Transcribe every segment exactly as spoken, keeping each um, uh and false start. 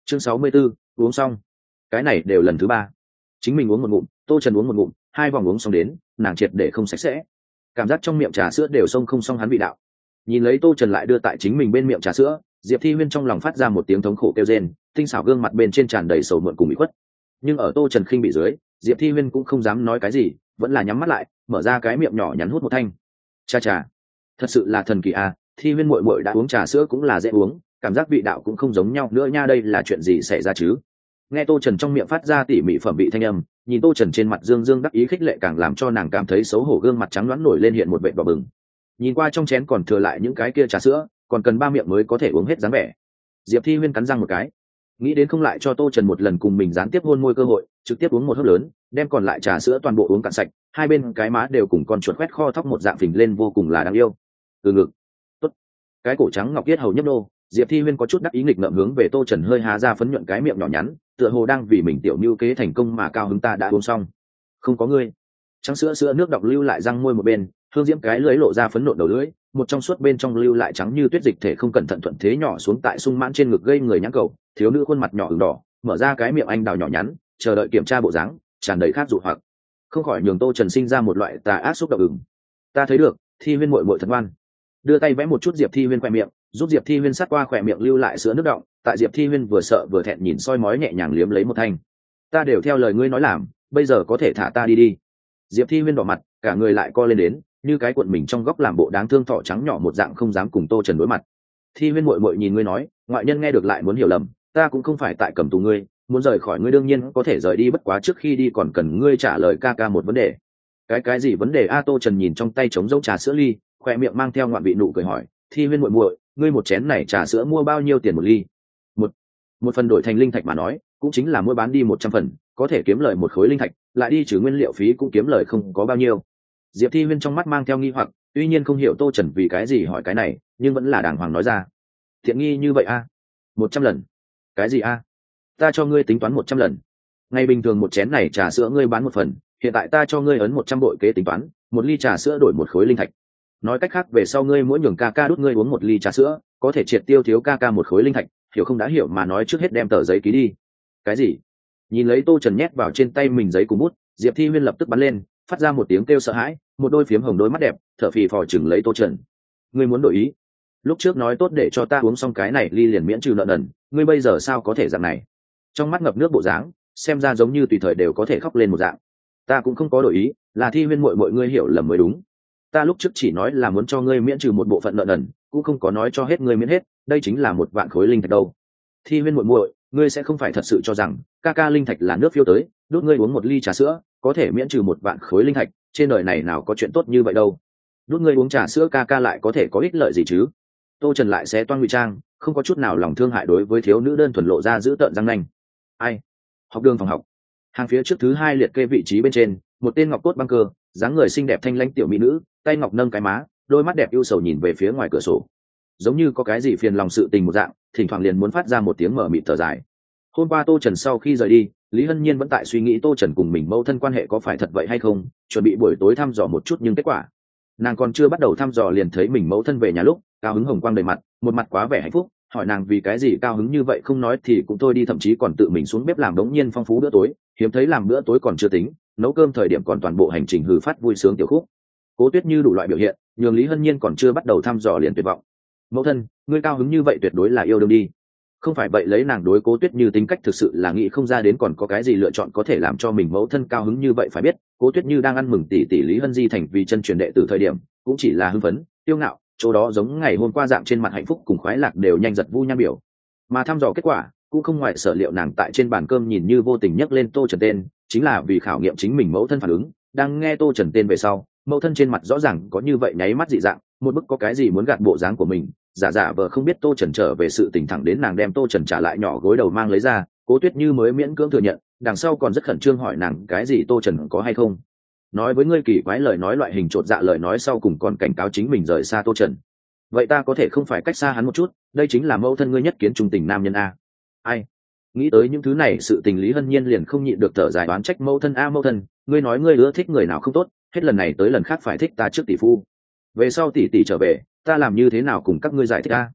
chương sáu mươi 64, uống xong. Cái này đều lần thứ ba. Chính mình uống một ngụm, tô trần uống một ngụm, hai vòng uống xong đến, nàng triệt để không sạch sẽ. Cảm giác trong miệng trà sữa đều xông không xong hắn vị đạo. Nhìn lấy tô trần lại đưa tại chính mình bên miệng trà sữa, Diệp Thi Huyên trong lòng phát ra một tiếng thống khổ kêu rên, tinh xảo gương mặt bên trên tràn đầy sầu muộn cùng ủy khuất. Nhưng ở tô trần khinh bị dưới, Diệp Thi Huyên cũng không dám nói cái gì, vẫn là nhắm mắt lại, mở ra cái miệng nhỏ nhắn hút một thanh. Cha cha, thật sự là thần kỳ à, Thi Huyên muội muội đã uống trà sữa cũng là dễ uống, cảm giác vị đạo cũng không giống nhau nữa nha, đây là chuyện gì xảy ra chứ? Nghe tô trần trong miệng phát ra tỉ mỉ phẩm vị thanh âm, nhìn tô trần trên mặt dương dương đắc ý khích lệ càng làm cho nàng cảm thấy xấu hổ, gương mặt trắng loãng nổi lên hiện một vệt đỏ bừng. Nhìn qua trong chén còn thừa lại những cái kia trà sữa, còn cần ba miệng mới có thể uống hết dáng vẻ. Diệp Thi Huyên cắn răng một cái, nghĩ đến không lại cho tô trần một lần cùng mình gián tiếp hôn môi cơ hội, trực tiếp uống một hớp lớn, đem còn lại trà sữa toàn bộ uống cạn sạch, hai bên cái má đều cùng con chuột quét kho thóc một dạng phình lên, vô cùng là đáng yêu. Từ ngực, tốt, cái cổ trắng ngọc yết hầu nhấp nô, Diệp Thi Huyên có chút đắc ý nghịch ngợm hướng về tô trần hơi há ra phấn nhuận cái miệng nhỏ nhắn, tựa hồ đang vì mình tiểu mưu kế thành công mà cao hứng. Ta đã uống xong. Không có ngươi. Trắng sữa sữa nước đọng lưu lại răng môi một bên, hương diễm cái lưới lộ ra phấn nộn đầu lưỡi, một trong suốt bên trong lưu lại trắng như tuyết dịch thể không cẩn thận thuận thế nhỏ xuống tại sung mãn trên ngực, gây người nhãn cầu. Thiếu nữ khuôn mặt nhỏ ửng đỏ, mở ra cái miệng anh đào nhỏ nhắn, chờ đợi kiểm tra bộ dáng, tràn đầy khát dụ hoặc, không khỏi nhường tô trần sinh ra một loại tà ác xúc động. ửng Ta thấy được, Thi Huyên muội muội thật ngoan. Đưa tay vẽ một chút Diệp Thi Huyên khỏe miệng, giúp Diệp Thi Huyên sát qua khỏe miệng lưu lại sữa nước đọng, tại Diệp Thi Huyên vừa sợ vừa thẹn nhìn soi mói nhẹ nhàng liếm lấy một thanh. Ta đều theo lời ngươi nói làm, bây giờ có thể thả ta đi đi. Diệp Thi Huyên đỏ mặt, cả người lại co lên đến, như cái cuộn mình trong góc làm bộ đáng thương thỏ trắng nhỏ một dạng, không dám cùng tô trần đối mặt. Thi Huyên muội muội nhìn ngươi nói, ngoại nhân nghe được lại muốn hiểu lầm, ta cũng không phải tại cầm tù ngươi, muốn rời khỏi ngươi đương nhiên có thể rời đi, bất quá trước khi đi còn cần ngươi trả lời ca ca một vấn đề. Cái cái gì vấn đề a? Tô trần nhìn trong tay trống rỗng trà sữa ly, khoe miệng mang theo ngoạn vị nụ cười hỏi. Thi Huyên muội muội, ngươi một chén này trà sữa mua bao nhiêu tiền một ly? Một một phần đổi thành linh thạch mà nói, cũng chính là mua bán đi một trăm phần, có thể kiếm lời một khối linh thạch, lại đi trừ nguyên liệu phí cũng kiếm lời không có bao nhiêu. Diệp Thi Huyên trong mắt mang theo nghi hoặc, tuy nhiên không hiểu tô trần vì cái gì hỏi cái này, nhưng vẫn là đàng hoàng nói ra. Thiện nghi như vậy a? Một trăm lần? Cái gì a? Ta cho ngươi tính toán một trăm lần. Ngày bình thường một chén này trà sữa ngươi bán một phần, hiện tại ta cho ngươi ấn một trăm bội kế tính toán, một ly trà sữa đổi một khối linh thạch. Nói cách khác về sau ngươi mỗi nhường ca ca đút ngươi uống một ly trà sữa, có thể triệt tiêu thiếu ca ca một khối linh thạch, hiểu không? Đã hiểu mà nói trước hết đem tờ giấy ký đi. Cái gì? Nhìn lấy tô trần nhét vào trên tay mình giấy cùng bút, Diệp Thi Huyên lập tức bắn lên, phát ra một tiếng kêu sợ hãi, một đôi phiếm hồng đôi mắt đẹp thở phì phò chừng lấy tô trần. Ngươi muốn đổi ý? Lúc trước nói tốt để cho ta uống xong cái này ly liền miễn trừ nợ nần, ngươi bây giờ sao có thể dạng này? Trong mắt ngập nước bộ dáng, xem ra giống như tùy thời đều có thể khóc lên một dạng. Ta cũng không có đổi ý, là Thi Huyên muội muội ngươi hiểu lầm mới đúng. Ta lúc trước chỉ nói là muốn cho ngươi miễn trừ một bộ phận nợ nần, cũng không có nói cho hết ngươi miễn hết, đây chính là một vạn khối linh thạch đâu. Thi Huyên muội muội, ngươi sẽ không phải thật sự cho rằng ca ca linh thạch là nước phiêu tới, đút ngươi uống một ly trà sữa có thể miễn trừ một vạn khối linh thạch, trên đời này nào có chuyện tốt như vậy đâu. Đút ngươi uống trà sữa ca ca lại có thể có ích lợi gì chứ? Tô Trần lại xé toan ngụy trang, không có chút nào lòng thương hại đối với thiếu nữ đơn thuần, lộ ra giữ tợn răng nanh. Ai? Học đường phòng học, hàng phía trước thứ hai liệt kê vị trí bên trên, một tên ngọc cốt băng cơ, dáng người xinh đẹp thanh lãnh tiểu mỹ nữ, tay ngọc nâng cái má, đôi mắt đẹp ưu sầu nhìn về phía ngoài cửa sổ, giống như có cái gì phiền lòng sự tình một dạng, thỉnh thoảng liền muốn phát ra một tiếng mở mịt thở dài. Hôm qua Tô Trần sau khi rời đi, Lý Hân Nhiên vẫn tại suy nghĩ Tô Trần cùng mình mâu thân quan hệ có phải thật vậy hay không, chuẩn bị buổi tối thăm dò một chút, nhưng kết quả nàng còn chưa bắt đầu thăm dò liền thấy mình mâu thân về nhà lúc cao hứng hồng quang đầy mặt, một mặt quá vẻ hạnh phúc, hỏi nàng vì cái gì cao hứng như vậy, không nói thì cũng thôi đi, thậm chí còn tự mình xuống bếp làm đống nhiên phong phú bữa tối, hiếm thấy làm bữa tối còn chưa tính, nấu cơm thời điểm còn toàn bộ hành trình hừ phát vui sướng tiểu khúc. Cố Tuyết Như đủ loại biểu hiện, nhường Lý Hân Nhiên còn chưa bắt đầu thăm dò liền tuyệt vọng. Mẫu thân, ngươi cao hứng như vậy tuyệt đối là yêu đương đi. Không phải vậy lấy nàng đối Cố Tuyết Như tính cách thực sự là nghĩ không ra đến còn có cái gì lựa chọn có thể làm cho mình mẫu thân cao hứng như vậy. Phải biết Cố Tuyết Như đang ăn mừng tỷ tỷ Lý Hân Di thành vì chân truyền đệ từ thời điểm cũng chỉ là hưng phấn tiêu ngạo, chỗ đó giống ngày hôm qua dạng trên mặt hạnh phúc cùng khoái lạc đều nhanh giật vu nhan biểu. Mà thăm dò kết quả cũng không ngoài sở liệu, nàng tại trên bàn cơm nhìn như vô tình nhắc lên Tô Trần tên, chính là vì khảo nghiệm chính mình mẫu thân phản ứng. Đang nghe Tô Trần tên về sau, mẫu thân trên mặt rõ ràng có như vậy nháy mắt dị dạng, một bức có cái gì muốn gạt bộ dáng của mình, giả giả vờ không biết Tô Trần trở về sự tình, thẳng đến nàng đem Tô Trần trả lại nhỏ gối đầu mang lấy ra, Cố Tuyết Như mới miễn cưỡng thừa nhận, đằng sau còn rất khẩn trương hỏi nàng cái gì Tô Trần có hay không nói với ngươi kỳ quái lời nói, loại hình chột dạ lời nói, sau cùng còn cảnh cáo chính mình rời xa Tô Trần. Vậy ta có thể không phải cách xa hắn một chút, đây chính là mẫu thân ngươi nhất kiến trung tình nam nhân a. Ai nghĩ tới những thứ này sự tình, Lý Hân Nhiên liền không nhịn được thở dài, đoán trách mẫu thân a, mẫu thân ngươi nói ngươi ưa thích người nào không tốt, hết lần này tới lần khác phải thích ta trước tỷ phu, về sau tỷ tỷ trở về ta làm như thế nào cùng các ngươi giải thích a?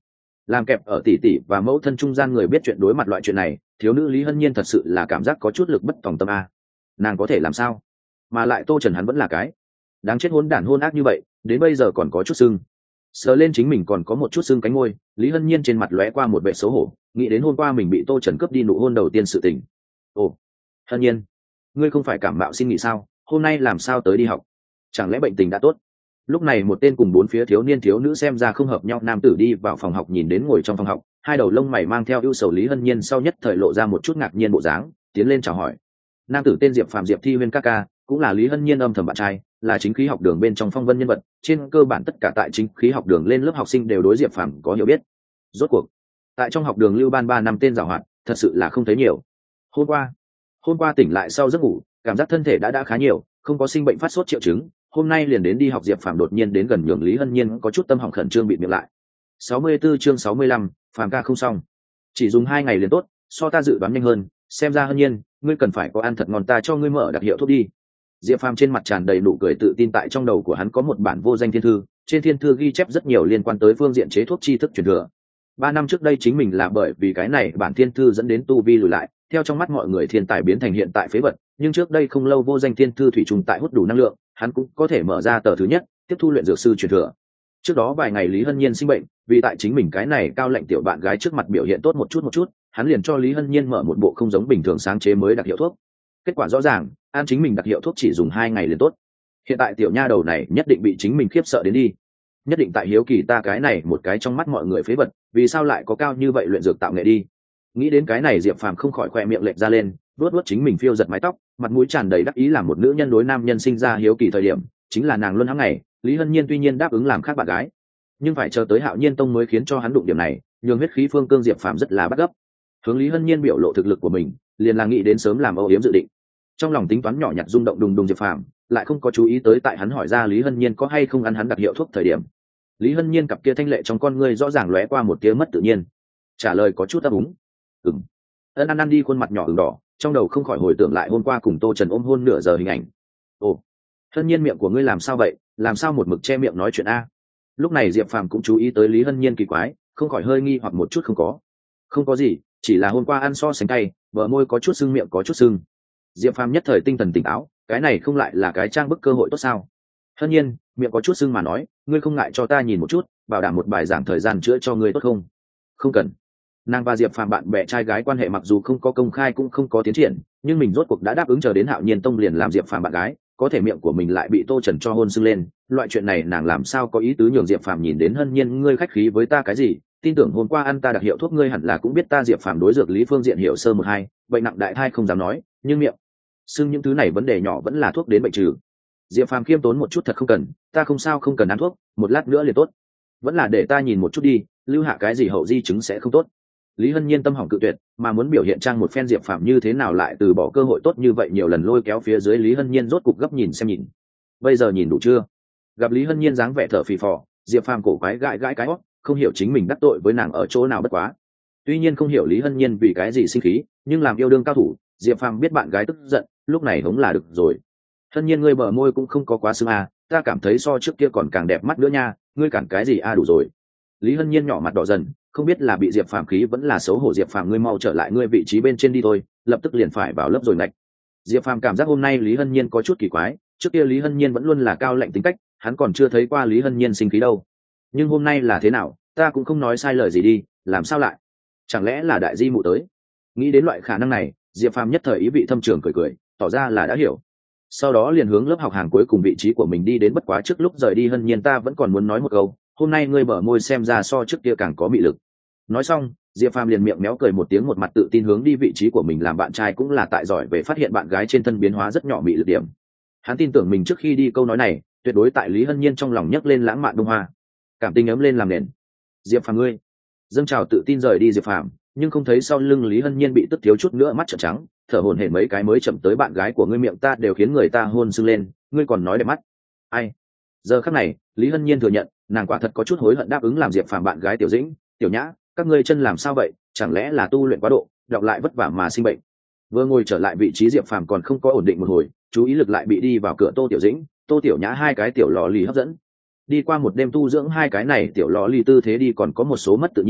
làm kẹp ở tỷ tỷ và mẫu thân trung gian người biết chuyện đối mặt loại chuyện này, thiếu nữ Lý Hân Nhiên thật sự là cảm giác có chút lực bất tòng tâm a. Nàng có thể làm sao? Mà lại Tô Trần hắn vẫn là cái đáng chết hỗn đản hôn ác như vậy, đến bây giờ còn có chút sưng. Sờ lên chính mình còn có một chút sưng cánh môi, Lý Hân Nhiên trên mặt lóe qua một vẻ xấu hổ, nghĩ đến hôm qua mình bị Tô Trần cướp đi nụ hôn đầu tiên sự tình. Ồ, Hân Nhiên, ngươi không phải cảm mạo xin nghỉ sao? Hôm nay làm sao tới đi học? Chẳng lẽ bệnh tình đã tốt? Lúc này một tên cùng bốn phía thiếu niên thiếu nữ xem ra không hợp nhau nam tử đi vào phòng học, nhìn đến ngồi trong phòng học hai đầu lông mày mang theo ưu sầu Lý Hân Nhiên sau nhất thời lộ ra một chút ngạc nhiên bộ dáng, tiến lên chào hỏi. Nam tử tên Diệp Phàm, Diệp Thi Huyên ca ca, cũng là Lý Hân Nhiên âm thầm bạn trai, là chính khí học đường bên trong phong vân nhân vật, trên cơ bản tất cả tại chính khí học đường lên lớp học sinh đều đối Diệp Phàm có hiểu biết. Rốt cuộc tại trong học đường lưu ban ba năm tên giàu hoạt thật sự là không thấy nhiều. Hôm qua hôm qua tỉnh lại sau giấc ngủ, cảm giác thân thể đã đã khá nhiều, không có sinh bệnh phát sốt triệu chứng, hôm nay liền đến đi học. Diệp Phàm đột nhiên đến gần nhường Lý Hân Nhiên có chút tâm hỏng, khẩn trương bịt miệng lại. sáu mươi 64 chương sáu mươi lăm, Phàm ca không xong, chỉ dùng hai ngày liền tốt, so ta dự đoán nhanh hơn, xem ra Hân Nhiên ngươi cần phải có ăn thật ngon, ta cho ngươi mở đặc hiệu thuốc đi. Diệp Phàm trên mặt tràn đầy nụ cười tự tin, tại trong đầu của hắn có một bản vô danh thiên thư, trên thiên thư ghi chép rất nhiều liên quan tới phương diện chế thuốc tri thức truyền thừa. Ba năm trước đây chính mình là bởi vì cái này bản thiên thư dẫn đến tu vi lùi lại, theo trong mắt mọi người thiên tài biến thành hiện tại phế vật, nhưng trước đây không lâu vô danh thiên thư thủy trùng tại hút đủ năng lượng, hắn cũng có thể mở ra tờ thứ nhất, tiếp thu luyện dược sư truyền thừa. Trước đó vài ngày Lý Hân Nhiên sinh bệnh, vì tại chính mình cái này cao lệnh tiểu bạn gái trước mặt biểu hiện tốt một chút một chút, hắn liền cho Lý Hân Nhiên mở một bộ không giống bình thường sáng chế mới đặc hiệu thuốc. Kết quả rõ ràng, an chính mình đặc hiệu thuốc chỉ dùng hai ngày liền tốt. Hiện tại tiểu nha đầu này nhất định bị chính mình khiếp sợ đến đi, nhất định tại hiếu kỳ ta cái này một cái trong mắt mọi người phế vật, vì sao lại có cao như vậy luyện dược tạo nghệ đi. Nghĩ đến cái này, Diệp Phàm không khỏi khoe miệng lệch ra lên, vuốt vuốt chính mình phiêu giật mái tóc, mặt mũi tràn đầy đắc ý. Làm một nữ nhân đối nam nhân sinh ra hiếu kỳ thời điểm, chính là nàng luôn hăng ngày. Lý Hân Nhiên tuy nhiên đáp ứng làm khác bạn gái, nhưng phải chờ tới Hạo Nhiên Tông mới khiến cho hắn đụng điểm này, nhường huyết khí phương cương Diệp Phàm rất là bắt gấp. Hướng Lý Hân Nhiên biểu lộ thực lực của mình, liền là nghĩ đến sớm làm âu yếm dự định. Trong lòng tính toán nhỏ nhặt rung động đùng đùng, Diệp Phàm lại không có chú ý tới tại hắn hỏi ra Lý Hân Nhiên có hay không ăn hắn đặc hiệu thuốc thời điểm, Lý Hân Nhiên cặp kia thanh lệ trong con ngươi rõ ràng lóe qua một tia mất tự nhiên, trả lời có chút ấp úng. Ừm. Ân ăn ăn đi, khuôn mặt nhỏ ửng đỏ, trong đầu không khỏi hồi tưởng lại hôm qua cùng Tô Trần ôm hôn nửa giờ hình ảnh. Ồ, Hân Nhiên miệng của ngươi làm sao vậy, làm sao một mực che miệng nói chuyện a? Lúc này Diệp Phàm cũng chú ý tới Lý Hân Nhiên kỳ quái, không khỏi hơi nghi hoặc một chút. Không có, không có gì, chỉ là hôm qua ăn so sánh cay, bờ môi có chút sưng, miệng có chút sưng. Diệp Phàm nhất thời tinh thần tỉnh táo, cái này không lại là cái trang bức cơ hội tốt sao? Hân Nhiên miệng có chút sưng mà nói, ngươi không ngại cho ta nhìn một chút, bảo đảm một bài giảng thời gian chữa cho ngươi tốt không? Không cần. Nàng và Diệp Phàm bạn bè trai gái quan hệ mặc dù không có công khai cũng không có tiến triển, nhưng mình rốt cuộc đã đáp ứng chờ đến Hạo Nhiên Tông liền làm Diệp Phàm bạn gái, có thể miệng của mình lại bị Tô Trần cho hôn sưng lên, loại chuyện này nàng làm sao có ý tứ nhường Diệp Phàm nhìn đến. Hân Nhiên ngươi khách khí với ta cái gì, tin tưởng hôm qua ăn ta đặc hiệu thuốc ngươi hẳn là cũng biết ta Diệp Phàm đối dược lý phương diện hiểu sơ một hai, bệnh nặng đại thai không dám nói, nhưng miệng sưng những thứ này vấn đề nhỏ vẫn là thuốc đến bệnh trừ. Diệp Phàm khiêm tốn một chút, thật không cần, ta không sao, không cần ăn thuốc, một lát nữa liền tốt. Vẫn là để ta nhìn một chút đi, lưu hạ cái gì hậu di chứng sẽ không tốt. Lý Hân Nhiên tâm hỏng cự tuyệt, mà muốn biểu hiện trang một phen Diệp Phàm như thế nào lại từ bỏ cơ hội tốt như vậy, nhiều lần lôi kéo phía dưới. Lý Hân Nhiên rốt cục gấp nhìn xem nhìn, bây giờ nhìn đủ chưa? Gặp Lý Hân Nhiên dáng vẻ thở phì phò, Diệp Phàm cổ quái gãi gãi cái hót, không hiểu chính mình đắc tội với nàng ở chỗ nào bất quá. Tuy nhiên không hiểu Lý Hân Nhiên vì cái gì sinh khí, nhưng làm yêu đương cao thủ, Diệp Phàm biết bạn gái tức giận, lúc này hống là được rồi. Hân Nhiên ngươi bờ môi cũng không có quá sưng à, ta cảm thấy so trước kia còn càng đẹp mắt nữa nha, ngươi cản cái gì à, đủ rồi. Lý Hân Nhiên nhỏ mặt đỏ dần, không biết là bị Diệp Phàm khí vẫn là xấu hổ. Diệp Phàm ngươi mau trở lại ngươi vị trí bên trên đi thôi, lập tức liền phải vào lớp rồi ngạch. Diệp Phàm cảm giác hôm nay Lý Hân Nhiên có chút kỳ quái, trước kia Lý Hân Nhiên vẫn luôn là cao lạnh tính cách, hắn còn chưa thấy qua Lý Hân Nhiên sinh khí đâu. Nhưng hôm nay là thế nào, ta cũng không nói sai lời gì đi, làm sao lại? Chẳng lẽ là đại di mụ tới? Nghĩ đến loại khả năng này, Diệp Phàm nhất thời ý vị thâm trường cười cười, tỏ ra là đã hiểu. Sau đó liền hướng lớp học hàng cuối cùng vị trí của mình đi đến. Bất quá trước lúc rời đi, Hân Nhiên ta vẫn còn muốn nói một câu, hôm nay ngươi bờ môi xem ra so trước kia càng có mị lực. Nói xong, Diệp Phàm liền miệng méo cười một tiếng, một mặt tự tin hướng đi vị trí của mình. Làm bạn trai cũng là tại giỏi về phát hiện bạn gái trên thân biến hóa rất nhỏ mị lực điểm. Hắn tin tưởng mình trước khi đi câu nói này tuyệt đối tại Lý Hân Nhiên trong lòng nhấc lên lãng mạn đông hoa, cảm tình ấm lên làm nền. Diệp Phàm ngươi, dâng trào tự tin rời đi Diệp Phàm, nhưng không thấy sau lưng Lý Hân Nhiên bị tức thiếu chút nữa mắt trợn trắng, thở hổn hển mấy cái mới chậm tới. Bạn gái của ngươi miệng ta đều khiến người ta hôn sưng lên, ngươi còn nói đẹp mắt. Ai? Giờ khắc này, Lý Hân Nhiên thừa nhận, nàng quả thật có chút hối hận đáp ứng làm Diệp Phàm bạn gái. Tiểu Dĩnh, Tiểu Nhã, các ngươi chân làm sao vậy, chẳng lẽ là tu luyện quá độ, đọc lại vất vả mà sinh bệnh? Vừa ngồi trở lại vị trí, Diệp Phàm còn không có ổn định một hồi, chú ý lực lại bị đi vào cửa Tô Tiểu Dĩnh, Tô Tiểu Nhã hai cái tiểu lò lì hấp dẫn. Đi qua một đêm tu dưỡng, hai cái này tiểu lò lì tư thế đi còn có một số mất tự nhiên,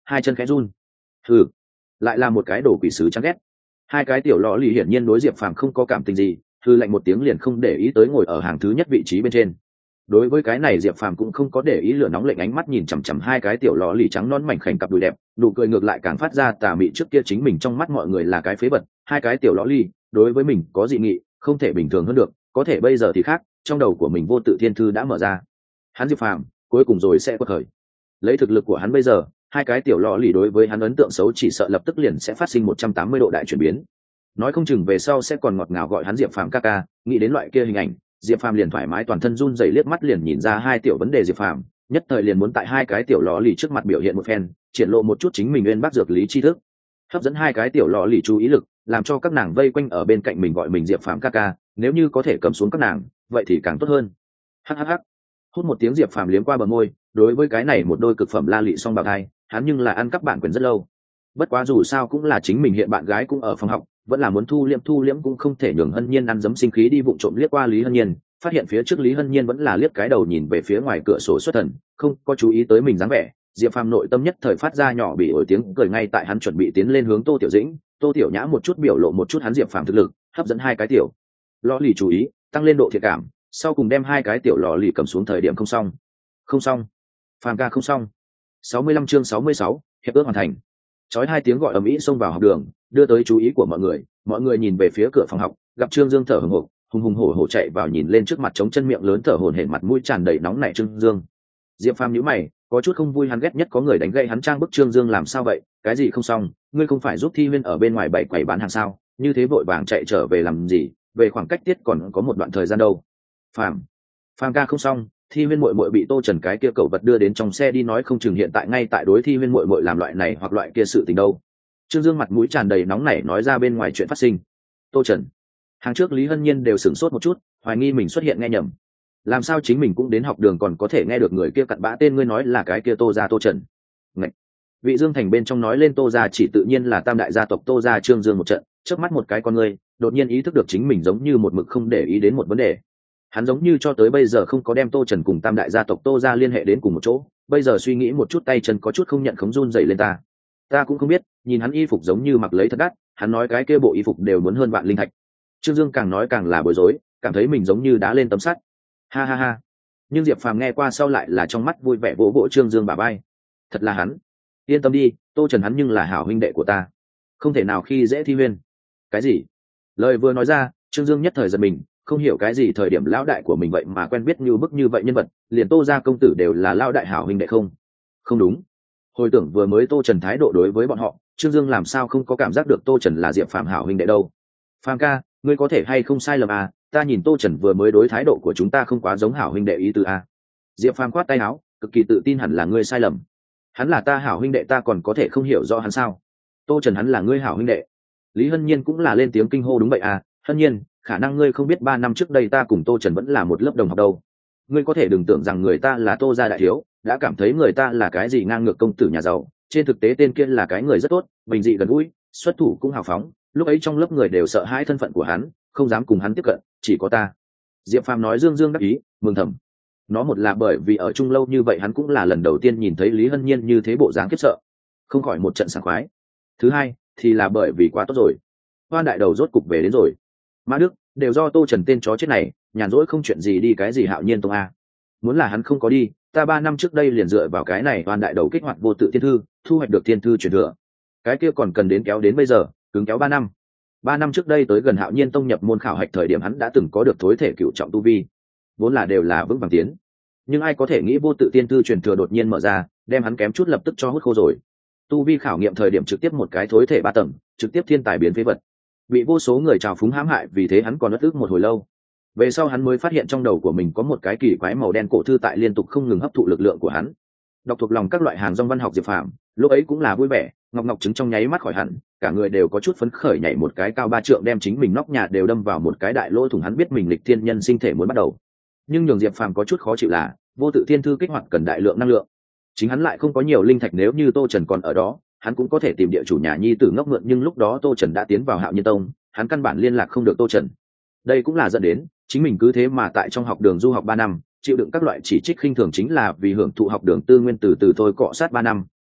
hai chân khẽ run. Hừ, lại là một cái đồ quỷ sứ chán ghét. Hai cái tiểu lọ lì hiển nhiên đối Diệp Phàm không có cảm tình gì, hừ lạnh một tiếng liền không để ý tới ngồi ở hàng thứ nhất vị trí bên trên. Đối với cái này Diệp Phàm cũng không có để ý, lửa nóng lệnh ánh mắt nhìn chằm chằm hai cái tiểu lọ lì trắng non mảnh khảnh cặp đùi đẹp, nụ cười ngược lại càng phát ra tà mị. Trước kia chính mình trong mắt mọi người là cái phế vật, hai cái tiểu lọ lì đối với mình có dị nghị, không thể bình thường hơn được, có thể bây giờ thì khác, trong đầu của mình vô tự thiên thư đã mở ra. Hắn Diệp Phàm cuối cùng rồi sẽ quật khởi. Lấy thực lực của hắn bây giờ, hai cái tiểu lọ lì đối với hắn ấn tượng xấu chỉ sợ lập tức liền sẽ phát sinh một trăm tám mươi độ đại chuyển biến. Nói không chừng về sau sẽ còn ngọt ngào gọi hắn Diệp Phàm ca ca. Nghĩ đến loại kia hình ảnh, Diệp Phàm liền thoải mái toàn thân run rẩy, liếc mắt liền nhìn ra hai tiểu vấn đề Diệp Phàm, nhất thời liền muốn tại hai cái tiểu lọ lì trước mặt biểu hiện một phen, triển lộ một chút chính mình uyên bác dược lý tri thức, hấp dẫn hai cái tiểu lọ lì chú ý lực, làm cho các nàng vây quanh ở bên cạnh mình gọi mình Diệp Phàm ca ca. Nếu như có thể cầm xuống các nàng, vậy thì càng tốt hơn. Hắc hắc, hút một tiếng Diệp Phàm liếm qua bờ môi, đối với cái này một đôi cực phẩm la lị song bào thai, hắn nhưng là ăn cắp bản quyền rất lâu. Bất quá dù sao cũng là chính mình hiện bạn gái cũng ở phòng học, vẫn là muốn thu liễm thu liễm, cũng không thể nhường Hân Nhiên ăn dấm sinh khí, đi vụng trộm liếc qua Lý Hân Nhiên, phát hiện phía trước Lý Hân Nhiên vẫn là liếc cái đầu nhìn về phía ngoài cửa sổ xuất thần, không có chú ý tới mình dáng vẻ. Diệp Phàm nội tâm nhất thời phát ra nhỏ bị ổi tiếng cười, ngay tại hắn chuẩn bị tiến lên hướng Tô Tiểu Dĩnh, Tô Tiểu Nhã một chút biểu lộ một chút hắn Diệp Phàm thực lực, hấp dẫn hai cái tiểu lọ lì chú ý, tăng lên độ thiện cảm, sau cùng đem hai cái tiểu lọ lì cầm xuống. Thời điểm không xong, không xong, Phàm ca không xong. sáu mươi lăm chương sáu mươi sáu, hiệp ước hoàn thành. Chói hai tiếng gọi ầm ĩ xông vào học đường, đưa tới chú ý của mọi người. Mọi người nhìn về phía cửa phòng học, gặp Trương Dương thở hổn hộc, hùng hùng hổ hổ chạy vào, nhìn lên trước mặt trống chân miệng lớn thở hổn hển, mặt mũi tràn đầy nóng nảy Trương Dương. Diệp Phàm nhíu mày, có chút không vui, hắn ghét nhất có người đánh gậy hắn trang bức. Trương Dương làm sao vậy? Cái gì không xong? Ngươi không phải giúp Thi Huyên ở bên ngoài bày quầy bán hàng sao? Như thế vội vàng chạy trở về làm gì? Về khoảng cách tiết còn có một đoạn thời gian đâu. Phàm, Phàm ca không xong, Thi Huyên muội muội bị Tô Trần cái kia cẩu vật đưa đến trong xe đi, nói không chừng hiện tại ngay tại đối Thi Huyên muội muội làm loại này hoặc loại kia sự tình đâu. Trương Dương mặt mũi tràn đầy nóng nảy nói ra bên ngoài chuyện phát sinh. Tô Trần. Hàng trước Lý Hân Nhiên đều sửng sốt một chút, hoài nghi mình xuất hiện nghe nhầm. Làm sao chính mình cũng đến học đường còn có thể nghe được người kia cặn bã tên ngươi nói là cái kia Tô gia Tô Trần? Ngậy. Vị Dương Thành bên trong nói lên Tô gia chỉ tự nhiên là tam đại gia tộc Tô gia. Trương Dương một trận, chớp mắt một cái con ngươi, đột nhiên ý thức được chính mình giống như một mực không để ý đến một vấn đề. Hắn giống như cho tới bây giờ không có đem Tô Trần cùng tam đại gia tộc Tô gia liên hệ đến cùng một chỗ, bây giờ suy nghĩ một chút tay chân có chút không nhận khống, run dậy lên. Ta ta cũng không biết, nhìn hắn y phục giống như mặc lấy thật đắt, hắn nói cái kia bộ y phục đều muốn hơn vạn linh thạch. Trương Dương càng nói càng là bối rối, cảm thấy mình giống như đá lên tấm sắt. Ha ha ha. Nhưng Diệp Phàm nghe qua sau lại là trong mắt vui vẻ vỗ vỗ Trương Dương bả vai. Thật là hắn. Yên tâm đi, Tô Trần hắn nhưng là hảo huynh đệ của ta, không thể nào khi dễ Thi Huyên. Cái gì? Lời vừa nói ra, Trương Dương nhất thời giật mình, không hiểu cái gì thời điểm lão đại của mình vậy mà quen biết như bức như vậy nhân vật, liền Tô gia công tử đều là lão đại hảo huynh đệ không? Không đúng. Hồi tưởng vừa mới Tô Trần thái độ đối với bọn họ, Trương Dương làm sao không có cảm giác được Tô Trần là Diệp Phàm hảo huynh đệ đâu. Phàm ca, ngươi có thể hay không sai lầm à, ta nhìn Tô Trần vừa mới đối thái độ của chúng ta không quá giống hảo huynh đệ ý tứ à. Diệp Phàm khoát tay áo, cực kỳ tự tin hẳn là ngươi sai lầm. Hắn là ta hảo huynh đệ, ta còn có thể không hiểu rõ hắn sao? Tô Trần hắn là ngươi hảo huynh đệ. Lý Hân Nhiên cũng là lên tiếng kinh hô, đúng vậy à, Hân Nhiên, khả năng ngươi không biết ba năm trước đây ta cùng Tô Trần vẫn là một lớp đồng học đâu. Ngươi có thể đừng tưởng rằng người ta là Tô gia đại thiếu, đã cảm thấy người ta là cái gì ngang ngược công tử nhà giàu, trên thực tế tên kia là cái người rất tốt, bình dị gần gũi, xuất thủ cũng hào phóng, lúc ấy trong lớp người đều sợ hãi thân phận của hắn, không dám cùng hắn tiếp cận, chỉ có ta. Diệp Phàm nói dương dương đắc ý, mừng thầm. Nó một là bởi vì ở chung lâu như vậy hắn cũng là lần đầu tiên nhìn thấy Lý Hân Nhiên như thế bộ dáng khiếp sợ, không khỏi một trận sảng khoái. Thứ hai thì là bởi vì quá tốt rồi, Hoan đại đầu rốt cục về đến rồi. Mã Đức, đều do Tô Trần tên chó chết này, nhàn rỗi không chuyện gì đi cái gì Hạo Nhiên Tông a. Muốn là hắn không có đi, ta ba năm trước đây liền dựa vào cái này Hoan đại đầu kích hoạt vô tự thiên thư, thu hoạch được thiên thư truyền thừa. Cái kia còn cần đến kéo đến bây giờ, cứng kéo ba năm. Ba năm trước đây tới gần Hạo Nhiên Tông nhập môn khảo hạch thời điểm hắn đã từng có được thối thể cựu trọng tu vi, vốn là đều là vững vàng tiến. Nhưng ai có thể nghĩ vô tự thiên thư truyền thừa đột nhiên mở ra, đem hắn kém chút lập tức cho hút khô rồi. Tu vi khảo nghiệm thời điểm trực tiếp một cái thối thể ba tầng, trực tiếp thiên tài biến phế vật, bị vô số người trào phúng hãm hại, vì thế hắn còn uất ức một hồi lâu. Về sau hắn mới phát hiện trong đầu của mình có một cái kỳ quái màu đen cổ thư tại liên tục không ngừng hấp thụ lực lượng của hắn. Đọc thuộc lòng các loại hàng dong văn học Diệp Phàm lúc ấy cũng là vui vẻ, ngọc ngọc trứng trong nháy mắt khỏi hẳn, cả người đều có chút phấn khởi, nhảy một cái cao ba trượng, đem chính mình nóc nhà đều đâm vào một cái đại lỗ thủng. Hắn biết mình lịch thiên nhân sinh thể muốn bắt đầu, nhưng nhường Diệp Phàm có chút khó chịu là vô tự thiên thư kích hoạt cần đại lượng năng lượng, chính hắn lại không có nhiều linh thạch. Nếu như Tô Trần còn ở đó, hắn cũng có thể tìm địa chủ nhà nhi tử ngốc mượn, nhưng lúc đó Tô Trần đã tiến vào Hạo Nhiên Tông, hắn căn bản liên lạc không được Tô Trần. Đây cũng là dẫn đến chính mình cứ thế mà tại trong học đường du học ba năm, chịu đựng các loại chỉ trích khinh thường, chính là vì hưởng thụ học đường tư nguyên, từ từ thôi cọ sát ba năm,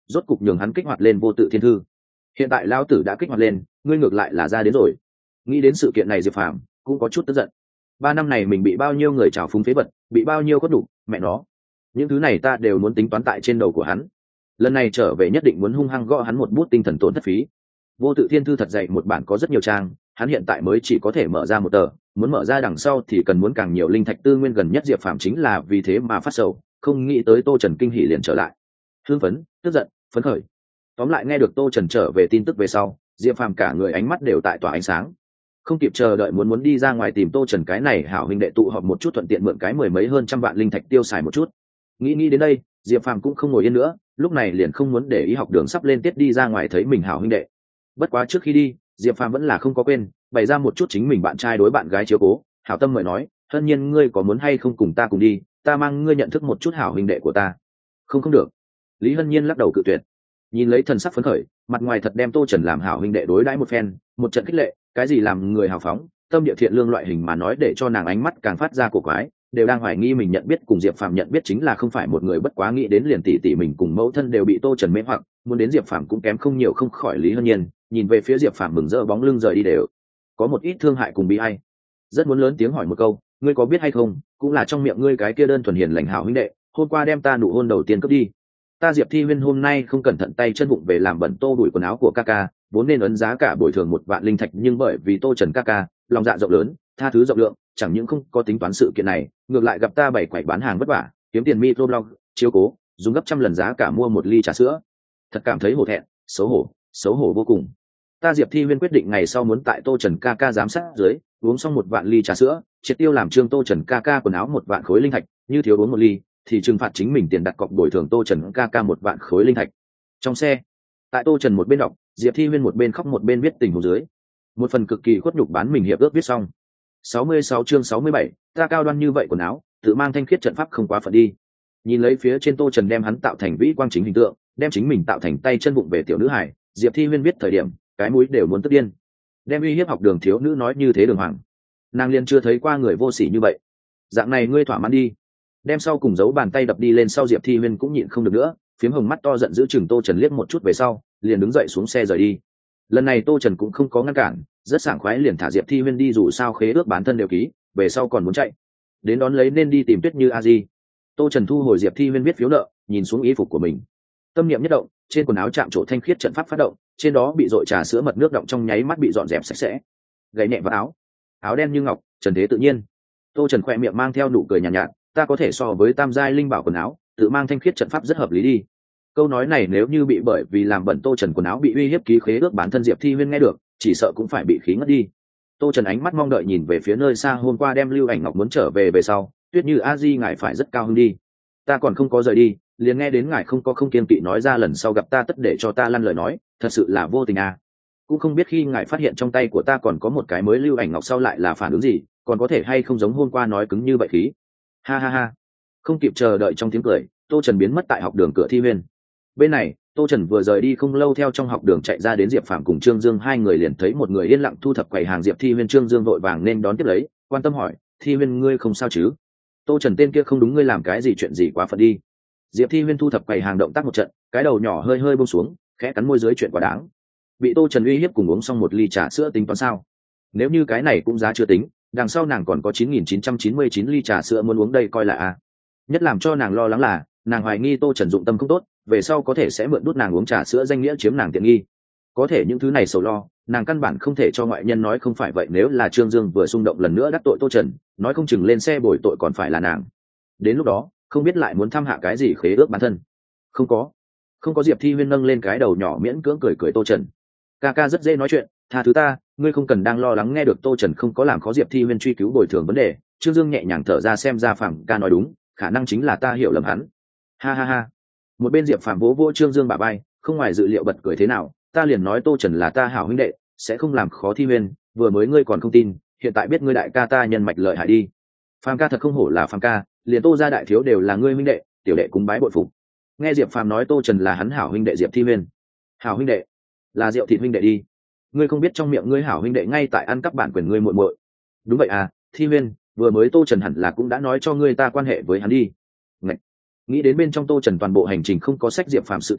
rốt cục nhường hắn kích hoạt lên vô tự thiên thư. Hiện tại lão tử đã kích hoạt lên, ngươi ngược lại là ra đến rồi. Nghĩ đến sự kiện này Diệp Phàm cũng có chút tức giận. Ba năm này mình bị bao nhiêu người trào phúng phế vật, bị bao nhiêu cốt đủ, mẹ nó. Những thứ này ta đều muốn tính toán tại trên đầu của hắn. Lần này trở về nhất định muốn hung hăng gõ hắn một bút tinh thần tổn thất phí. Vô tự thiên thư thật dày một bản có rất nhiều trang, hắn hiện tại mới chỉ có thể mở ra một tờ, muốn mở ra đằng sau thì cần muốn càng nhiều linh thạch tư nguyên, gần nhất Diệp Phàm chính là vì thế mà phát sầu, không nghĩ tới Tô Trần kinh hỉ liền trở lại. Hưng phấn, tức giận, phấn khởi. Tóm lại nghe được Tô Trần trở về tin tức về sau, Diệp Phàm cả người ánh mắt đều tại tỏa ánh sáng. Không kịp chờ đợi muốn muốn đi ra ngoài tìm Tô Trần cái này hảo huynh đệ tụ họp một chút, thuận tiện mượn cái mười mấy hơn trăm vạn linh thạch tiêu xài một chút. Nghĩ nghĩ đến đây, Diệp Phàm cũng không ngồi yên nữa, lúc này liền không muốn để ý học đường sắp lên tiết đi ra ngoài thấy mình hảo huynh đệ. Bất quá trước khi đi, Diệp Phàm vẫn là không có quên bày ra một chút chính mình bạn trai đối bạn gái chiếu cố, hảo tâm mời nói, hân nhiên ngươi có muốn hay không cùng ta cùng đi, ta mang ngươi nhận thức một chút hảo huynh đệ của ta. Không không được. Lý Hân Nhiên lắc đầu cự tuyệt. Nhìn lấy thần sắc phấn khởi, mặt ngoài thật đem Tô Trần làm hảo huynh đệ đối đãi một phen, một trận khích lệ, cái gì làm người hào phóng, tâm địa thiện lương loại hình mà nói để cho nàng ánh mắt càng phát ra cổ quái, đều đang hoài nghi mình nhận biết cùng Diệp Phàm nhận biết chính là không phải một người, bất quá nghĩ đến liền tỷ tỷ mình cùng mẫu thân đều bị Tô Trần mê hoặc, muốn đến Diệp Phàm cũng kém không nhiều, không khỏi Lý Hân Nhiên, nhìn về phía Diệp Phàm mừng rỡ bóng lưng rời đi đều có một ít thương hại cùng bi ai. Rất muốn lớn tiếng hỏi một câu, ngươi có biết hay không, cũng là trong miệng ngươi cái kia đơn thuần hiền lành hảo huynh đệ, hôm qua đem ta nụ hôn đầu tiên cướp đi. Ta Diệp Thi Huyên hôm nay không cẩn thận tay chân bụng về làm bẩn tô đuổi quần áo của ca ca, vốn nên ấn giá cả bồi thường một vạn linh thạch, nhưng bởi vì Tô Trần ca ca lòng dạ rộng lớn, tha thứ rộng lượng, chẳng những không có tính toán sự kiện này, ngược lại gặp ta bảy quẩy bán hàng vất vả, kiếm tiền microblog, chiếu cố, dùng gấp trăm lần giá cả mua một ly trà sữa. Thật cảm thấy hổ thẹn, xấu hổ, xấu hổ vô cùng. Ta Diệp Thi Huyên quyết định ngày sau muốn tại Tô Trần ca ca giám sát dưới, uống xong một vạn ly trà sữa, triệt tiêu làm trương Tô Trần ca ca quần áo một vạn khối linh thạch, như thiếu uống một ly thì trừng phạt chính mình tiền đặt cọc bồi thường Tô Trần ca ca một vạn khối linh thạch. Trong xe, tại Tô Trần một bên đọc, Diệp Thi Huyên một bên khóc một bên viết tình huống dưới. Một phần cực kỳ khuất nhục bán mình hiệp ước viết xong. sáu mươi sáu chương sáu mươi bảy, ta cao đoan như vậy quần áo, tự mang thanh khiết trận pháp không quá phận đi. Nhìn lấy phía trên Tô Trần đem hắn tạo thành vĩ quang chính hình tượng, đem chính mình tạo thành tay chân bụng về tiểu nữ hải, Diệp Thi Huyên viết thời điểm, cái mũi đều muốn tức điên. Đem uy hiếp học đường thiếu nữ nói như thế đường hoàng, nàng liền chưa thấy qua người vô sỉ như vậy. Dạng này ngươi thỏa mãn đi. Đem sau cùng giấu bàn tay đập đi lên sau, Diệp Thi Huyên cũng nhịn không được nữa, phiếm hồng mắt to giận giữ chừng Tô Trần liếc một chút về sau, liền đứng dậy xuống xe rời đi. Lần này Tô Trần cũng không có ngăn cản, rất sảng khoái liền thả Diệp Thi Huyên đi, dù sao khế ước bản thân đều ký, về sau còn muốn chạy đến đón lấy nên đi tìm Tuyết Như a di. Tô Trần thu hồi Diệp Thi Huyên viết phiếu nợ, nhìn xuống y phục của mình, tâm niệm nhất động, trên quần áo chạm trổ thanh khiết trận pháp phát động, trên đó bị dội trà sữa mật nước động trong nháy mắt bị dọn dẹp sạch sẽ. Gầy nhẹ vào áo, áo đen như ngọc, trần thế tự nhiên. Tô Trần khoe miệng mang theo nụ cười nhàn nhạt, nhạt, ta có thể so với tam giai linh bảo quần áo, tự mang thanh khiết trận pháp rất hợp lý đi. Câu nói này nếu như bị bởi vì làm bẩn Tô Trần quần áo bị uy hiếp ký khế ước bản thân Diệp Thi Huyên nghe được, chỉ sợ cũng phải bị khí ngất đi. Tô Trần ánh mắt mong đợi nhìn về phía nơi xa, hôm qua đem Lưu Ảnh Ngọc muốn trở về về sau, Tuyết Như a di ngài phải rất cao hứng đi. Ta còn không có rời đi, liền nghe đến ngài không có không kiên kỵ nói ra lần sau gặp ta tất để cho ta lăn lời nói, thật sự là vô tình à. Cũng không biết khi ngài phát hiện trong tay của ta còn có một cái mới Lưu Ảnh Ngọc sau lại là phản ứng gì, còn có thể hay không giống hôm qua nói cứng như vậy khí. Ha ha ha. Không kịp chờ đợi trong tiếng cười, Tô Trần biến mất tại học đường cửa Thi Huyên. Bên này, Tô Trần vừa rời đi không lâu, theo trong học đường chạy ra đến Diệp Phàm cùng Trương Dương, hai người liền thấy một người yên lặng thu thập quầy hàng Diệp Thi Huyên. Trương Dương vội vàng nên đón tiếp lấy, quan tâm hỏi, Thi Huyên ngươi không sao chứ? Tô Trần tên kia không đúng, ngươi làm cái gì chuyện gì quá phận đi. Diệp Thi Huyên thu thập quầy hàng động tác một trận, cái đầu nhỏ hơi hơi buông xuống, khẽ cắn môi dưới, chuyện quá đáng. Bị Tô Trần uy hiếp cùng uống xong một ly trà sữa tính toán sao? Nếu như cái này cũng giá chưa tính, đằng sau nàng còn có chín nghìn chín trăm chín mươi chín ly trà sữa muốn uống đây coi là a. Nhất làm cho nàng lo lắng là, nàng hoài nghi Tô Trần dụng tâm không tốt, về sau có thể sẽ mượn đút nàng uống trà sữa danh nghĩa chiếm nàng tiện nghi. Có thể những thứ này sầu lo, nàng căn bản không thể cho ngoại nhân nói không phải vậy, nếu là Trương Dương vừa xung động lần nữa đắc tội Tô Trần, nói không chừng lên xe bồi tội còn phải là nàng. Đến lúc đó, không biết lại muốn thăm hạ cái gì khế ước bản thân. Không có, không có. Diệp Thi Huyên nâng lên cái đầu nhỏ miễn cưỡng cười cười, Tô Trần ca ca rất dễ nói chuyện, tha thứ ta, ngươi không cần đang lo lắng. Nghe được Tô Trần không có làm khó Diệp Thi Huyên truy cứu bồi thường vấn đề, Trương Dương nhẹ nhàng thở ra, xem ra Phạm ca nói đúng, khả năng chính là ta hiểu lầm hắn. Ha ha ha. Một bên Diệp Phạm vỗ vỗ Trương Dương bả vai, không ngoài dự liệu bật cười, thế nào, ta liền nói Tô Trần là ta hảo huynh đệ, sẽ không làm khó Thi Huyên, vừa mới ngươi còn không tin, hiện tại biết ngươi đại ca ta nhân mạch lợi hại đi. Phạm ca thật không hổ là Phạm ca, liền Tô gia đại thiếu đều là ngươi huynh đệ, tiểu đệ cúng bái bội phục. Nghe Diệp Phạm nói Tô Trần là hắn hảo huynh đệ, Diệp Thi Huyên, hảo huynh đệ là Diệu Thịt huynh đệ đi. Ngươi không biết trong miệng ngươi hảo huynh đệ ngay tại ăn cắp bản quyền ngươi muội muội. Đúng vậy à, Thi Huyên, vừa mới Tô Trần hẳn là cũng đã nói cho ngươi ta quan hệ với hắn đi. Ngậy. Nghĩ đến bên trong Tô Trần toàn bộ hành trình không có sách Diệp Phạm sự tình,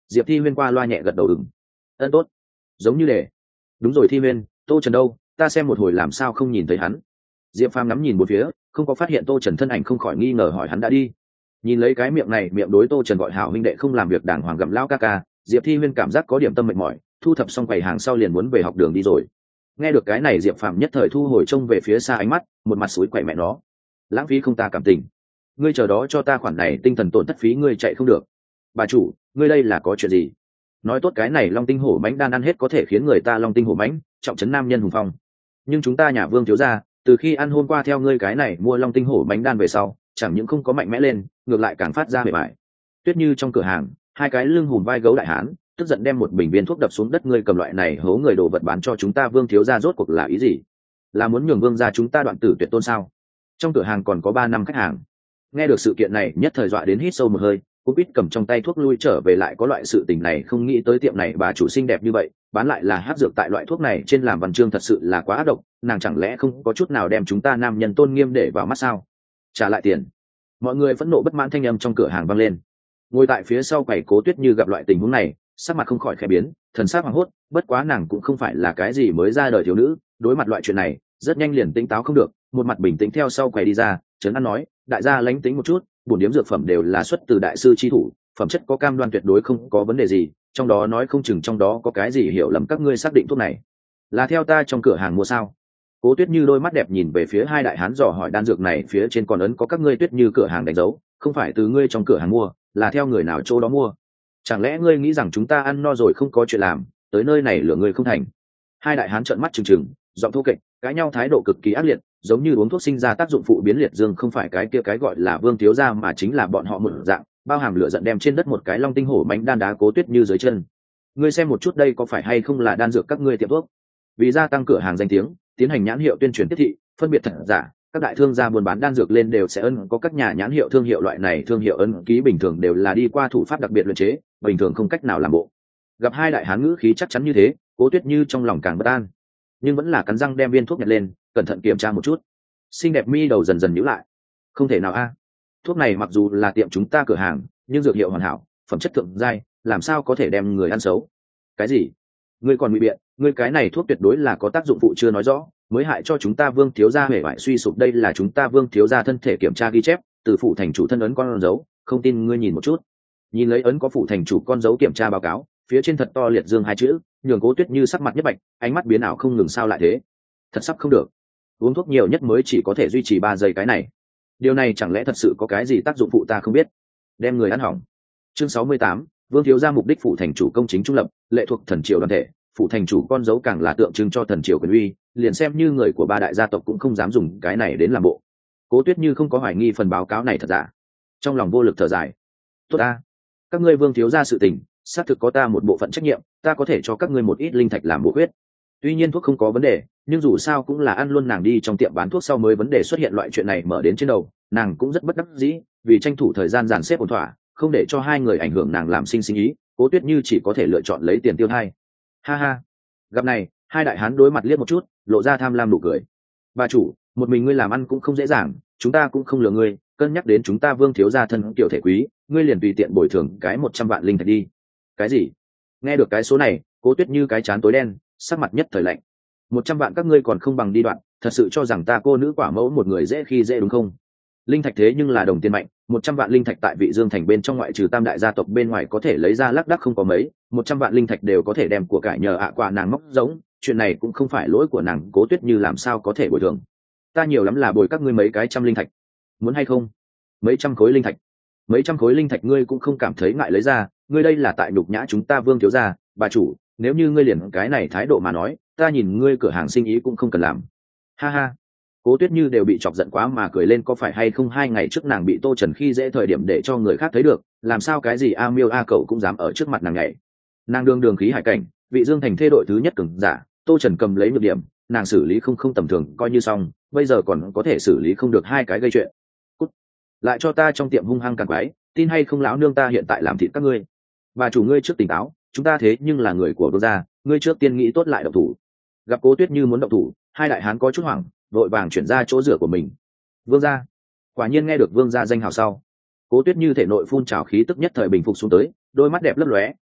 Diệp Thi Huyên qua loa nhẹ gật đầu ừng. Ân tốt. Giống như để. Đúng rồi Thi Huyên, Tô Trần đâu, ta xem một hồi làm sao không nhìn thấy hắn. Diệp Phàm ngắm nhìn một phía, không có phát hiện Tô Trần thân ảnh, không khỏi nghi ngờ hỏi hắn đã đi. Nhìn lấy cái miệng này, miệng đối Tô Trần gọi hảo huynh đệ không làm việc đàng hoàng gặm lão ca ca, Diệp Thi Huyên cảm giác có điểm tâm mệt mỏi, thu thập xong quầy hàng sau liền muốn về học đường đi rồi. Nghe được cái này Diệp Phàm nhất thời thu hồi trông về phía xa ánh mắt, một mặt sủi quậy mẹ nó. Lãng phí không ta cảm tình. Ngươi chờ đó cho ta khoản này tinh thần tổn thất phí ngươi chạy không được. Bà chủ, ngươi đây là có chuyện gì? Nói tốt cái này long tinh hổ mãnh đan ăn hết có thể khiến người ta long tinh hổ mãnh, trọng trấn nam nhân hùng phong. Nhưng chúng ta nhà Vương thiếu gia, từ khi ăn hôm qua theo ngươi cái này mua long tinh hổ mãnh đan về sau, chẳng những không có mạnh mẽ lên, ngược lại càng phát ra bề bại. Tuyết Như trong cửa hàng, hai cái lưng hùm vai gấu đại hán, tức giận đem một bình viên thuốc đập xuống đất, ngươi cầm loại này hố người đồ vật bán cho chúng ta Vương thiếu gia rốt cuộc là ý gì? Là muốn nhường Vương gia chúng ta đoạn tử tuyệt tôn sao? Trong cửa hàng còn có ba năm khách hàng. Nghe được sự kiện này, nhất thời dọa đến hít sâu một hơi, cũng biết cầm trong tay thuốc lui trở về, lại có loại sự tình này, không nghĩ tới tiệm này bà chủ xinh đẹp như vậy, bán lại là hắc dược, tại loại thuốc này trên làm văn chương thật sự là quá ác độc, nàng chẳng lẽ không có chút nào đem chúng ta nam nhân tôn nghiêm để vào mắt sao? Trả lại tiền. Mọi người phẫn nộ bất mãn thanh âm trong cửa hàng vang lên. Ngồi tại phía sau quầy Cố Tuyết Như gặp loại tình huống này, sắc mặt không khỏi khẽ biến, thần sắc hoảng hốt, bất quá nàng cũng không phải là cái gì mới ra đời thiếu nữ, đối mặt loại chuyện này, rất nhanh liền tỉnh táo không được, một mặt bình tĩnh theo sau quầy đi ra, trấn an nói, đại gia lánh tính một chút, bổn điếm dược phẩm đều là xuất từ đại sư chi thủ, phẩm chất có cam đoan tuyệt đối không có vấn đề gì, trong đó nói không chừng trong đó có cái gì hiểu lầm, các ngươi xác định thuốc này là theo ta trong cửa hàng mua sao? Cố Tuyết Như đôi mắt đẹp nhìn về phía hai đại hán dò hỏi, đan dược này phía trên còn ấn có các ngươi Tuyết Như cửa hàng đánh dấu, không phải từ ngươi trong cửa hàng mua, là theo người nào chỗ đó mua? Chẳng lẽ ngươi nghĩ rằng chúng ta ăn no rồi không có chuyện làm, tới nơi này lừa ngươi không thành? Hai đại hán trợn mắt trừng trừng, giọng thô kệch, cãi nhau thái độ cực kỳ ác liệt, giống như uống thuốc sinh ra tác dụng phụ biến liệt dương, không phải cái kia cái gọi là Vương thiếu gia, mà chính là bọn họ một dạng, bao hàm lửa giận đem trên đất một cái long tinh hổ mãnh đan đá Cố Tuyết Như dưới chân. Ngươi xem một chút đây có phải hay không là đan dược các ngươi tiệm thuốc? Vì gia tăng cửa hàng danh tiếng, tiến hành nhãn hiệu tuyên truyền tiếp thị, phân biệt thật giả, các đại thương gia buôn bán đan dược lên đều sẽ ấn có các nhà nhãn hiệu thương hiệu, loại này thương hiệu ấn ký bình thường đều là đi qua thủ pháp đặc biệt luyện chế, bình thường không cách nào làm bộ. Gặp hai đại hán ngữ khí chắc chắn như thế, Cố Tuyết Như trong lòng càng bất an, nhưng vẫn là cắn răng đem viên thuốc nhặt lên, cẩn thận kiểm tra một chút. Xinh đẹp mi đầu dần dần nhíu lại. Không thể nào a, thuốc này mặc dù là tiệm chúng ta cửa hàng, nhưng dược hiệu hoàn hảo, phẩm chất thượng giai, làm sao có thể đem người ăn xấu? Cái gì? Ngươi còn ngụy biện, ngươi cái này thuốc tuyệt đối là có tác dụng phụ chưa nói rõ, mới hại cho chúng ta Vương thiếu gia hề bại suy sụp, đây là chúng ta Vương thiếu gia thân thể kiểm tra ghi chép, từ phụ thành chủ thân ấn con dấu, không tin ngươi nhìn một chút. Nhìn lấy ấn có phụ thành chủ con dấu kiểm tra báo cáo, phía trên thật to liệt dương hai chữ, nhường Cố Tuyết Như sắc mặt nhất bạch, ánh mắt biến ảo không ngừng, sao lại thế? Thật sắp không được. Uống thuốc nhiều nhất mới chỉ có thể duy trì ba giây cái này. Điều này chẳng lẽ thật sự có cái gì tác dụng phụ ta không biết? Đem người ăn hỏng. Chương sáu mươi tám, Vương thiếu gia mục đích phụ thành chủ công chính trung lập, lệ thuộc thần triều đoàn thể, phụ thành chủ con dấu càng là tượng trưng cho thần triều quyền uy, liền xem như người của ba đại gia tộc cũng không dám dùng cái này đến làm bộ. Cố Tuyết Như không có hoài nghi phần báo cáo này thật giả, trong lòng vô lực thở dài. Tốt a, các ngươi Vương thiếu gia sự tình, xác thực có ta một bộ phận trách nhiệm, ta có thể cho các ngươi một ít linh thạch làm bổ huyết. Tuy nhiên thuốc không có vấn đề, nhưng dù sao cũng là ăn luôn nàng đi trong tiệm bán thuốc sau mới vấn đề xuất hiện, loại chuyện này mở đến trên đầu, nàng cũng rất bất đắc dĩ, vì tranh thủ thời gian dàn xếp ổn thỏa, không để cho hai người ảnh hưởng nàng làm sinh sinh ý, Cố Tuyết Như chỉ có thể lựa chọn lấy tiền tiêu thai. Ha ha. Gặp này, hai đại hán đối mặt liếc một chút, lộ ra tham lam nụ cười. Bà chủ, một mình ngươi làm ăn cũng không dễ dàng, chúng ta cũng không lừa ngươi, cân nhắc đến chúng ta Vương thiếu gia thân tiểu thể quý, ngươi liền tùy tiện bồi thường cái một trăm vạn linh thạch đi. Cái gì? Nghe được cái số này, Cố Tuyết Như cái chán tối đen, sắc mặt nhất thời lạnh. Một trăm vạn các ngươi còn không bằng đi đoạn, thật sự cho rằng ta cô nữ quả mẫu một người dễ khi dễ đúng không? Linh thạch thế nhưng là đồng tiền mạnh, một trăm vạn linh thạch tại Vị Dương thành bên trong ngoại trừ tam đại gia tộc bên ngoài có thể lấy ra lác đác không có mấy, một trăm vạn linh thạch đều có thể đem của cải nhờ ạ quả nàng móc giống, chuyện này cũng không phải lỗi của nàng, Cố Tuyết Như làm sao có thể bồi thường. Ta nhiều lắm là bồi các ngươi mấy cái trăm linh thạch. Muốn hay không? Mấy trăm khối linh thạch. Mấy trăm khối linh thạch ngươi cũng không cảm thấy ngại lấy ra, ngươi đây là tại nhục nhã chúng ta Vương thiếu gia, bà chủ, nếu như ngươi liền cái này thái độ mà nói, ta nhìn ngươi cửa hàng sinh ý cũng không cần làm. Ha ha. Cố Tuyết Như đều bị chọc giận quá mà cười lên, có phải hay không hai ngày trước nàng bị Tô Trần khi dễ thời điểm để cho người khác thấy được, làm sao cái gì a miêu a cậu cũng dám ở trước mặt nàng nhảy. Nàng đương đường khí hải cảnh, Vị Dương thành thê đội thứ nhất cường giả, Tô Trần cầm lấy nhược điểm, nàng xử lý không không tầm thường coi như xong, bây giờ còn có thể xử lý không được hai cái gây chuyện. Cút. Lại cho ta trong tiệm hung hăng càng quái, tin hay không lão nương ta hiện tại làm thịt các ngươi. Bà chủ ngươi trước tỉnh táo, chúng ta thế nhưng là người của Vương gia, ngươi trước tiên nghĩ tốt lại động thủ. Gặp Cố Tuyết Như muốn động thủ, hai đại hán có chút hoảng, vội vàng chuyển ra chỗ rửa của mình. Vương gia. Quả nhiên nghe được Vương gia danh hào sau, Cố Tuyết Như thể nội phun trào khí tức nhất thời bình phục xuống tới, đôi mắt đẹp lấp lóe,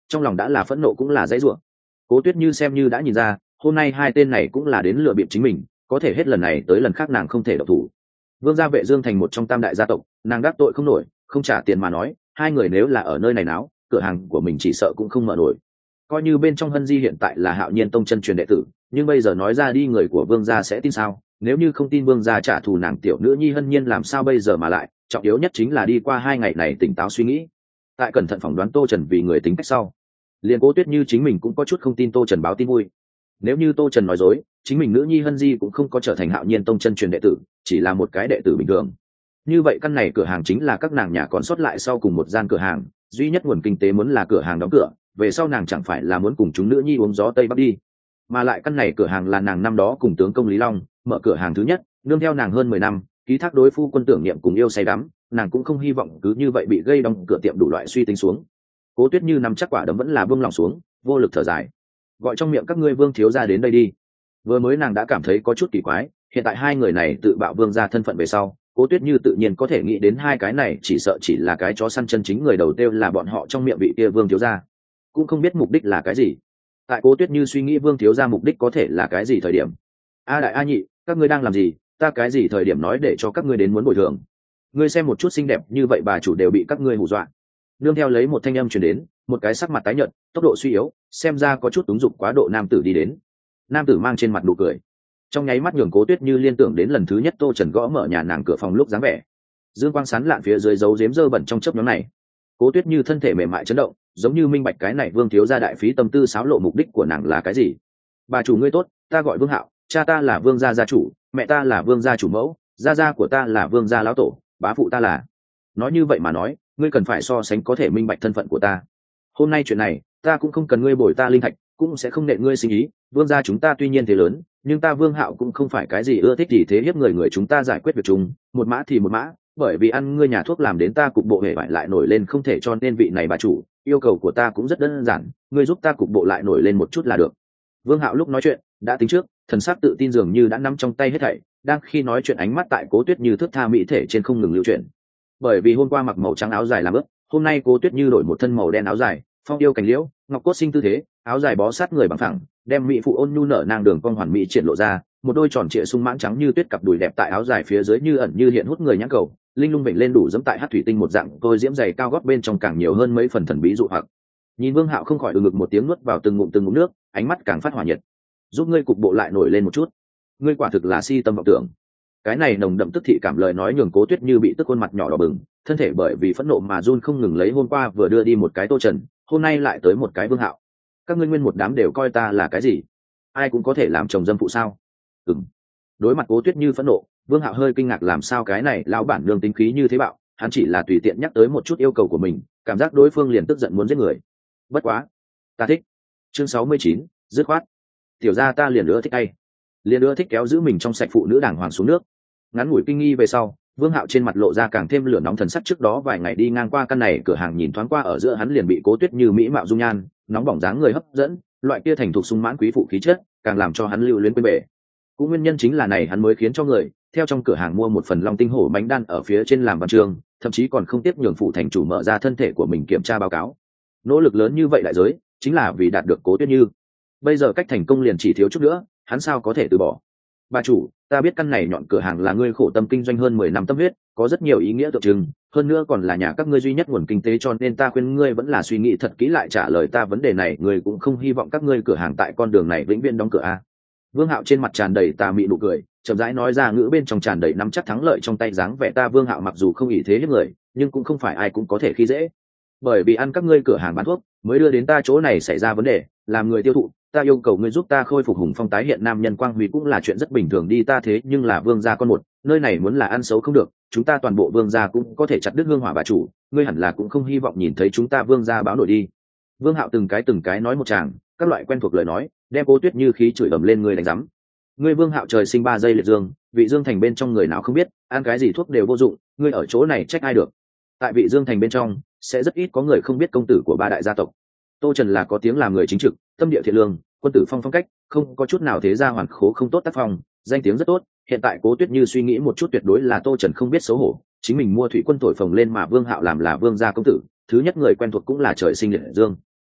trong lòng đã là phẫn nộ cũng là dãy rủa. Cố Tuyết Như xem như đã nhìn ra, hôm nay hai tên này cũng là đến lừa bịp chính mình, có thể hết lần này tới lần khác nàng không thể động thủ. Vương gia Vệ Dương thành một trong tam đại gia tộc, nàng đắc tội không nổi, không trả tiền mà nói, hai người nếu là ở nơi này náo, cửa hàng của mình chỉ sợ cũng không mở nổi. Coi như bên trong Hân Di hiện tại là Hạo Nhiên tông chân truyền đệ tử, nhưng bây giờ nói ra đi người của Vương gia sẽ tin sao? Nếu như không tin Vương gia trả thù nàng tiểu nữ nhi Hân Nhiên làm sao bây giờ mà lại, trọng yếu nhất chính là đi qua hai ngày này tỉnh táo suy nghĩ. Tại cẩn thận phỏng đoán Tô Trần vì người tính cách sau, liền Cố Tuyết Như chính mình cũng có chút không tin Tô Trần báo tin vui. Nếu như Tô Trần nói dối, chính mình nữ nhi Hân Di cũng không có trở thành Hạo Nhiên tông chân truyền đệ tử, chỉ là một cái đệ tử bình thường. Như vậy căn này cửa hàng chính là các nàng nhà còn sót lại sau cùng một gian cửa hàng, duy nhất nguồn kinh tế muốn là cửa hàng đóng cửa, về sau nàng chẳng phải là muốn cùng chúng nữ nhi uống gió tây bắc đi. Mà lại căn này cửa hàng là nàng năm đó cùng tướng công Lý Long mở cửa hàng thứ nhất, nương theo nàng hơn mười năm, ký thác đối phu quân tưởng niệm cùng yêu say đắm, nàng cũng không hy vọng cứ như vậy bị gây đóng cửa tiệm đủ loại suy tính xuống. Cố Tuyết Như nằm chắc quả đấm vẫn là buông lòng xuống, vô lực thở dài. Gọi trong miệng các ngươi Vương thiếu gia đến đây đi. Vừa mới nàng đã cảm thấy có chút kỳ quái, hiện tại hai người này tự bạo Vương gia thân phận về sau, Cố Tuyết Như tự nhiên có thể nghĩ đến hai cái này chỉ sợ chỉ là cái chó săn chân chính, người đầu tiên là bọn họ trong miệng vị kia Vương thiếu gia, cũng không biết mục đích là cái gì. Tại Cố Tuyết Như suy nghĩ Vương thiếu gia mục đích có thể là cái gì thời điểm, a đại a nhị, các ngươi đang làm gì? Ta cái gì thời điểm nói để cho các ngươi đến muốn bồi thường? Ngươi xem một chút xinh đẹp như vậy bà chủ đều bị các ngươi hù dọa. Nương theo lấy một thanh âm truyền đến, một cái sắc mặt tái nhợt, tốc độ suy yếu, xem ra có chút túng dục quá độ nam tử đi đến. Nam tử mang trên mặt nụ cười, trong nháy mắt nhường Cố Tuyết Như liên tưởng đến lần thứ nhất Tô Trần gõ mở nhà nàng cửa phòng lúc dáng vẻ. Dương quang sán lạn phía dưới dấu giếm dơ bẩn trong chớp nhóm này. Cố Tuyết Như thân thể mềm mại chấn động, giống như minh bạch cái này Vương thiếu gia đại phí tâm tư xáo lộ mục đích của nàng là cái gì. Bà chủ ngươi tốt, ta gọi Vương Hạo, cha ta là Vương gia gia chủ, mẹ ta là Vương gia chủ mẫu, gia gia của ta là Vương gia lão tổ, bá phụ ta là. Nói như vậy mà nói, ngươi cần phải so sánh có thể minh bạch thân phận của ta. Hôm nay chuyện này, ta cũng không cần ngươi bồi ta linh thạch, cũng sẽ không nệ ngươi sinh ý. Vương gia chúng ta tuy nhiên thế lớn, nhưng ta Vương Hạo cũng không phải cái gì ưa thích gì thế hiếp người người, chúng ta giải quyết việc chung, một mã thì một mã. Bởi vì ăn ngươi nhà thuốc làm đến ta cục bộ hề bại lại nổi lên không thể, cho nên vị này bà chủ, yêu cầu của ta cũng rất đơn giản, ngươi giúp ta cục bộ lại nổi lên một chút là được. Vương Hạo lúc nói chuyện đã tính trước, thần sắc tự tin dường như đã nắm trong tay hết thảy, đang khi nói chuyện ánh mắt tại Cố Tuyết Như thước tha mỹ thể trên không ngừng lưu chuyển. Bởi vì hôm qua mặc màu trắng áo dài làm ướt, hôm nay Cố Tuyết Như đổi một thân màu đen áo dài, phong yêu cảnh liễu, ngọc cốt sinh tư thế, áo dài bó sát người bằng phẳng, đem mỹ phụ ôn nhu nở nang đường cong hoàn mỹ triển lộ ra, một đôi tròn trịa sung mãn trắng như tuyết cặp đùi đẹp tại áo dài phía dưới như ẩn như hiện hút người nhãn cầu, linh lung vểnh lên đủ dẫm tại hát thủy tinh một dạng tôi diễm dày cao gót bên trong càng nhiều hơn mấy phần thần bí dụ hoặc. Nhìn Vương Hạo không khỏi ừ ngực một tiếng nuốt vào từng ngụm từng ngụm nước, ánh mắt càng phát hỏa nhiệt. Giúp ngươi cục bộ lại nổi lên một chút, ngươi quả thực là si tâm vọng tưởng. Cái này nồng đậm tức thị cảm lời nói nhường Cố Tuyết Như bị tức khuôn mặt nhỏ đỏ bừng, thân thể bởi vì phẫn nộ mà run không ngừng, lấy hôm qua vừa đưa đi một cái Tô Trần, hôm nay lại tới một cái Vương Hạo. Các ngươi nguyên một đám đều coi ta là cái gì? Ai cũng có thể làm chồng dâm phụ sao? Ừm. Đối mặt Cố Tuyết Như phẫn nộ, Vương Hạo hơi kinh ngạc, làm sao cái này lão bản nương tính khí như thế bạo, hắn chỉ là tùy tiện nhắc tới một chút yêu cầu của mình, cảm giác đối phương liền tức giận muốn giết người. Bất quá, ta thích. Chương sáu mươi chín, dứt khoát. Tiểu gia ta liền nữa thích tay, liền nữa thích kéo giữ mình trong sạch phụ nữ đàng hoàng xuống nước. Ngắn ngủi kinh nghi về sau, Vương Hạo trên mặt lộ ra càng thêm lửa nóng thần sắc. Trước đó vài ngày đi ngang qua căn này cửa hàng, nhìn thoáng qua ở giữa hắn liền bị Cố Tuyết Như mỹ mạo dung nhan, nóng bỏng dáng người hấp dẫn, loại kia thành thục sung mãn quý phụ khí chất, càng làm cho hắn lưu luyến quên bể. Cũng nguyên nhân chính là này hắn mới khiến cho người theo trong cửa hàng mua một phần long tinh hổ bánh đan ở phía trên làm văn chương, thậm chí còn không tiếp nhường phụ thành chủ mở ra thân thể của mình kiểm tra báo cáo. Nỗ lực lớn như vậy đại giới, chính là vì đạt được Cố Tuyết Như. Bây giờ cách thành công liền chỉ thiếu chút nữa, hắn sao có thể từ bỏ. Bà chủ, ta biết căn này nhọn cửa hàng là ngươi khổ tâm kinh doanh hơn mười năm tâm huyết, có rất nhiều ý nghĩa tượng trưng, hơn nữa còn là nhà các ngươi duy nhất nguồn kinh tế, cho nên ta khuyên ngươi vẫn là suy nghĩ thật kỹ lại trả lời ta vấn đề này. Ngươi cũng không hy vọng các ngươi cửa hàng tại con đường này vĩnh viễn đóng cửa a? Vương Hạo trên mặt tràn đầy tà mị nụ cười, chậm rãi nói ra, ngữ bên trong tràn đầy nắm chắc thắng lợi trong tay dáng vẻ. Ta Vương Hạo mặc dù không ỷ thế hiếp người, nhưng cũng không phải ai cũng có thể khi dễ. Bởi vì ăn các ngươi cửa hàng bán thuốc, mới đưa đến ta chỗ này xảy ra vấn đề, làm người tiêu thụ, ta yêu cầu ngươi giúp ta khôi phục hùng phong, tái hiện nam nhân quang huy, cũng là chuyện rất bình thường đi. Ta thế nhưng là Vương gia con một, nơi này muốn là ăn xấu không được, chúng ta toàn bộ Vương gia cũng có thể chặt đứt hương hỏa. Bà chủ, ngươi hẳn là cũng không hy vọng nhìn thấy chúng ta Vương gia báo nổi đi. Vương Hạo từng cái từng cái nói một tràng, các loại quen thuộc lời nói, đem Cố Tuyết Như khí chửi ầm lên. Ngươi đánh rắm. Ngươi Vương Hạo trời sinh ba giây liệt dương, vị Dương thành bên trong người nào không biết, ăn cái gì thuốc đều vô dụng, ngươi ở chỗ này trách ai được? Tại vị Dương thành bên trong, sẽ rất ít có người không biết công tử của ba đại gia tộc. Tô Trần là có tiếng làm người chính trực, tâm địa thiện lương, quân tử phong phong cách, không có chút nào thế gia hoàn khố không tốt tác phong, danh tiếng rất tốt. Hiện tại Cố Tuyết Như suy nghĩ một chút, tuyệt đối là Tô Trần không biết xấu hổ, chính mình mua thủy quân thổi phồng lên mà Vương Hạo làm là Vương gia công tử, thứ nhất người quen thuộc cũng là trời sinh liệt dương.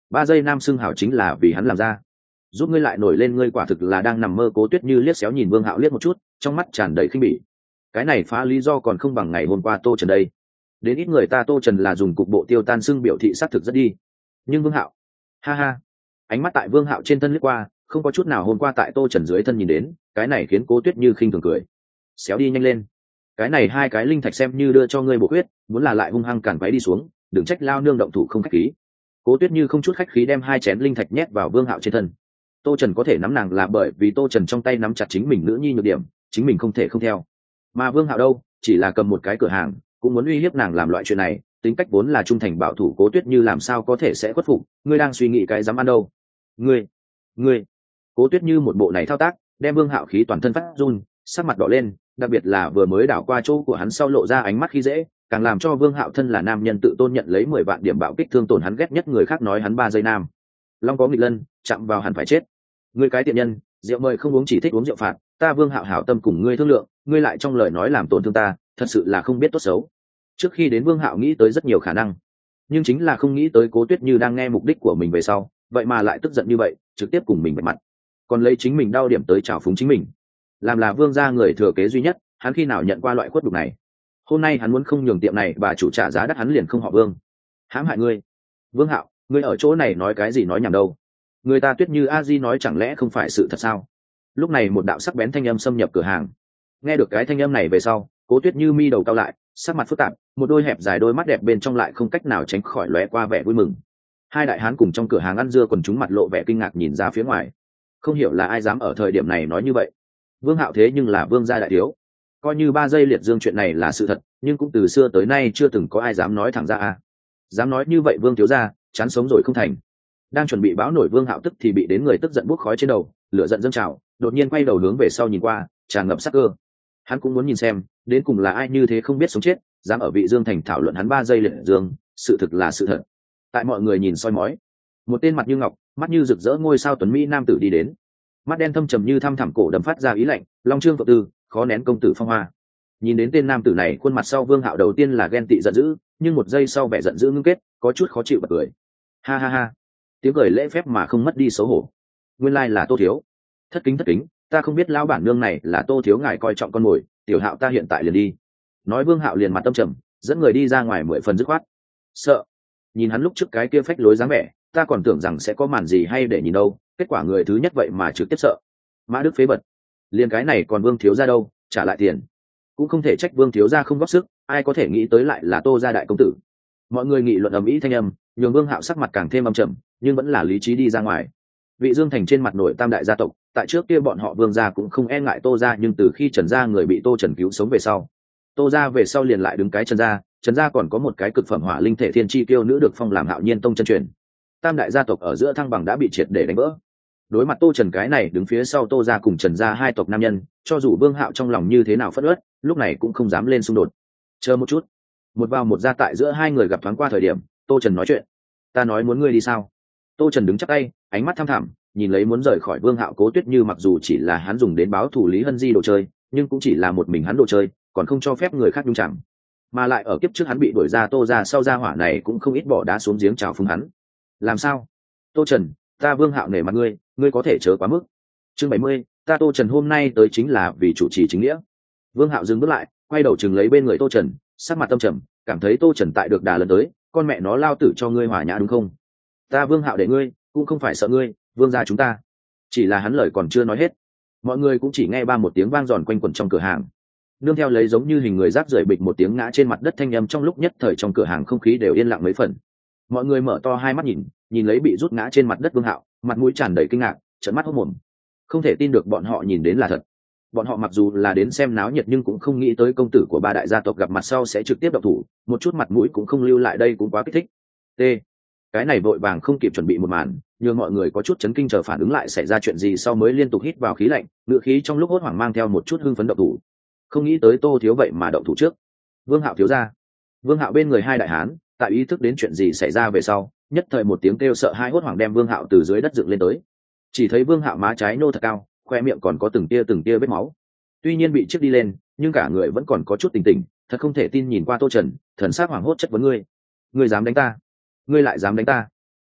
ba giây nam xưng hảo chính là vì hắn làm ra. Giúp ngươi lại nổi lên, ngươi quả thực là đang nằm mơ. Cố Tuyết Như liếc xéo nhìn Vương Hạo liếc một chút, trong mắt tràn đầy khinh bỉ. Cái này phá lý do còn không bằng ngày hôm qua Tô Trần đây. Đến ít người ta Tô Trần là dùng cục bộ tiêu tan xưng biểu thị xác thực rất đi. Nhưng Vương Hạo, ha ha. Ánh mắt tại Vương Hạo trên thân lướt qua, không có chút nào hôm qua tại Tô Trần dưới thân nhìn đến, cái này khiến Cố Tuyết Như khinh thường cười. Xéo đi nhanh lên. Cái này hai cái linh thạch xem như đưa cho ngươi bổ huyết, muốn là lại hung hăng càn quấy đi xuống, đừng trách lao nương động thủ không khách khí. Cố Tuyết Như không chút khách khí đem hai chén linh thạch nhét vào Vương Hạo trên thân. Tô Trần có thể nắm nàng là bởi vì Tô Trần trong tay nắm chặt chính mình nữ nhi nhược điểm, chính mình không thể không theo. Mà Vương Hạo đâu, chỉ là cầm một cái cửa hàng, cũng muốn uy hiếp nàng làm loại chuyện này, tính cách vốn là trung thành bảo thủ Cố Tuyết Như làm sao có thể sẽ khuất phục, ngươi đang suy nghĩ cái dám ăn đâu? Ngươi, ngươi. Cố Tuyết Như một bộ này thao tác, đem Vương Hạo khí toàn thân phát run, sắc mặt đỏ lên, đặc biệt là vừa mới đảo qua chỗ của hắn sau lộ ra ánh mắt khi dễ, càng làm cho Vương Hạo thân là nam nhân tự tôn nhận lấy mười vạn điểm bạo kích thương tổn hắn ghét nhất người khác nói hắn ba giây nam. Long có nghịch lân, chạm vào hẳn phải chết. Ngươi cái tiện nhân, rượu mời không uống chỉ thích uống rượu phạt, ta Vương Hạo hảo tâm cùng ngươi thương lượng, ngươi lại trong lời nói làm tổn thương ta, thật sự là không biết tốt xấu. Trước khi đến Vương Hạo nghĩ tới rất nhiều khả năng, nhưng chính là không nghĩ tới Cố Tuyết Như đang nghe mục đích của mình về sau, vậy mà lại tức giận như vậy, trực tiếp cùng mình bật mặt, còn lấy chính mình đau điểm tới trào phúng chính mình. Làm là Vương gia người thừa kế duy nhất, hắn khi nào nhận qua loại khuất đục này? Hôm nay hắn muốn không nhường tiệm này bà chủ trả giá đắt, hắn liền không họ Vương. Hãm hại ngươi, Vương Hạo, ngươi ở chỗ này nói cái gì nói nhảm đâu? Người ta Tuyết Như a di nói chẳng lẽ không phải sự thật sao? Lúc này một đạo sắc bén thanh âm xâm nhập cửa hàng. Nghe được cái thanh âm này về sau, Cố Tuyết Như mi đầu cao lại, sắc mặt phức tạp, một đôi hẹp dài đôi mắt đẹp bên trong lại không cách nào tránh khỏi lóe qua vẻ vui mừng. Hai đại hán cùng trong cửa hàng ăn dưa quần chúng mặt lộ vẻ kinh ngạc nhìn ra phía ngoài, không hiểu là ai dám ở thời điểm này nói như vậy. Vương Hạo thế nhưng là Vương gia đại thiếu, coi như ba giây liệt dương chuyện này là sự thật, nhưng cũng từ xưa tới nay chưa từng có ai dám nói thẳng ra a. Dám nói như vậy Vương thiếu gia, chán sống rồi không thành. Đang chuẩn bị báo nổi Vương Hạo tức thì bị đến người tức giận bốc khói trên đầu, lửa giận dâng trào, đột nhiên quay đầu hướng về sau nhìn qua, tràn ngập sắc cơ. Hắn cũng muốn nhìn xem, đến cùng là ai như thế không biết sống chết, dám ở Vị Dương thành thảo luận hắn ba giây liệt dương, sự thực là sự thật. Tại mọi người nhìn soi mói, một tên mặt như ngọc, mắt như rực rỡ ngôi sao tuấn mỹ nam tử đi đến, mắt đen thâm trầm như thăm thẳm cổ đầm phát ra ý lạnh, long trương phượng tư, khó nén công tử phong hoa. Nhìn đến tên nam tử này, khuôn mặt sau Vương Hạo đầu tiên là ghen tị giận dữ, nhưng một giây sau vẻ giận dữ ngưng kết, có chút khó chịu bật cười. Ha ha ha, tiếng cười lễ phép mà không mất đi xấu hổ. Nguyên lai là Tô thiếu, thất kính thất kính, ta không biết lão bản nương này là Tô thiếu ngài coi trọng con mồi, tiểu Hạo ta hiện tại liền đi. Nói Vương Hạo liền mặt tâm trầm, dẫn người đi ra ngoài mười phần dứt khoát. Sợ, nhìn hắn lúc trước cái kia phách lối dáng vẻ, ta còn tưởng rằng sẽ có màn gì hay để nhìn đâu, kết quả người thứ nhất vậy mà trực tiếp sợ. Mã Đức phế bật, liền cái này còn Vương thiếu gia đâu, trả lại tiền. Cũng không thể trách Vương thiếu gia không góp sức, ai có thể nghĩ tới lại là Tô gia đại công tử. Mọi người nghị luận ầm ĩ thanh âm, nhường Vương Hạo sắc mặt càng thêm âm trầm, nhưng vẫn là lý trí đi ra ngoài. Vị Dương thành trên mặt nổi tam đại gia tộc, tại trước kia bọn họ Vương gia cũng không e ngại Tô gia, nhưng từ khi Trần gia người bị Tô Trần cứu sống về sau, Tô gia về sau liền lại đứng cái Trần gia, Trần gia còn có một cái cực phẩm hỏa linh thể thiên chi tiêu nữ được phong làm Hạo Nhiên tông chân truyền. Tam đại gia tộc ở giữa thăng bằng đã bị triệt để đánh vỡ. Đối mặt Tô Trần cái này đứng phía sau Tô gia cùng Trần gia hai tộc nam nhân, cho dù Vương Hạo trong lòng như thế nào phẫn uất, lúc này cũng không dám lên xung đột. Chờ một chút, một vào một ra tại giữa hai người gặp thoáng qua thời điểm, Tô Trần nói chuyện. Ta nói muốn ngươi đi sao? Tô Trần đứng chắp tay, ánh mắt thăm thẳm, nhìn lấy muốn rời khỏi Vương Hạo Cố Tuyết Như mặc dù chỉ là hắn dùng đến báo thù Lý Hân Di đồ chơi, nhưng cũng chỉ là một mình hắn đồ chơi, còn không cho phép người khác nhúng chạm. Mà lại ở kiếp trước hắn bị đuổi ra Tô gia sau gia hỏa này cũng không ít bỏ đá xuống giếng chào phúng hắn. Làm sao? Tô Trần, ta Vương Hạo nể mặt ngươi, ngươi có thể chớ quá mức. Chương bảy mươi, ta Tô Trần hôm nay tới chính là vì chủ trì chính nghĩa. Vương Hạo dừng bước lại, quay đầu chừng lấy bên người Tô Trần, sắc mặt tâm trầm, cảm thấy Tô Trần tại được đà lần tới, con mẹ nó lao tử cho ngươi hỏa nhã đúng không? Ta Vương Hạo để ngươi, cũng không phải sợ ngươi, Vương gia chúng ta. Chỉ là hắn lời còn chưa nói hết, mọi người cũng chỉ nghe ba một tiếng vang giòn quanh quẩn trong cửa hàng, nương theo lấy giống như hình người rác rưởi bịch một tiếng ngã trên mặt đất thanh âm, trong lúc nhất thời trong cửa hàng không khí đều yên lặng mấy phần. Mọi người mở to hai mắt nhìn, nhìn lấy bị rút ngã trên mặt đất Vương Hạo, mặt mũi tràn đầy kinh ngạc, trợn mắt hốt mồm, không thể tin được bọn họ nhìn đến là thật. Bọn họ mặc dù là đến xem náo nhiệt nhưng cũng không nghĩ tới công tử của ba đại gia tộc gặp mặt sau sẽ trực tiếp động thủ, một chút mặt mũi cũng không lưu lại, đây cũng quá kích thích. T. Cái này vội vàng không kịp chuẩn bị một màn, nhưng mọi người có chút chấn kinh chờ phản ứng lại xảy ra chuyện gì sau mới liên tục hít vào khí lạnh, ngựa khí trong lúc hốt hoảng mang theo một chút hưng phấn động thủ. Không nghĩ tới Tô thiếu vậy mà động thủ trước. Vương Hạo thiếu gia. Vương Hạo bên người hai đại hán, tại ý thức đến chuyện gì xảy ra về sau, nhất thời một tiếng kêu sợ hãi hốt hoảng đem Vương Hạo từ dưới đất dựng lên tới. Chỉ thấy Vương Hạo má trái nô thật cao, khoe miệng còn có từng tia từng tia vết máu. Tuy nhiên bị chiếc đi lên, nhưng cả người vẫn còn có chút tỉnh tỉnh, thật không thể tin nhìn qua Tô Trần, thần sắc hoảng hốt chất vấn ngươi. Ngươi dám đánh ta? Ngươi lại dám đánh ta?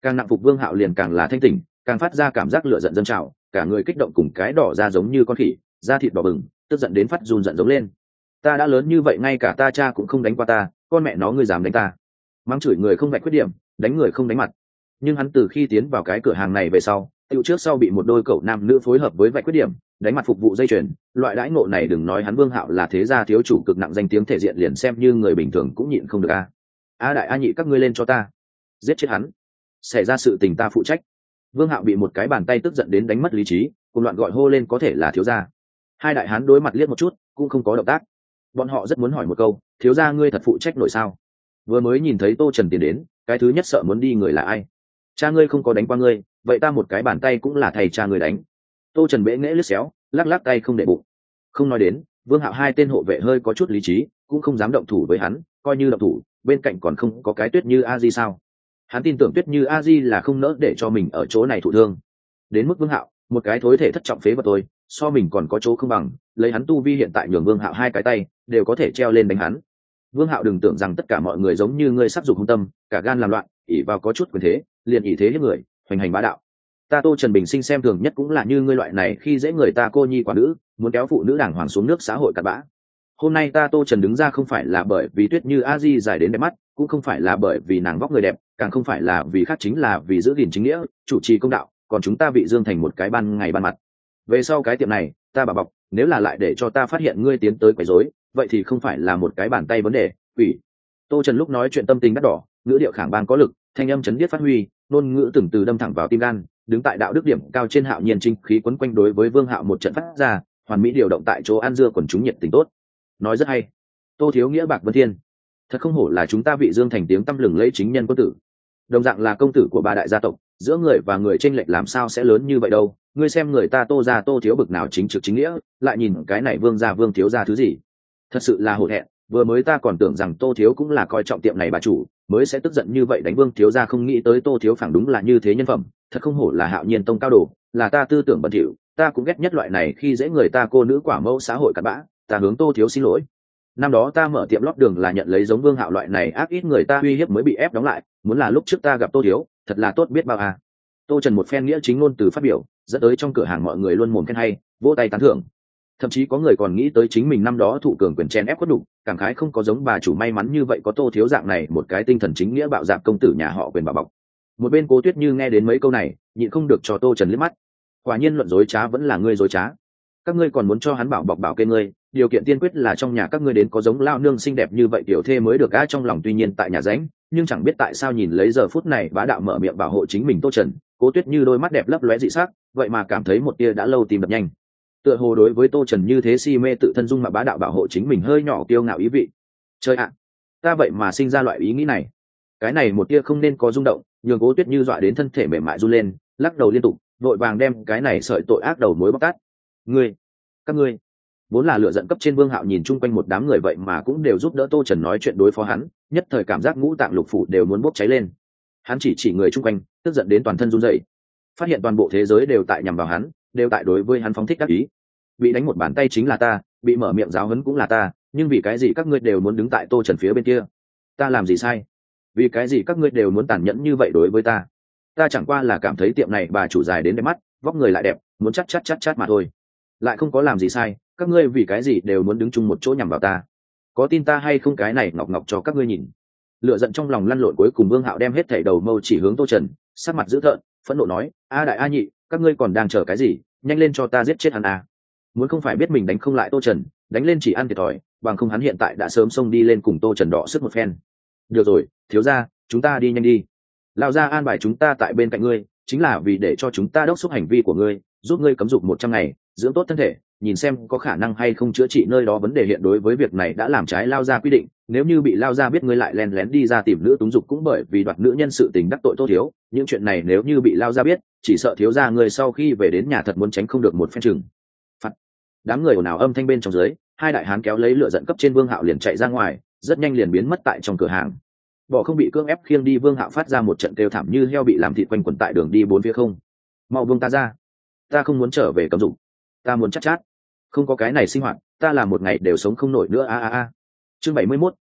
Càng nặng phục Vương Hạo liền càng là thanh tỉnh, càng phát ra cảm giác lửa giận dâng trào, cả người kích động cùng cái đỏ ra giống như con khỉ, da thịt đỏ bừng, tức giận đến phát run giận giống lên. Ta đã lớn như vậy ngay cả ta cha cũng không đánh qua ta, con mẹ nó ngươi dám đánh ta. Mắng chửi người không vạch khuyết điểm, đánh người không đánh mặt. Nhưng hắn từ khi tiến vào cái cửa hàng này về sau, tiêu trước sau bị một đôi cậu nam nữ phối hợp với vạch khuyết điểm, đánh mặt phục vụ dây chuyền, loại đãi ngộ này đừng nói hắn Vương Hạo là thế gia thiếu chủ cực nặng danh tiếng thể diện liền xem như người bình thường cũng nhịn không được a. A đại a nhị các ngươi lên cho ta, giết chết hắn. Xảy ra sự tình ta phụ trách. Vương Hạo bị một cái bàn tay tức giận đến đánh mất lý trí, cùng loạn gọi hô lên có thể là thiếu gia. Hai đại hán đối mặt liếc một chút, cũng không có động tác. Bọn họ rất muốn hỏi một câu, thiếu gia ngươi thật phụ trách nổi sao? Vừa mới nhìn thấy Tô Trần tiến đến, cái thứ nhất sợ muốn đi người là ai? Cha ngươi không có đánh qua ngươi, vậy ta một cái bàn tay cũng là thầy cha ngươi đánh. Tô Trần bẽ nghễ lướt xéo, lắc lắc tay không để bụng. Không nói đến, Vương Hạo hai tên hộ vệ hơi có chút lý trí, cũng không dám động thủ với hắn, coi như động thủ, bên cạnh còn không có cái Tuyết Như A Di sao? Hắn tin tưởng Tuyết Như A Di là không nỡ để cho mình ở chỗ này thụ thương. Đến mức Vương Hạo, một cái thối thể thất trọng phế vật tôi, so mình còn có chỗ không bằng, lấy hắn tu vi hiện tại nhường Vương Hạo hai cái tay đều có thể treo lên đánh hắn. Vương Hạo đừng tưởng rằng tất cả mọi người giống như ngươi sắc dục hung tâm, cả gan làm loạn, ỷ vào có chút quyền thế, liền ỷ thế hiếp người, hoành hành bá đạo. Ta Tô Trần bình sinh xem thường nhất cũng là như ngươi loại này khi dễ người ta cô nhi quả nữ, muốn kéo phụ nữ đàng hoàng xuống nước xã hội cặn bã. Hôm nay ta Tô Trần đứng ra không phải là bởi vì Tuyết Như A Di dài đến đẹp mắt, cũng không phải là bởi vì nàng vóc người đẹp, càng không phải là vì khác, chính là vì giữ gìn chính nghĩa, chủ trì công đạo, còn chúng ta bị dương thành một cái ban ngày ban mặt. Về sau cái tiệm này, ta bảo bọc, nếu là lại để cho ta phát hiện ngươi tiến tới quấy rối, vậy thì không phải là một cái bàn tay vấn đề, ủy. Tô Trần lúc nói chuyện tâm tình đắt đỏ, ngữ điệu khảng bang có lực, thanh âm chấn điếc phát huy, ngôn ngữ từng từ đâm thẳng vào tim gan, đứng tại đạo đức điểm cao trên Hạo Nhiên Trinh khí quấn quanh đối với Vương Hạo một trận phát ra, hoàn mỹ điều động tại chỗ ăn dưa quần chúng nhiệt tình tốt. Nói rất hay. Tô thiếu nghĩa bạc vân thiên, thật không hổ là chúng ta vị dương thành tiếng tăm lừng lẫy chính nhân quân tử. Đồng dạng là công tử của ba đại gia tộc, giữa người và người chênh lệch làm sao sẽ lớn như vậy đâu? Ngươi xem người ta Tô gia Tô thiếu bực nào chính trực chính nghĩa, lại nhìn cái này Vương gia Vương thiếu gia thứ gì? Thật sự là hổ thẹn, vừa mới ta còn tưởng rằng Tô thiếu cũng là coi trọng tiệm này bà chủ, mới sẽ tức giận như vậy đánh Vương thiếu gia, không nghĩ tới Tô thiếu phản đúng là như thế nhân phẩm, thật không hổ là Hạo Nhiên tông cao đồ, là ta tư tưởng bẩn thỉu, ta cũng ghét nhất loại này khi dễ người ta cô nữ quả mẫu xã hội cặn bã, ta hướng Tô thiếu xin lỗi. Năm đó ta mở tiệm lót đường là nhận lấy giống Vương Hạo loại này ác ít người ta uy hiếp mới bị ép đóng lại, muốn là lúc trước ta gặp Tô thiếu, thật là tốt biết bao à. Tô Trần một phen nghĩa chính ngôn từ phát biểu, dẫn tới trong cửa hàng mọi người luôn mồm khen hay, vỗ tay tán thưởng. Thậm chí có người còn nghĩ tới chính mình năm đó thụ cường quyền chen ép khuất đủ, cảm khái không có giống bà chủ may mắn như vậy có Tô thiếu dạng này một cái tinh thần chính nghĩa bạo dạn công tử nhà họ quyền bảo bọc. Một bên Cố Tuyết Như nghe đến mấy câu này, nhịn không được cho Tô Trần liếc mắt. Quả nhiên luận dối trá vẫn là ngươi dối trá. Các ngươi còn muốn cho hắn bảo bọc bảo kê ngươi, điều kiện tiên quyết là trong nhà các ngươi đến có giống lao nương xinh đẹp như vậy tiểu thê mới được a. Trong lòng tuy nhiên tại nhà ránh, nhưng chẳng biết tại sao nhìn lấy giờ phút này bá đạo mở miệng bảo hộ chính mình Tô Trần, Cố Tuyết Như đôi mắt đẹp lấp lóe dị sắc, vậy mà cảm thấy một tia đã lâu tìm đập nhanh. Tựa hồ đối với Tô Trần như thế si mê tự thân dung mà bá đạo bảo hộ chính mình hơi nhỏ kiêu ngạo ý vị. Chơi ạ, ta vậy mà sinh ra loại ý nghĩ này. Cái này một tia không nên có rung động, nhường Cố Tuyết Như dọa đến thân thể mềm mại run lên, lắc đầu liên tục, vội vàng đem cái này sợi tội ác đầu mối bóc tát. Ngươi, các ngươi, vốn là lựa giận cấp trên Vương Hạo nhìn chung quanh một đám người vậy mà cũng đều giúp đỡ Tô Trần nói chuyện đối phó hắn, nhất thời cảm giác ngũ tạng lục phủ đều muốn bốc cháy lên. Hắn chỉ chỉ người chung quanh, tức giận đến toàn thân run rẩy. Phát hiện toàn bộ thế giới đều tại nhằm vào hắn, đều tại đối với hắn phóng thích các ý. Bị đánh một bàn tay chính là ta, bị mở miệng giáo huấn cũng là ta, nhưng vì cái gì các ngươi đều muốn đứng tại Tô Trần phía bên kia? Ta làm gì sai? Vì cái gì các ngươi đều muốn tàn nhẫn như vậy đối với ta? Ta chẳng qua là cảm thấy tiệm này bà chủ dài đến đẹp mắt, vóc người lại đẹp, muốn chắt chắt chắt chắt mà thôi. Lại không có làm gì sai, các ngươi vì cái gì đều muốn đứng chung một chỗ nhằm vào ta? Có tin ta hay không cái này ngọc ngọc cho các ngươi nhìn. Lựa giận trong lòng lăn lộn, cuối cùng Vương Hạo đem hết thảy đầu mâu chỉ hướng Tô Trần, sắc mặt dữ tợn, phẫn nộ nói: "A đại a nhị, các ngươi còn đang chờ cái gì? Nhanh lên cho ta giết chết hắn a!" Muốn không phải biết mình đánh không lại Tô Trần, đánh lên chỉ ăn thiệt thòi, bằng không hắn hiện tại đã sớm xông đi lên cùng Tô Trần đọ sức một phen. Được rồi, thiếu gia, chúng ta đi nhanh đi. Lão gia an bài chúng ta tại bên cạnh ngươi, chính là vì để cho chúng ta đốc thúc hành vi của ngươi, giúp ngươi cấm dục một trăm ngày, dưỡng tốt thân thể, nhìn xem có khả năng hay không chữa trị nơi đó vấn đề. Hiện đối với việc này đã làm trái Lão gia quy định, nếu như bị Lão gia biết ngươi lại lén lén đi ra tìm nữ túng dục cũng bởi vì đoạt nữ nhân sự tình đắc tội Tô thiếu, những chuyện này nếu như bị Lão gia biết, chỉ sợ thiếu gia ngươi sau khi về đến nhà thật muốn tránh không được một phen trừng phạt. Đám người ồn ào âm thanh bên trong dưới, hai đại hán kéo lấy lửa giận cấp trên Vương Hạo liền chạy ra ngoài, rất nhanh liền biến mất tại trong cửa hàng. Bỏ không bị cưỡng ép khiêng đi Vương Hạo phát ra một trận kêu thảm như heo bị làm thịt quanh quẩn tại đường đi bốn phía. Không, mau buông ta ra, ta không muốn trở về cấm dục, ta muốn chát chát, không có cái này sinh hoạt ta làm một ngày đều sống không nổi nữa. A a a. Chương bảy mươi mốt,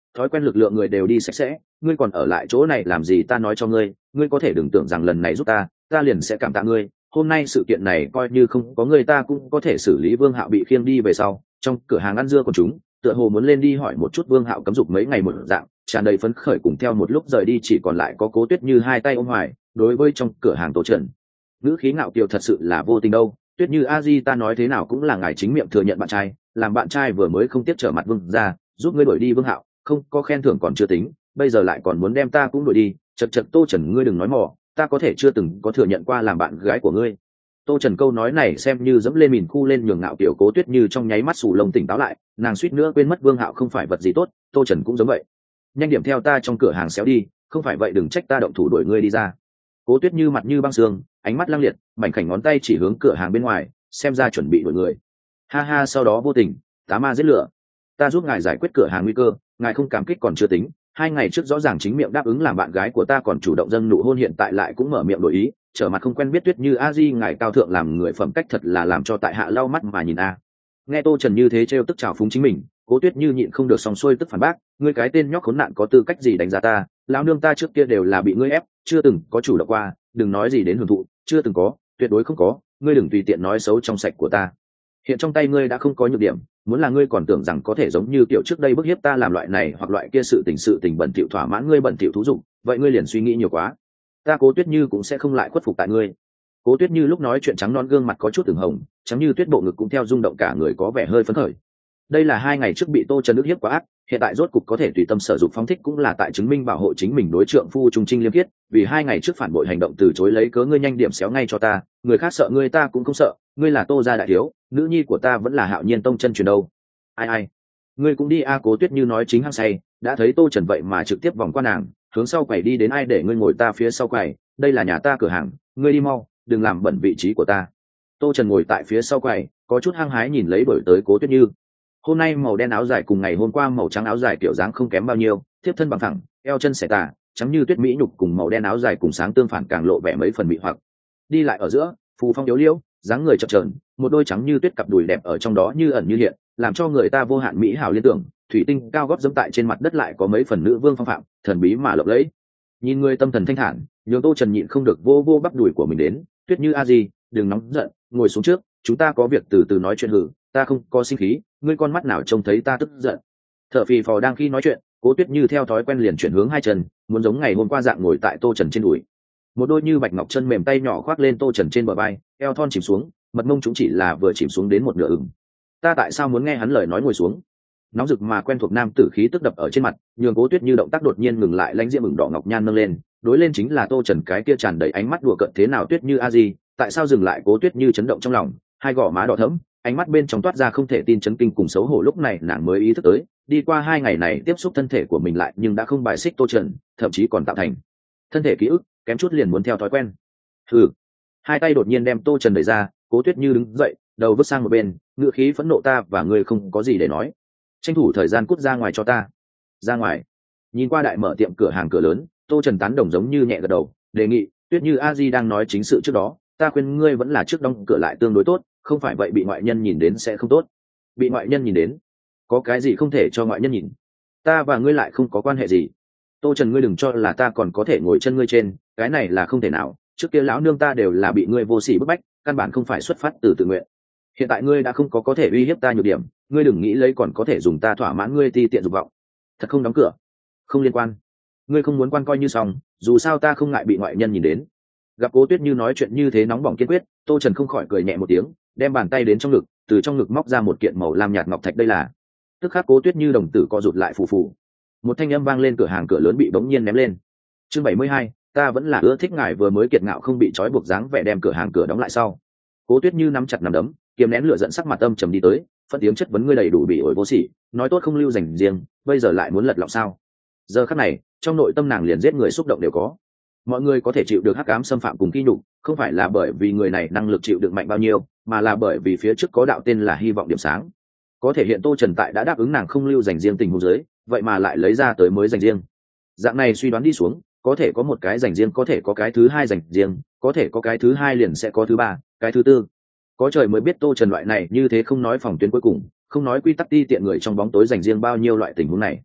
thói quen lực lượng người đều đi sạch sẽ, ngươi còn ở lại chỗ này làm gì? Ta nói cho ngươi, ngươi có thể đừng tưởng rằng lần này giúp ta ta liền sẽ cảm tạ ngươi. Hôm nay sự kiện này coi như không có ngươi ta cũng có thể xử lý. Vương Hạo bị khiêng đi về sau, trong cửa hàng ăn dưa còn chúng tựa hồ muốn lên đi hỏi một chút Vương Hạo cấm dục mấy ngày một dạng, tràn đầy phấn khởi, cùng theo một lúc rời đi chỉ còn lại có Cố Tuyết Như hai tay ôm hoài. Đối với trong cửa hàng Tô Trần, ngữ khí ngạo kiều thật sự là vô tình đâu. Tuyết Như a di, ta nói thế nào cũng là ngài chính miệng thừa nhận bạn trai, làm bạn trai vừa mới không tiếp trở mặt Vương ra, giúp ngươi đuổi đi Vương Hạo, không có khen thưởng còn chưa tính, bây giờ lại còn muốn đem ta cũng đuổi đi. Chật chật, Tô Trần ngươi đừng nói mỏ, ta có thể chưa từng có thừa nhận qua làm bạn gái của ngươi. Tô Trần câu nói này xem như dẫm lên mìn khu lên nhường ngạo kiểu Cố Tuyết Như trong nháy mắt sù lông tỉnh táo lại, nàng suýt nữa quên mất Vương Hạo không phải vật gì tốt. Tô Trần cũng giống vậy, nhanh điểm theo ta trong cửa hàng xéo đi, không phải vậy đừng trách ta động thủ đuổi ngươi đi ra. Cố Tuyết Như mặt như băng xương, ánh mắt lăng liệt, mảnh khảnh ngón tay chỉ hướng cửa hàng bên ngoài, xem ra chuẩn bị đuổi người. Ha ha, sau đó vô tình tá ma giết lửa, ta giúp ngài giải quyết cửa hàng nguy cơ, ngài không cảm kích còn chưa tính, hai ngày trước rõ ràng chính miệng đáp ứng làm bạn gái của ta, còn chủ động dâng nụ hôn, hiện tại lại cũng mở miệng đổi ý, trở mặt không quen biết. Tuyết Như a di, ngài cao thượng làm người phẩm cách thật là làm cho tại hạ lau mắt mà nhìn a. Nghe Tô Trần như thế trêu tức trào phúng chính mình, Cố Tuyết Như nhịn không được xong xuôi tức phản bác, ngươi cái tên nhóc khốn nạn có tư cách gì đánh giá ta? Lão nương ta trước kia đều là bị ngươi ép, chưa từng có chủ động qua, đừng nói gì đến hưởng thụ, chưa từng có, tuyệt đối không có, ngươi đừng tùy tiện nói xấu trong sạch của ta. Hiện trong tay ngươi đã không có nhược điểm, muốn là ngươi còn tưởng rằng có thể giống như kiểu trước đây bức hiếp ta làm loại này hoặc loại kia sự tình sự tình bẩn thỉu thỏa mãn ngươi bẩn thỉu thú dụng, vậy ngươi liền suy nghĩ nhiều quá. Ta Cố Tuyết Như cũng sẽ không lại khuất phục tại ngươi. Cố Tuyết Như lúc nói chuyện trắng non gương mặt có chút ửng hồng, trắng như tuyết bộ ngực cũng theo rung động, cả người có vẻ hơi phấn khởi. Đây là hai ngày trước bị Tô Trần ức hiếp quá ác, hiện tại rốt cục có thể tùy tâm sở dụng phóng thích, cũng là tại chứng minh bảo hộ chính mình đối trượng phu trung trinh liêm khiết. Vì hai ngày trước phản bội hành động từ chối lấy cớ, ngươi nhanh điểm xéo ngay cho ta, người khác sợ ngươi ta cũng không sợ, ngươi là Tô gia đại thiếu, nữ nhi của ta vẫn là Hạo Nhiên tông chân truyền đâu. Ai ai, ngươi cũng đi a. Cố Tuyết Như nói chính hăng say, đã thấy Tô Trần vậy mà trực tiếp vòng qua nàng, hướng sau quầy đi đến. Ai để ngươi ngồi ta phía sau quầy, đây là nhà ta cửa hàng, ngươi đi mau, đừng làm bẩn vị trí của ta. Tô Trần ngồi tại phía sau quầy, có chút hăng hái nhìn lấy đổi tới Cố Tuyết Như. Hôm nay màu đen áo dài cùng ngày hôm qua màu trắng áo dài kiểu dáng không kém bao nhiêu, tiếp thân bằng thẳng, eo chân xẻ tà, trắng như tuyết mỹ nhục cùng màu đen áo dài cùng sáng tương phản càng lộ vẻ mấy phần mị hoặc. Đi lại ở giữa, phù phong yếu liễu, dáng người chập chờn, một đôi trắng như tuyết cặp đùi đẹp ở trong đó như ẩn như hiện, làm cho người ta vô hạn mỹ hảo liên tưởng. Thủy tinh cao gót dẫm tại trên mặt đất lại có mấy phần nữ vương phong phạm, thần bí mà lộng lẫy. Nhìn người tâm thần thanh thản, nhường Tô Trần nhịn không được vô vô bắp đùi của mình đến. Tuyết Như a di, đừng nóng giận, ngồi xuống trước, chúng ta có việc từ từ nói chuyện. Hử, ta không có sinh khí, ngươi con mắt nào trông thấy ta tức giận? Thở phì phò đang khi nói chuyện, Cố Tuyết Như theo thói quen liền chuyển hướng hai chân, muốn giống ngày hôm qua dạng ngồi tại Tô Trần trên đùi. Một đôi như bạch ngọc chân mềm tay nhỏ khoác lên Tô Trần trên bờ vai, eo thon chìm xuống, mật mông chúng chỉ là vừa chìm xuống đến một nửa ửng. Ta tại sao muốn nghe hắn lời nói ngồi xuống? Nóng rực mà quen thuộc nam tử khí tức đập ở trên mặt, nhường Cố Tuyết Như động tác đột nhiên ngừng lại, lãnh diễm ửng đỏ ngọc nhan nâng lên, đối lên chính là Tô Trần cái kia tràn đầy ánh mắt đùa cợt. Thế nào Tuyết Như a di, tại sao dừng lại? Cố Tuyết Như chấn động trong lòng, hai gò má đỏ thẫm, ánh mắt bên trong toát ra không thể tin, chấn kinh cùng xấu hổ. Lúc này nàng mới ý thức tới, đi qua hai ngày này tiếp xúc thân thể của mình lại nhưng đã không bài xích Tô Trần, thậm chí còn tạo thành thân thể ký ức, kém chút liền muốn theo thói quen. Hừ, hai tay đột nhiên đem Tô Trần đẩy ra. Cố Tuyết Như đứng dậy, đầu vứt sang một bên, ngữ khí phẫn nộ, ta và ngươi không có gì để nói, tranh thủ thời gian cút ra ngoài cho ta. Ra ngoài. Nhìn qua đại mở tiệm cửa hàng cửa lớn, Tô Trần tán đồng giống như nhẹ gật đầu, đề nghị, Tuyết Như a di đang nói chính sự trước đó, ta khuyên ngươi vẫn là trước đóng cửa lại tương đối tốt, không phải vậy bị ngoại nhân nhìn đến sẽ không tốt. Bị ngoại nhân nhìn đến? Có cái gì không thể cho ngoại nhân nhìn? Ta và ngươi lại không có quan hệ gì. Tô Trần, ngươi đừng cho là ta còn có thể ngồi chân ngươi trên, cái này là không thể nào, trước kia lão nương ta đều là bị ngươi vô sỉ bức bách, căn bản không phải xuất phát từ tự nguyện. Hiện tại ngươi đã không có có thể uy hiếp ta nhược điểm, ngươi đừng nghĩ lấy còn có thể dùng ta thỏa mãn ngươi ti tiện dục vọng. Thật không đóng cửa? Không liên quan. Ngươi không muốn quan coi như xong, dù sao ta không ngại bị ngoại nhân nhìn đến. Gặp Cố Tuyết Như nói chuyện như thế nóng bỏng kiên quyết, Tô Trần không khỏi cười nhẹ một tiếng, đem bàn tay đến trong ngực, từ trong ngực móc ra một kiện màu lam nhạt ngọc thạch. Đây là? Tức khắc Cố Tuyết Như đồng tử co rụt lại, phù phù. Một thanh âm vang lên, cửa hàng cửa lớn bị bỗng nhiên ném lên. Chương bảy mươi hai, ta vẫn là ưa thích ngài vừa mới kiệt ngạo không bị trói buộc dáng vẻ, đem cửa hàng cửa đóng lại sau. Cố Tuyết Như nắm chặt nắm đấm, kiềm nén lửa giận, sắc mặt âm trầm đi tới, phân tiếng chất vấn, ngươi đầy đủ bị ổi vô sỉ, nói tốt không lưu dành riêng, bây giờ lại muốn lật lọng sao? Giờ khắc này, trong nội tâm nàng liền giết người xúc động đều có. Mọi người có thể chịu được hắc ám xâm phạm cùng khi nhục, không phải là bởi vì người này năng lực chịu được mạnh bao nhiêu, mà là bởi vì phía trước có đạo tên là hy vọng điểm sáng. Có thể hiện Tô Trần tại đã đáp ứng nàng không lưu dành riêng tình huống dưới, vậy mà lại lấy ra tới mới dành riêng. Dạng này suy đoán đi xuống, có thể có một cái dành riêng, có thể có cái thứ hai dành riêng, có thể có cái thứ hai liền sẽ có thứ ba, cái thứ tư. Có trời mới biết Tô Trần loại này như thế, không nói phòng tuyến cuối cùng, không nói quy tắc ti tiện người trong bóng tối dành riêng bao nhiêu loại tình huống này.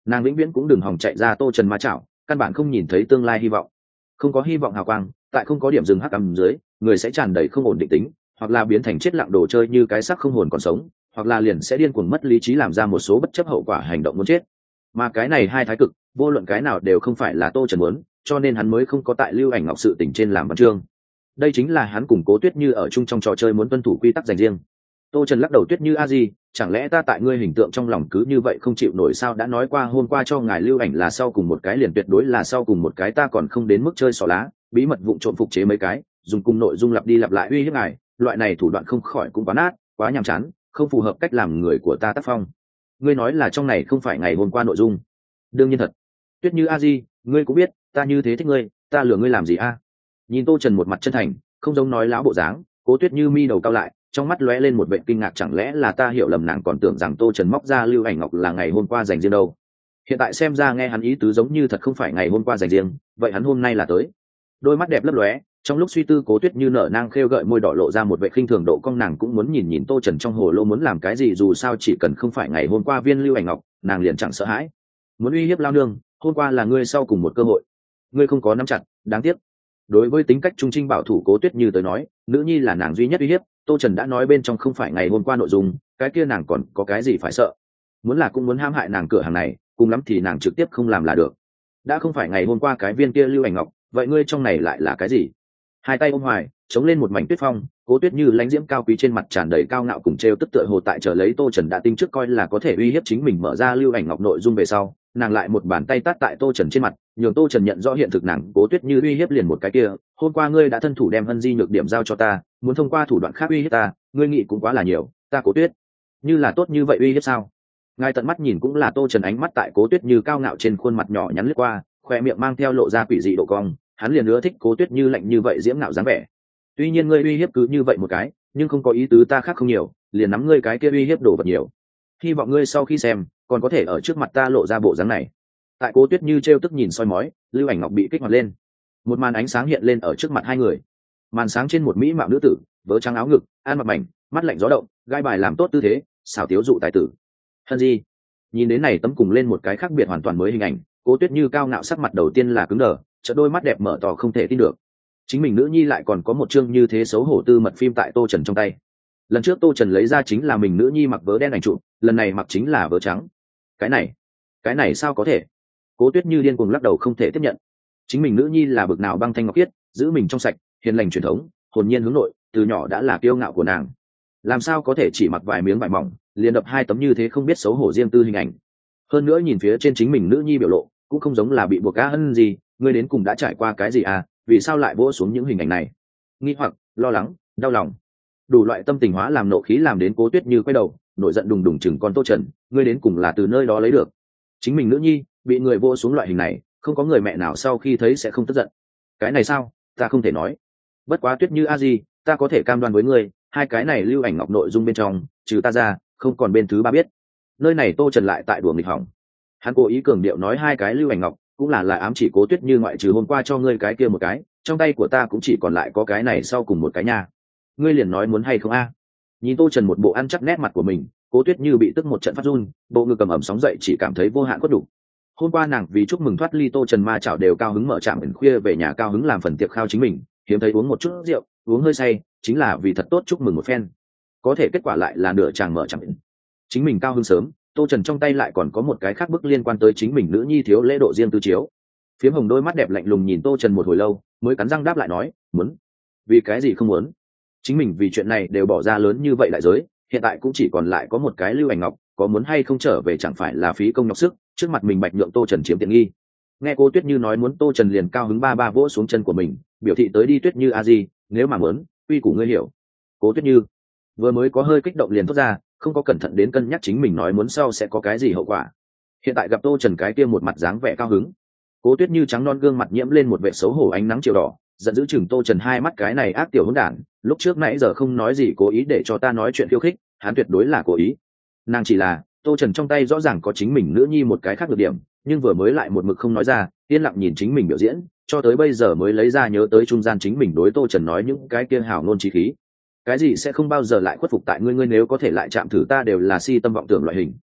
nàng vĩnh viễn cũng đừng hòng chạy ra tô trần ma chảo, căn bản không nhìn thấy tương lai hy vọng. Không có hy vọng hào quang, tại không có điểm dừng hắc ám dưới, người sẽ tràn đầy không ổn định tính, hoặc là biến thành chết lặng đồ chơi như cái xác không hồn còn sống, hoặc là liền sẽ điên cuồng mất lý trí làm ra một số bất chấp hậu quả hành động muốn chết. Mà cái này hai thái cực, vô luận cái nào đều không phải là tô trần muốn, cho nên hắn mới không có tại Lưu Ảnh Ngọc sự tình trên làm văn chương. Đây chính là hắn cùng Cố Tuyết Như ở chung trong trò chơi muốn tuân thủ quy tắc dành riêng. Tô Trần lắc đầu, Tuyết Như a di, chẳng lẽ ta tại ngươi hình tượng trong lòng cứ như vậy không chịu nổi sao? Đã nói qua hôm qua cho ngài Lưu Ảnh là sau cùng một cái, liền tuyệt đối là sau cùng một cái, ta còn không đến mức chơi xỏ lá bí mật vụng trộm phục chế mấy cái, dùng cùng nội dung lặp đi lặp lại uy hiếp ngài, loại này thủ đoạn không khỏi cũng quá nát, quá nhàm chán, không phù hợp cách làm người của ta tác phong. Ngươi nói là trong này không phải ngày hôm qua nội dung? Đương nhiên thật. Tuyết Như a di, ngươi cũng biết ta như thế thích ngươi, ta lừa ngươi làm gì a? Nhìn Tô Trần một mặt chân thành, không giống nói láo bộ dáng, Cố Tuyết Như mi đầu cao lại, trong mắt lóe lên một vẻ kinh ngạc, chẳng lẽ là ta hiểu lầm, nàng còn tưởng rằng Tô Trần móc ra Lưu Ảnh Ngọc là ngày hôm qua dành riêng đâu. Hiện tại xem ra nghe hắn ý tứ giống như thật không phải ngày hôm qua dành riêng, vậy hắn hôm nay là tới. Đôi mắt đẹp lấp lóe, trong lúc suy tư Cố Tuyết Như nở nang khêu gợi môi đỏ lộ ra một vẻ khinh thường độ cong, nàng cũng muốn nhìn nhìn Tô Trần trong hồ lô muốn làm cái gì, dù sao chỉ cần không phải ngày hôm qua viên Lưu Ảnh Ngọc, nàng liền chẳng sợ hãi. Muốn uy hiếp lao nương, hôm qua là ngươi sau cùng một cơ hội, ngươi không có nắm chặt, đáng tiếc. Đối với tính cách trung trinh bảo thủ Cố Tuyết Như tới nói, nữ nhi là nàng duy nhất uy hiếp, Tô Trần đã nói bên trong không phải ngày hôm qua nội dung, cái kia nàng còn có cái gì phải sợ. Muốn là cũng muốn hãm hại nàng cửa hàng này, cùng lắm thì nàng trực tiếp không làm là được. Đã không phải ngày hôm qua cái viên kia Lưu Ảnh Ngọc, vậy ngươi trong này lại là cái gì? Hai tay ôm hoài, chống lên một mảnh tuyết phong, Cố Tuyết Như lãnh diễm cao quý trên mặt tràn đầy cao ngạo cùng trêu tức, tựa hồ tại chờ lấy Tô Trần đã tinh trước coi là có thể uy hiếp chính mình mở ra Lưu Ảnh Ngọc nội dung về sau, nàng lại một bàn tay tát tại Tô Trần trên mặt, nhường Tô Trần nhận rõ hiện thực, nàng Cố Tuyết Như uy hiếp liền một cái kia, hôm qua ngươi đã thân thủ đem Hân Di nhược điểm giao cho ta, muốn thông qua thủ đoạn khác uy hiếp ta, ngươi nghĩ cũng quá là nhiều, ta Cố Tuyết Như là tốt như vậy uy hiếp sao? Ngài tận mắt nhìn cũng là. Tô Trần ánh mắt tại Cố Tuyết Như cao ngạo trên khuôn mặt nhỏ nhắn lướt qua, khoe miệng mang theo lộ ra quỷ dị độ cong, hắn liền ưa thích Cố Tuyết Như lạnh như vậy diễm ngạo dáng vẻ. Tuy nhiên ngươi uy hiếp cứ như vậy một cái, nhưng không có ý tứ ta khác không nhiều, liền nắm ngươi cái kia uy hiếp đồ vật nhiều. Hy vọng ngươi sau khi xem, còn có thể ở trước mặt ta lộ ra bộ dáng này. Tại Cố Tuyết Như trêu tức nhìn soi mói, Lưu Ảnh Ngọc bị kích hoạt lên. Một màn ánh sáng hiện lên ở trước mặt hai người. Màn sáng trên một mỹ mạo nữ tử, vớ trắng áo ngực, ăn mặc mảnh, mắt lạnh gió động, gai bài làm tốt tư thế, xảo tiếu dụ tài tử. Hân Di. Nhìn đến này tấm cùng lên một cái khác biệt hoàn toàn mới hình ảnh, Cố Tuyết Như cao ngạo sắc mặt đầu tiên là cứng đờ, chợt đôi mắt đẹp mở to không thể tin được. Chính mình nữ nhi lại còn có một chương như thế xấu hổ tư mật phim tại Tô Trần trong tay. Lần trước Tô Trần lấy ra chính là mình nữ nhi mặc vớ đen ảnh chụp, lần này mặc chính là vớ trắng. Cái này, cái này sao có thể? Cố Tuyết Như điên cuồng lắc đầu không thể tiếp nhận. Chính mình nữ nhi là bực nào băng thanh ngọc khiết, giữ mình trong sạch, hiền lành truyền thống, hồn nhiên hướng nội, từ nhỏ đã là kiêu ngạo của nàng. Làm sao có thể chỉ mặc vài miếng vải mỏng, liền đập hai tấm như thế không biết xấu hổ riêng tư hình ảnh. Hơn nữa nhìn phía trên chính mình nữ nhi biểu lộ, cũng không giống là bị buộc cá Hân gì, ngươi đến cùng đã trải qua cái gì à, vì sao lại vỗ xuống những hình ảnh này? Nghi hoặc, lo lắng, đau lòng, đủ loại tâm tình hóa làm nộ khí làm đến Cố Tuyết Như quay đầu, nổi giận đùng đùng chừng con Tô Trần, ngươi đến cùng là từ nơi đó lấy được? Chính mình nữ nhi bị người vỗ xuống loại hình này, không có người mẹ nào sau khi thấy sẽ không tức giận. Cái này sao, ta không thể nói. Bất quá Tuyết Như a di, ta có thể cam đoan với ngươi, hai cái này Lưu Ảnh Ngọc nội dung bên trong, trừ ta ra, không còn bên thứ ba biết. Nơi này Tô Trần lại tại đùa nghịch hỏng. Hắn cố ý cường điệu nói hai cái Lưu Ảnh Ngọc, cũng là là ám chỉ Cố Tuyết Như ngoại trừ hôm qua cho ngươi cái kia một cái, trong tay của ta cũng chỉ còn lại có cái này sau cùng một cái nha. Ngươi liền nói muốn hay không a? Nhìn Tô Trần một bộ ăn chắc nét mặt của mình, Cố Tuyết Như bị tức một trận phát run, bộ ngực cầm ẩm sóng dậy, chỉ cảm thấy vô hạn khuất đủ. Hôm qua nàng vì chúc mừng thoát ly Tô Trần ma chảo đều cao hứng mở trạm đến khuya về nhà cao hứng làm phần tiệc khao chính mình, hiếm thấy uống một chút rượu, uống hơi say, chính là vì thật tốt chúc mừng một phen. Có thể kết quả lại là nửa chàng mở trạm đến. Chính mình cao hứng sớm, Tô Trần trong tay lại còn có một cái khác bức liên quan tới chính mình nữ nhi thiếu lễ độ riêng tư chiếu. Phiếm hồng đôi mắt đẹp lạnh lùng nhìn Tô Trần một hồi lâu, mới cắn răng đáp lại nói, muốn. Vì cái gì không muốn? Chính mình vì chuyện này đều bỏ ra lớn như vậy đại giới, hiện tại cũng chỉ còn lại có một cái Lưu Ảnh Ngọc, có muốn hay không trở về chẳng phải là phí công nhọc sức, trước mặt mình bạch nhượng Tô Trần chiếm tiện nghi. Nghe Cố Tuyết Như nói muốn, Tô Trần liền cao hứng ba ba vỗ xuống chân của mình, biểu thị tới đi Tuyết Như a di, nếu mà muốn, uy củ ngươi hiểu. Cố Tuyết Như vừa mới có hơi kích động liền thốt ra, không có cẩn thận đến cân nhắc chính mình nói muốn sau sẽ có cái gì hậu quả. Hiện tại gặp Tô Trần cái kia một mặt dáng vẻ cao hứng, Cố Tuyết Như trắng non gương mặt nhiễm lên một vẻ xấu hổ ánh nắng chiều đỏ, giận dữ chừng Tô Trần hai mắt, cái này ác tiểu hỗn đản, lúc trước nãy giờ không nói gì cố ý để cho ta nói chuyện khiêu khích, hắn tuyệt đối là cố ý. Nàng chỉ là, Tô Trần trong tay rõ ràng có chính mình nữ nhi một cái khác được điểm, nhưng vừa mới lại một mực không nói ra, yên lặng nhìn chính mình biểu diễn, cho tới bây giờ mới lấy ra nhớ tới trung gian chính mình đối Tô Trần nói những cái kia hào ngôn chí khí. Cái gì sẽ không bao giờ lại khuất phục tại ngươi, ngươi nếu có thể lại chạm thử ta đều là si tâm vọng tưởng loại hình.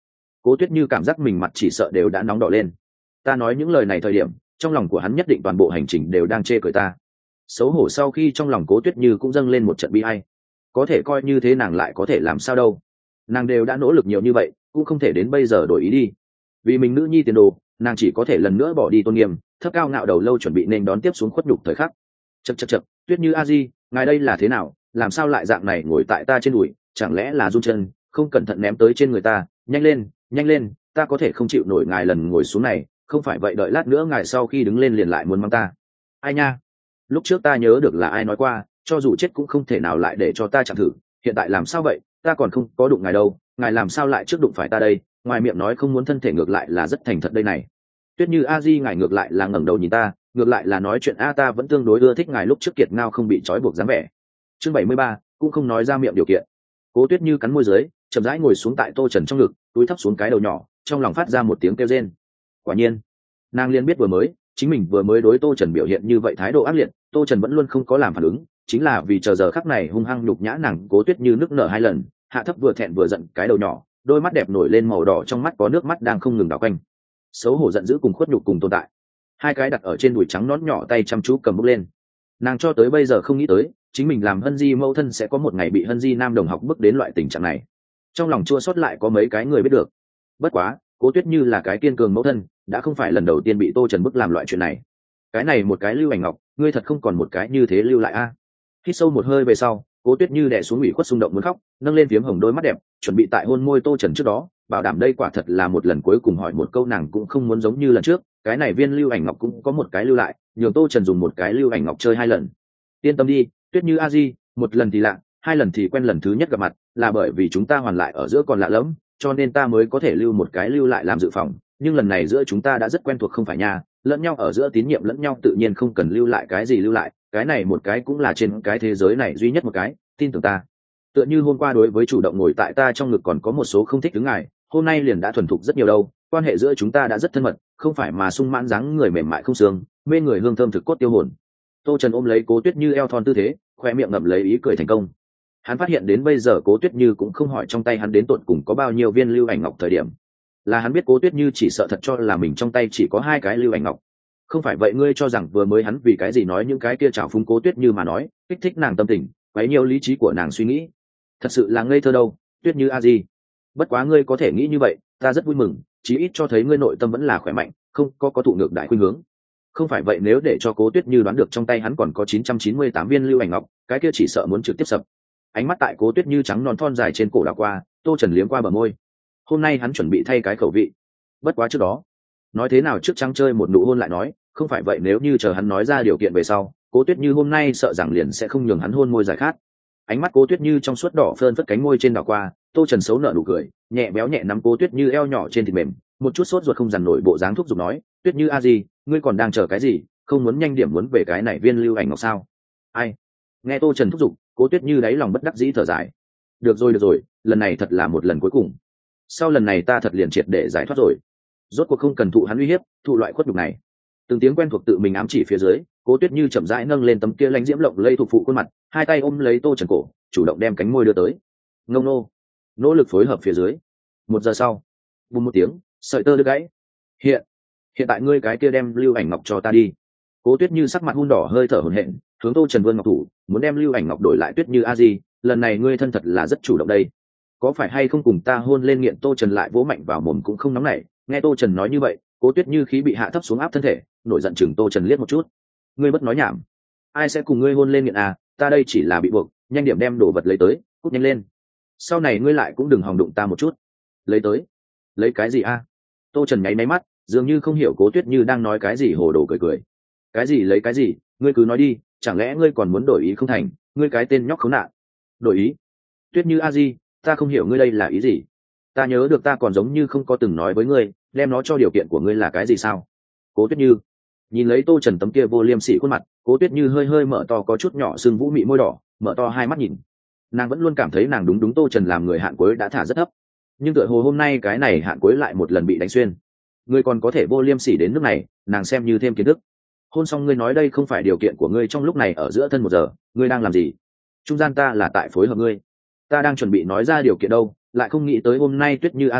Cố Tuyết Như cảm giác mình mặt chỉ sợ đều đã nóng đỏ lên. Ta nói những lời này thời điểm, trong lòng của hắn nhất định toàn bộ hành trình đều đang chê cười ta. Xấu hổ sau khi trong lòng Cố Tuyết Như cũng dâng lên một trận bi ai. Có thể coi như thế nàng lại có thể làm sao đâu? Nàng đều đã nỗ lực nhiều như vậy, cũng không thể đến bây giờ đổi ý đi. Vì mình nữ nhi tiền đồ, nàng chỉ có thể lần nữa bỏ đi tôn nghiêm, thấp cao ngạo đầu lâu chuẩn bị nên đón tiếp xuống khuất nhục thời khắc. Chậc chậc chậc, Tuyết Như a di, ngài đây là thế nào? Làm sao lại dạng này ngồi tại ta trên đùi? Chẳng lẽ là run chân, không cẩn thận ném tới trên người ta? Nhanh lên, nhanh lên, ta có thể không chịu nổi ngài lần ngồi xuống này, không phải vậy đợi lát nữa ngài sau khi đứng lên liền lại muốn mang ta. Ai nha? Lúc trước ta nhớ được là ai nói qua, cho dù chết cũng không thể nào lại để cho ta chạm thử, hiện tại làm sao vậy? Ta còn không có đụng ngài đâu, ngài làm sao lại trước đụng phải ta đây? Ngoài miệng nói không muốn thân thể ngược lại là rất thành thật đây này. Tuyết Như a di ngài ngược lại là ngẩng đầu nhìn ta, ngược lại là nói chuyện a ta vẫn tương đối ưa thích ngài lúc trước kiệt ngao không bị trói buộc dáng vẻ. Chương bảy mươi ba, cũng không nói ra miệng điều kiện. Cố Tuyết Như cắn môi dưới, chậm rãi ngồi xuống tại Tô Trần trong ngực, túi thấp xuống cái đầu nhỏ, trong lòng phát ra một tiếng kêu rên. Quả nhiên, nàng liền biết vừa mới, chính mình vừa mới đối Tô Trần biểu hiện như vậy thái độ ác liệt, Tô Trần vẫn luôn không có làm phản ứng, chính là vì chờ giờ khắc này hung hăng nhục nhã nàng. Cố Tuyết Như nức nở hai lần, hạ thấp vừa thẹn vừa giận cái đầu nhỏ, đôi mắt đẹp nổi lên màu đỏ, trong mắt có nước mắt đang không ngừng đảo quanh. Xấu hổ giận dữ cùng khuất nhục cùng tồn tại, hai cái đặt ở trên đùi trắng nõn nhỏ tay chăm chú cầm bút lên. Nàng cho tới bây giờ không nghĩ tới chính mình làm Hân Di mẫu thân sẽ có một ngày bị Hân Di nam đồng học bức đến loại tình trạng này. Trong lòng chua xót lại có mấy cái người biết được. Bất quá Cố Tuyết Như là cái kiên cường mẫu thân, đã không phải lần đầu tiên bị Tô Trần bức làm loại chuyện này. Cái này một cái Lưu Ảnh Ngọc, ngươi thật không còn một cái như thế lưu lại a. À. Hít sâu một hơi về sau, Cố Tuyết Như đè xuống ủy khuất xung động muốn khóc, nâng lên phiếm hồng đôi mắt đẹp, chuẩn bị tại hôn môi Tô Trần trước đó, bảo đảm đây quả thật là một lần cuối cùng hỏi một câu. Nàng cũng không muốn giống như lần trước, cái này viên Lưu Ảnh Ngọc cũng có một cái lưu lại, nhường Tô Trần dùng một cái Lưu Ảnh Ngọc chơi hai lần. Yên tâm đi, Tuyết Như a di, một lần thì lạ, hai lần thì quen, lần thứ nhất gặp mặt là bởi vì chúng ta hoàn lại ở giữa còn lạ lẫm, cho nên ta mới có thể lưu một cái lưu lại làm dự phòng, nhưng lần này giữa chúng ta đã rất quen thuộc không phải nha, lẫn nhau ở giữa tín nhiệm lẫn nhau tự nhiên không cần lưu lại cái gì lưu lại, cái này một cái cũng là trên cái thế giới này duy nhất một cái, tin tưởng ta. Tựa như hôm qua đối với chủ động ngồi tại ta trong ngực còn có một số không thích đứng ngài, hôm nay liền đã thuần thục rất nhiều đâu, quan hệ giữa chúng ta đã rất thân mật, không phải mà sung mãn dáng người mềm mại không xương, mê người hương thơm thực cốt tiêu hồn. Tô Trần ôm lấy Cố Tuyết Như eo thon tư thế, khoe miệng ngậm lấy ý cười thành công. Hắn phát hiện đến bây giờ Cố Tuyết Như cũng không hỏi trong tay hắn đến tột cùng có bao nhiêu viên Lưu Ảnh Ngọc thời điểm, là hắn biết Cố Tuyết Như chỉ sợ thật cho là mình trong tay chỉ có hai cái Lưu Ảnh Ngọc. Không phải vậy ngươi cho rằng vừa mới hắn vì cái gì nói những cái kia trào phúng Cố Tuyết Như mà nói, kích thích nàng tâm tình, quấy nhiều lý trí của nàng suy nghĩ. Thật sự là ngây thơ đâu, Tuyết Như a di. Bất quá ngươi có thể nghĩ như vậy, ta rất vui mừng, chí ít cho thấy ngươi nội tâm vẫn là khỏe mạnh, không có có thụ ngược đại khuynh hướng. Không phải vậy nếu để cho Cố Tuyết Như đoán được trong tay hắn còn có chín trăm chín mươi tám viên Lưu Ảnh Ngọc, cái kia chỉ sợ muốn trực tiếp sập. Ánh mắt tại Cố Tuyết Như trắng non thon dài trên cổ đảo qua, Tô Trần liếm qua bờ môi. Hôm nay hắn chuẩn bị thay cái khẩu vị. Bất quá trước đó, nói thế nào trước trăng chơi một nụ hôn lại nói, không phải vậy nếu như chờ hắn nói ra điều kiện về sau, Cố Tuyết Như hôm nay sợ rằng liền sẽ không nhường hắn hôn môi giải khát. Ánh mắt Cố Tuyết Như trong suốt đỏ phơn phất cánh môi trên đảo qua, Tô Trần xấu nở nụ cười, nhẹ béo nhẹ nắm Cố Tuyết Như eo nhỏ trên thịt mềm, một chút sốt ruột không dằn nổi bộ dáng thúc giục nói, Tuyết Như a di, ngươi còn đang chờ cái gì, không muốn nhanh điểm muốn về cái này viên Lưu Ảnh Ngọc sao? Ai? Nghe Tô Trần thúc giục, Cố Tuyết Như đáy lòng bất đắc dĩ thở dài. Được rồi được rồi, lần này thật là một lần cuối cùng. Sau lần này ta thật liền triệt để giải thoát rồi. Rốt cuộc không cần thụ hắn uy hiếp, thụ loại khuất nhục này. Từng tiếng quen thuộc tự mình ám chỉ phía dưới, Cố Tuyết Như chậm rãi nâng lên tấm kia lãnh diễm lộng lây thuộc phụ khuôn mặt, hai tay ôm lấy Tô Trần cổ, chủ động đem cánh môi đưa tới. Ngông nô, nỗ lực phối hợp phía dưới. Một giờ sau, bùm một tiếng, sợi tơ đứt gãy. Hiện, hiện tại ngươi cái kia đem Lưu Ảnh Ngọc cho ta đi. Cố Tuyết Như sắc mặt hun đỏ hơi thở hổn hển, hướng Tô Trần vươn ngọc thủ, muốn đem Lưu Ảnh Ngọc đổi lại. Tuyết Như a di, lần này ngươi thân thật là rất chủ động đây, có phải hay không cùng ta hôn lên nghiện? Tô Trần lại vỗ mạnh vào mồm cũng không nóng nảy. Nghe Tô Trần nói như vậy, Cố Tuyết Như khí bị hạ thấp xuống áp thân thể, nổi giận chừng Tô Trần liếc một chút. Ngươi bất nói nhảm, ai sẽ cùng ngươi hôn lên nghiện à? Ta đây chỉ là bị buộc, nhanh điểm đem đồ vật lấy tới, cút nhanh lên. Sau này ngươi lại cũng đừng hòng đụng ta một chút. Lấy tới? Lấy cái gì a? À? Tô Trần nháy máy mắt, dường như không hiểu Cố Tuyết Như đang nói cái gì, hồ đồ cười cười. Cái gì lấy cái gì? Ngươi cứ nói đi, chẳng lẽ ngươi còn muốn đổi ý không thành? Ngươi cái tên nhóc khốn nạn. Đổi ý? Tuyết Như a di, ta không hiểu ngươi đây là ý gì. Ta nhớ được ta còn giống như không có từng nói với ngươi, đem nó cho điều kiện của ngươi là cái gì sao? Cố Tuyết Như nhìn lấy Tô Trần tấm kia vô liêm sỉ khuôn mặt, Cố Tuyết Như hơi hơi mở to có chút nhỏ sưng vũ mị môi đỏ, mở to hai mắt nhìn. Nàng vẫn luôn cảm thấy nàng đúng đúng Tô Trần làm người hạn cuối đã thả rất thấp, nhưng tựa hồ hôm nay cái này hạn cuối lại một lần bị đánh xuyên. Ngươi còn có thể vô liêm sỉ đến nước này, nàng xem như thêm kiến thức. Hôn xong ngươi nói đây không phải điều kiện của ngươi, trong lúc này ở giữa thân một giờ, ngươi đang làm gì? Trung gian ta là tại phối hợp ngươi, ta đang chuẩn bị nói ra điều kiện đâu, lại không nghĩ tới hôm nay Tuyết Như a gì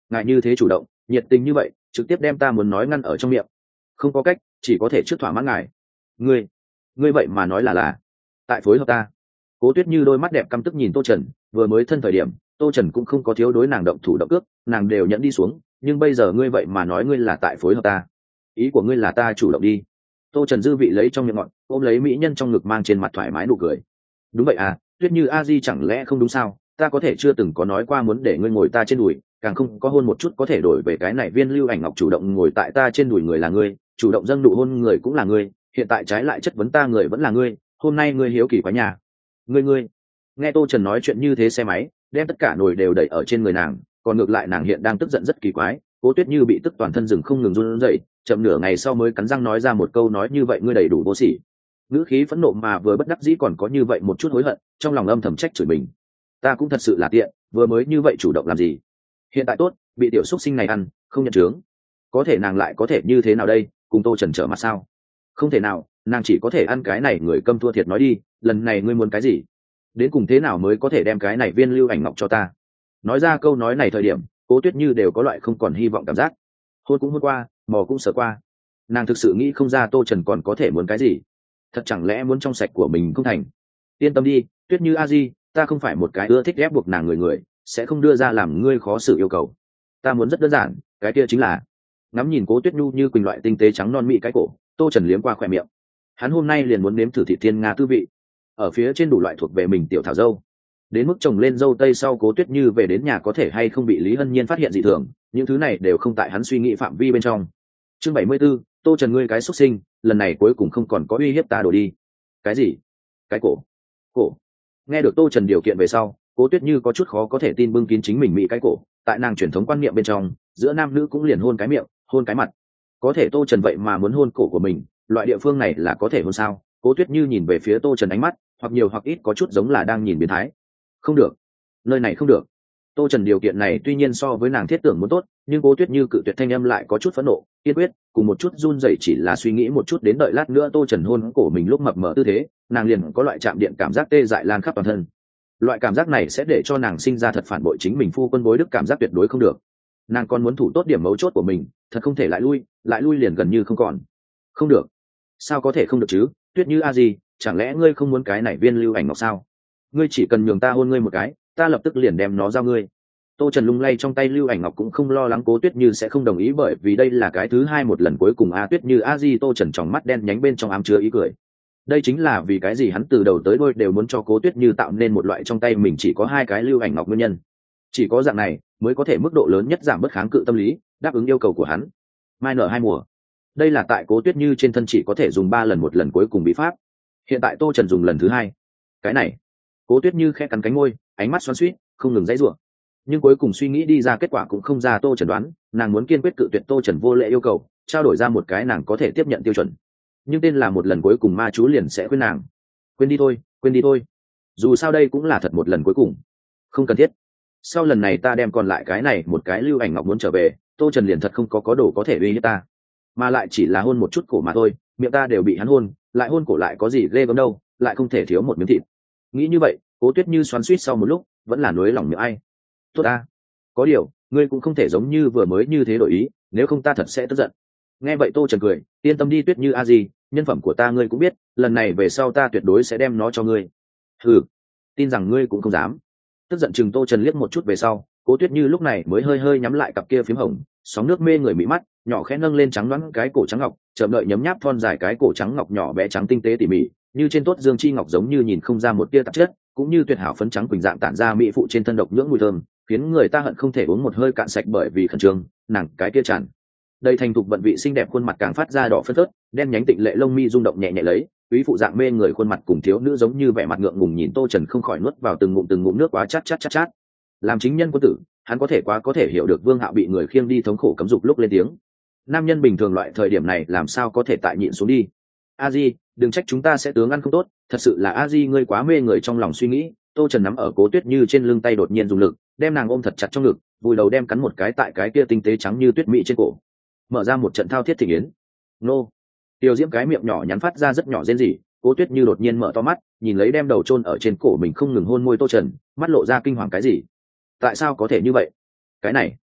ngại như thế chủ động nhiệt tình như vậy trực tiếp đem ta muốn nói ngăn ở trong miệng, không có cách, chỉ có thể trước thỏa mãn ngài. Ngươi ngươi vậy mà nói là là tại phối hợp ta. Cố Tuyết Như đôi mắt đẹp căm tức nhìn Tô Trần, vừa mới thân thời điểm Tô Trần cũng không có thiếu đối nàng động thủ động cước, nàng đều nhẫn đi xuống, nhưng bây giờ ngươi vậy mà nói ngươi là tại phối hợp ta, ý của ngươi là ta chủ động đi. Tô Trần dư vị lấy trong miệng ngọn, ôm lấy mỹ nhân trong ngực, mang trên mặt thoải mái nụ cười. Đúng vậy à, Tuyết Như a di chẳng lẽ không đúng sao, ta có thể chưa từng có nói qua muốn để ngươi ngồi ta trên đùi, càng không có hôn một chút có thể đổi về cái này viên lưu ảnh ngọc chủ động ngồi tại ta trên đùi người là ngươi, chủ động dâng nụ hôn người cũng là ngươi, hiện tại trái lại chất vấn ta người vẫn là ngươi, hôm nay ngươi hiếu kỳ quá nhà. Ngươi ngươi. Nghe Tô Trần nói chuyện như thế xe máy, đem tất cả nồi đều đẩy ở trên người nàng, còn ngược lại nàng hiện đang tức giận rất kỳ quái. Cố Tuyết Như bị tức toàn thân rừng không ngừng run rẩy, chậm nửa ngày sau mới cắn răng nói ra một câu nói như vậy ngươi đầy đủ vô sỉ. Ngữ khí phẫn nộ mà vừa bất đắc dĩ còn có như vậy một chút hối hận, trong lòng âm thầm trách chửi mình. Ta cũng thật sự là tiện, vừa mới như vậy chủ động làm gì? Hiện tại tốt, bị tiểu xúc sinh này ăn, không nhận chướng. Có thể nàng lại có thể như thế nào đây, cùng Tô Trần trở mặt sao? Không thể nào, nàng chỉ có thể ăn cái này, người câm thua thiệt nói đi, lần này ngươi muốn cái gì? Đến cùng thế nào mới có thể đem cái này viên lưu ảnh ngọc cho ta? Nói ra câu nói này thời điểm, Cố Tuyết Như đều có loại không còn hy vọng cảm giác. Hôn cũng hôn qua, mò cũng sờ qua, nàng thực sự nghĩ không ra Tô Trần còn có thể muốn cái gì. Thật chẳng lẽ muốn trong sạch của mình không thành? Yên tâm đi, Tuyết Như a di, ta không phải một cái ưa thích ép buộc nàng người người, sẽ không đưa ra làm ngươi khó xử yêu cầu. Ta muốn rất đơn giản, cái kia chính là ngắm nhìn Cố Tuyết Nhu như quỳnh loại tinh tế trắng non mị cái cổ, Tô Trần liếm qua khỏe miệng. Hắn hôm nay liền muốn nếm thử thịt thiên nga tư vị, ở phía trên đủ loại thuộc về mình tiểu thảo dâu. Đến mức trồng lên dâu tây sau Cố Tuyết Như về đến nhà có thể hay không bị Lý Hân Nhiên phát hiện dị thường, những thứ này đều không tại hắn suy nghĩ phạm vi bên trong. Chương bảy mươi 74, Tô Trần ngươi cái xuất sinh, lần này cuối cùng không còn có uy hiếp ta đổ đi. Cái gì? Cái cổ? Cổ? Nghe được Tô Trần điều kiện về sau, Cố Tuyết Như có chút khó có thể tin bưng kín chính mình mỹ cái cổ, tại nàng truyền thống quan niệm bên trong, giữa nam nữ cũng liền hôn cái miệng, hôn cái mặt. Có thể Tô Trần vậy mà muốn hôn cổ của mình, loại địa phương này là có thể hôn sao? Cố Tuyết Như nhìn về phía Tô Trần ánh mắt, hoặc nhiều hoặc ít có chút giống là đang nhìn biến thái. Không được, nơi này không được. Tô Trần điều kiện này tuy nhiên so với nàng thiết tưởng muốn tốt, nhưng Cố Tuyết Như cự tuyệt thanh âm lại có chút phẫn nộ, kiên quyết, cùng một chút run rẩy, chỉ là suy nghĩ một chút đến đợi lát nữa Tô Trần hôn cổ mình lúc mập mờ tư thế, nàng liền có loại chạm điện cảm giác tê dại lan khắp toàn thân. Loại cảm giác này sẽ để cho nàng sinh ra thật phản bội chính mình phu quân bối đức cảm giác tuyệt đối không được. Nàng còn muốn thủ tốt điểm mấu chốt của mình, thật không thể lại lui, lại lui liền gần như không còn. Không được. Sao có thể không được chứ? Tuyết Như a gì, chẳng lẽ ngươi không muốn cái này viên lưu ảnh ngọc sao? Ngươi chỉ cần nhường ta hôn ngươi một cái, ta lập tức liền đem nó giao ngươi. Tô Trần lung lay trong tay lưu ảnh ngọc cũng không lo lắng Cố Tuyết Như sẽ không đồng ý, bởi vì đây là cái thứ hai một lần cuối cùng a Tuyết Như a di. Tô Trần tròng mắt đen nhánh bên trong ám chứa ý cười. Đây chính là vì cái gì hắn từ đầu tới đuôi đều muốn cho Cố Tuyết Như tạo nên một loại trong tay mình chỉ có hai cái lưu ảnh ngọc nguyên nhân. Chỉ có dạng này mới có thể mức độ lớn nhất giảm bớt kháng cự tâm lý, đáp ứng yêu cầu của hắn. Mai nở hai mùa. Đây là tại Cố Tuyết Như trên thân chỉ có thể dùng ba lần, một lần cuối cùng bí pháp. Hiện tại Tô Trần dùng lần thứ hai. Cái này, Cố Tuyết Như khẽ cắn cánh môi, ánh mắt xoắn xuýt, không ngừng giãy giụa. Nhưng cuối cùng suy nghĩ đi ra kết quả cũng không ra Tô Trần đoán, nàng muốn kiên quyết cự tuyệt Tô Trần vô lễ yêu cầu, trao đổi ra một cái nàng có thể tiếp nhận tiêu chuẩn. Nhưng tên là một lần cuối cùng ma chú liền sẽ khuyên nàng quên đi thôi, quên đi thôi, dù sao đây cũng là thật một lần cuối cùng, không cần thiết. Sau lần này ta đem còn lại cái này một cái lưu ảnh ngọc muốn trở về, Tô Trần liền thật không có có đồ có thể uy hiếp ta, mà lại chỉ là hôn một chút cổ mà thôi, miệng ta đều bị hắn hôn, lại hôn cổ lại có gì ghê gớm đâu, lại không thể thiếu một miếng thịt. Nghĩ như vậy, Cố Tuyết Như xoắn xuýt sau một lúc vẫn là nuối lòng miệng ai. Tốt ta, có điều ngươi cũng không thể giống như vừa mới như thế đổi ý, nếu không ta thật sẽ tức giận. Nghe vậy Tô Trần cười, yên tâm đi Tuyết Như a gì, nhân phẩm của ta ngươi cũng biết, lần này về sau ta tuyệt đối sẽ đem nó cho ngươi. Ừ, tin rằng ngươi cũng không dám. Tức giận chừng Tô Trần liếc một chút về sau, Cố Tuyết Như lúc này mới hơi hơi nhắm lại cặp kia phím hồng, sóng nước mê người mỹ mắt, nhỏ khẽ nâng lên trắng loãng cái cổ trắng ngọc, chậm đợi nhấm nháp thon dài cái cổ trắng ngọc nhỏ bé trắng tinh tế tỉ mỉ, như trên tốt dương chi ngọc giống như nhìn không ra một tia tạp chất, cũng như tuyệt hảo phấn trắng quỳnh dạng tản ra mỹ phụ trên thân độc nhưỡng mùi thơm, khiến người ta hận không thể uống một hơi cạn sạch bởi vì khẩn trương, nàng cái kia tràn đầy thành thục vận vị xinh đẹp khuôn mặt càng phát ra đỏ phấn phớt, đen nhánh tịnh lệ lông mi rung động nhẹ nhẹ lấy, quý phụ dạng mê người khuôn mặt cùng thiếu nữ giống như vẻ mặt ngượng ngùng nhìn Tô Trần không khỏi nuốt vào từng ngụm từng ngụm nước quá chát chát chát chát. Làm chính nhân quân tử, hắn có thể quá có thể hiểu được Vương Hạo bị người khiêng đi thống khổ cấm dục lúc lên tiếng. Nam nhân bình thường loại thời điểm này làm sao có thể tại nhịn xuống đi. A Di, đừng trách chúng ta sẽ tướng ăn không tốt, thật sự là A Di ngươi quá mê người trong lòng suy nghĩ. Tô Trần nắm ở Cố Tuyết Như trên lưng tay đột nhiên dùng lực, đem nàng ôm thật chặt trong ngực, vùi đầu đem cắn một cái tại cái kia tinh tế trắng như tuyết mỹ trên cổ. Mở ra một trận thao thiết thịnh yến. Nô. Tiêu Diễm cái miệng nhỏ nhắn phát ra rất nhỏ rên rỉ, Cố Tuyết Như đột nhiên mở to mắt, nhìn lấy đem đầu chôn ở trên cổ mình không ngừng hôn môi Tô Trần, mắt lộ ra kinh hoàng cái gì? Tại sao có thể như vậy? Cái này,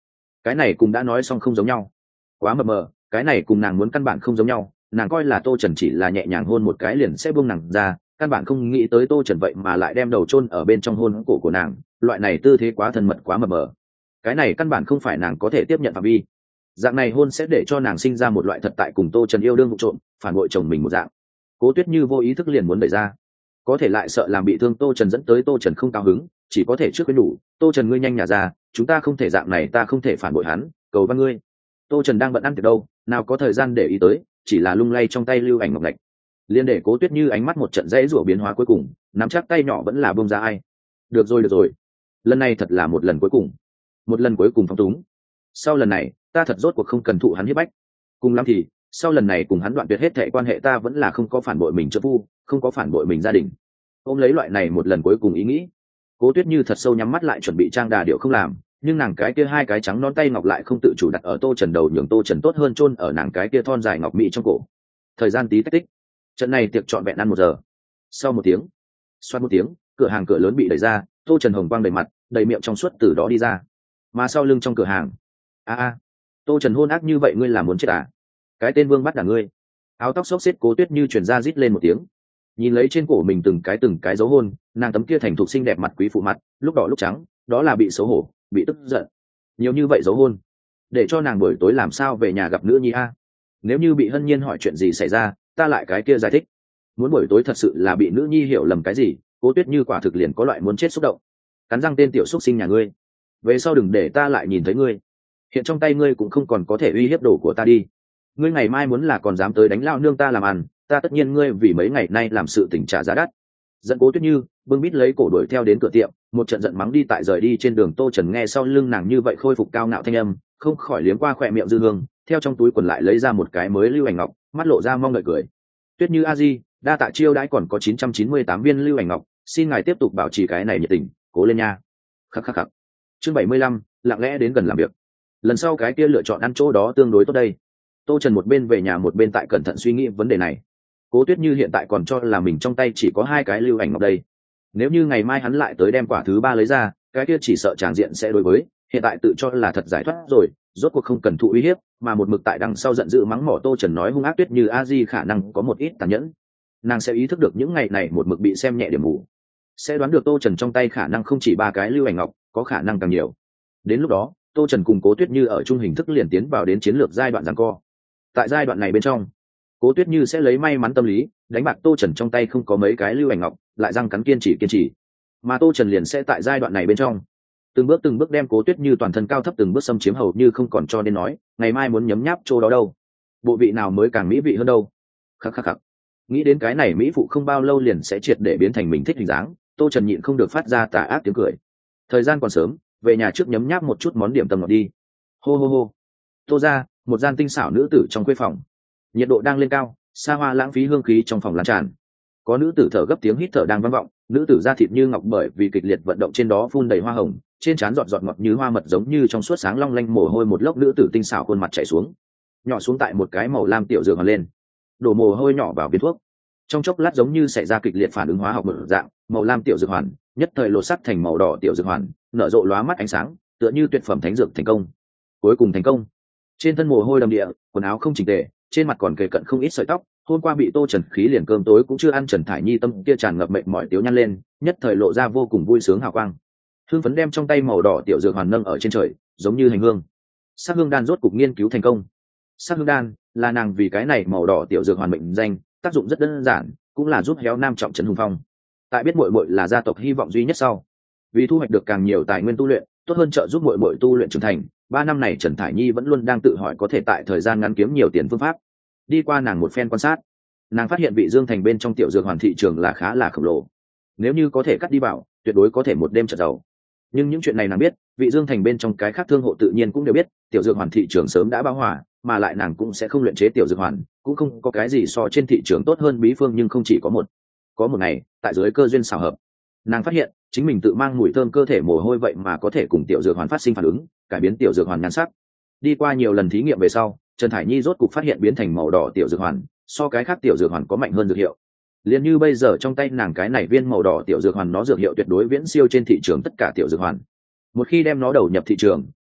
cái này cùng đã nói xong không giống nhau, quá mờ mờ. Cái này cùng nàng muốn căn bản không giống nhau. Nàng coi là Tô Trần chỉ là nhẹ nhàng hôn một cái liền sẽ buông nàng ra, căn bản không nghĩ tới Tô Trần vậy mà lại đem đầu chôn ở bên trong hôn cổ của nàng. Loại này tư thế quá thân mật, quá mờ mờ. Cái này căn bản không phải nàng có thể tiếp nhận phạm vi. Dạng này hôn sẽ để cho nàng sinh ra một loại thật tại cùng Tô Trần yêu đương vụ trộm, phản bội chồng mình một dạng. Cố Tuyết Như vô ý thức liền muốn đẩy ra, có thể lại sợ làm bị thương Tô Trần, dẫn tới Tô Trần không cao hứng, chỉ có thể trước khuyên nhủ, Tô Trần ngươi nhanh nhả ra, chúng ta không thể dạng này, ta không thể phản bội hắn, cầu văn ngươi. Tô Trần đang bận ăn tiệc đâu, nào có thời gian để ý tới, chỉ là lung lay trong tay lưu ảnh ngọc lạch, liên để Cố Tuyết Như ánh mắt một trận dãy rủa biến hóa, cuối cùng nắm chắc tay nhỏ vẫn là bông ra. Ai, được rồi được rồi, lần này thật là một lần cuối cùng, một lần cuối cùng phóng túng. Sau lần này ta thật rốt cuộc không cần thụ hắn hiếp bách, cùng lắm thì sau lần này cùng hắn đoạn tuyệt hết thệ quan hệ, ta vẫn là không có phản bội mình trợ phu, không có phản bội mình gia đình. Ôm lấy loại này một lần cuối cùng ý nghĩ, Cố Tuyết Như thật sâu nhắm mắt lại chuẩn bị trang đà điệu không làm, nhưng nàng cái kia hai cái trắng non tay ngọc lại không tự chủ đặt ở Tô Trần đầu, nhường Tô Trần tốt hơn chôn ở nàng cái kia thon dài ngọc mỹ trong cổ. Thời gian tí tách tích, trận này tiệc trọn vẹn ăn một giờ. Sau một tiếng, xoát một tiếng, cửa hàng cửa lớn bị đẩy ra, Tô Trần hồng quang đầy mặt, đầy miệng trong suốt từ đó đi ra. Mà sau lưng trong cửa hàng, a a, Tô Trần hôn ác như vậy ngươi là muốn chết à? Cái tên vương bắt đả ngươi. Áo tóc xốc xếp Cố Tuyết Như truyền ra rít lên một tiếng, nhìn lấy trên cổ mình từng cái từng cái dấu hôn, nàng tấm kia thành thục xinh đẹp mặt quý phụ mặt, lúc đỏ lúc trắng, đó là bị xấu hổ, bị tức giận. Nhiều như vậy dấu hôn, để cho nàng buổi tối làm sao về nhà gặp nữ nhi a? Nếu như bị Hân Nhiên hỏi chuyện gì xảy ra, ta lại cái kia giải thích. Muốn buổi tối thật sự là bị nữ nhi hiểu lầm cái gì, Cố Tuyết Như quả thực liền có loại muốn chết xúc động. Cắn răng, tên tiểu xúc sinh nhà ngươi, về sau đừng để ta lại nhìn thấy ngươi. Hiện trong tay ngươi cũng không còn có thể uy hiếp đồ của ta đi. Ngươi ngày mai muốn là còn dám tới đánh lao nương ta làm ăn, ta tất nhiên ngươi vì mấy ngày nay làm sự tình trả giá đắt. Dẫn Cố Tuyết Như bưng bít lấy cổ đuổi theo đến cửa tiệm, một trận giận mắng đi tại rời đi trên đường. Tô Trần nghe sau lưng nàng như vậy khôi phục cao ngạo thanh âm, không khỏi liếm qua khỏe miệng dư hương, theo trong túi quần lại lấy ra một cái mới lưu ảnh ngọc, mắt lộ ra mong đợi cười. Tuyết Như a di, đa tạ chiêu đãi, còn có chín trăm chín mươi tám viên lưu ảnh ngọc, xin ngài tiếp tục bảo trì cái này nhiệt tình, cố lên nha. Khắc khắc khắc. Chương bảy mươi lăm, lặng lẽ đến gần làm việc. Lần sau cái kia lựa chọn ăn chỗ đó tương đối tốt đây. Tô Trần một bên về nhà một bên tại cẩn thận suy nghĩ vấn đề này. Cố Tuyết Như hiện tại còn cho là mình trong tay chỉ có hai cái lưu ảnh ngọc đây, nếu như ngày mai hắn lại tới đem quả thứ ba lấy ra, cái kia chỉ sợ tràng diện sẽ đối với hiện tại tự cho là thật giải thoát rồi, rốt cuộc không cần thụ uy hiếp, mà một mực tại đằng sau giận dữ mắng mỏ Tô Trần nói hung ác Tuyết Như a di khả năng có một ít tàn nhẫn. Nàng sẽ ý thức được những ngày này một mực bị xem nhẹ điểm mù, sẽ đoán được Tô Trần trong tay khả năng không chỉ ba cái lưu ảnh ngọc, có khả năng càng nhiều. Đến lúc đó Tô Trần cùng Cố Tuyết Như ở chung hình thức liền tiến vào đến chiến lược giai đoạn giằng co. Tại giai đoạn này bên trong, Cố Tuyết Như sẽ lấy may mắn tâm lý đánh bạc Tô Trần trong tay không có mấy cái lưu ảnh ngọc, lại răng cắn kiên trì kiên trì, mà Tô Trần liền sẽ tại giai đoạn này bên trong từng bước từng bước đem Cố Tuyết Như toàn thân cao thấp từng bước xâm chiếm hầu như không còn cho nên nói, ngày mai muốn nhấm nháp chỗ đó đâu, bộ vị nào mới càng mỹ vị hơn đâu. Khắc khắc khắc. Nghĩ đến cái này mỹ phụ không bao lâu liền sẽ triệt để biến thành mình thích hình dáng, Tô Trần nhịn không được phát ra tà ác tiếng cười. Thời gian còn sớm, về nhà trước nhấm nháp một chút món điểm tâm ngọt đi. Hô hô hô. Tô ra, một gian tinh xảo nữ tử trong khuê phòng, nhiệt độ đang lên cao, xa hoa lãng phí hương khí trong phòng lan tràn. Có nữ tử thở gấp, tiếng hít thở đang vang vọng, nữ tử da thịt như ngọc bởi vì kịch liệt vận động trên đó phun đầy hoa hồng, trên trán giọt giọt ngọt như hoa mật giống như trong suốt sáng long lanh, mồ hôi một lốc nữ tử tinh xảo khuôn mặt chảy xuống, nhỏ xuống tại một cái màu lam tiểu dược hoàn lên, đổ mồ hôi nhỏ vào viên thuốc, trong chốc lát giống như xảy ra kịch liệt phản ứng hóa học một dạng, màu lam tiểu dược hoàn nhất thời lột sắc thành màu đỏ tiểu dược hoàn, nở rộ lóa mắt ánh sáng, tựa như tuyệt phẩm thánh dược thành công. Cuối cùng thành công. Trên thân mồ hôi đầm địa, quần áo không chỉnh tề, trên mặt còn kề cận không ít sợi tóc, hôm qua bị Tô Trần khí liền cơm tối cũng chưa ăn, Trần Thải Nhi tâm kia tràn ngập mệt mỏi tiếu nhăn lên, nhất thời lộ ra vô cùng vui sướng hào quang. Hương phấn đem trong tay màu đỏ tiểu dược hoàn nâng ở trên trời, giống như hành hương. Sắc hương đan rốt cục nghiên cứu thành công. Sắc hương đan là nàng vì cái này màu đỏ tiểu dược hoàn mệnh danh, tác dụng rất đơn giản, cũng là giúp héo nam trọng trấn hùng phong. Tại biết muội muội là gia tộc hy vọng duy nhất sau, vì thu hoạch được càng nhiều tài nguyên tu luyện, tốt hơn trợ giúp muội muội tu luyện trưởng thành, ba năm này Trần Thải Nhi vẫn luôn đang tự hỏi có thể tại thời gian ngắn kiếm nhiều tiền phương pháp. Đi qua nàng một phen quan sát, nàng phát hiện Vị Dương Thành bên trong tiểu dược hoàn thị trường là khá là khổng lồ, nếu như có thể cắt đi vào, tuyệt đối có thể một đêm trở giàu. Nhưng những chuyện này nàng biết, Vị Dương Thành bên trong cái khác thương hộ tự nhiên cũng đều biết, tiểu dược hoàn thị trường sớm đã bão hòa, mà lại nàng cũng sẽ không luyện chế tiểu dược hoàn, cũng không có cái gì so trên thị trường tốt hơn bí phương. Nhưng không chỉ có một, có một ngày tại dưới cơ duyên xảo hợp, nàng phát hiện chính mình tự mang mùi thơm cơ thể mồ hôi vậy mà có thể cùng tiểu dược hoàn phát sinh phản ứng, cải biến tiểu dược hoàn nhan sắc. Đi qua nhiều lần thí nghiệm về sau, Trần Thải Nhi rốt cục phát hiện biến thành màu đỏ tiểu dược hoàn so cái khác tiểu dược hoàn có mạnh hơn dược hiệu. Liền như bây giờ trong tay nàng cái này viên màu đỏ tiểu dược hoàn, nó dược hiệu tuyệt đối viễn siêu trên thị trường tất cả tiểu dược hoàn. Một khi đem nó đầu nhập thị trường,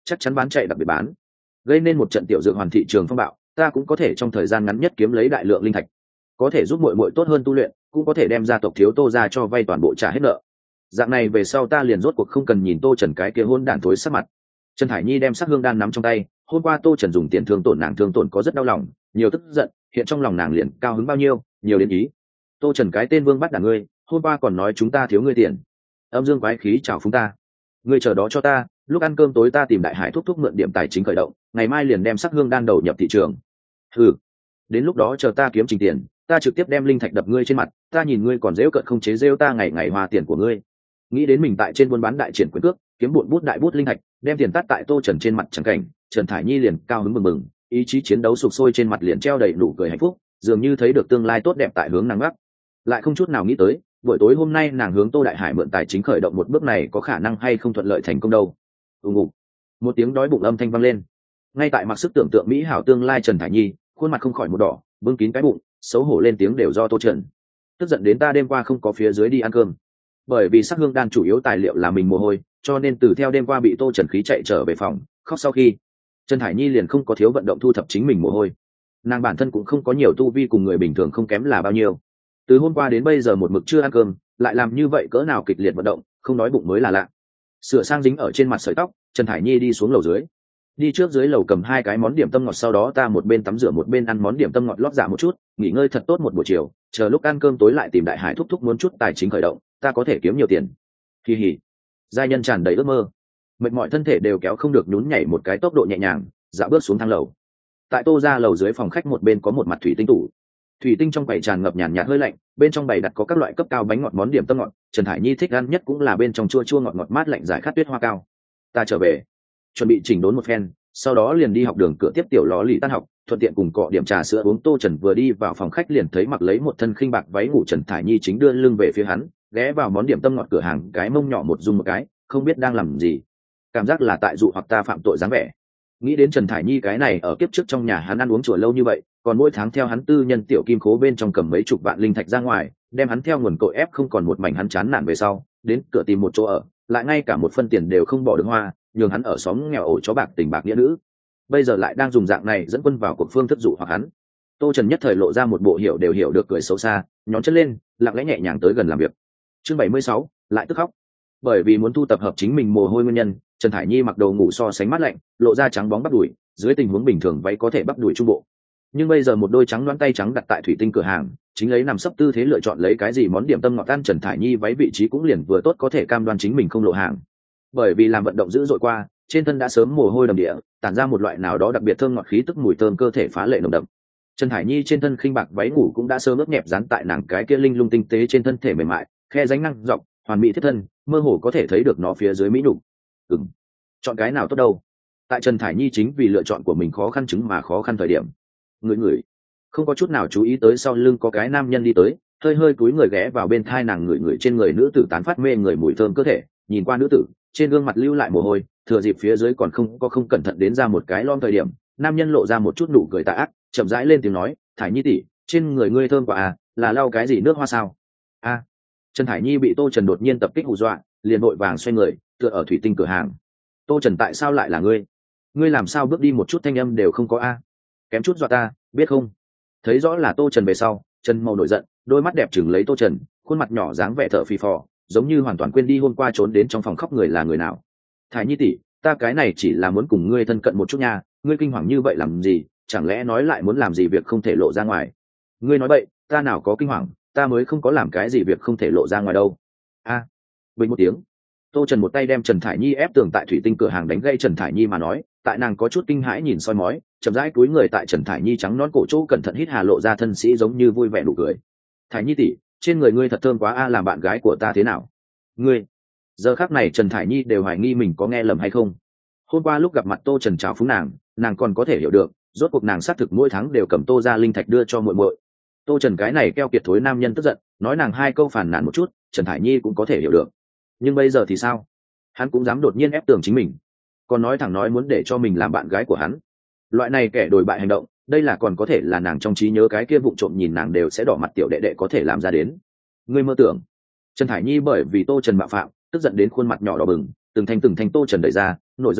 chắc chắn bán chạy đặc biệt bán, gây nên một trận tiểu dược hoàn thị trường phong bạo. Ta cũng có thể trong thời gian ngắn nhất kiếm lấy đại lượng linh thạch, có thể giúp muội muội tốt hơn tu luyện, cũng có thể đem gia tộc thiếu Tô ra cho vay toàn bộ trả hết nợ. Dạng này về sau ta liền rốt cuộc không cần nhìn Tô Trần cái kia hôn đản thối sắc mặt. Trần Thải Nhi đem sắc hương đan nắm trong tay, hôm qua Tô Trần dùng tiền thương tổn nàng, thương tổn có rất đau lòng, nhiều tức giận, hiện trong lòng nàng liền cao hứng bao nhiêu, nhiều đến ý. Tô Trần cái tên vương bắt đàn ngươi, hôm qua còn nói chúng ta thiếu ngươi tiền, âm dương quái khí chào phúng ta. Ngươi chờ đó cho ta, lúc ăn cơm tối ta tìm Đại Hải thúc thúc mượn điểm tài chính khởi động, ngày mai liền đem sắc hương đan đầu nhập thị trường. Ừ, đến lúc đó chờ ta kiếm trình tiền, ta trực tiếp đem linh thạch đập ngươi trên mặt, ta nhìn ngươi còn dễu cợt không chế rêu ta ngày ngày hoa tiền của ngươi. Nghĩ đến mình tại trên buôn bán đại triển quyền cước, kiếm bộn bút đại bút linh thạch, đem tiền tát tại Tô Trần trên mặt chẳng cảnh, Trần Thải Nhi liền cao hứng mừng mừng, ý chí chiến đấu sục sôi trên mặt liền treo đầy nụ cười hạnh phúc, dường như thấy được tương lai tốt đẹp tại hướng nàng bắc. Lại không chút nào nghĩ tới, buổi tối hôm nay nàng hướng Tô Đại Hải mượn tài chính khởi động một bước này có khả năng hay không thuận lợi thành công đâu. Ùng ục, một tiếng đói bụng âm thanh vang lên. Ngay tại mặc sức tưởng tượng mỹ hảo tương lai Trần Thải Nhi, khuôn mặt không khỏi một đỏ, bưng kín cái bụng, xấu hổ lên tiếng đều do Tô Trần. Tức giận đến ta đêm qua không có phía dưới đi ăn cơm. Bởi vì sắc hương đan chủ yếu tài liệu là mình mồ hôi, cho nên từ theo đêm qua bị Tô Trần khí chạy trở về phòng, khóc sau khi Trần Thải Nhi liền không có thiếu vận động thu thập chính mình mồ hôi. Nàng bản thân cũng không có nhiều tu vi cùng người bình thường không kém là bao nhiêu. Từ hôm qua đến bây giờ một mực chưa ăn cơm, lại làm như vậy cỡ nào kịch liệt vận động, không đói bụng mới là lạ. Sửa sang dính ở trên mặt sợi tóc, Trần Thải Nhi đi xuống lầu dưới. Đi trước dưới lầu cầm hai cái món điểm tâm ngọt, sau đó ta một bên tắm rửa một bên ăn món điểm tâm ngọt lót dạ một chút, nghỉ ngơi thật tốt một buổi chiều, chờ lúc ăn cơm tối lại tìm Đại Hải thúc thúc muốn chút tài chính khởi động, ta có thể kiếm nhiều tiền. Kỳ hỉ. Giai nhân tràn đầy ước mơ, mệt mỏi thân thể đều kéo không được nhún nhảy một cái tốc độ nhẹ nhàng, dạo bước xuống thang lầu. Tại Tô ra lầu dưới phòng khách một bên có một mặt thủy tinh tủ, thủy tinh trong quầy tràn ngập nhàn nhạt hơi lạnh, bên trong bày đặt có các loại cấp cao bánh ngọt món điểm tâm ngọt, Trần Thải Nhi thích ăn nhất cũng là bên trong chua chua ngọt ngọt mát lạnh giải khát tuyết hoa cao. Ta trở về, chuẩn bị chỉnh đốn một phen, sau đó liền đi học đường cửa tiếp tiểu ló lì tan học, thuận tiện cùng cọ điểm trà sữa uống. Tô Trần vừa đi vào phòng khách liền thấy mặc lấy một thân khinh bạc váy ngủ Trần Thải Nhi chính đưa lưng về phía hắn, ghé vào món điểm tâm ngọt cửa hàng, cái mông nhỏ một rung một cái, không biết đang làm gì, cảm giác là tại dụ hoặc ta phạm tội dáng vẻ. Nghĩ đến Trần Thải Nhi cái này ở kiếp trước trong nhà hắn ăn uống chùa lâu như vậy, còn mỗi tháng theo hắn tư nhân tiểu kim khố bên trong cầm mấy chục vạn linh thạch ra ngoài, đem hắn theo nguồn cội ép không còn một mảnh, hắn chán nản về sau đến cửa tìm một chỗ ở, lại ngay cả một phân tiền đều không bỏ được hoa, nhường hắn ở xóm nghèo ổ chó bạc tình bạc nghĩa nữ. Bây giờ lại đang dùng dạng này dẫn quân vào cuộc phương thức dụ hoặc hắn. Tô Trần nhất thời lộ ra một bộ hiểu đều hiểu được cười xấu xa, nhón chân lên, lặng lẽ nhẹ nhàng tới gần làm việc. Chương bảy mươi sáu, lại tức khóc. Bởi vì muốn thu tập hợp chính mình mồ hôi nguyên nhân, Trần Thải Nhi mặc đồ ngủ so sánh mát lạnh, lộ ra trắng bóng bắp đùi, dưới tình huống bình thường váy có thể bắp đùi trung bộ. Nhưng bây giờ một đôi trắng đoán tay trắng đặt tại thủy tinh cửa hàng, chính lấy nằm sấp tư thế lựa chọn lấy cái gì món điểm tâm ngọt ăn, Trần Thải Nhi váy vị trí cũng liền vừa tốt có thể cam đoan chính mình không lộ hàng. Bởi vì làm vận động dữ dội qua, trên thân đã sớm mồ hôi đầm địa, tản ra một loại nào đó đặc biệt thơm ngọt khí tức, mùi thơm cơ thể phá lệ nồng đậm. Trần Thải Nhi trên thân khinh bạc váy ngủ cũng đã sớm ướt nhẹp dán tại nàng cái kia linh lung tinh tế trên thân thể mềm mại, khe rãnh năng rộng, hoàn mỹ thiết thân, mơ hồ có thể thấy được nó phía dưới mỹ nhục. Ừm, chọn cái nào tốt đâu? Tại Trần Thải Nhi chính vì lựa chọn của mình khó khăn chứng mà khó khăn thời điểm, người người không có chút nào chú ý tới sau lưng có cái nam nhân đi tới, hơi hơi cúi người ghé vào bên thai nàng, người người trên người nữ tử tán phát mê người mùi thơm cơ thể, nhìn qua nữ tử trên gương mặt lưu lại mồ hôi, thừa dịp phía dưới còn không có không cẩn thận đến ra một cái lom thời điểm, nam nhân lộ ra một chút nụ cười tà ác, chậm rãi lên tiếng nói, Thải Nhi tỷ, trên người ngươi thơm quá à, là lau cái gì nước hoa sao? A. À. Trần Thải Nhi bị Tô Trần đột nhiên tập kích hù dọa, liền vội vàng xoay người tựa ở thủy tinh cửa hàng. Tô Trần, tại sao lại là ngươi? Ngươi làm sao bước đi một chút thanh âm đều không có a? À? Kém chút dọa ta, biết không? Thấy rõ là Tô Trần về sau, Trần Màu nổi giận, đôi mắt đẹp chừng lấy Tô Trần, khuôn mặt nhỏ dáng vẻ thở phì phò, giống như hoàn toàn quên đi hôm qua trốn đến trong phòng khóc người là người nào. Thải Nhi tỷ, ta cái này chỉ là muốn cùng ngươi thân cận một chút nha, ngươi kinh hoàng như vậy làm gì? Chẳng lẽ nói lại muốn làm gì việc không thể lộ ra ngoài? Ngươi nói bậy, ta nào có kinh hoàng, ta mới không có làm cái gì việc không thể lộ ra ngoài đâu. A. À, bình một tiếng, Tô Trần một tay đem Trần Thải Nhi ép tường tại thủy tinh cửa hàng đánh gây Trần Thải Nhi mà nói, tại nàng có chút kinh hãi nhìn soi mói, chậm rãi cúi người tại Trần Thải Nhi trắng nón cổ chỗ cẩn thận hít hà, lộ ra thân sĩ giống như vui vẻ nụ cười. Thải Nhi tỷ, trên người ngươi thật thơm quá a, làm bạn gái của ta thế nào? Ngươi. Giờ khắc này Trần Thải Nhi đều hoài nghi mình có nghe lầm hay không. Hôm qua lúc gặp mặt Tô Trần chào phúng nàng, nàng còn có thể hiểu được, rốt cuộc nàng xác thực mỗi tháng đều cầm Tô ra linh thạch đưa cho muội muội. Tô Trần cái này keo kiệt thối nam nhân tức giận, nói nàng hai câu phản nàn một chút, Trần Thải Nhi cũng có thể hiểu được. Nhưng bây giờ thì sao? Hắn cũng dám đột nhiên ép tưởng chính mình, còn nói thẳng nói muốn để cho mình làm bạn gái của hắn. Loại này kẻ đồi bại hành động, đây là còn có thể là nàng trong trí nhớ cái kia vụng trộm nhìn nàng đều sẽ đỏ mặt tiểu đệ đệ có thể làm ra đến. Ngươi mơ tưởng. Trần Thải Nhi bởi vì Tô Trần mạo phạm, tức giận đến khuôn mặt nhỏ đỏ bừng, từng thanh từng thanh Tô Trần đẩy ra, nổi giận nói,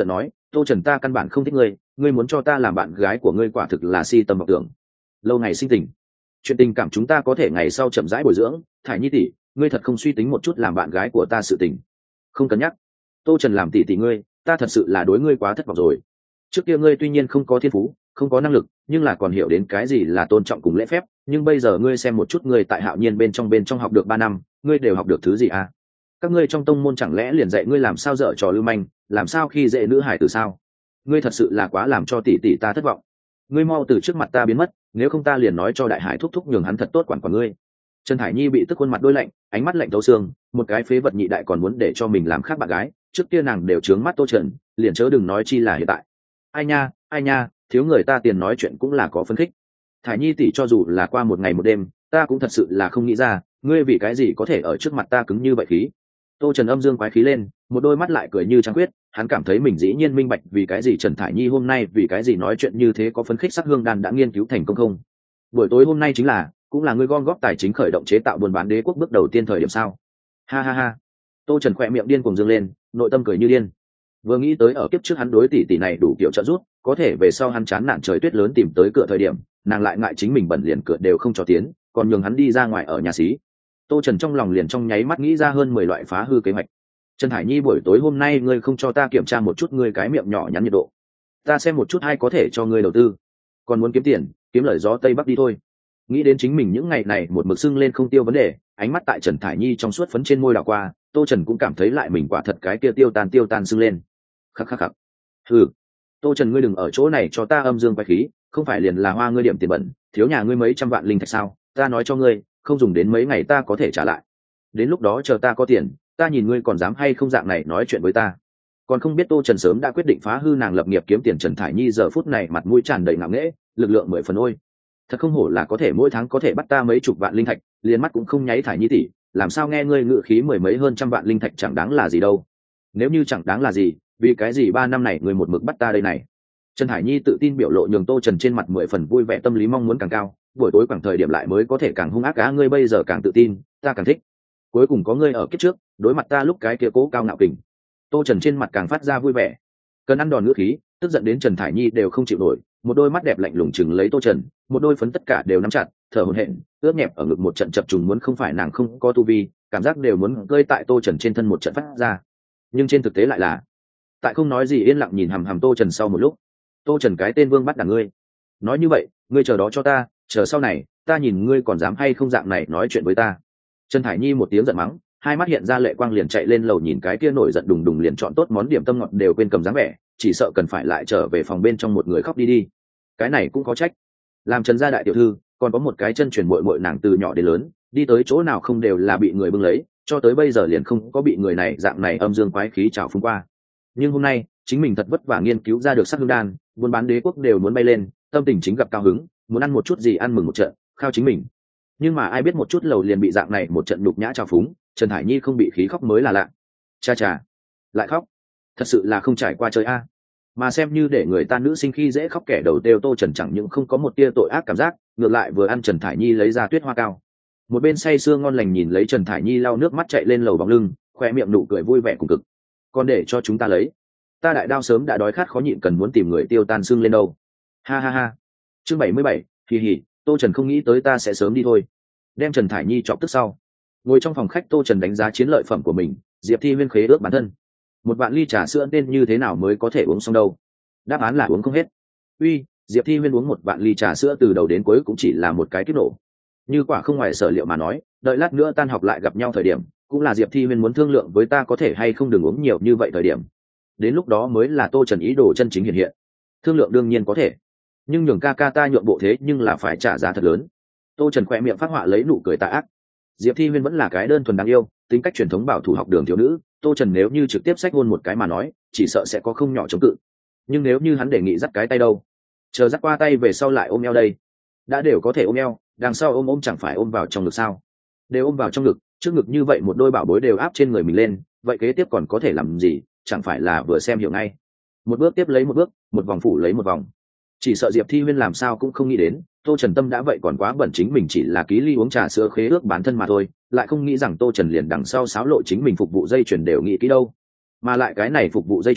tô trần ta căn bản không thích ngươi, ngươi muốn cho ta làm bạn gái của ngươi quả thực là si tâm vọng tưởng. Lâu ngày sinh tình, chuyện tình cảm chúng ta có thể ngày sau chậm rãi bồi dưỡng. Thải Nhi tỷ, ngươi thật không suy tính một chút làm bạn gái của ta sự tình? Không cân nhắc. Tô Trần làm tỷ tỷ ngươi, ta thật sự là đối ngươi quá thất vọng rồi. Trước kia ngươi tuy nhiên không có thiên phú, không có năng lực, nhưng là còn hiểu đến cái gì là tôn trọng cùng lễ phép. Nhưng bây giờ ngươi xem một chút, ngươi tại Hạo Nhiên bên trong bên trong học được ba năm, ngươi đều học được thứ gì à? Các ngươi trong tông môn chẳng lẽ liền dạy ngươi làm sao dở trò lưu manh, làm sao khi dễ nữ hải từ sao? Ngươi thật sự là quá làm cho tỷ tỷ ta thất vọng. Ngươi mau từ trước mặt ta biến mất, nếu không ta liền nói cho đại hải thúc thúc nhường hắn thật tốt quản quản ngươi. Trần Thải Nhi bị tức khuôn mặt đôi lạnh, ánh mắt lạnh thấu xương, một cái phế vật nhị đại còn muốn để cho mình làm khác bạn gái, trước kia nàng đều trướng mắt Tô Trần, liền chớ đừng nói chi là hiện tại. Ai nha, ai nha, thiếu người ta tiền nói chuyện cũng là có phân khích. Thải Nhi tỷ, cho dù là qua một ngày một đêm, ta cũng thật sự là không nghĩ ra, ngươi vì cái gì có thể ở trước mặt ta cứng như vậy khí. Tô Trần âm dương quái khí lên, một đôi mắt lại cười như trăng khuyết, hắn cảm thấy mình dĩ nhiên minh bạch vì cái gì Trần Thải Nhi hôm nay vì cái gì nói chuyện như thế có phấn khích. Sắc hương đan đã nghiên cứu thành công không? Buổi tối hôm nay chính là cũng là ngươi gom góp tài chính khởi động chế tạo buôn bán đế quốc bước đầu tiên thời điểm sao? Ha ha ha. Tô Trần khỏe miệng điên cuồng dương lên, nội tâm cười như điên. Vừa nghĩ tới ở kiếp trước hắn đối tỷ tỷ này đủ kiểu trợ giúp, có thể về sau hắn chán nản trời tuyết lớn tìm tới cửa thời điểm, nàng lại ngại chính mình bẩn liền cửa đều không cho tiến, còn nhường hắn đi ra ngoài ở nhà xí. Tô Trần trong lòng liền trong nháy mắt nghĩ ra hơn mười loại phá hư kế hoạch. Trần Thải Nhi, buổi tối hôm nay ngươi không cho ta kiểm tra một chút ngươi cái miệng nhỏ nhắn nhiệt độ, ta xem một chút ai có thể cho ngươi đầu tư. Còn muốn kiếm tiền, kiếm lời gió tây bắc đi thôi. Nghĩ đến chính mình những ngày này một mực sưng lên không tiêu vấn đề, ánh mắt tại Trần Thải Nhi trong suốt phấn trên môi đảo qua, Tô Trần cũng cảm thấy lại mình quả thật cái kia tiêu tan tiêu tan sưng lên. Khắc khắc khắc. Ừ, Tô Trần, ngươi đừng ở chỗ này cho ta âm dương quái khí, không phải liền là hoa ngươi điểm tiền bẩn, thiếu nhà ngươi mấy trăm vạn linh thạch sao? Ta nói cho ngươi, không dùng đến mấy ngày ta có thể trả lại. Đến lúc đó chờ ta có tiền, ta nhìn ngươi còn dám hay không dạng này nói chuyện với ta. Còn không biết Tô Trần sớm đã quyết định phá hư nàng lập nghiệp kiếm tiền. Trần Thải Nhi giờ phút này mặt mũi tràn đầy ngạo nghễ, lực lượng mười phần ôi. Thật không hổ là có thể mỗi tháng có thể bắt ta mấy chục vạn linh thạch, liền mắt cũng không nháy. Thải Nhi tỷ, làm sao nghe ngươi ngự khí mười mấy hơn trăm vạn linh thạch chẳng đáng là gì đâu. Nếu như chẳng đáng là gì, vì cái gì ba năm này ngươi một mực bắt ta đây này? Trần Thải Nhi tự tin biểu lộ nhường Tô Trần trên mặt mười phần vui vẻ, tâm lý mong muốn càng cao, buổi tối khoảng thời điểm lại mới có thể càng hung ác cá. Ngươi bây giờ càng tự tin, ta càng thích. Cuối cùng có ngươi ở kiếp trước, đối mặt ta lúc cái kia cố cao ngạo kình. Tô Trần trên mặt càng phát ra vui vẻ, cần ăn đòn ngữ khí, tức giận đến Trần Thải Nhi đều không chịu nổi, một đôi mắt đẹp lạnh lùng chừng lấy Tô Trần, một đôi phấn tất cả đều nắm chặt, thở hổn hển, ướt nhẹp ở ngực một trận chập trùng, muốn không phải nàng không có tu vi, cảm giác đều muốn cơi tại Tô Trần trên thân một trận phát ra. Nhưng trên thực tế lại là, tại không nói gì yên lặng nhìn hằm hằm Tô Trần. Sau một lúc, Tô Trần, cái tên vương bắt đàn ngươi, nói như vậy, ngươi chờ đó cho ta, chờ sau này, ta nhìn ngươi còn dám hay không dạng này nói chuyện với ta. Trần Thải Nhi một tiếng giận mắng, hai mắt hiện ra lệ quang, liền chạy lên lầu nhìn cái kia nổi giận đùng đùng liền chọn tốt món điểm tâm ngọt đều quên cầm dáng vẻ, chỉ sợ cần phải lại trở về phòng bên trong một người khóc đi đi. Cái này cũng có trách, làm Trần gia đại tiểu thư, còn có một cái chân truyền muội muội, nàng từ nhỏ đến lớn, đi tới chỗ nào không đều là bị người bưng lấy, cho tới bây giờ liền không có bị người này dạng này âm dương quái khí trào phúng qua. Nhưng hôm nay, chính mình thật vất vả nghiên cứu ra được sắc hương đan, buôn bán đế quốc đều muốn bay lên, tâm tình chính gặp cao hứng, muốn ăn một chút gì ăn mừng một trận, khao chính mình. Nhưng mà ai biết một chút lầu liền bị dạng này một trận đục nhã trào phúng, Trần Thải Nhi không bị khí khóc mới là lạ. Cha cha, lại khóc, thật sự là không trải qua chơi a. Mà xem như để người ta nữ sinh khi dễ khóc kẻ đầu đều, Tô Trần chẳng những không có một tia tội ác cảm giác, ngược lại vừa ăn Trần Thải Nhi lấy ra tuyết hoa cao. Một bên say sưa ngon lành nhìn lấy Trần Thải Nhi lau nước mắt chạy lên lầu vòng lưng, khoe miệng nụ cười vui vẻ cùng cực. Còn để cho chúng ta lấy, ta đại đao sớm đã đói khát khó nhịn, cần muốn tìm người tiêu tan xương lên đâu. Ha ha ha. Chương bảy mươi bảy, kỳ hỉ, Tô Trần không nghĩ tới ta sẽ sớm đi thôi. Đem Trần Thải Nhi chọc tức sau, ngồi trong phòng khách, Tô Trần đánh giá chiến lợi phẩm của mình, Diệp Thi Huyên khế ước bản thân. Một vạn ly trà sữa nên như thế nào mới có thể uống xong đâu? Đáp án là uống không hết. Uy, Diệp Thi Huyên uống một vạn ly trà sữa từ đầu đến cuối cũng chỉ là một cái kiếp nổ. Như quả không ngoài sở liệu mà nói, đợi lát nữa tan học lại gặp nhau thời điểm, cũng là Diệp Thi Huyên muốn thương lượng với ta có thể hay không đừng uống nhiều như vậy thời điểm. Đến lúc đó mới là Tô Trần ý đồ chân chính hiện hiện. Thương lượng đương nhiên có thể, nhưng nhường ca ca ta nhượng bộ thế nhưng là phải trả giá thật lớn. Tô Trần khoe miệng phát họa lấy nụ cười tà ác. Diệp Thi Huyên vẫn là cái đơn thuần đáng yêu, tính cách truyền thống bảo thủ học đường thiếu nữ. Tô Trần nếu như trực tiếp xách hôn một cái mà nói, chỉ sợ sẽ có không nhỏ chống cự. Nhưng nếu như hắn đề nghị dắt cái tay đâu, chờ dắt qua tay về sau lại ôm eo đây, đã đều có thể ôm eo, đằng sau ôm ôm chẳng phải ôm vào trong ngực sao? Đều ôm vào trong ngực, trước ngực như vậy một đôi bảo bối đều áp trên người mình lên, vậy kế tiếp còn có thể làm gì? Chẳng phải là vừa xem hiểu ngay. Một bước tiếp lấy một bước, một vòng phủ lấy một vòng. Chỉ sợ Diệp Thi Huyên làm sao cũng không nghĩ đến, Tô Trần tâm đã vậy còn quá bẩn, chính mình chỉ là ký ly uống trà sữa khế ước bản thân mà thôi, lại không nghĩ rằng Tô Trần liền đằng sau xáo lộ chính mình phục vụ dây chuyền đều nghĩ kỹ đâu. Mà lại cái này phục vụ dây chuyền,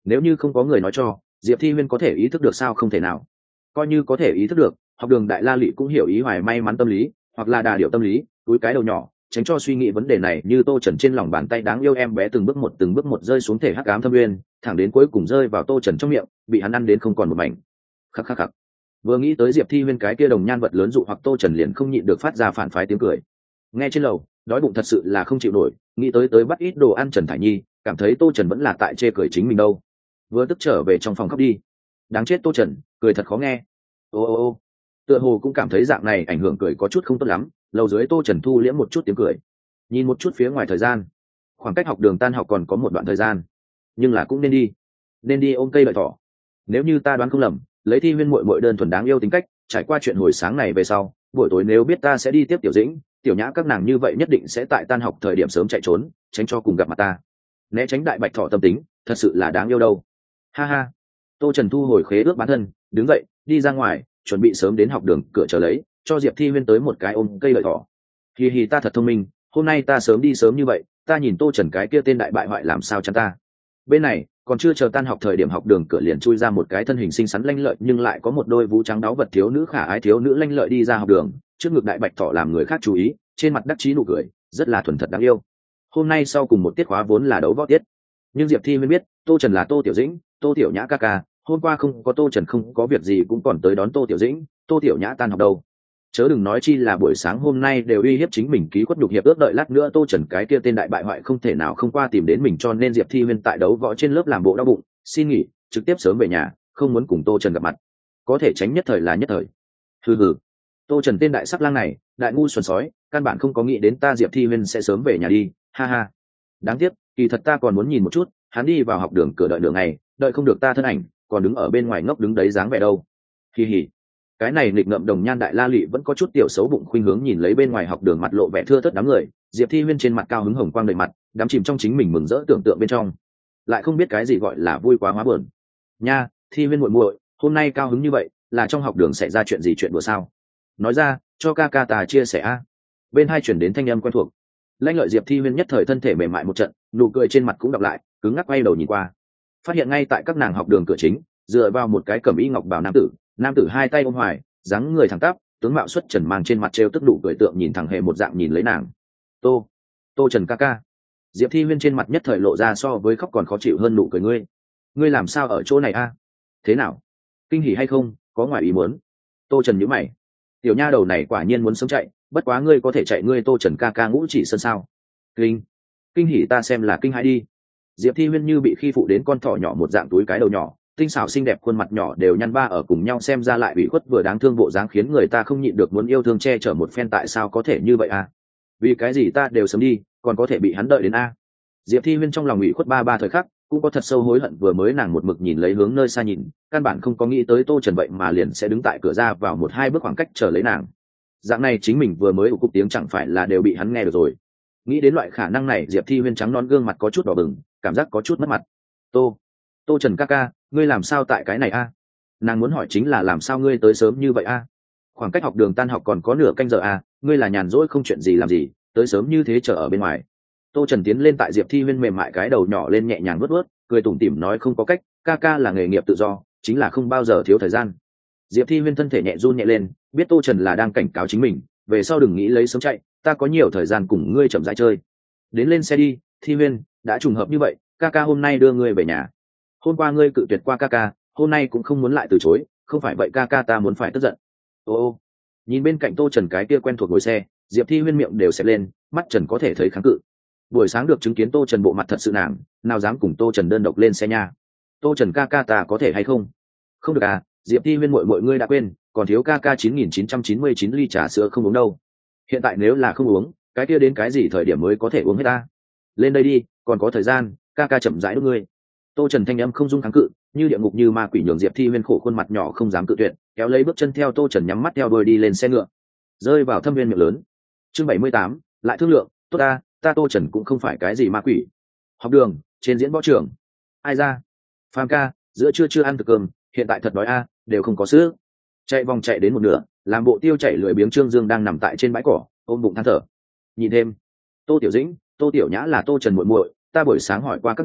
nếu như không có người nói cho, Diệp Thi Huyên có thể ý thức được sao? Không thể nào. Coi như có thể ý thức được, học đường đại la lị cũng hiểu ý hoài may mắn tâm lý, hoặc là đà điệu tâm lý, túi cái đầu nhỏ, tránh cho suy nghĩ vấn đề này như Tô Trần trên lòng bàn tay đáng yêu em bé từng bước một từng bước một rơi xuống thể hắc ám thâm nguyên, thẳng đến cuối cùng rơi vào Tô Trần trong miệng, bị hắn ăn đến không còn một mảnh. Khắc khắc khắc. Vừa nghĩ tới Diệp Thi Huyên cái kia đồng nhan vật lớn dụ hoặc, Tô Trần liền không nhịn được phát ra phản phái tiếng cười. Nghe trên lầu, đói bụng thật sự là không chịu nổi, nghĩ tới tới bắt ít đồ ăn Trần Thải Nhi, cảm thấy Tô Trần vẫn là tại chê cười chính mình đâu. Vừa tức trở về trong phòng khóc đi. Đáng chết Tô Trần, cười thật khó nghe. Ô ô ô. Tựa hồ cũng cảm thấy dạng này ảnh hưởng cười có chút không tốt lắm, lầu dưới Tô Trần thu liễm một chút tiếng cười. Nhìn một chút phía ngoài thời gian, khoảng cách học đường tan học còn có một đoạn thời gian, nhưng là cũng nên đi, nên đi ôm cây lợi thỏ. Nếu như ta đoán không lầm, lấy Thi Huyên muội muội đơn thuần đáng yêu tính cách, trải qua chuyện hồi sáng này về sau, buổi tối nếu biết ta sẽ đi tiếp Tiểu Dĩnh, Tiểu Nhã các nàng như vậy nhất định sẽ tại tan học thời điểm sớm chạy trốn, tránh cho cùng gặp mặt ta. Né tránh đại bạch thỏ tâm tính, thật sự là đáng yêu đâu. Ha ha. Tô Trần thu hồi khế ước bán thân, đứng dậy, đi ra ngoài, chuẩn bị sớm đến học đường cửa chờ lấy, cho Diệp Thi Huyên tới một cái ôm cây lợi thỏ. Hi hi, ta thật thông minh, hôm nay ta sớm đi sớm như vậy, ta nhìn Tô Trần cái kia tên đại bại hoại làm sao chắn ta. Bên này, còn chưa chờ tan học thời điểm, học đường cửa liền chui ra một cái thân hình xinh xắn lanh lợi nhưng lại có một đôi vú trắng đáo vật thiếu nữ khả ái thiếu nữ lanh lợi đi ra học đường, trước ngực đại bạch thỏ làm người khác chú ý, trên mặt đắc chí nụ cười, rất là thuần thật đáng yêu. Hôm nay sau cùng một tiết khóa vốn là đấu võ tiết, nhưng Diệp Thi mới biết, Tô Trần là Tô Tiểu Dĩnh, Tô Tiểu Nhã ca ca, hôm qua không có Tô Trần không có việc gì cũng còn tới đón Tô Tiểu Dĩnh, Tô Tiểu Nhã tan học đâu. Chớ đừng nói chi là buổi sáng hôm nay đều uy hiếp chính mình ký quất nhục hiệp ước, đợi lát nữa Tô Trần cái kia tên đại bại hoại không thể nào không qua tìm đến mình, cho nên Diệp Thi Huyên tại đấu võ trên lớp làm bộ đau bụng, xin nghỉ, trực tiếp sớm về nhà, không muốn cùng Tô Trần gặp mặt. Có thể tránh nhất thời là nhất thời. Hừ hừ. Tô Trần tên đại sắc lang này, đại ngu xuẩn sói, căn bản không có nghĩ đến ta Diệp Thi Huyên sẽ sớm về nhà đi, ha ha. Đáng tiếc, kỳ thật ta còn muốn nhìn một chút, hắn đi vào học đường cửa đợi đường này, đợi không được ta thân ảnh, còn đứng ở bên ngoài ngốc đứng đấy dáng vẻ đâu. Kỳ hỉ. Cái này nghịch ngợm đồng nhan đại la lị vẫn có chút tiểu xấu bụng khuynh hướng nhìn lấy bên ngoài học đường mặt lộ vẻ thưa thớt đám người, Diệp Thi Huyên trên mặt cao hứng hồng quang đầy mặt, đắm chìm trong chính mình mừng rỡ tưởng tượng bên trong, lại không biết cái gì gọi là vui quá hóa buồn. Nha, Thi Huyên muội muội, hôm nay cao hứng như vậy, là trong học đường xảy ra chuyện gì, chuyện đùa sao? Nói ra, cho ca ca ta chia sẻ a. Bên hai chuyển đến thanh âm quen thuộc. Lanh lợi Diệp Thi Huyên nhất thời thân thể mềm mại một trận, nụ cười trên mặt cũng đọc lại, cứng ngắc quay đầu nhìn qua, phát hiện ngay tại các nàng học đường cửa chính, dựa vào một cái cẩm y ngọc bào nam tử, nam tử hai tay ôm hoài, dáng người thẳng tắp, tướng mạo xuất trần, mang trên mặt trêu tức nụ cười tượng nhìn thẳng hề một dạng nhìn lấy nàng. Tô, Tô Trần ca ca. Diệp Thi Huyên trên mặt nhất thời lộ ra so với khóc còn khó chịu hơn nụ cười. Ngươi, ngươi làm sao ở chỗ này a? Thế nào, kinh hỉ hay không, có ngoài ý muốn? Tô Trần nhíu mày, tiểu nha đầu này quả nhiên muốn sớm chạy, bất quá ngươi có thể chạy ngươi Tô Trần ca ca ngũ chỉ sơn sao? Kinh, kinh hỉ ta xem là kinh hãi đi. Diệp Thi Huyên như bị khi phụ đến con thỏ nhỏ một dạng, túi cái đầu nhỏ, tinh xảo xinh đẹp khuôn mặt nhỏ đều nhăn ba ở cùng nhau, xem ra lại bị khuất vừa đáng thương bộ dáng khiến người ta không nhịn được muốn yêu thương che chở một phen. Tại sao có thể như vậy à? Vì cái gì ta đều sớm đi, còn có thể bị hắn đợi đến a? Diệp Thi Huyên trong lòng ủy khuất ba ba thời khắc, cũng có thật sâu hối hận, vừa mới nàng một mực nhìn lấy hướng nơi xa nhìn, căn bản không có nghĩ tới Tô Trần vậy mà liền sẽ đứng tại cửa ra vào một hai bước khoảng cách chờ lấy nàng. Dạng này chính mình vừa mới ủ cục tiếng chẳng phải là đều bị hắn nghe được rồi. Nghĩ đến loại khả năng này, Diệp Thi Huyên trắng non gương mặt có chút đỏ bừng, cảm giác có chút mất mặt. Tô, Tô Trần ca ca, ngươi làm sao tại cái này a? Nàng muốn hỏi chính là làm sao ngươi tới sớm như vậy a? Khoảng cách học đường tan học còn có nửa canh giờ a, ngươi là nhàn rỗi không chuyện gì làm gì, tới sớm như thế chờ ở bên ngoài. Tô Trần tiến lên tại Diệp Thi Huyên mềm mại cái đầu nhỏ lên nhẹ nhàng vuốt vuốt, cười tủm tỉm nói không có cách, ca ca là nghề nghiệp tự do, chính là không bao giờ thiếu thời gian. Diệp Thi Huyên thân thể nhẹ run nhẹ lên, biết Tô Trần là đang cảnh cáo chính mình, về sau đừng nghĩ lấy sớm chạy, ta có nhiều thời gian cùng ngươi chậm rãi chơi. Đến lên xe đi, Thi Huyên, đã trùng hợp như vậy, ca ca hôm nay đưa ngươi về nhà. Hôm qua ngươi cự tuyệt qua ca ca, hôm nay cũng không muốn lại từ chối, không phải vậy ca ca ta muốn phải tức giận. Ô ô, nhìn bên cạnh Tô Trần cái kia quen thuộc ngồi xe, Diệp Thi Huyên miệng đều xẹp lên, mắt Trần có thể thấy kháng cự. Buổi sáng được chứng kiến Tô Trần bộ mặt thật sự nàng, nào dám cùng Tô Trần đơn độc lên xe nha. Tô Trần ca ca ta có thể hay không? Không được à, Diệp Thi Huyên muội muội ngươi đã quên, còn thiếu ca ca chín nghìn chín trăm chín mươi chín ly trà sữa không uống đâu. Hiện tại nếu là không uống, cái kia đến cái gì thời điểm mới có thể uống hết ta? Lên đây đi, còn có thời gian, ca ca chậm rãi đốt ngươi. Tô Trần thanh âm không dung kháng cự, như địa ngục như ma quỷ, nhường Diệp Thi Huyên khổ khuôn mặt nhỏ không dám cự tuyệt, kéo lấy bước chân theo Tô Trần nhắm mắt theo đuôi đi lên xe ngựa, rơi vào thâm viên miệng lớn. Chương bảy mươi tám, lại thương lượng, tốt ta, ta Tô Trần cũng không phải cái gì ma quỷ. Học đường, trên diễn võ trường. Ai ra? Phàm ca, giữa trưa chưa ăn thực cơm, hiện tại thật đói a, đều không có sữa. Chạy vòng chạy đến một nửa, làm bộ tiêu chảy lười biếng Trương Dương đang nằm tại trên bãi cỏ, ôm bụng than thở. Nhìn thêm, Tô Tiểu Dĩnh, Tô Tiểu Nhã là Tô Trần muội muội, ta buổi sáng hỏi qua các nàng,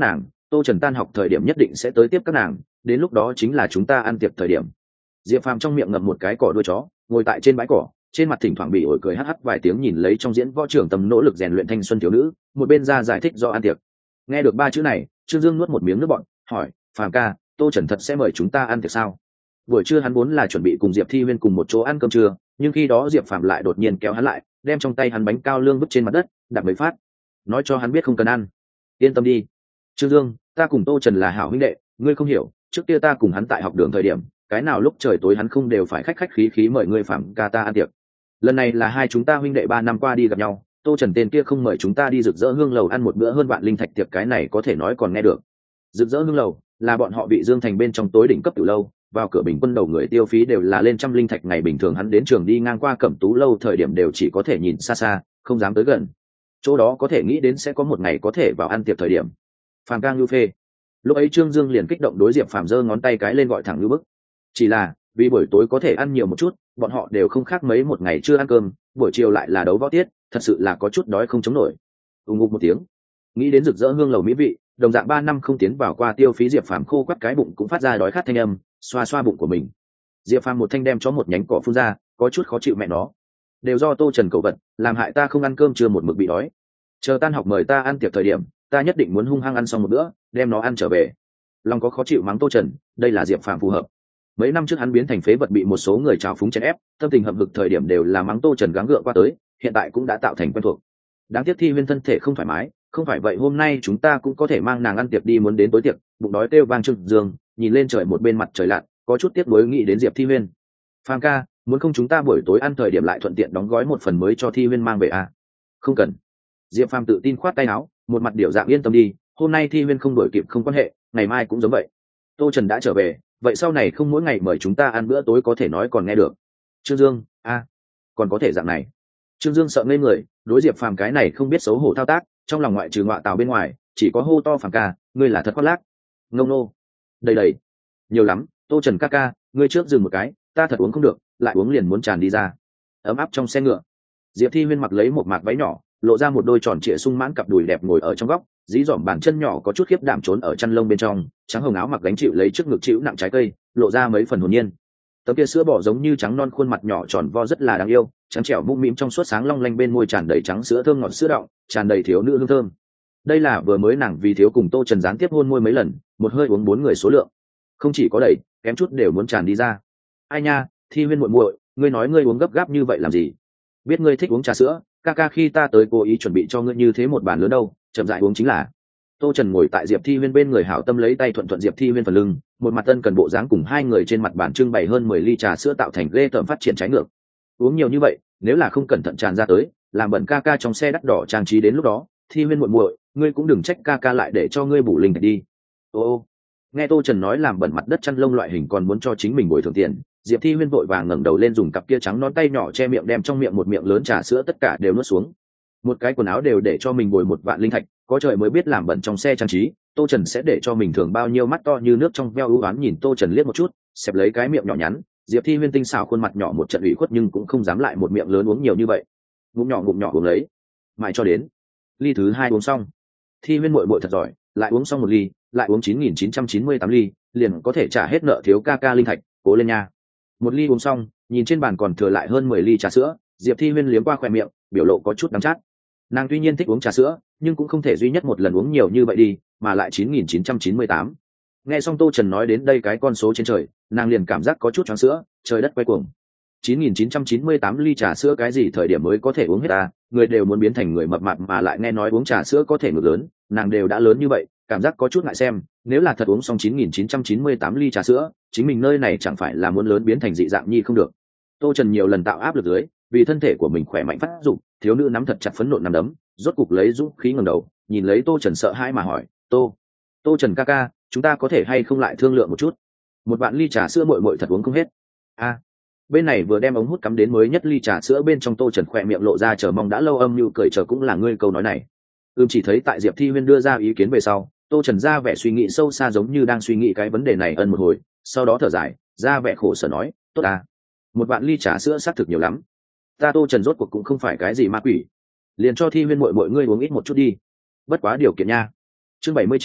tô trần tan học thời điểm nhất định sẽ tới tiếp các nàng, đến lúc đó chính là chúng ta ăn tiệc thời điểm. Diệp Phàm trong miệng ngậm một cái cỏ đuôi chó, ngồi tại trên bãi cỏ, trên mặt thỉnh thoảng bị ổi cười hắc hắc vài tiếng, nhìn lấy trong diễn võ trưởng tầm nỗ lực rèn luyện thanh xuân thiếu nữ, một bên ra giải thích do ăn tiệc. Nghe được ba chữ này, Trương Dương nuốt một miếng nước bọt, hỏi: Phàm ca, tô trần thật sẽ mời chúng ta ăn tiệc sao? Buổi trưa hắn vốn là chuẩn bị cùng Diệp Thi Huyên cùng một chỗ ăn cơm trưa, nhưng khi đó Diệp Phàm lại đột nhiên kéo hắn lại, đem trong tay hắn bánh cao lương vứt trên mặt đất, đạp mấy phát, nói cho hắn biết không cần ăn. Yên tâm đi, Trương Dương, ta cùng tô trần là hảo huynh đệ, ngươi không hiểu, trước kia ta cùng hắn tại học đường thời điểm, cái nào lúc trời tối hắn không đều phải khách khách khí khí mời ngươi Phàm ca ta ăn tiệc. Lần này là hai chúng ta huynh đệ ba năm qua đi gặp nhau, tô trần tên kia không mời chúng ta đi rực rỡ hương lầu ăn một bữa hơn vạn linh thạch tiệc, cái này có thể nói còn nghe được. Rực rỡ hương lầu là bọn họ bị Dương Thành bên trong tối đỉnh cấp từ lâu, vào cửa bình quân đầu người tiêu phí đều là lên trăm linh thạch, ngày bình thường hắn đến trường đi ngang qua Cẩm Tú lâu thời điểm đều chỉ có thể nhìn xa xa, không dám tới gần. Chỗ đó có thể nghĩ đến sẽ có một ngày có thể vào ăn tiệc thời điểm. Phàm ca ngưu phê. Lúc ấy Trương Dương liền kích động đối Diệp Phàm giơ ngón tay cái lên gọi thẳng như bức. Chỉ là vì buổi tối có thể ăn nhiều một chút, bọn họ đều không khác mấy một ngày chưa ăn cơm, buổi chiều lại là đấu võ tiết, thật sự là có chút đói không chống nổi. Ùng ục một tiếng, nghĩ đến rực rỡ hương lầu mỹ vị, đồng dạng ba năm không tiến vào qua tiêu phí, Diệp Phàm khô quắt cái bụng cũng phát ra đói khát thanh âm, xoa xoa bụng của mình. Diệp Phàm một thanh đem chó một nhánh cỏ phun ra, có chút khó chịu mẹ nó, đều do tô trần cậu vật làm hại ta không ăn cơm trưa một mực bị đói, chờ tan học mời ta ăn tiệc thời điểm ta nhất định muốn hung hăng ăn xong một bữa đem nó ăn trở về. Lòng có khó chịu mắng tô trần, đây là Diệp Phàm phù hợp. Mấy năm trước hắn biến thành phế vật bị một số người trào phúng chèn ép, tâm tình hậm hực thời điểm đều là mắng tô trần gắng gượng qua tới, hiện tại cũng đã tạo thành quen thuộc. Đáng tiếc Thi Huyên thân thể không thoải mái, không phải vậy hôm nay chúng ta cũng có thể mang nàng ăn tiệc đi, muốn đến tối tiệc bụng đói kêu vang Trương Dương nhìn lên trời một bên mặt trời lặn, có chút tiếc nuối nghĩ đến Diệp Thi Huyên. Phàm ca, muốn không chúng ta buổi tối ăn thời điểm lại thuận tiện đóng gói một phần mới cho Thi Huyên mang về à? Không cần. Diệp Phàm tự tin khoát tay áo, một mặt điệu dạng yên tâm đi, hôm nay Thi Huyên không đổi kịp không quan hệ, ngày mai cũng giống vậy. Tô Trần đã trở về, vậy sau này không mỗi ngày mời chúng ta ăn bữa tối có thể nói còn nghe được. Trương Dương, a, à, còn có thể dạng này. Trương Dương sợ ngây người, đối Diệp Phàm cái này không biết xấu hổ thao tác, trong lòng ngoại trừ ngọa tào bên ngoài, chỉ có hô to: Phàm ca, ngươi là thật khoác lác. Ngông nô. Đầy đầy. Nhiều lắm, Tô Trần ca ca, ngươi trước dừng một cái, ta thật uống không được, lại uống liền muốn tràn đi ra. Ấm áp trong xe ngựa, Diệp Thi Huyên mặc lấy một mạc váy nhỏ, lộ ra một đôi tròn trịa sung mãn cặp đùi đẹp ngồi ở trong góc, dí dỏm bàn chân nhỏ có chút khiếp đảm trốn ở chăn lông bên trong, trắng hồng áo mặc gánh chịu lấy trước ngực chịu nặng trái cây, lộ ra mấy phần hồn nhiên. Tấm kia sữa bò giống như trắng non khuôn mặt nhỏ tròn vo rất là đáng yêu, trắng trẻo mũm mĩm trong suốt sáng long lanh, bên môi tràn đầy trắng sữa thơm ngọt sữa đọng, tràn đầy thiếu nữ hương thơm. Đây là vừa mới nàng vì thiếu cùng Tô Trần gián tiếp hôn môi mấy lần, một hơi uống bốn người số lượng, không chỉ có đầy, kém chút đều muốn tràn đi ra. Ai nha, Thi Huyên muội muội, ngươi nói ngươi uống gấp gáp như vậy làm gì? Biết ngươi thích uống trà sữa, ca ca khi ta tới cố ý chuẩn bị cho ngươi như thế một bàn lớn đâu, chậm rãi uống chính là. Tô Trần ngồi tại Diệp Thi Huyên bên người hảo tâm lấy tay thuận thuận Diệp Thi Huyên phần lưng, một mặt tân cần bộ dáng, cùng hai người trên mặt bàn trưng bày hơn mười ly trà sữa tạo thành ghê tởm phát triển trái ngược. Uống nhiều như vậy, nếu là không cẩn thận tràn ra tới, làm bẩn ca ca trong xe đắt đỏ trang trí, đến lúc đó, Thi Huyên muội muội, ngươi cũng đừng trách ca ca lại để cho ngươi bù linh thạch đi. Ô ô. Nghe Tô Trần nói làm bẩn mặt đất chăn lông loại hình còn muốn cho chính mình bồi thường tiền, Diệp Thi Huyên vội vàng ngẩng đầu lên dùng cặp kia trắng nón tay nhỏ che miệng, đem trong miệng một miệng lớn trà sữa tất cả đều nuốt xuống. Một cái quần áo đều để cho mình bồi một vạn linh thạch, có trời mới biết làm bẩn trong xe trang trí, Tô Trần sẽ để cho mình thường bao nhiêu. Mắt to như nước trong veo ưu ám nhìn Tô Trần liếc một chút, xẹp lấy cái miệng nhỏ nhắn. Diệp Thi Huyên tinh xảo khuôn mặt nhỏ một trận ủy khuất nhưng cũng không dám lại một miệng lớn uống nhiều như vậy, ngụm nhỏ ngụm nhỏ uống lấy, mãi cho đến ly thứ hai uống xong. Thi Huyên muội muội thật giỏi, lại uống xong một ly, lại uống chín nghìn chín trăm chín mươi tám ly, liền có thể trả hết nợ thiếu ca ca linh thạch, cố lên nha. Một ly uống xong, nhìn trên bàn còn thừa lại hơn mười ly trà sữa, Diệp Thi Huyên liếm qua khóe miệng, biểu lộ có chút đắng chát. Nàng tuy nhiên thích uống trà sữa, nhưng cũng không thể duy nhất một lần uống nhiều như vậy đi, mà lại chín nghìn chín trăm chín mươi tám. Nghe xong Tô Trần nói đến đây cái con số trên trời, nàng liền cảm giác có chút choáng sữa, trời đất quay cuồng. chín nghìn chín trăm chín mươi tám ly trà sữa cái gì thời điểm mới có thể uống hết à, người đều muốn biến thành người mập mạp mà lại nghe nói uống trà sữa có thể ngực lớn, nàng đều đã lớn như vậy, cảm giác có chút ngại xem, nếu là thật uống xong chín nghìn chín trăm chín mươi tám ly trà sữa, chính mình nơi này chẳng phải là muốn lớn biến thành dị dạng nhi không được. Tô Trần nhiều lần tạo áp lực dưới, vì thân thể của mình khỏe mạnh phát dụng, thiếu nữ nắm thật chặt phấn nộn nắm đấm, rốt cục lấy dũng khí ngẩng đầu, nhìn lấy Tô Trần sợ hãi mà hỏi: "Tô, Tô Trần ca ca, chúng ta có thể hay không lại thương lượng một chút? Một vạn ly trà sữa muội muội thật uống không hết." A. À, bên này vừa đem ống hút cắm đến mới nhất ly trà sữa bên trong, Tô Trần khỏe miệng lộ ra chờ mong đã lâu âm nhu cười, chờ cũng là ngươi câu nói này. Ưm chỉ thấy tại Diệp Thi Huyên đưa ra ý kiến về sau, Tô Trần ra vẻ suy nghĩ sâu xa, giống như đang suy nghĩ cái vấn đề này ân một hồi, sau đó thở dài, ra vẻ khổ sở nói: "Tốt à, một vạn ly trà sữa xác thực nhiều lắm. Ta Tô Trần rốt cuộc cũng không phải cái gì ma quỷ, liền cho Thi Huyên muội muội ngươi uống ít một chút đi. Bất quá điều kiện nha." Chương bảy mươi chín,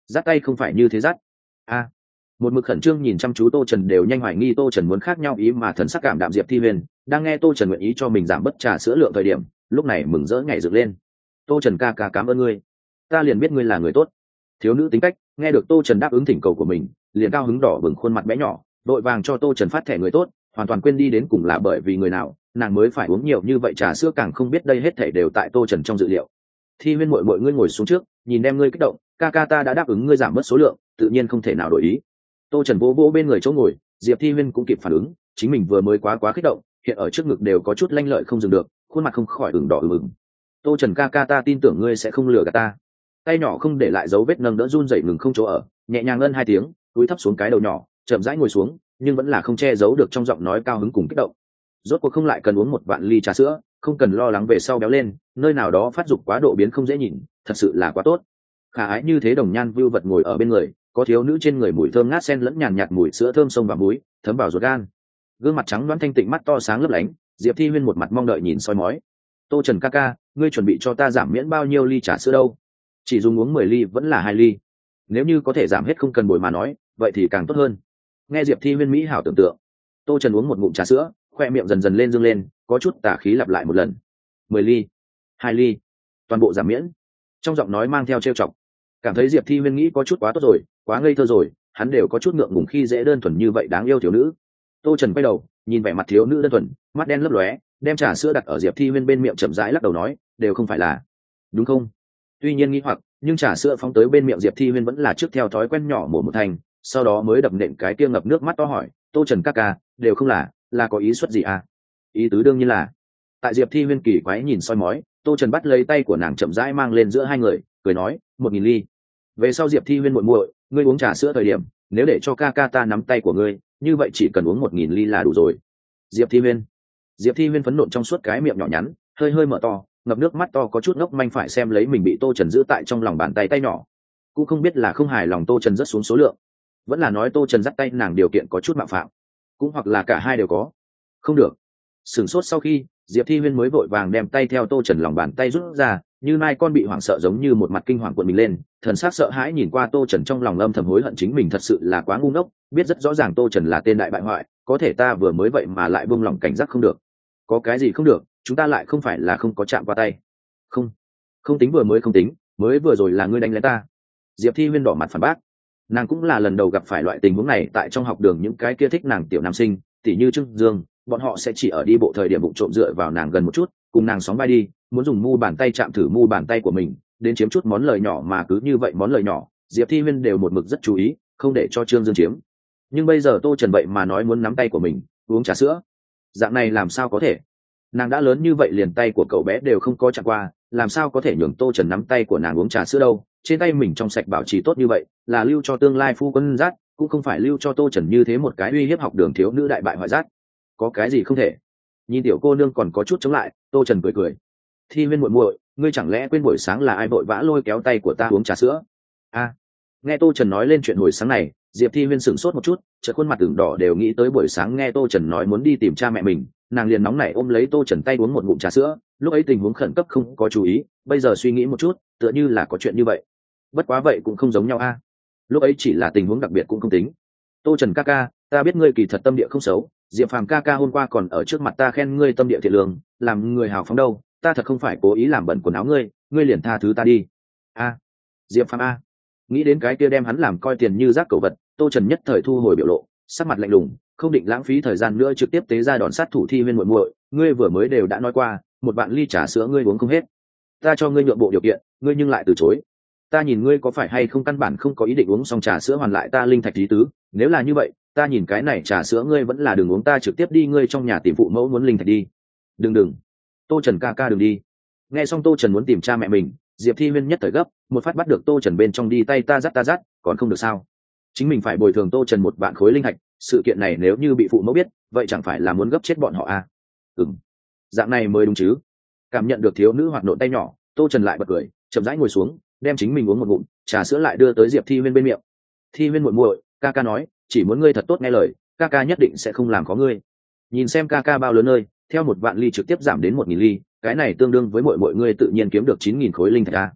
dắt tay không phải như thế dắt. A. Một mực khẩn trương nhìn chăm chú tô trần đều nhanh hoài nghi tô trần muốn khác nhau ý mà thần sắc cảm đạm diệp thi huyền đang nghe tô trần nguyện ý cho mình giảm bớt trà sữa lượng thời điểm, lúc này mừng rỡ nhảy dựng lên. Tô trần ca ca cảm ơn ngươi, ta liền biết ngươi là người tốt. Thiếu nữ tính cách nghe được tô trần đáp ứng thỉnh cầu của mình, liền cao hứng đỏ bừng khuôn mặt bé nhỏ, đội vàng cho tô trần phát thẻ người tốt, hoàn toàn quên đi đến cùng là bởi vì người nào nàng mới phải uống nhiều như vậy trà sữa, càng không biết đây hết thảy đều tại tô trần trong dự liệu. Thi huyên muội muội ngươi ngồi xuống trước, nhìn đem ngươi kích động, ca ca ta đã đáp ứng ngươi giảm bớt số lượng, tự nhiên không thể nào đổi ý. Tô trần vỗ vỗ bên người chỗ ngồi, diệp thi huyên cũng kịp phản ứng, chính mình vừa mới quá quá kích động, hiện ở trước ngực đều có chút lanh lợi không dừng được, khuôn mặt không khỏi ửng đỏ ửng ửng. Tô trần ca ca ta tin tưởng ngươi sẽ không lừa gạt ta. Tay nhỏ không để lại dấu vết nâng đỡ run rẩy ngừng không chỗ ở, nhẹ nhàng ân hai tiếng, cúi thấp xuống cái đầu nhỏ, chậm rãi ngồi xuống, nhưng vẫn là không che giấu được trong giọng nói cao hứng cùng kích động. Rốt cuộc không lại cần uống một vạn ly trà sữa, không cần lo lắng về sau béo lên, nơi nào đó phát dục quá độ biến không dễ nhìn, thật sự là quá tốt. Khả ái như thế đồng nhan vưu vật ngồi ở bên người, có thiếu nữ trên người mùi thơm ngát sen lẫn nhàn nhạt mùi sữa thơm sông và muối, thấm vào ruột gan. Gương mặt trắng đoán thanh tịnh, mắt to sáng lấp lánh, diệp thi huyên một mặt mong đợi nhìn soi mói. Tô trần ca ca, ngươi chuẩn bị cho ta giảm miễn bao nhiêu ly trà sữa đâu? Chỉ dùng uống mười ly vẫn là hai ly, nếu như có thể giảm hết không cần bồi mà nói, vậy thì càng tốt hơn. Nghe diệp thi huyên mỹ hảo tưởng tượng, tô trần uống một ngụm trà sữa, khoe miệng dần dần lên dương lên, có chút tà khí lặp lại một lần. Mười ly, hai ly, toàn bộ giảm miễn. Trong giọng nói mang theo trêu chọc. Cảm thấy diệp thi huyên nghĩ có chút quá tốt rồi, quá ngây thơ rồi, hắn đều có chút ngượng ngùng khi dễ đơn thuần như vậy đáng yêu thiếu nữ. Tô trần quay đầu nhìn vẻ mặt thiếu nữ đơn thuần, mắt đen lấp lóe, đem trà sữa đặt ở diệp thi huyên bên miệng, chậm rãi lắc đầu nói, đều không phải là, đúng không? Tuy nhiên nghĩ hoặc, nhưng trà sữa phóng tới bên miệng diệp thi huyên vẫn là trước theo thói quen nhỏ mổ một thành, sau đó mới đập nện cái kia ngập nước mắt to hỏi, tô trần ca ca, đều không là, là có ý suất gì à? Ý tứ đương nhiên là. Tại diệp thi huyên kỳ quái nhìn soi mói, tô trần bắt lấy tay của nàng chậm rãi mang lên giữa hai người, cười nói, một nghìn ly. Về sau diệp thi huyên muội muội, ngươi uống trà sữa thời điểm, nếu để cho ca ca ta nắm tay của ngươi, như vậy chỉ cần uống một nghìn ly là đủ rồi. Diệp thi huyên. Diệp thi huyên phấn nộn trong suốt cái miệng nhỏ nhắn, hơi hơi mở to, ngập nước mắt to có chút ngốc manh phải xem lấy mình bị tô trần giữ tại trong lòng bàn tay tay nhỏ. Cũng không biết là không hài lòng tô trần rất xuống số lượng, vẫn là nói tô trần dắt tay nàng điều kiện có chút mạo phạm, cũng hoặc là cả hai đều có. Không được. Sửng sốt sau khi, diệp thi huyên mới vội vàng đem tay theo tô trần lòng bàn tay rút ra, như mai con bị hoảng sợ giống như một mặt kinh hoàng cuộn mình lên, thần sắc sợ hãi nhìn qua tô trần, trong lòng âm thầm hối hận chính mình thật sự là quá ngu ngốc, biết rất rõ ràng tô trần là tên đại bại hoại, có thể ta vừa mới vậy mà lại buông lòng cảnh giác không được. Có cái gì không được, chúng ta lại không phải là không có chạm qua tay. Không, không tính vừa mới không tính, mới vừa rồi là ngươi đánh lén ta. Diệp thi huyên đỏ mặt phản bác. Nàng cũng là lần đầu gặp phải loại tình huống này, tại trong học đường những cái kia thích nàng tiểu nam sinh, tỉ như Trương Dương, bọn họ sẽ chỉ ở đi bộ thời điểm bụng trộm dựa vào nàng gần một chút, cùng nàng sóng vai đi, muốn dùng mu bàn tay chạm thử mu bàn tay của mình, đến chiếm chút món lời nhỏ, mà cứ như vậy món lời nhỏ, Diệp thi huyên đều một mực rất chú ý, không để cho Trương Dương chiếm. Nhưng bây giờ tô trần vậy mà nói muốn nắm tay của mình uống trà sữa, dạng này làm sao có thể? Nàng đã lớn như vậy liền tay của cậu bé đều không có chạm qua, làm sao có thể nhường tô trần nắm tay của nàng uống trà sữa đâu? Trên tay mình trong sạch bảo trì tốt như vậy, là lưu cho tương lai phu quân dắt, cũng không phải lưu cho tô trần như thế một cái uy hiếp học đường thiếu nữ đại bại hoại dắt. Có cái gì không thể? Nhìn tiểu cô nương còn có chút chống lại, tô trần cười cười. Thi huyên muội muội, ngươi chẳng lẽ quên buổi sáng là ai vội vã lôi kéo tay của ta uống trà sữa? A. Nghe tô trần nói lên chuyện hồi sáng này, diệp thi huyên sửng sốt một chút, chợt khuôn mặt tưởng đỏ đều nghĩ tới buổi sáng nghe tô trần nói muốn đi tìm cha mẹ mình, nàng liền nóng nảy ôm lấy tô trần tay uống một ngụm trà sữa. Lúc ấy tình huống khẩn cấp không có chú ý, bây giờ suy nghĩ một chút, tựa như là có chuyện như vậy. Bất quá vậy cũng không giống nhau a. Lúc ấy chỉ là tình huống đặc biệt cũng không tính. Tô trần ca ca, ta biết ngươi kỳ thật tâm địa không xấu, diệp phàm ca ca hôm qua còn ở trước mặt ta khen ngươi tâm địa thiện lương, làm người hào phóng đâu, ta thật không phải cố ý làm bẩn quần áo ngươi, ngươi liền tha thứ ta đi. A. Diệp phàm a. Nghĩ đến cái kia đem hắn làm coi tiền như rác cẩu vật, tô trần nhất thời thu hồi biểu lộ, sắc mặt lạnh lùng, không định lãng phí thời gian nữa trực tiếp tế ra đòn sát thủ. Thi huyên muội muội, ngươi vừa mới đều đã nói qua, một vạn ly trà sữa ngươi uống không hết, ta cho ngươi nhượng bộ điều kiện, ngươi nhưng lại từ chối. Ta nhìn ngươi có phải hay không căn bản không có ý định uống xong trà sữa hoàn lại ta linh thạch lý tứ, nếu là như vậy, ta nhìn cái này trà sữa ngươi vẫn là đừng uống, ta trực tiếp đi ngươi trong nhà tìm phụ mẫu muốn linh thạch đi. Đừng đừng, tô trần ca ca đừng đi. Nghe xong tô trần muốn tìm cha mẹ mình, diệp thi huyên nhất thời gấp, một phát bắt được tô trần bên trong đi, tay ta dắt ta dắt, còn không được sao? Chính mình phải bồi thường tô trần một vạn khối linh thạch, sự kiện này nếu như bị phụ mẫu biết, vậy chẳng phải là muốn gấp chết bọn họ à? Ừm, dạng này mới đúng chứ. Cảm nhận được thiếu nữ hoạt nộn tay nhỏ, tô trần lại bật cười, chậm rãi ngồi xuống, đem chính mình uống một ngụm trà sữa lại đưa tới diệp thi huyên bên miệng. Thi huyên muội muội, ca ca nói chỉ muốn ngươi thật tốt nghe lời, ca ca nhất định sẽ không làm có ngươi. Nhìn xem ca ca bao lớn ơi, theo một vạn ly trực tiếp giảm đến một nghìn ly, cái này tương đương với muội muội ngươi tự nhiên kiếm được chín nghìn khối linh thạch a.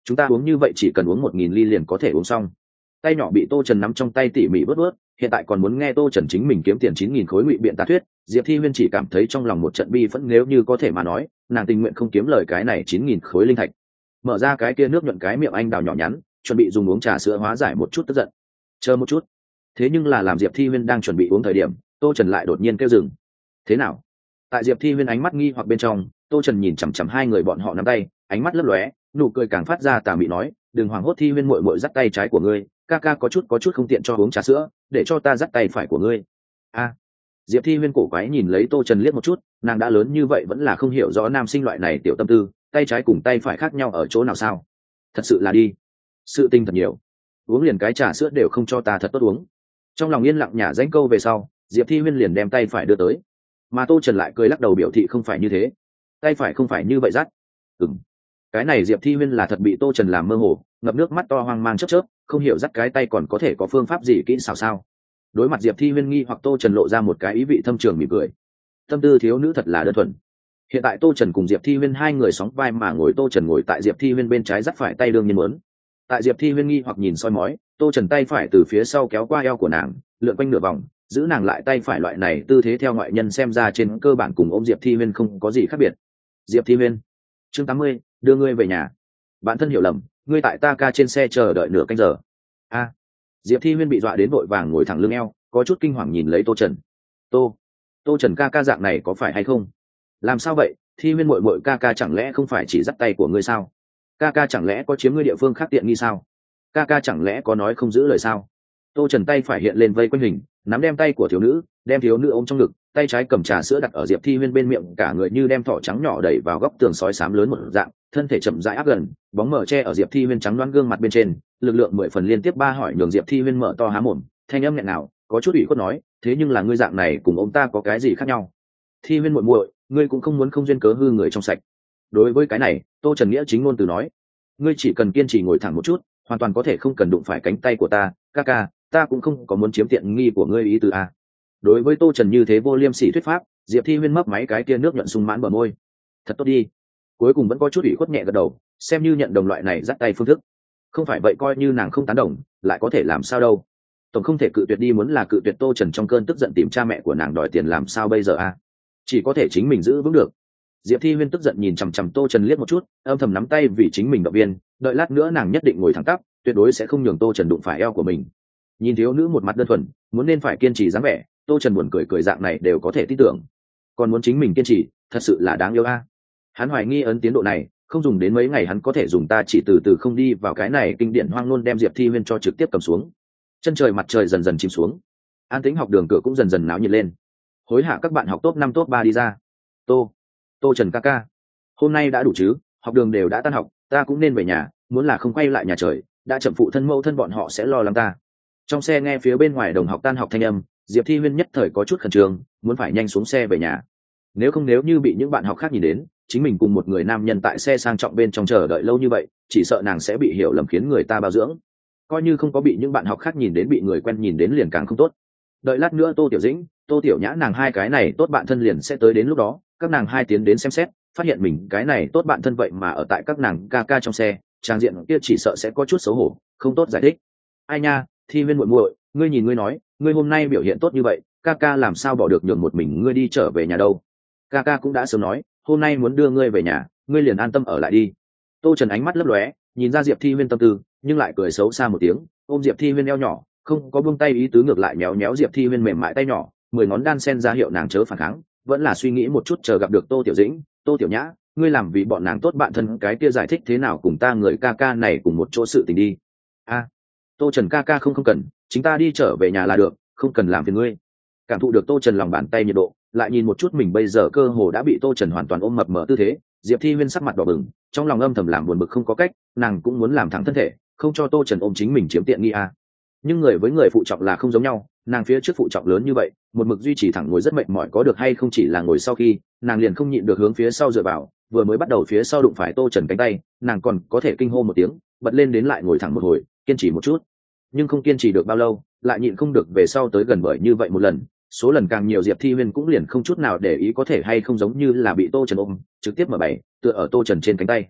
chúng ta uống như vậy chỉ cần uống một nghìn ly liền có thể uống xong. Tay nhỏ bị tô trần nắm trong tay tỉ mỉ bớt bớt, hiện tại còn muốn nghe tô trần chính mình kiếm tiền chín nghìn khối ngụy biện tà thuyết. Diệp Thi Huyên chỉ cảm thấy trong lòng một trận bi phẫn, nếu như có thể mà nói nàng tình nguyện không kiếm lời cái này chín nghìn khối linh thạch. Mở ra cái kia nước nhuận cái miệng anh đào nhỏ nhắn, chuẩn bị dùng uống trà sữa hóa giải một chút tức giận. Chờ một chút. Thế nhưng là làm Diệp Thi Huyên đang chuẩn bị uống thời điểm, tô trần lại đột nhiên kêu dừng. Thế nào? Tại Diệp Thi Huyên ánh mắt nghi hoặc bên trong, tô trần nhìn chằm chằm hai người bọn họ nắm tay, ánh mắt lấp lóe, nụ cười càng phát ra tà mị nói, đừng hoảng hốt Thi Huyên muội muội dắt tay trái của ngươi, ca ca có chút có chút không tiện cho uống trà sữa, để cho ta dắt tay phải của ngươi. A. Diệp Thi Huyên cổ quái nhìn lấy tô trần liếc một chút, nàng đã lớn như vậy vẫn là không hiểu rõ nam sinh loại này tiểu tâm tư, tay trái cùng tay phải khác nhau ở chỗ nào sao? Thật sự là đi, sự tinh thật nhiều, uống liền cái trà sữa đều không cho ta thật tốt uống. Trong lòng yên lặng nhả danh câu về sau, Diệp Thi Huyên liền đem tay phải đưa tới, mà tô trần lại cười lắc đầu biểu thị không phải như thế, tay phải không phải như vậy dắt. Ừm, cái này Diệp Thi Huyên là thật bị tô trần làm mơ hồ, ngập nước mắt to hoang mang chớp chớp, không hiểu dắt cái tay còn có thể có phương pháp gì kỹ xảo sao. Đối mặt Diệp Thi Huyên nghi hoặc, tô trần lộ ra một cái ý vị thâm trường mỉm cười. Tâm tư thiếu nữ thật là đơn thuần. Hiện tại tô trần cùng Diệp Thi Huyên hai người sóng vai mà ngồi, tô trần ngồi tại Diệp Thi Huyên bên trái dắt phải tay đương nhiên muốn. Tại Diệp Thi Huyên nghi hoặc nhìn soi mói, tô trần tay phải từ phía sau kéo qua eo của nàng, lượn quanh nửa vòng, giữ nàng lại tay phải. Loại này tư thế theo ngoại nhân xem ra trên cơ bản cùng ôm Diệp Thi Huyên không có gì khác biệt. Diệp Thi Huyên, chương tám mươi, đưa ngươi về nhà. Bạn thân hiểu lầm, ngươi tại ta ca trên xe chờ đợi nửa canh giờ. A. Diệp Thi Huyên bị dọa đến vội vàng ngồi thẳng lưng eo, có chút kinh hoàng nhìn lấy tô trần. tô tô trần ca ca dạng này có phải hay không? Làm sao vậy? Thi Huyên muội muội, ca ca chẳng lẽ không phải chỉ dắt tay của ngươi sao? Ca ca chẳng lẽ có chiếm ngươi địa phương khác tiện nghi sao? Ca ca chẳng lẽ có nói không giữ lời sao? Tô trần tay phải hiện lên vây quanh hình, nắm đem tay của thiếu nữ, đem thiếu nữ ôm trong ngực, tay trái cầm trà sữa đặt ở Diệp Thi Huyên bên miệng, cả người như đem thỏ trắng nhỏ đẩy vào góc tường sói xám lớn một dạng, thân thể chậm rãi áp gần, bóng mở che ở Diệp Thi Huyên trắng đoán gương mặt bên trên, lực lượng mười phần liên tiếp ba hỏi nhường Diệp Thi Huyên mở to há mồm, thanh âm nghẹn nào, có chút ủy khuất nói, thế nhưng là ngươi dạng này cùng ông ta có cái gì khác nhau? Thi Huyên muội muội, ngươi cũng không muốn không duyên cớ hư người trong sạch. Đối với cái này, tô trần nghĩa chính ngôn từ nói, ngươi chỉ cần kiên trì ngồi thẳng một chút, hoàn toàn có thể không cần đụng phải cánh tay của ta, ca ca, ta cũng không có muốn chiếm tiện nghi của ngươi ý từ a. Đối với tô trần như thế vô liêm sỉ thuyết pháp, Diệp Thi Huyên mấp máy cái tia nước nhuận sung mãn bờ môi, thật tốt đi. Cuối cùng vẫn có chút ủy khuất nhẹ gật đầu, xem như nhận đồng loại này dắt tay phương thức. Không phải vậy coi như nàng không tán đồng, lại có thể làm sao đâu. Tổng không thể cự tuyệt đi, muốn là cự tuyệt tô trần trong cơn tức giận tìm cha mẹ của nàng đòi tiền làm sao bây giờ a? Chỉ có thể chính mình giữ vững được. Diệp Thi Huyên tức giận nhìn chằm chằm tô trần liếc một chút, âm thầm nắm tay vì chính mình động viên, đợi lát nữa nàng nhất định ngồi thẳng tắp, tuyệt đối sẽ không nhường tô trần đụng phải eo của mình. Nhìn thiếu nữ một mặt đơn thuần, muốn nên phải kiên trì dáng vẻ, tô trần buồn cười cười, dạng này đều có thể tin tưởng, còn muốn chính mình kiên trì, thật sự là đáng yêu a. Hắn hoài nghi ấn tiến độ này không dùng đến mấy ngày hắn có thể dùng ta chỉ từ từ không đi vào cái này kinh điển hoang nôn đem Diệp Thi Huyên cho trực tiếp cầm xuống. Chân trời mặt trời dần dần chìm xuống, an tĩnh học đường cửa cũng dần dần náo nhiệt lên. Hối hạ các bạn học top năm top ba đi ra. tô tô trần ca ca, hôm nay đã đủ chứ, học đường đều đã tan học, ta cũng nên về nhà, muốn là không quay lại nhà trời đã chậm phụ thân mẫu thân bọn họ sẽ lo lắng ta. Trong xe nghe phía bên ngoài đồng học tan học thanh âm, Diệp Thi Huyên nhất thời có chút khẩn trương, muốn phải nhanh xuống xe về nhà. Nếu không nếu như bị những bạn học khác nhìn đến chính mình cùng một người nam nhân tại xe sang trọng bên trong chờ đợi lâu như vậy, chỉ sợ nàng sẽ bị hiểu lầm khiến người ta bao dưỡng. Coi như không có bị những bạn học khác nhìn đến, bị người quen nhìn đến liền càng không tốt. Đợi lát nữa Tô Tiểu Dĩnh, Tô Tiểu Nhã nàng hai cái này tốt bạn thân liền sẽ tới, đến lúc đó các nàng hai tiến đến xem xét, phát hiện mình cái này tốt bạn thân vậy mà ở tại các nàng ca ca trong xe, trang diện kia chỉ sợ sẽ có chút xấu hổ, không tốt giải thích. Ai nha, Thi Huyên muội muội, ngươi nhìn ngươi nói, ngươi hôm nay biểu hiện tốt như vậy, ca ca làm sao bỏ được nhường một mình ngươi đi trở về nhà đâu. Ca ca cũng đã sớm nói hôm nay muốn đưa ngươi về nhà, ngươi liền an tâm ở lại đi. Tô Trần ánh mắt lấp lóe, nhìn ra Diệp Thi Huyên tâm tư, nhưng lại cười xấu xa một tiếng, ôm Diệp Thi Huyên eo nhỏ, không có buông tay ý tứ, ngược lại méo méo Diệp Thi Huyên mềm mại tay nhỏ, mười ngón đan sen ra hiệu nàng chớ phản kháng, vẫn là suy nghĩ một chút chờ gặp được Tô Tiểu Dĩnh, Tô Tiểu Nhã, ngươi làm vì bọn nàng tốt bạn thân cái kia giải thích thế nào cùng ta người ca ca này cùng một chỗ sự tình đi. A, à, Tô Trần ca ca không không cần, chính ta đi trở về nhà là được, không cần làm phiền ngươi. Cảm thụ được Tô Trần lòng bàn tay nhiệt độ, lại nhìn một chút mình bây giờ cơ hồ đã bị Tô Trần hoàn toàn ôm mập mờ tư thế, Diệp Thi Huyên sắc mặt đỏ bừng, trong lòng âm thầm làm buồn bực không có cách, nàng cũng muốn làm thẳng thân thể, không cho Tô Trần ôm chính mình chiếm tiện nghi a. Nhưng người với người phụ trọng là không giống nhau, nàng phía trước phụ trọng lớn như vậy, một mực duy trì thẳng ngồi rất mệt mỏi, có được hay không chỉ là ngồi sau khi, nàng liền không nhịn được hướng phía sau dựa vào, vừa mới bắt đầu phía sau đụng phải Tô Trần cánh tay, nàng còn có thể kinh hô một tiếng, bật lên đến lại ngồi thẳng một hồi, kiên trì một chút. Nhưng không kiên trì được bao lâu, lại nhịn không được về sau tới gần, bởi như vậy một lần, số lần càng nhiều, Diệp Thi Huyên cũng liền không chút nào để ý có thể hay không giống như là bị Tô Trần ôm, trực tiếp mở bày, tựa ở Tô Trần trên cánh tay.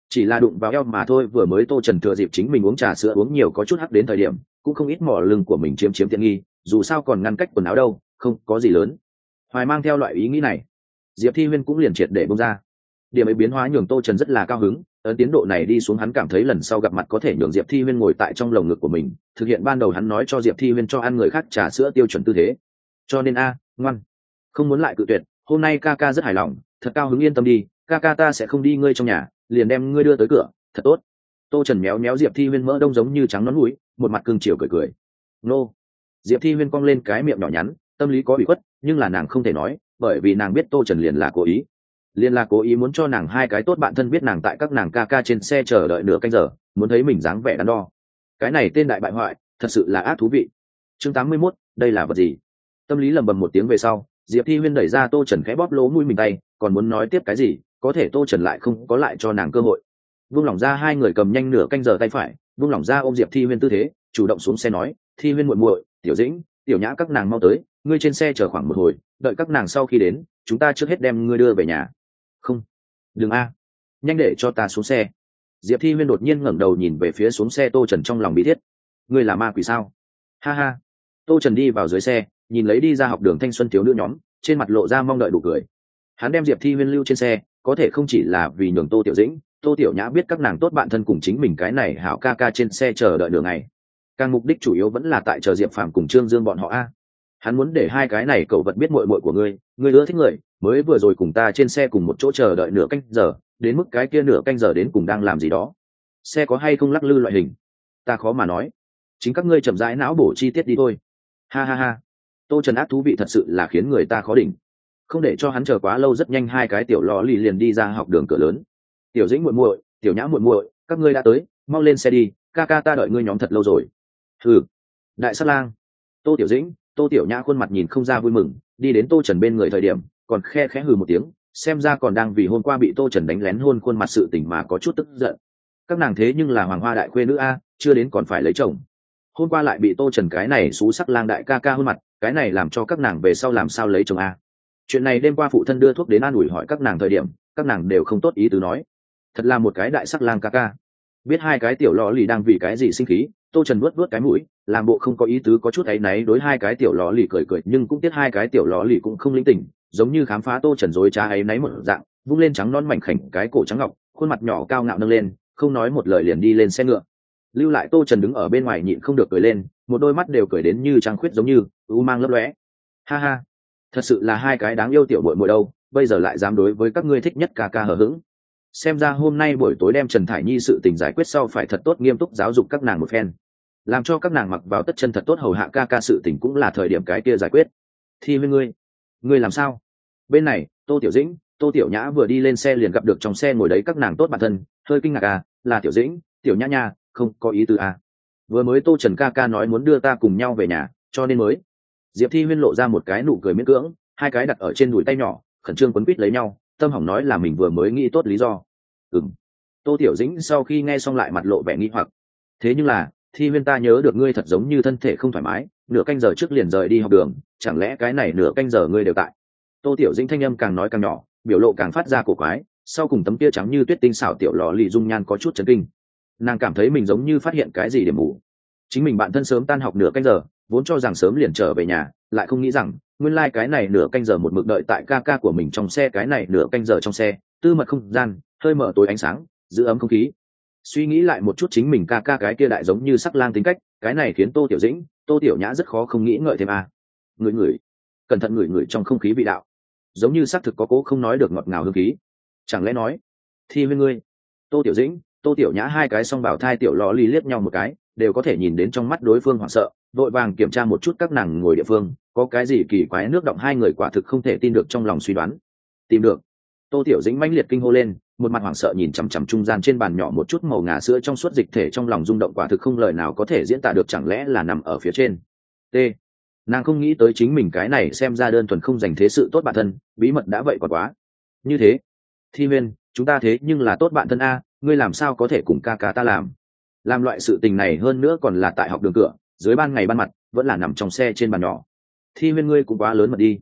chỉ là đụng vào eo mà thôi. Vừa mới tô trần thừa dịp chính mình uống trà sữa uống nhiều có chút hắc đến thời điểm cũng không ít mỏ lưng của mình chiếm chiếm tiện nghi, dù sao còn ngăn cách quần áo đâu, không có gì lớn. Hoài mang theo loại ý nghĩ này, diệp thi huyên cũng liền triệt để bông ra. Điểm ấy biến hóa nhường tô trần rất là cao hứng, ấn tiến độ này đi xuống hắn cảm thấy lần sau gặp mặt có thể nhường diệp thi huyên ngồi tại trong lồng ngực của mình, thực hiện ban đầu hắn nói cho diệp thi huyên cho ăn người khác trà sữa tiêu chuẩn tư thế. Cho nên a ngoan, không muốn lại cự tuyệt, hôm nay ca ca rất hài lòng, thật cao hứng, yên tâm đi, ca ca ta sẽ không đi ngươi trong nhà, liền đem ngươi đưa tới cửa, thật tốt. Tô trần méo méo diệp thi huyên mỡ đông giống như trắng nón núi, một mặt cương chiều cười cười. Nô. Diệp thi huyên cong lên cái miệng nhỏ nhắn, tâm lý có bị khuất, nhưng là nàng không thể nói, bởi vì nàng biết tô trần liền là cố ý liền là cố ý muốn cho nàng hai cái tốt bạn thân biết nàng tại các nàng ca ca trên xe chờ đợi nửa canh giờ, muốn thấy mình dáng vẻ đắn đo. Cái này tên đại bại hoại thật sự là ác thú vị. Chương tám mươi mốt, đây là vật gì? Tâm lý lầm bầm một tiếng về sau, diệp thi huyên đẩy ra tô trần khẽ bóp lỗ mũi mình tay, còn muốn nói tiếp cái gì, có thể tô trần lại không có lại cho nàng cơ hội. Vung lỏng ra hai người cầm nhanh nửa canh giờ tay phải, vung lỏng ra ôm diệp thi huyên tư thế, chủ động xuống xe nói, thi huyên muội muội, tiểu dĩnh, tiểu nhã các nàng mau tới, ngươi trên xe chờ khoảng một hồi, đợi các nàng sau khi đến chúng ta trước hết đem ngươi đưa về nhà. Không, đừng a, nhanh để cho ta xuống xe. Diệp thi huyên đột nhiên ngẩng đầu nhìn về phía xuống xe tô trần, trong lòng bí thiết, ngươi là ma quỷ sao? Ha ha. Tô trần đi vào dưới xe, nhìn lấy đi ra học đường thanh xuân thiếu nữ nhóm, trên mặt lộ ra mong đợi đủ cười. Hắn đem diệp thi huyên lưu trên xe có thể không chỉ là vì nhường tô tiểu dĩnh, tô tiểu nhã biết các nàng tốt bạn thân cùng chính mình cái này hảo ca ca trên xe chờ đợi đường ngày, càng mục đích chủ yếu vẫn là tại chờ diệp phàm cùng trương dương bọn họ a. Hắn muốn để hai cái này cậu vật biết muội muội của ngươi, ngươi ưa thích người, mới vừa rồi cùng ta trên xe cùng một chỗ chờ đợi nửa canh giờ, đến mức cái kia nửa canh giờ đến cùng đang làm gì đó, xe có hay không lắc lư loại hình, ta khó mà nói, chính các ngươi chậm rãi não bổ chi tiết đi thôi. Ha ha ha. Tô trần ác thú vị thật sự là khiến người ta khó đỉnh. Không để cho hắn chờ quá lâu, rất nhanh hai cái tiểu lò lì liền đi ra học đường cửa lớn. Tiểu dĩnh muội muội, tiểu nhã muội muội, các ngươi đã tới, mau lên xe đi, ca ca ta đợi ngươi nhóm thật lâu rồi. Ừ. Đại sát lang. Tô tiểu dĩnh, tô tiểu nhã khuôn mặt nhìn không ra vui mừng, đi đến tô trần bên người thời điểm còn khe khẽ hừ một tiếng, xem ra còn đang vì hôm qua bị tô trần đánh lén hôn khuôn mặt sự tình mà có chút tức giận. Các nàng thế nhưng là hoàng hoa đại khuê nữ a, chưa đến còn phải lấy chồng, hôm qua lại bị tô trần cái này xú sắc lang đại ca ca hôn mặt, cái này làm cho các nàng về sau làm sao lấy chồng a. Chuyện này đêm qua phụ thân đưa thuốc đến an ủi hỏi các nàng thời điểm, các nàng đều không tốt ý tứ nói, thật là một cái đại sắc lang ca ca. Biết hai cái tiểu lò lì đang vì cái gì sinh khí, tô trần vuốt vuốt cái mũi, làm bộ không có ý tứ, có chút áy náy đối hai cái tiểu lò lì cười cười, nhưng cũng tiếc hai cái tiểu lò lì cũng không linh tỉnh, giống như khám phá tô trần dối trá áy náy một dạng, vung lên trắng non mảnh khảnh cái cổ trắng ngọc, khuôn mặt nhỏ cao ngạo nâng lên, không nói một lời liền đi lên xe ngựa. Lưu lại tô trần đứng ở bên ngoài nhịn không được cười lên, một đôi mắt đều cười đến như trăng khuyết giống như u mang lấp lóe. Ha ha, thật sự là hai cái đáng yêu tiểu muội muội đâu, bây giờ lại dám đối với các ngươi thích nhất ca ca hờ hững. Xem ra hôm nay buổi tối đem Trần Thải Nhi sự tình giải quyết sau phải thật tốt nghiêm túc giáo dục các nàng một phen, làm cho các nàng mặc vào tất chân thật tốt hầu hạ ca ca sự tình cũng là thời điểm cái kia giải quyết. Thi với ngươi, ngươi làm sao? Bên này, Tô Tiểu Dĩnh, Tô Tiểu Nhã vừa đi lên xe liền gặp được trong xe ngồi đấy các nàng tốt bạn thân, hơi kinh ngạc à, là Tiểu Dĩnh, Tiểu Nhã nha, không có ý tứ à. Vừa mới Tô Trần ca ca nói muốn đưa ta cùng nhau về nhà, cho nên mới. Diệp Thi Huyên lộ ra một cái nụ cười miễn cưỡng, hai cái đặt ở trên đùi tay nhỏ, khẩn trương quấn quýt lấy nhau, tâm hỏng nói là mình vừa mới nghĩ tốt lý do. Ừm. Tô Tiểu Dĩnh sau khi nghe xong lại mặt lộ vẻ nghi hoặc. Thế nhưng là, Thi Huyên ta nhớ được ngươi thật giống như thân thể không thoải mái, nửa canh giờ trước liền rời đi học đường, chẳng lẽ cái này nửa canh giờ ngươi đều tại? Tô Tiểu Dĩnh thanh âm càng nói càng nhỏ, biểu lộ càng phát ra cổ quái, sau cùng tấm kia trắng như tuyết tinh xảo tiểu lọ lì dung nhan có chút chấn kinh. Nàng cảm thấy mình giống như phát hiện cái gì điểm mù. Chính mình bạn thân sớm tan học nửa canh giờ, vốn cho rằng sớm liền trở về nhà, lại không nghĩ rằng nguyên lai like cái này nửa canh giờ một mực đợi tại ca ca của mình trong xe, cái này nửa canh giờ trong xe tư mật không gian, hơi mở tối ánh sáng, giữ ấm không khí. Suy nghĩ lại một chút chính mình ca ca cái kia đại giống như sắc lang tính cách, cái này khiến Tô Tiểu Dĩnh, Tô Tiểu Nhã rất khó không nghĩ ngợi thêm à. Ngửi ngửi, cẩn thận ngửi ngửi trong không khí vị đạo, giống như xác thực có cố không nói được ngọt ngào hương khí. Chẳng lẽ nói, Thi với ngươi? Tô Tiểu Dĩnh, Tô Tiểu Nhã hai cái song bảo thai tiểu lò ly liếc nhau một cái, đều có thể nhìn đến trong mắt đối phương hoảng sợ, vội vàng kiểm tra một chút các nàng ngồi địa phương, có cái gì kỳ quái nước động, hai người quả thực không thể tin được trong lòng suy đoán. Tìm được. Tô Tiểu Dĩnh mãnh liệt kinh hô lên, một mặt hoảng sợ nhìn chằm chằm trung gian trên bàn nhỏ một chút màu ngà sữa trong suốt dịch thể, trong lòng rung động quả thực không lời nào có thể diễn tả được, chẳng lẽ là nằm ở phía trên. T. Nàng không nghĩ tới chính mình cái này xem ra đơn thuần không dành thế sự tốt bạn thân, bí mật đã vậy còn quá. Như thế. Thi Huyên, chúng ta thế nhưng là tốt bạn thân a, ngươi làm sao có thể cùng ca ca ta làm? Làm loại sự tình này hơn nữa còn là tại học đường cửa, dưới ban ngày ban mặt, vẫn là nằm trong xe trên bàn nhỏ. Thi Huyên ngươi cũng quá lớn mật đi.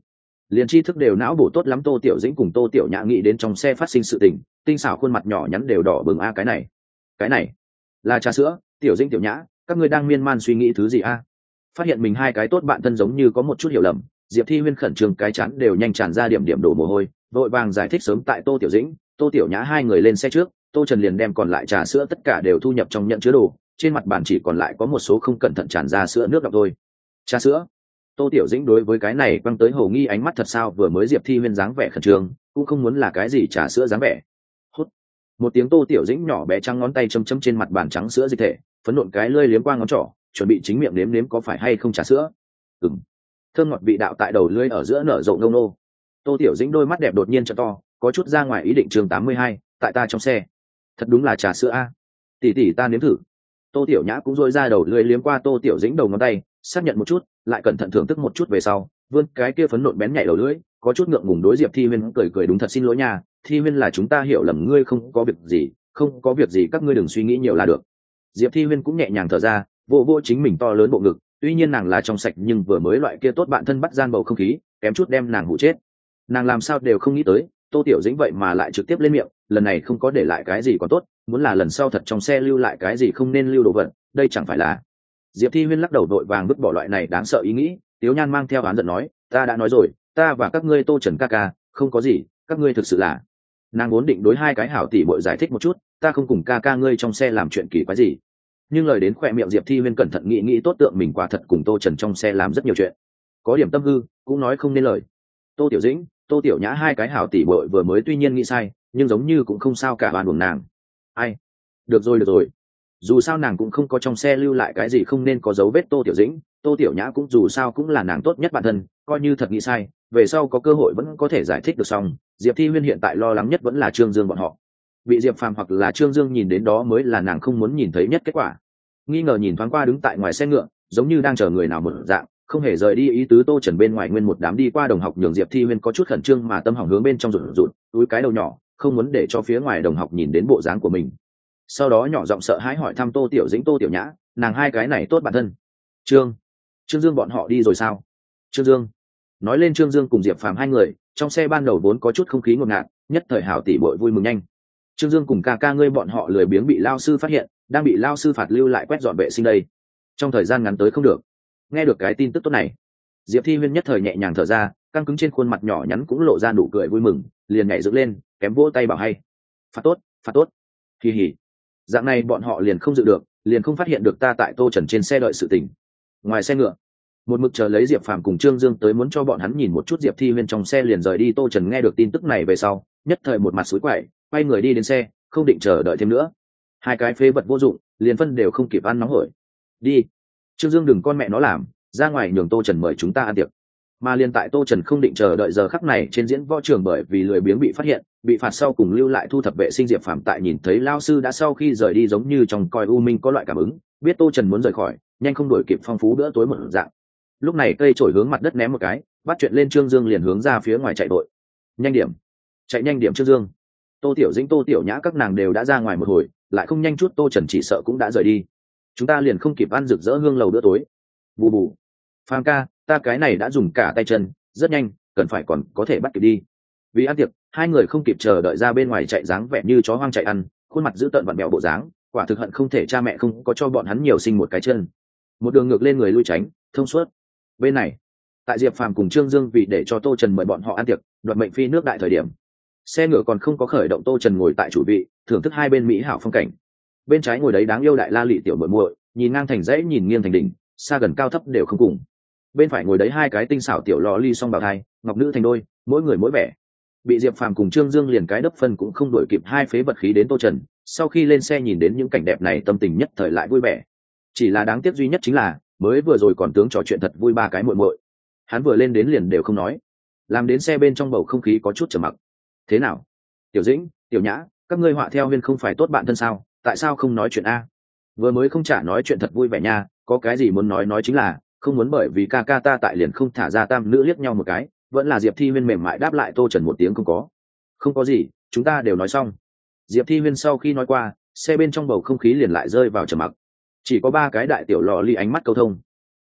liền tri thức đều não bổ tốt lắm. Tô Tiểu Dĩnh cùng Tô Tiểu Nhã nghĩ đến trong xe phát sinh sự tình, tinh xảo khuôn mặt nhỏ nhắn đều đỏ bừng. A cái này cái này là trà sữa. Tiểu Dĩnh, Tiểu Nhã, các ngươi đang miên man suy nghĩ thứ gì a? Phát hiện mình hai cái tốt bạn thân giống như có một chút hiểu lầm, Diệp Thi Huyên khẩn trương cái chắn đều nhanh tràn ra điểm điểm đổ mồ hôi, vội vàng giải thích sớm tại Tô Tiểu Dĩnh, Tô Tiểu Nhã hai người lên xe trước, Tô Trần liền đem còn lại trà sữa tất cả đều thu nhập trong nhận chứa đồ, trên mặt bàn chỉ còn lại có một số không cẩn thận tràn ra sữa nước đọng thôi. Trà sữa. Tô Tiểu Dĩnh đối với cái này quăng tới hồ nghi ánh mắt thật sao, vừa mới Diệp Thi Huyên dáng vẻ khẩn trương, cũng không muốn là cái gì trà sữa dáng vẻ. Hút. Một tiếng Tô Tiểu Dĩnh nhỏ bé trắng ngón tay châm châm trên mặt bàn trắng sữa dịch thể, phấn nộn cái lưỡi liếm qua ngón trỏ, chuẩn bị chính miệng nếm nếm có phải hay không trà sữa. Ừm. Thơm ngọt vị đạo tại đầu lưỡi ở giữa nở rộ ngông nô. Tô Tiểu Dĩnh đôi mắt đẹp đột nhiên trợ to, có chút ra ngoài ý định. Chương tám mươi hai, tại ta trong xe. Thật đúng là trà sữa a. Tỷ tỷ ta nếm thử. Tô Tiểu Nhã cũng rôi ra đầu lưỡi liếm qua Tô Tiểu Dĩnh đầu ngón tay, xác nhận một chút, lại cẩn thận thưởng thức một chút về sau, vươn cái kia phấn nộn bén nhạy đầu lưỡi, có chút ngượng ngùng đối Diệp Thi Huyên cười cười, đúng thật xin lỗi nha, Thi Huyên là chúng ta hiểu lầm ngươi, không có việc gì, không có việc gì, các ngươi đừng suy nghĩ nhiều là được. Diệp Thi Huyên cũng nhẹ nhàng thở ra, vô vô chính mình to lớn bộ ngực, tuy nhiên nàng là trong sạch nhưng vừa mới loại kia tốt bạn thân bắt gian bầu không khí, kém chút đem nàng hụ chết. Nàng làm sao đều không nghĩ tới, Tô Tiểu Dĩnh vậy mà lại trực tiếp lên miệng, lần này không có để lại cái gì còn tốt, muốn là lần sau thật trong xe lưu lại cái gì không nên lưu đồ vật, đây chẳng phải là. Diệp Thi Huyên lắc đầu vội vàng vứt bỏ loại này đáng sợ ý nghĩ, Tiếu Nhan mang theo oán giận nói, ta đã nói rồi, ta và các ngươi Tô Trần ca ca, không có gì, các ngươi thực sự là. Nàng vốn định đối hai cái hảo tỷ muội giải thích một chút, ta không cùng ca ca ngươi trong xe làm chuyện kỳ quái gì. Nhưng lời đến khỏe miệng Diệp Thi Huyên cẩn thận nghĩ nghĩ tốt tượng mình quả thật cùng Tô Trần trong xe làm rất nhiều chuyện. Có điểm tâm hư, cũng nói không nên lời. Tô Tiểu Dĩnh, Tô Tiểu Nhã hai cái hảo tỷ muội vừa mới tuy nhiên nghĩ sai, nhưng giống như cũng không sao cả, oan uổng nàng. Ai? Được rồi được rồi. Dù sao nàng cũng không có trong xe lưu lại cái gì không nên có dấu vết. Tô Tiểu Dĩnh, Tô Tiểu Nhã cũng dù sao cũng là nàng tốt nhất bản thân, coi như thật nghĩ sai, về sau có cơ hội vẫn có thể giải thích được. Xong, Diệp Thi Huyên hiện tại lo lắng nhất vẫn là Trương Dương bọn họ. Bị Diệp Phàm hoặc là Trương Dương nhìn đến đó mới là nàng không muốn nhìn thấy nhất kết quả. Nghi ngờ nhìn thoáng qua đứng tại ngoài xe ngựa, giống như đang chờ người nào một dạng, không hề rời đi ý tứ Tô Trần bên ngoài nguyên một đám đi qua đồng học, nhường Diệp Thi Huyên có chút khẩn trương mà tâm hỏng hướng bên trong rụt rụt, túi cái đầu nhỏ, không muốn để cho phía ngoài đồng học nhìn đến bộ dáng của mình. Sau đó nhỏ giọng sợ hãi hỏi thăm Tô Tiểu Dĩnh, Tô Tiểu Nhã, nàng hai cái này tốt bản thân. Trương, Trương Dương bọn họ đi rồi sao? Trương Dương. Nói lên Trương Dương cùng Diệp Phàm hai người, trong xe ban đầu vốn có chút không khí ngột ngạt, nhất thời hảo tỷ bội vui mừng nhanh. Trương Dương cùng ca ca ngươi bọn họ lười biếng bị lao sư phát hiện, đang bị lao sư phạt lưu lại quét dọn vệ sinh đây. Trong thời gian ngắn tới không được. Nghe được cái tin tức tốt này, Diệp Thi Huyên nhất thời nhẹ nhàng thở ra, căng cứng trên khuôn mặt nhỏ nhắn cũng lộ ra nụ cười vui mừng, liền nhảy dựng lên, kém vỗ tay bảo hay. Phạt tốt, phạt tốt. Kỳ hỉ. Dạng này bọn họ liền không dự được, liền không phát hiện được ta tại Tô Trần trên xe đợi sự tình. Ngoài xe ngựa, một mực chờ lấy Diệp Phàm cùng Trương Dương tới muốn cho bọn hắn nhìn một chút Diệp Thi Huyên trong xe liền rời đi. Tô Trần nghe được tin tức này về sau, nhất thời một mặt xúi quậy, quay người đi đến xe, không định chờ đợi thêm nữa. Hai cái phế vật vô dụng, liền phân đều không kịp ăn nóng hổi. Đi. Trương Dương đừng con mẹ nó làm, ra ngoài nhường Tô Trần mời chúng ta ăn tiệc. Mà liền tại Tô Trần không định chờ đợi giờ khắc này trên diễn võ trường, bởi vì lười biếng bị phát hiện, bị phạt sau cùng lưu lại thu thập vệ sinh Diệp Phàm tại nhìn thấy lao sư đã sau khi rời đi giống như trong coi u minh có loại cảm ứng, biết Tô Trần muốn rời khỏi, nhanh không đổi kịp phong phú bữa tối một dạng. Lúc này cây chổi hướng mặt đất ném một cái, bắt chuyện lên Trương Dương liền hướng ra phía ngoài chạy đội. Nhanh điểm, chạy nhanh điểm Trương Dương. Tô Tiểu Dĩnh, Tô Tiểu Nhã các nàng đều đã ra ngoài một hồi, lại không nhanh chút Tô Trần chỉ sợ cũng đã rời đi. Chúng ta liền không kịp ăn rực rỡ hương lầu bữa tối. Bù bù. Phàm ca, ta cái này đã dùng cả tay chân, rất nhanh, cần phải còn có thể bắt kịp đi. Vì ăn tiệc, hai người không kịp chờ đợi ra bên ngoài chạy, dáng vẻ như chó hoang chạy ăn, khuôn mặt giữ tợn vặn bẹo bộ dáng, quả thực hận không thể cha mẹ không có cho bọn hắn nhiều sinh một cái chân. Một đường ngược lên người lui tránh, thông suốt. Bên này, tại Diệp Phàm cùng Trương Dương vì để cho Tô Trần mời bọn họ ăn tiệc, đoạt mệnh phi nước đại thời điểm, xe ngựa còn không có khởi động, Tô Trần ngồi tại chủ vị, thưởng thức hai bên mỹ hảo phong cảnh. Bên trái ngồi đấy đáng yêu đại la lị tiểu muội muội, nhìn ngang thành dãy, nhìn nghiêng thành đỉnh, xa gần cao thấp đều không cùng. Bên phải ngồi đấy hai cái tinh xảo tiểu lò ly song bào thai, ngọc nữ thành đôi, mỗi người mỗi vẻ. Bị Diệp Phàm cùng Trương Dương liền cái đấp phân cũng không đổi kịp hai phế vật khí đến Tô Trần, sau khi lên xe nhìn đến những cảnh đẹp này tâm tình nhất thời lại vui vẻ. Chỉ là đáng tiếc duy nhất chính là mới vừa rồi còn tướng trò chuyện thật vui ba cái muội muội, hắn vừa lên đến liền đều không nói, làm đến xe bên trong bầu không khí có chút trầm mặc. Thế nào, Tiểu Dĩnh, Tiểu Nhã, các ngươi họa theo Huyên không phải tốt bạn thân sao, tại sao không nói chuyện a? Vừa mới không trả nói chuyện thật vui vẻ nha, có cái gì muốn nói nói chính là, không muốn bởi vì ca ca ta tại liền không thả ra. Tam nữ liếc nhau một cái, vẫn là Diệp Thi Huyên mềm mại đáp lại Tô Trần một tiếng không có. Không có gì, chúng ta đều nói xong. Diệp Thi Huyên sau khi nói qua, xe bên trong bầu không khí liền lại rơi vào trầm mặc, chỉ có ba cái đại tiểu lò ly ánh mắt câu thông.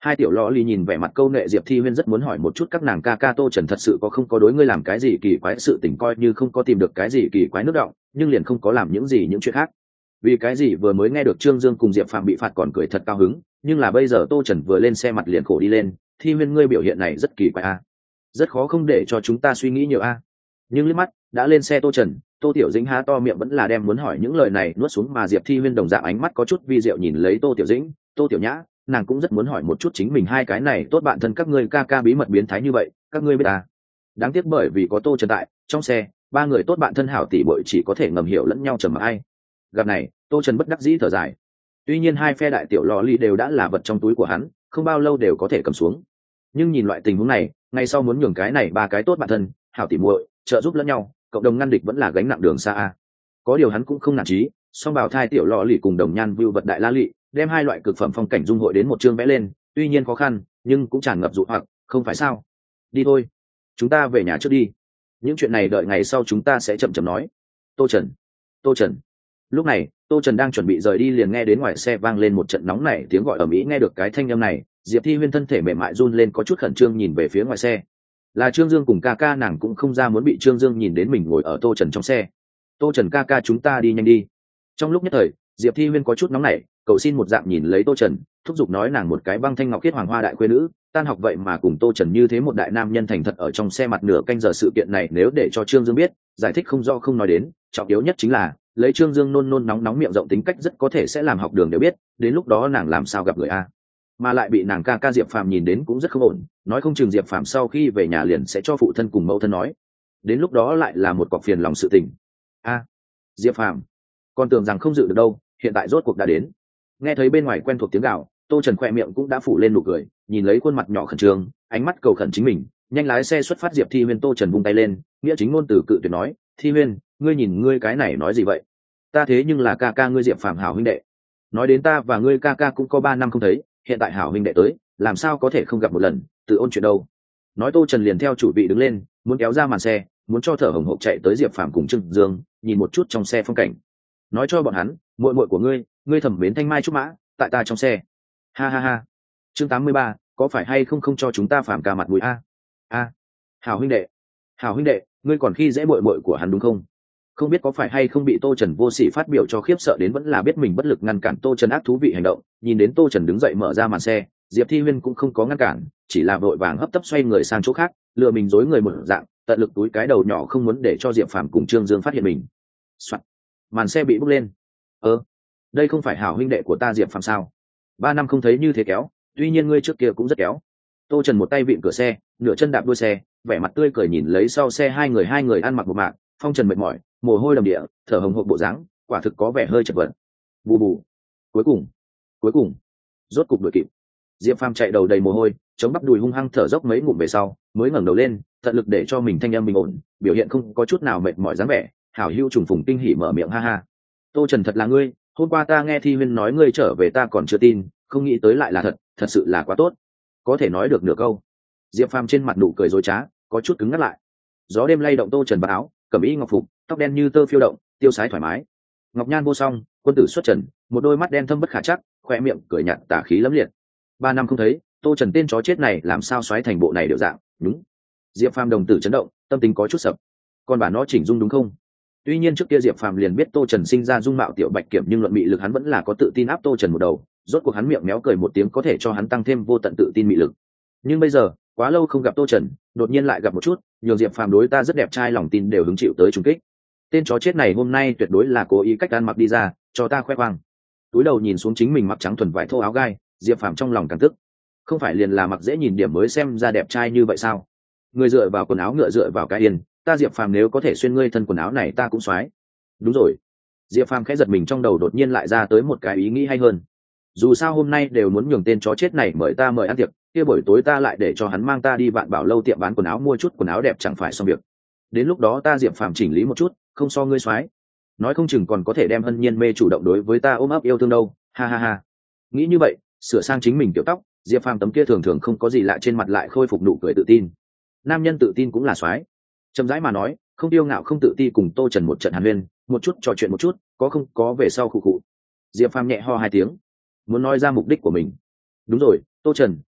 Hai tiểu lọ lì nhìn vẻ mặt câu nệ Diệp Thi Huyên rất muốn hỏi một chút các nàng ca ca Tô Trần thật sự có không có đối ngươi làm cái gì kỳ quái sự tình, coi như không có tìm được cái gì kỳ quái nước động, nhưng liền không có làm những gì những chuyện khác. Vì cái gì vừa mới nghe được Trương Dương cùng Diệp Phạm bị phạt còn cười thật cao hứng, nhưng là bây giờ Tô Trần vừa lên xe mặt liền khổ đi lên. Thi Huyên ngươi biểu hiện này rất kỳ quái a, rất khó không để cho chúng ta suy nghĩ nhiều a. Nhưng liếc mắt đã lên xe Tô Trần, Tô Tiểu Dĩnh há to miệng vẫn là đem muốn hỏi những lời này nuốt xuống, mà Diệp Thi Huyên đồng dạng ánh mắt có chút vi diệu nhìn lấy Tô Tiểu Dĩnh, Tô Tiểu Nhã, nàng cũng rất muốn hỏi một chút chính mình hai cái này tốt bạn thân các ngươi ca ca bí mật biến thái như vậy, các ngươi biết à? Đáng tiếc bởi vì có Tô Trần tại, trong xe ba người tốt bạn thân hảo tỷ muội chỉ có thể ngầm hiểu lẫn nhau trầm mặc ai. Gặp này, Tô Trần bất đắc dĩ thở dài. Tuy nhiên hai phe đại tiểu lò ly đều đã là vật trong túi của hắn, không bao lâu đều có thể cầm xuống. Nhưng nhìn loại tình huống này, ngay sau muốn nhường cái này ba cái tốt bạn thân, hảo tỷ muội trợ giúp lẫn nhau, cộng đồng ngăn địch vẫn là gánh nặng đường xa a. Có điều hắn cũng không nản chí, song bào thai tiểu lò lì cùng đồng nhan view vật đại la lị, đem hai loại cực phẩm phong cảnh dung hội đến một chương vẽ lên, tuy nhiên khó khăn, nhưng cũng tràn ngập dụ hoặc, không phải sao? Đi thôi, chúng ta về nhà trước đi. Những chuyện này đợi ngày sau chúng ta sẽ chậm chậm nói. Tô Trần, Tô Trần. Lúc này, Tô Trần đang chuẩn bị rời đi liền nghe đến ngoài xe vang lên một trận nóng nảy tiếng gọi ầm ĩ, nghe được cái thanh âm này, Diệp Thi Huyên thân thể mềm mại run lên có chút khẩn trương nhìn về phía ngoài xe. Là Trương Dương cùng ca ca nàng cũng không ra muốn bị Trương Dương nhìn đến mình ngồi ở Tô Trần trong xe. Tô Trần ca ca chúng ta đi nhanh đi. Trong lúc nhất thời, Diệp Thi Huyên có chút nóng nảy, cậu xin một dạng nhìn lấy Tô Trần, thúc giục nói nàng một cái băng thanh ngọc khiết hoàng hoa đại khuê nữ, tan học vậy mà cùng Tô Trần như thế một đại nam nhân thành thật ở trong xe mặt nửa canh giờ. Sự kiện này nếu để cho Trương Dương biết, giải thích không rõ không nói đến, trọng yếu nhất chính là lấy Trương Dương nôn nôn nóng nóng miệng rộng tính cách rất có thể sẽ làm học đường đều biết, đến lúc đó nàng làm sao gặp người a, mà lại bị nàng ca ca Diệp Phàm nhìn đến cũng rất không ổn, nói không chừng Diệp Phàm sau khi về nhà liền sẽ cho phụ thân cùng mẫu thân nói, đến lúc đó lại là một cọc phiền lòng sự tình. A, Diệp Phàm, con tưởng rằng không dự được đâu, hiện tại rốt cuộc đã đến. Nghe thấy bên ngoài quen thuộc tiếng gào, Tô Trần khoe miệng cũng đã phủ lên nụ cười, nhìn lấy khuôn mặt nhỏ khẩn trương, ánh mắt cầu khẩn chính mình, nhanh lái xe xuất phát. Diệp Thi Huyên, Tô Trần vung tay lên, nghĩa chính ngôn từ cự tuyệt nói, Thi Huyên, ngươi nhìn ngươi cái này nói gì vậy? Ta thế nhưng là ca ca ngươi Diệp Phàm hảo huynh đệ. Nói đến ta và ngươi ca ca cũng có ba năm không thấy, hiện tại hảo huynh đệ tới, làm sao có thể không gặp một lần, tự ôn chuyện đâu. Nói Tô Trần liền theo chủ vị đứng lên, muốn kéo ra màn xe, muốn cho thở hồng hộc chạy tới Diệp Phàm cùng Trương Dương, nhìn một chút trong xe phong cảnh. Nói cho bọn hắn, muội muội của ngươi, ngươi thẩm mến thanh mai trúc mã, tại ta trong xe. Ha ha ha. Chương tám mươi ba, có phải hay không không cho chúng ta Phàm ca mặt mũi a? A. Hảo huynh đệ. Hảo huynh đệ, ngươi còn khi dễ muội muội của hắn đúng không? Không biết có phải hay không bị Tô Trần vô sỉ phát biểu cho khiếp sợ đến, vẫn là biết mình bất lực ngăn cản Tô Trần ác thú vị hành động, nhìn đến Tô Trần đứng dậy mở ra màn xe, Diệp Thi Huyên cũng không có ngăn cản, chỉ là vội vàng hấp tấp xoay người sang chỗ khác, lừa mình dối người một dạng, tận lực túi cái đầu nhỏ không muốn để cho Diệp Phàm cùng Trương Dương phát hiện mình. Soạn. Màn xe bị bốc lên. Ơ, đây không phải hảo huynh đệ của ta Diệp Phàm sao? Ba năm không thấy như thế kéo, tuy nhiên ngươi trước kia cũng rất kéo. Tô Trần một tay vịn cửa xe, nửa chân đạp đuôi xe, vẻ mặt tươi cười nhìn lấy sau xe hai người hai người ăn mặc một mạc, phong trần mệt mỏi, mồ hôi đầm địa, thở hồng hộc bộ dáng, quả thực có vẻ hơi chật vật. Bù bù. Cuối cùng, cuối cùng, rốt cục đuổi kịp. Diệp Phàm chạy đầu đầy mồ hôi, chống bắp đùi hung hăng thở dốc mấy ngụm về sau, mới ngẩng đầu lên, tận lực để cho mình thanh âm bình ổn, biểu hiện không có chút nào mệt mỏi dáng vẻ. Hảo hữu trùng phùng kinh hỉ mở miệng ha ha. Tô Trần, thật là ngươi, hôm qua ta nghe Thi Huyên nói ngươi trở về ta còn chưa tin, không nghĩ tới lại là thật, thật sự là quá tốt. Có thể nói được nửa câu. Diệp Phàm trên mặt nụ cười dối trá, có chút cứng ngắt lại. Gió đêm lay động Tô Trần vào áo, cẩm y ngọc phục, tóc đen như tơ phiêu động, tiêu sái thoải mái. Ngọc nhan vô song, quân tử xuất trần, một đôi mắt đen thâm bất khả chắc, khoe miệng cười nhạt tà khí lẫm liệt. Ba năm không thấy, Tô Trần tên chó chết này làm sao xoáy thành bộ này đều dạng, đúng. Diệp Phàm đồng tử chấn động, tâm tính có chút sập. Còn bà nó chỉnh dung đúng không? Tuy nhiên trước kia Diệp Phàm liền biết Tô Trần sinh ra dung mạo tiểu bạch kiểm, nhưng luận mị lực hắn vẫn là có tự tin áp Tô Trần một đầu. Rốt cuộc hắn miệng méo cười một tiếng có thể cho hắn tăng thêm vô tận tự tin mị lực. Nhưng bây giờ, quá lâu không gặp Tô Trần, đột nhiên lại gặp một chút, nhường Diệp Phàm đối ta rất đẹp trai lòng tin đều hứng chịu tới trùng kích. Tên chó chết này hôm nay tuyệt đối là cố ý cách ăn mặc đi ra, cho ta khoe khoang. Túi đầu nhìn xuống chính mình mặc trắng thuần vải thô áo gai, Diệp Phàm trong lòng càng tức. Không phải liền là mặc dễ nhìn điểm mới xem ra đẹp trai như vậy sao? Người dựa vào quần áo ngựa dựa vào cái yên, ta Diệp Phàm nếu có thể xuyên ngươi thân quần áo này ta cũng xoái. Đúng rồi. Diệp Phàm khẽ giật mình, trong đầu đột nhiên lại ra tới một cái ý nghĩ hay hơn. Dù sao hôm nay đều muốn nhường tên chó chết này mời ta mời ăn tiệc, kia buổi tối ta lại để cho hắn mang ta đi Vạn Bảo lâu tiệm bán quần áo mua chút quần áo đẹp chẳng phải xong việc. Đến lúc đó ta Diệp Phàm chỉnh lý một chút, không so ngươi xoái, nói không chừng còn có thể đem Hân Nhiên mê chủ động đối với ta ôm ấp yêu thương đâu. Ha ha ha. Nghĩ như vậy, sửa sang chính mình kiểu tóc, Diệp Phàm tấm kia thường thường không có gì lạ trên mặt lại khôi phục nụ cười tự tin. Nam nhân tự tin cũng là xoái. Chậm rãi mà nói, không tiêu ngạo không tự ti, cùng Tô Trần một trận hàn huyên, một chút trò chuyện một chút, có không có về sau khụ khụ. Diệp Phàm nhẹ ho hai tiếng, muốn nói ra mục đích của mình. Đúng rồi, Tô Trần,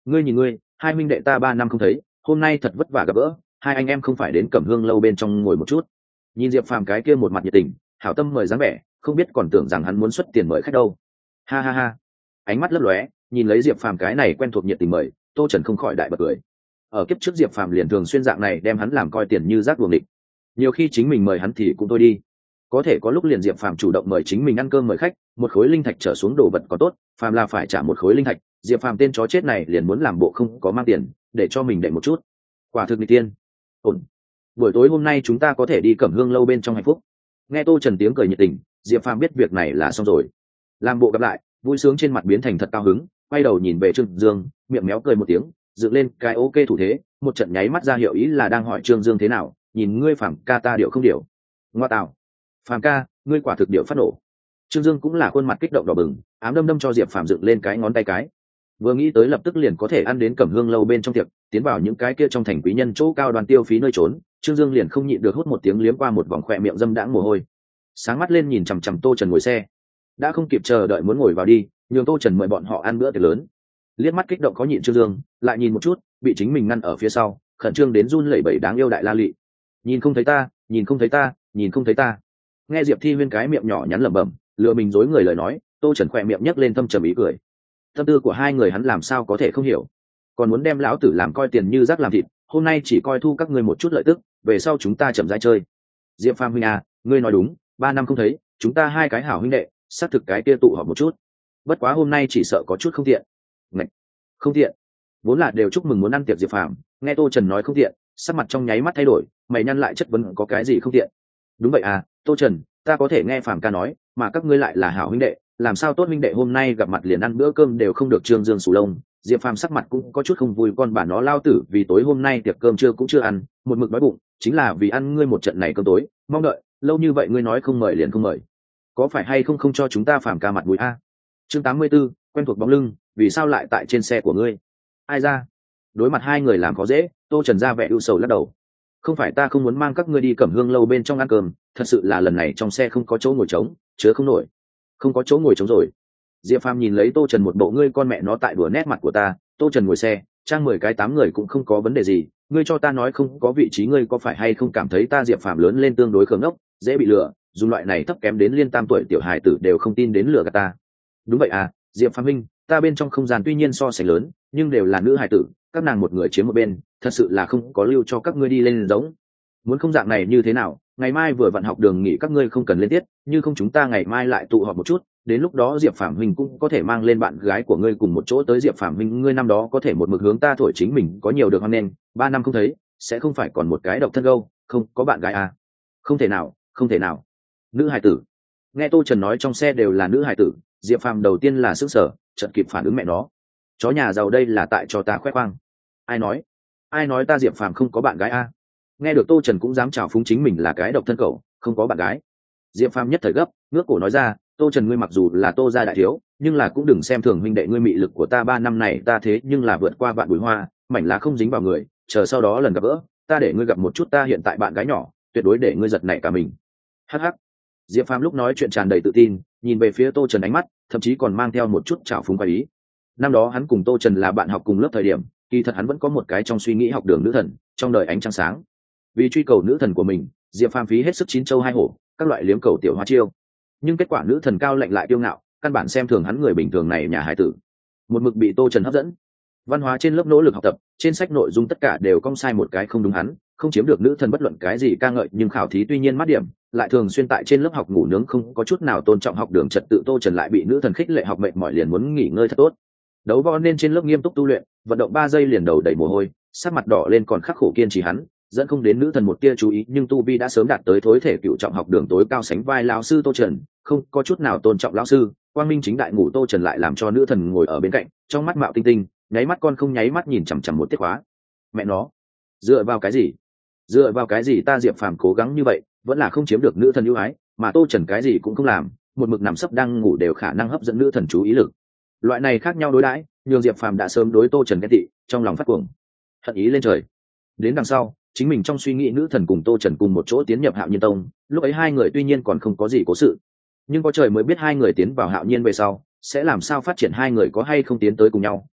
ngươi nhìn ngươi, hai huynh đệ ta ba năm không thấy, hôm nay thật vất vả gặp gỡ, hai anh em không phải đến Cẩm Hương lâu bên trong ngồi một chút. Nhìn Diệp Phàm cái kia một mặt nhiệt tình, hảo tâm mời dáng vẻ, không biết còn tưởng rằng hắn muốn xuất tiền mời khách đâu. Ha ha ha. Ánh mắt lấp lóe, nhìn lấy Diệp Phàm cái này quen thuộc nhiệt tình mời, Tô Trần không khỏi đại bật cười. Ở kiếp trước Diệp Phàm liền thường xuyên dạng này đem hắn làm coi tiền như rác đuồng địch. Nhiều khi chính mình mời hắn thì cũng thôi đi, có thể có lúc liền Diệp Phàm chủ động mời chính mình ăn cơm mời khách, một khối linh thạch trở xuống đồ vật có tốt, Phàm là phải trả một khối linh thạch, Diệp Phàm tên chó chết này liền muốn làm bộ không có mang tiền, để cho mình đệm một chút. Quả thực nghịch tiên. Ổn. Buổi tối hôm nay chúng ta có thể đi Cẩm Hương lâu bên trong hạnh phúc. Nghe Tô Trần tiếng cười nhiệt tình, Diệp Phàm biết việc này là xong rồi. Làm bộ gặp lại, vui sướng trên mặt biến thành thật cao hứng, quay đầu nhìn về Trương Dương, miệng méo cười một tiếng, dựng lên cái ok thủ thế, một trận nháy mắt ra hiệu ý là đang hỏi Trương Dương thế nào, nhìn ngươi Phàm ca ta điệu không điệu. Ngoa tạo. Phàm ca, ngươi quả thực điệu phát nổ. Trương Dương cũng là khuôn mặt kích động đỏ bừng, ám đâm đâm cho Diệp Phàm dựng lên cái ngón tay cái. Vừa nghĩ tới lập tức liền có thể ăn đến Cẩm Hương lâu bên trong tiệc, tiến vào những cái kia trong thành quý nhân chỗ cao đoàn tiêu phí nơi trốn, Trương Dương liền không nhịn được hút một tiếng liếm qua một vòng khỏe miệng dâm đãng mồ hôi. Sáng mắt lên nhìn chằm chằm Tô Trần ngồi xe, đã không kịp chờ đợi muốn ngồi vào đi, nhường Tô Trần mời bọn họ ăn bữa tiệc lớn. Liếc mắt kích động có nhịn Trương Dương, lại nhìn một chút, bị chính mình ngăn ở phía sau, khẩn trương đến run lẩy bẩy đáng yêu đại la lị. Nhìn không thấy ta, nhìn không thấy ta, nhìn không thấy ta. Nghe Diệp Thi Huyên cái miệng nhỏ nhắn lẩm bẩm, lừa mình dối người lời nói, Tô Trần khỏe miệng nhấc lên thâm trầm ý cười. Tâm tư của hai người hắn làm sao có thể không hiểu, còn muốn đem lão tử làm coi tiền như rác làm thịt, hôm nay chỉ coi thu các ngươi một chút lợi tức, về sau chúng ta chậm rãi chơi. Diệp Phàm huynh à, ngươi nói đúng, ba năm không thấy, chúng ta hai cái hảo huynh đệ, xác thực cái kia tụ họp một chút. Bất quá hôm nay chỉ sợ có chút không tiện. Ngạch, không tiện? Vốn là đều chúc mừng muốn ăn tiệc Diệp Phàm, nghe Tô Trần nói không tiện, sắc mặt trong nháy mắt thay đổi, mày nhăn lại chất vấn có cái gì không tiện. Đúng vậy à, Tô Trần, ta có thể nghe Phàm ca nói, mà các ngươi lại là hảo huynh đệ, làm sao tốt huynh đệ hôm nay gặp mặt liền ăn bữa cơm đều không được. Trương Dương sù lông, Diệp Phàm sắc mặt cũng có chút không vui, con bà nó lao tử vì tối hôm nay tiệc cơm trưa cũng chưa ăn, một mực đói bụng, chính là vì ăn ngươi một trận này cơm tối, mong đợi, lâu như vậy ngươi nói không mời liền không mời, có phải hay không không cho chúng ta Phàm ca mặt mũi a? Chương tám mươi 84, quen thuộc bóng lưng, vì sao lại tại trên xe của ngươi? Ai ra? Đối mặt hai người làm khó dễ, Tô Trần ra vẻ ưu sầu lắc đầu. Không phải ta không muốn mang các ngươi đi Cẩm Hương lâu bên trong ăn cơm, thật sự là lần này trong xe không có chỗ ngồi trống, chứa không nổi. Không có chỗ ngồi trống rồi. Diệp Phàm nhìn lấy Tô Trần một bộ ngươi con mẹ nó tại đùa nét mặt của ta. Tô Trần ngồi xe, trang mười cái tám người cũng không có vấn đề gì, ngươi cho ta nói không có vị trí, ngươi có phải hay không cảm thấy ta Diệp Phàm lớn lên tương đối khờ ngốc, dễ bị lừa, dùng loại này thấp kém đến liên tam tuổi tiểu hài tử đều không tin đến lừa gạt ta. Đúng vậy à, Diệp Phàm huynh, ta bên trong không gian tuy nhiên so sánh lớn, nhưng đều là nữ hài tử, các nàng một người chiếm một bên, thật sự là không có lưu cho các ngươi đi lên giống. Muốn không dạng này như thế nào, ngày mai vừa vặn học đường nghỉ các ngươi không cần lên tiết, như không chúng ta ngày mai lại tụ họp một chút, đến lúc đó Diệp Phàm huynh cũng có thể mang lên bạn gái của ngươi cùng một chỗ tới. Diệp Phàm huynh, ngươi năm đó có thể một mực hướng ta thổi chính mình có nhiều được hoan nên, ba năm không thấy, sẽ không phải còn một cái độc thân gâu, không có bạn gái à? Không thể nào, không thể nào. Nữ hài tử. Nghe Tô Trần nói trong xe đều là nữ hài tử, Diệp Phàm đầu tiên là sững sờ, chợt kịp phản ứng mẹ nó. Chó nhà giàu đây là tại cho ta khoe khoang. Ai nói? Ai nói ta Diệp Phàm không có bạn gái a? Nghe được Tô Trần cũng dám chào phúng chính mình là cái độc thân cậu, không có bạn gái. Diệp Phàm nhất thời gấp, ngước cổ nói ra, Tô Trần ngươi mặc dù là Tô gia đại thiếu, nhưng là cũng đừng xem thường huynh đệ ngươi, mị lực của ta ba năm này ta thế nhưng là vượt qua vạn bụi hoa, mảnh lá không dính vào người, chờ sau đó lần gặp gỡ, ta để ngươi gặp một chút ta hiện tại bạn gái nhỏ, tuyệt đối để ngươi giật nảy cả mình. Hắc hắc. Diệp Phàm lúc nói chuyện tràn đầy tự tin, nhìn về phía Tô Trần ánh mắt, thậm chí còn mang theo một chút trào phúng quái ý. Năm đó hắn cùng Tô Trần là bạn học cùng lớp thời điểm, kỳ thật hắn vẫn có một cái trong suy nghĩ học đường nữ thần, trong đời ánh trăng sáng. Vì truy cầu nữ thần của mình, Diệp Phàm phí hết sức chín châu hai hổ, các loại liếm cầu tiểu hoa chiêu. Nhưng kết quả nữ thần cao lạnh lại kiêu ngạo, căn bản xem thường hắn người bình thường này nhà hải tử. Một mực bị Tô Trần hấp dẫn. Văn hóa trên lớp nỗ lực học tập, trên sách nội dung tất cả đều cong sai một cái không đúng, hắn không chiếm được nữ thần bất luận cái gì ca ngợi, nhưng khảo thí tuy nhiên mát điểm, lại thường xuyên tại trên lớp học ngủ nướng, không có chút nào tôn trọng học đường trật tự. Tô Trần lại bị nữ thần khích lệ học mệt mỏi liền muốn nghỉ ngơi thật tốt. Đấu võ nên trên lớp nghiêm túc tu luyện, vận động ba giây liền đầu đầy mồ hôi, sắc mặt đỏ lên còn khắc khổ kiên trì, hắn dẫn không đến nữ thần một tia chú ý, nhưng tu vi đã sớm đạt tới thối thể cựu trọng, học đường tối cao sánh vai lão sư Tô Trần, không có chút nào tôn trọng lão sư, quang minh chính đại ngủ. Tô Trần lại làm cho nữ thần ngồi ở bên cạnh, trong mắt mạo tinh tinh, nháy mắt con không nháy mắt nhìn chằm chằm một tiết khóa. Mẹ nó, dựa vào cái gì? Dựa vào cái gì ta Diệp Phàm cố gắng như vậy, vẫn là không chiếm được nữ thần ưu ái, mà Tô Trần cái gì cũng không làm, một mực nằm sấp đang ngủ đều khả năng hấp dẫn nữ thần chú ý lực. Loại này khác nhau đối đãi, nhường Diệp Phàm đã sớm đối Tô Trần ghen tị, trong lòng phát cuồng, hận ý lên trời. Đến đằng sau, chính mình trong suy nghĩ nữ thần cùng Tô Trần cùng một chỗ tiến nhập Hạo Nhiên Tông, lúc ấy hai người tuy nhiên còn không có gì cố sự, nhưng có trời mới biết hai người tiến vào Hạo Nhiên về sau sẽ làm sao phát triển, hai người có hay không tiến tới cùng nhau,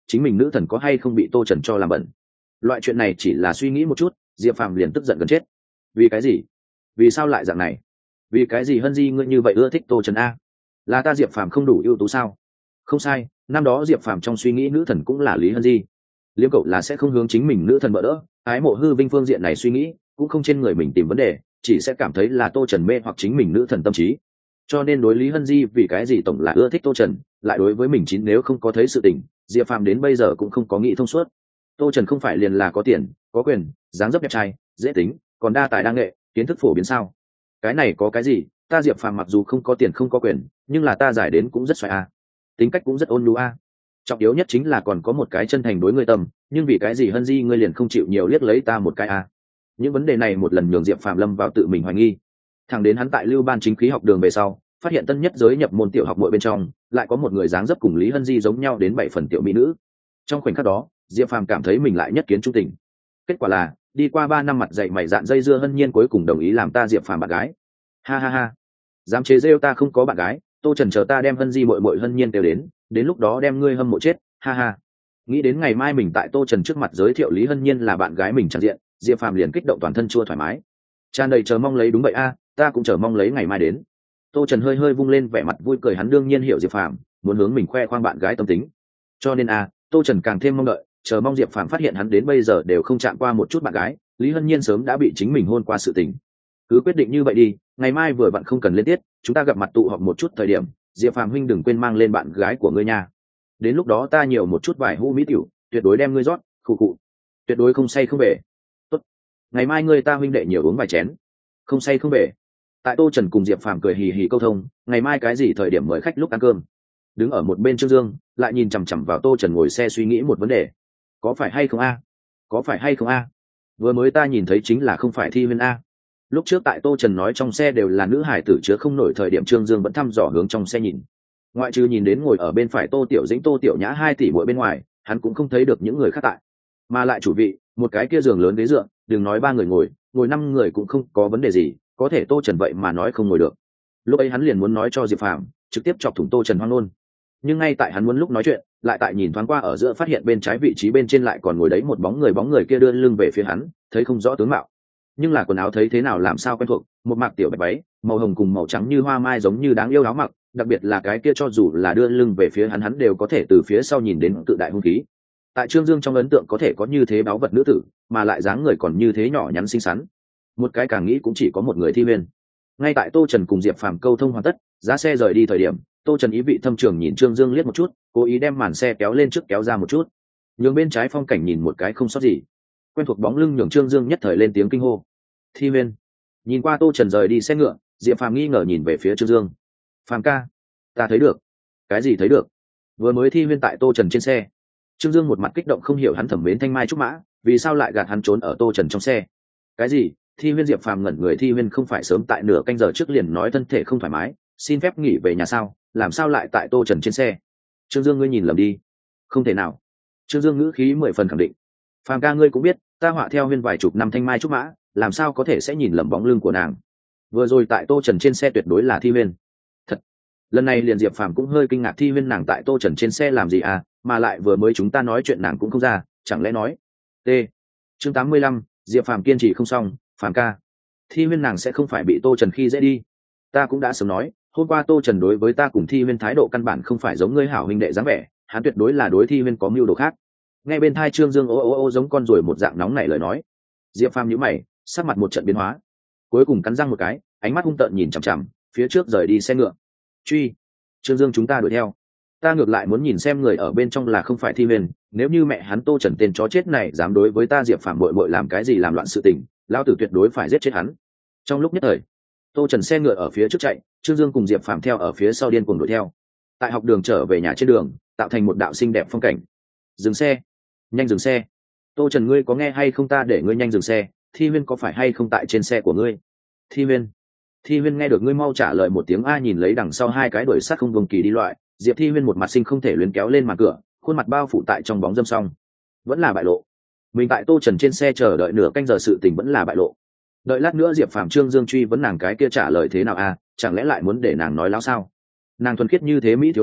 chính mình nữ thần có hay không bị tô trần cho làm bẩn. Loại chuyện này chỉ là suy nghĩ một chút, diệp phàm liền tức giận gần chết. Vì cái gì? Vì sao lại dạng này? Vì cái gì Hân Di ngươi như vậy ưa thích tô trần a? Là ta diệp phàm không đủ ưu tú sao? Không sai, năm đó diệp phàm trong suy nghĩ nữ thần cũng là lý Hân Di. Liêm cậu là sẽ không hướng chính mình nữ thần bỡ đỡ, ái mộ hư vinh phương diện này suy nghĩ cũng không trên người mình tìm vấn đề, chỉ sẽ cảm thấy là tô trần mê hoặc chính mình nữ thần tâm trí. Cho nên đối lý Hân Di vì cái gì tổng là ưa thích tô trần, lại đối với mình chín nếu không có thấy sự tình, diệp phàm đến bây giờ cũng không có nghĩ thông suốt. Tô trần không phải liền là có tiền có quyền, dáng dấp đẹp trai, dễ tính, còn đa tài đa nghệ, kiến thức phổ biến sao? Cái này có cái gì? Ta diệp phàm mặc dù không có tiền không có quyền, nhưng là ta giải đến cũng rất xoài a, tính cách cũng rất ôn nhu a. Trọng yếu nhất chính là còn có một cái chân thành đối ngươi tâm, nhưng vì cái gì Hân Di ngươi liền không chịu nhiều liếc lấy ta một cái a? Những vấn đề này một lần nhường diệp phàm lâm vào tự mình hoài nghi. Thẳng đến hắn tại lưu ban chính khí học đường về sau, phát hiện tân nhất giới nhập môn tiểu học muội bên trong lại có một người dáng dấp cùng lý Hân Di giống nhau đến bảy phần tiểu mỹ nữ. Trong khoảnh khắc đó, diệp phàm cảm thấy mình lại nhất kiến trung tình. Kết quả là đi qua ba năm mặt dạy mày dạn dây dưa Hân Nhiên cuối cùng đồng ý làm ta diệp phàm bạn gái. Ha ha ha, dám chế rêu ta không có bạn gái, tô trần chờ ta đem Hân Di muội muội Hân Nhiên đều đến, đến lúc đó đem ngươi hâm mộ chết. Ha ha. Nghĩ đến ngày mai mình tại tô trần trước mặt giới thiệu lý Hân Nhiên là bạn gái mình tràn diện, diệp phàm liền kích động toàn thân chua thoải mái, tràn đầy chờ mong lấy. Đúng vậy a, ta cũng chờ mong lấy ngày mai đến. Tô trần hơi hơi vung lên vẻ mặt vui cười, hắn đương nhiên hiểu diệp phàm muốn hướng mình khoe khoang bạn gái tâm tính, cho nên a tô trần càng thêm mong đợi, chờ mong diệp phàm phát hiện hắn đến bây giờ đều không chạm qua một chút bạn gái, lý Hân Nhiên sớm đã bị chính mình hôn qua sự tình. Cứ quyết định như vậy đi, ngày mai vừa bạn không cần lên tiết, chúng ta gặp mặt tụ họp một chút thời điểm, diệp phàm huynh đừng quên mang lên bạn gái của ngươi nha. Đến lúc đó ta nhiều một chút vài hu mỹ tiểu, tuyệt đối đem ngươi rót khụ khụ, tuyệt đối không say không về. Tốt, ngày mai ngươi ta huynh đệ nhiều uống vài chén, không say không về. Tại tô trần cùng diệp phàm cười hì hì câu thông, ngày mai cái gì thời điểm mời khách lúc ăn cơm. Đứng ở một bên Trương Dương lại nhìn chằm chằm vào tô trần ngồi xe suy nghĩ một vấn đề. Có phải hay không a? Có phải hay không a? Vừa mới ta nhìn thấy chính là không phải Thi Huyên a. Lúc trước tại tô trần nói trong xe đều là nữ hải tử chứa không nổi thời điểm, Trương Dương vẫn thăm dò hướng trong xe nhìn. Ngoại trừ nhìn đến ngồi ở bên phải tô tiểu dĩnh tô tiểu nhã hai tỷ muội bên ngoài, hắn cũng không thấy được những người khác tại. Mà lại chủ vị một cái kia giường lớn ghế dựa, đừng nói ba người ngồi, ngồi năm người cũng không có vấn đề gì, có thể tô trần vậy mà nói không ngồi được. Lúc ấy hắn liền muốn nói cho diệp phàm trực tiếp chọc thủng tô trần hoang ngôn, nhưng ngay tại hắn muốn lúc nói chuyện, lại tại nhìn thoáng qua ở giữa phát hiện bên trái vị trí bên trên lại còn ngồi đấy một bóng người, bóng người kia đưa lưng về phía hắn, thấy không rõ tướng mạo, nhưng là quần áo thấy thế nào làm sao quen thuộc, một mặc tiểu bạch váy màu hồng cùng màu trắng như hoa mai, giống như đáng yêu áo mặc, đặc biệt là cái kia cho dù là đưa lưng về phía hắn hắn đều có thể từ phía sau nhìn đến cự đại hung khí. Tại Trương Dương trong ấn tượng có thể có như thế báu vật nữ tử, mà lại dáng người còn như thế nhỏ nhắn xinh xắn, một cái càng nghĩ cũng chỉ có một người Thi Huyên. Ngay tại tô trần cùng diệp phàm câu thông hoàn tất, giá xe rời đi thời điểm, tô trần ý vị thâm trường nhìn Trương Dương liếc một chút, cố ý đem màn xe kéo lên trước kéo ra một chút, nhường bên trái phong cảnh nhìn một cái không sót gì. Quen thuộc bóng lưng nhường Trương Dương nhất thời lên tiếng kinh hô. Thi Huyên. Nhìn qua tô trần rời đi xe ngựa, diệp phàm nghi ngờ nhìn về phía Trương Dương. Phàm ca, ta thấy được. Cái gì thấy được? Vừa mới Thi Huyên tại tô trần trên xe. Trương Dương một mặt kích động, không hiểu hắn thẩm mến thanh mai trúc mã, vì sao lại gạt hắn trốn ở tô trần trong xe. Cái gì? Thi Huyên? Diệp phàm ngẩn người, Thi Huyên không phải sớm tại nửa canh giờ trước liền nói thân thể không thoải mái, xin phép nghỉ về nhà sao, làm sao lại tại tô trần trên xe? Trương Dương, ngươi nhìn lầm đi. Không thể nào. Trương Dương ngữ khí mười phần khẳng định. Phàm ca, ngươi cũng biết ta họa theo Huyên vài chục năm thanh mai trúc mã, làm sao có thể sẽ nhìn lầm bóng lưng của nàng? Vừa rồi tại tô trần trên xe tuyệt đối là Thi Huyên. Thật. Lần này liền diệp phàm cũng hơi kinh ngạc, Thi Huyên nàng tại tô trần trên xe làm gì à, mà lại vừa mới chúng ta nói chuyện nàng cũng không ra, chẳng lẽ nói t chương tám mươi lăm, diệp phàm kiên trì không xong. Phàm ca, Thi Huyên nàng sẽ không phải bị tô trần khi dễ đi? Ta cũng đã sớm nói, hôm qua tô trần đối với ta cùng Thi Huyên thái độ căn bản không phải giống ngươi hảo huynh đệ dáng vẻ, hắn tuyệt đối là đối Thi Huyên có mưu đồ khác. Nghe bên thai Trương Dương ô ô ô giống con ruồi một dạng nóng nảy lời nói. Diệp phàm nhíu mày, sắc mặt một trận biến hóa, cuối cùng cắn răng một cái, ánh mắt hung tợn nhìn chằm chằm phía trước rời đi xe ngựa. Truy. Trương Dương, chúng ta đuổi theo. Ta ngược lại muốn nhìn xem người ở bên trong là không phải Thi Huyên, nếu như mẹ hắn tô trần tên chó chết này dám đối với ta diệp phàm bội bội làm cái gì làm loạn sự tình, lão tử tuyệt đối phải giết chết hắn. Trong lúc nhất thời, tô trần xe ngựa ở phía trước chạy, Trương Dương cùng diệp phàm theo ở phía sau điên cuồng đuổi theo. Tại học đường trở về nhà trên đường, tạo thành một đạo xinh đẹp phong cảnh. Dừng xe, nhanh dừng xe. Tô trần, ngươi có nghe hay không, ta để ngươi nhanh dừng xe. Thi Huyên có phải hay không tại trên xe của ngươi? Thi Huyên. Thi Huyên nghe được, ngươi mau trả lời một tiếng a. Nhìn lấy đằng sau hai cái đuổi sát không vùng kỳ đi loại, diệp Thi Huyên một mặt sinh không thể luyến kéo lên màn cửa, khuôn mặt bao phủ tại trong bóng dâm song, vẫn là bại lộ. Mình tại tô trần trên xe chờ đợi nửa canh giờ, sự tình vẫn là bại lộ. Đợi lát nữa diệp phàm Trương Dương truy vấn nàng cái kia trả lời thế nào a, chẳng lẽ lại muốn để nàng nói láo sao? Nàng thuần khiết như thế mỹ thiếu nữ,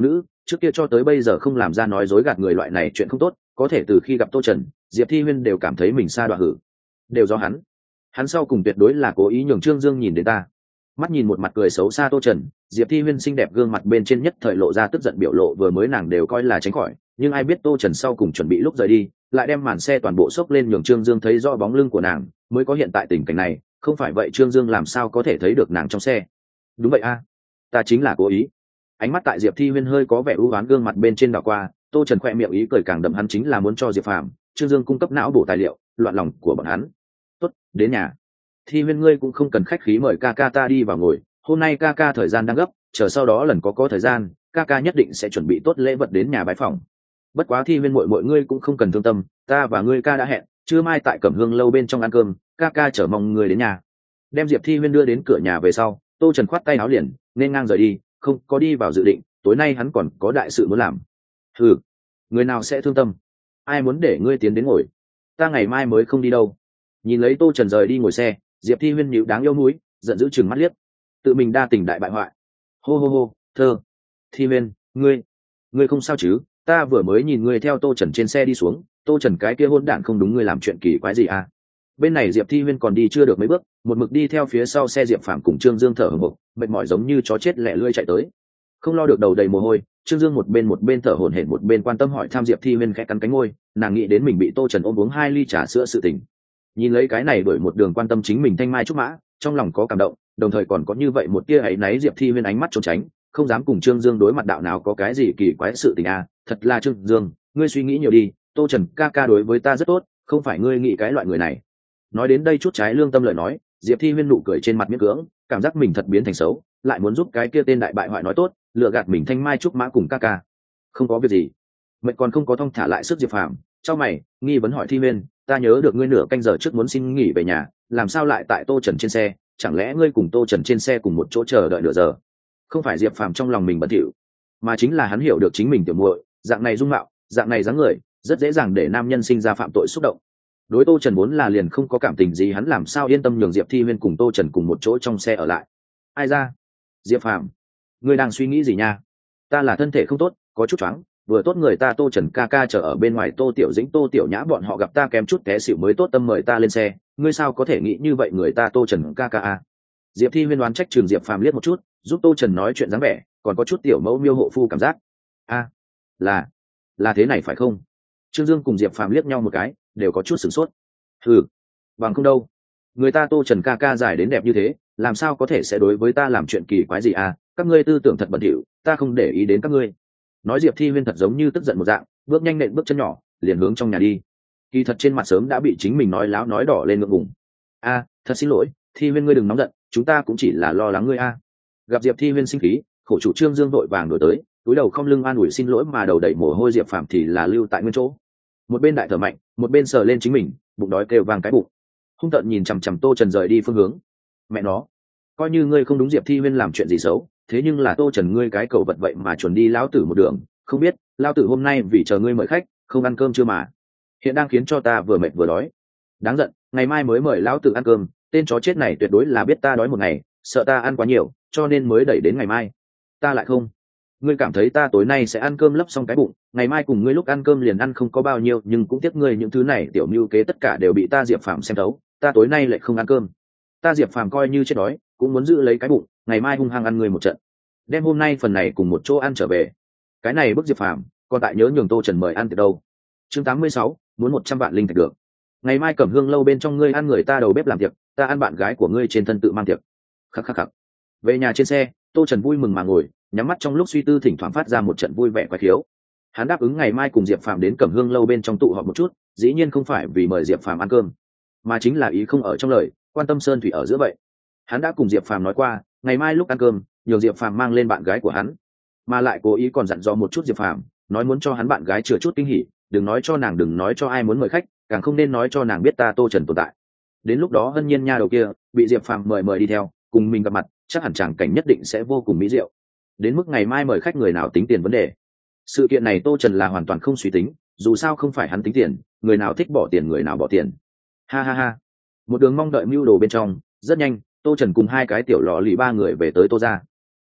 trước kia cho tới bây giờ không làm ra nói dối gạt người loại này chuyện không tốt, có thể từ khi gặp tô trần, diệp thi huyên đều cảm thấy mình xa đoạn hử. Đều do hắn hắn sau cùng tuyệt đối là cố ý nhường trương dương nhìn đến ta. Mắt nhìn một mặt cười xấu xa tô trần, diệp thi huyên xinh đẹp gương mặt bên trên nhất thời lộ ra tức giận biểu lộ, vừa mới nàng đều coi là tránh khỏi, nhưng ai biết tô trần sau cùng chuẩn bị lúc rời đi lại đem màn xe toàn bộ xốc lên nhường trương dương thấy rõ bóng lưng của nàng, mới có hiện tại tình cảnh này, không phải vậy trương dương làm sao có thể thấy được nàng trong xe. Đúng vậy a, ta chính là cố ý. Ánh mắt tại diệp thi huyên hơi có vẻ ưu oán gương mặt bên trên đảo qua, tô trần khoe miệng ý cười càng đậm, hắn chính là muốn cho diệp phàm trương dương cung cấp não bổ tài liệu loạn lòng của bọn hắn. Tốt, đến nhà. Thi huyên ngươi cũng không cần khách khí, mời ca ca ta đi vào ngồi, hôm nay ca ca thời gian đang gấp, chờ sau đó lần có có thời gian ca ca nhất định sẽ chuẩn bị tốt lễ vật đến nhà bái phòng. Bất quá Thi huyên muội muội ngươi cũng không cần thương tâm, ta và ngươi ca đã hẹn trưa mai tại Cẩm Hương lâu bên trong ăn cơm, ca ca chờ mong ngươi đến nhà. Đem diệp thi huyên đưa đến cửa nhà về sau, tô trần khoát tay áo liền nên ngang rời đi, không có đi vào dự định, tối nay hắn còn có đại sự muốn làm. Ừ, người nào sẽ thương tâm, ai muốn để ngươi tiến đến ngồi, ta ngày mai mới không đi đâu. Nhìn lấy tô trần rời đi ngồi xe, diệp thi huyên nhíu đáng yêu mũi, giận dữ chừng mắt liếc, tự mình đa tình đại bại hoại. Hô hô hô, thơ. Thi huyên, ngươi ngươi không sao chứ? Ta vừa mới nhìn ngươi theo tô trần trên xe đi xuống, tô trần cái kia hôn đản không đúng, ngươi làm chuyện kỳ quái gì à? Bên này diệp thi huyên còn đi chưa được mấy bước, một mực đi theo phía sau xe diệp phạm cùng trương dương thở hổn hển, mệt mỏi giống như chó chết lẻ lươi chạy tới, không lo được đầu đầy mồ hôi. Trương Dương một bên một bên thở hổn hển một bên quan tâm hỏi thăm diệp thi huyên, khẽ cắn cánh môi, nàng nghĩ đến mình bị tô trần ôm uống hai ly trà sữa sự tình. Nhìn lấy cái này đổi một đường quan tâm chính mình thanh mai trúc mã, trong lòng có cảm động, đồng thời còn có như vậy một tia áy náy. Diệp thi huyên ánh mắt trốn tránh, không dám cùng Trương Dương đối mặt, đạo nào có cái gì kỳ quái sự tình à, thật là Trương Dương, ngươi suy nghĩ nhiều đi, tô trần ca ca đối với ta rất tốt, không phải ngươi nghĩ cái loại người này. Nói đến đây chút trái lương tâm lời nói, diệp thi huyên nụ cười trên mặt miễn cưỡng, cảm giác mình thật biến thành xấu, lại muốn giúp cái kia tên đại bại hoại nói tốt, lựa gạt mình thanh mai trúc mã cùng ca ca. Không có việc gì. Mệnh còn không có thong thả lại sức diệp phàm trong mày nghi vấn hỏi thi huyên, ta nhớ được ngươi nửa canh giờ trước muốn xin nghỉ về nhà, làm sao lại tại tô trần trên xe, chẳng lẽ ngươi cùng tô trần trên xe cùng một chỗ chờ đợi nửa giờ? Không phải diệp phàm trong lòng mình bận thỉu, mà chính là hắn hiểu được chính mình tiểu muội dạng này dung mạo, dạng này dáng người, rất dễ dàng để nam nhân sinh ra phạm tội xúc động. Đối tô trần vốn là liền không có cảm tình gì, hắn làm sao yên tâm nhường diệp thi huyên cùng tô trần cùng một chỗ trong xe ở lại. Ai ra? Diệp phàm, ngươi đang suy nghĩ gì nha? Ta là thân thể không tốt, có chút choáng, vừa tốt người ta tô trần ca ca chờ ở bên ngoài, tô tiểu dĩnh tô tiểu nhã bọn họ gặp ta kém chút té xỉu mới tốt tâm mời ta lên xe, ngươi sao có thể nghĩ như vậy người ta tô trần ca ca à? Diệp thi huyên đoán trách trường diệp phàm liếc một chút, giúp tô trần nói chuyện dáng vẻ, còn có chút tiểu mẫu miêu hộ phu cảm giác. A, à, là là thế này phải không? Trương Dương cùng diệp phàm liếc nhau một cái, đều có chút sửng sốt. Ừ, bằng không đâu, người ta tô trần ca ca dài đến đẹp như thế, làm sao có thể sẽ đối với ta làm chuyện kỳ quái gì à? Các ngươi tư tưởng thật bẩn thỉu, ta không để ý đến các ngươi. Nói diệp thi huyên thật giống như tức giận một dạng, bước nhanh nện bước chân nhỏ liền hướng trong nhà đi. Kỳ thật trên mặt sớm đã bị chính mình nói láo nói đỏ lên ngượng ngùng. A, thật xin lỗi thi huyên, ngươi đừng nóng giận, chúng ta cũng chỉ là lo lắng ngươi a. Gặp diệp thi huyên sinh khí, khổ chủ Trương Dương vội vàng đổi tới, túi đầu không lưng an ủi xin lỗi, mà đầu đầy mồ hôi diệp phạm thì là lưu tại nguyên chỗ, một bên đại thở mạnh, một bên sờ lên chính mình bụng đói kêu vang cái bụng, hung tợn nhìn chằm chằm tô trần rời đi phương hướng. Mẹ nó, coi như ngươi không đúng diệp thi huyên làm chuyện gì xấu, thế nhưng là tô trần ngươi cái cầu vật vậy mà chuẩn đi lão tử một đường, không biết lão tử hôm nay vì chờ ngươi mời khách không ăn cơm chưa mà, hiện đang khiến cho ta vừa mệt vừa đói. Đáng giận, ngày mai mới mời lão tử ăn cơm, tên chó chết này tuyệt đối là biết ta đói một ngày, sợ ta ăn quá nhiều cho nên mới đẩy đến ngày mai. Ta lại không, ngươi cảm thấy ta tối nay sẽ ăn cơm lấp xong cái bụng, ngày mai cùng ngươi lúc ăn cơm liền ăn không có bao nhiêu, nhưng cũng tiếc ngươi những thứ này tiểu mưu kế tất cả đều bị ta diệp phàm xem thấu, ta tối nay lại không ăn cơm. Ta diệp phàm coi như chết đói cũng muốn giữ lấy cái bụng, ngày mai hung hăng ăn ngươi một trận, đem hôm nay phần này cùng một chỗ ăn trở về. Cái này bức diệp phàm còn tại nhớ nhường tô trần mời ăn từ đâu. Chương tám mươi sáu, muốn một trăm vạn linh thạch được. Ngày mai Cẩm Hương lâu bên trong ngươi ăn người ta đầu bếp làm tiệc, ta ăn bạn gái của ngươi trên thân tự mang tiệc. Khắc khắc khắc. Về nhà trên xe, tô trần vui mừng mà ngồi, nhắm mắt trong lúc suy tư thỉnh thoảng phát ra một trận vui vẻ quái khiếu. Hắn đáp ứng ngày mai cùng diệp phàm đến Cẩm Hương lâu bên trong tụ họp một chút, dĩ nhiên không phải vì mời diệp phàm ăn cơm, mà chính là ý không ở trong lời, quan tâm sơn thủy ở giữa vậy. Hắn đã cùng diệp phàm nói qua, ngày mai lúc ăn cơm nhường diệp phàm mang lên bạn gái của hắn, mà lại cố ý còn dặn dò một chút diệp phàm, nói muốn cho hắn bạn gái chừa chút kinh hỉ, đừng nói cho nàng, đừng nói cho ai muốn mời khách, càng không nên nói cho nàng biết ta tô trần tồn tại. Đến lúc đó hân nhiên nha đầu kia bị diệp phàm mời mời đi theo cùng mình gặp mặt, chắc hẳn tràng cảnh nhất định sẽ vô cùng mỹ diệu. Đến mức ngày mai mời khách người nào tính tiền vấn đề, sự kiện này tô trần là hoàn toàn không suy tính, dù sao không phải hắn tính tiền, người nào thích bỏ tiền người nào bỏ tiền. Ha ha ha. Một đường mong đợi mưu đồ bên trong, rất nhanh tô trần cùng hai cái tiểu lò lì ba người về tới tô ra.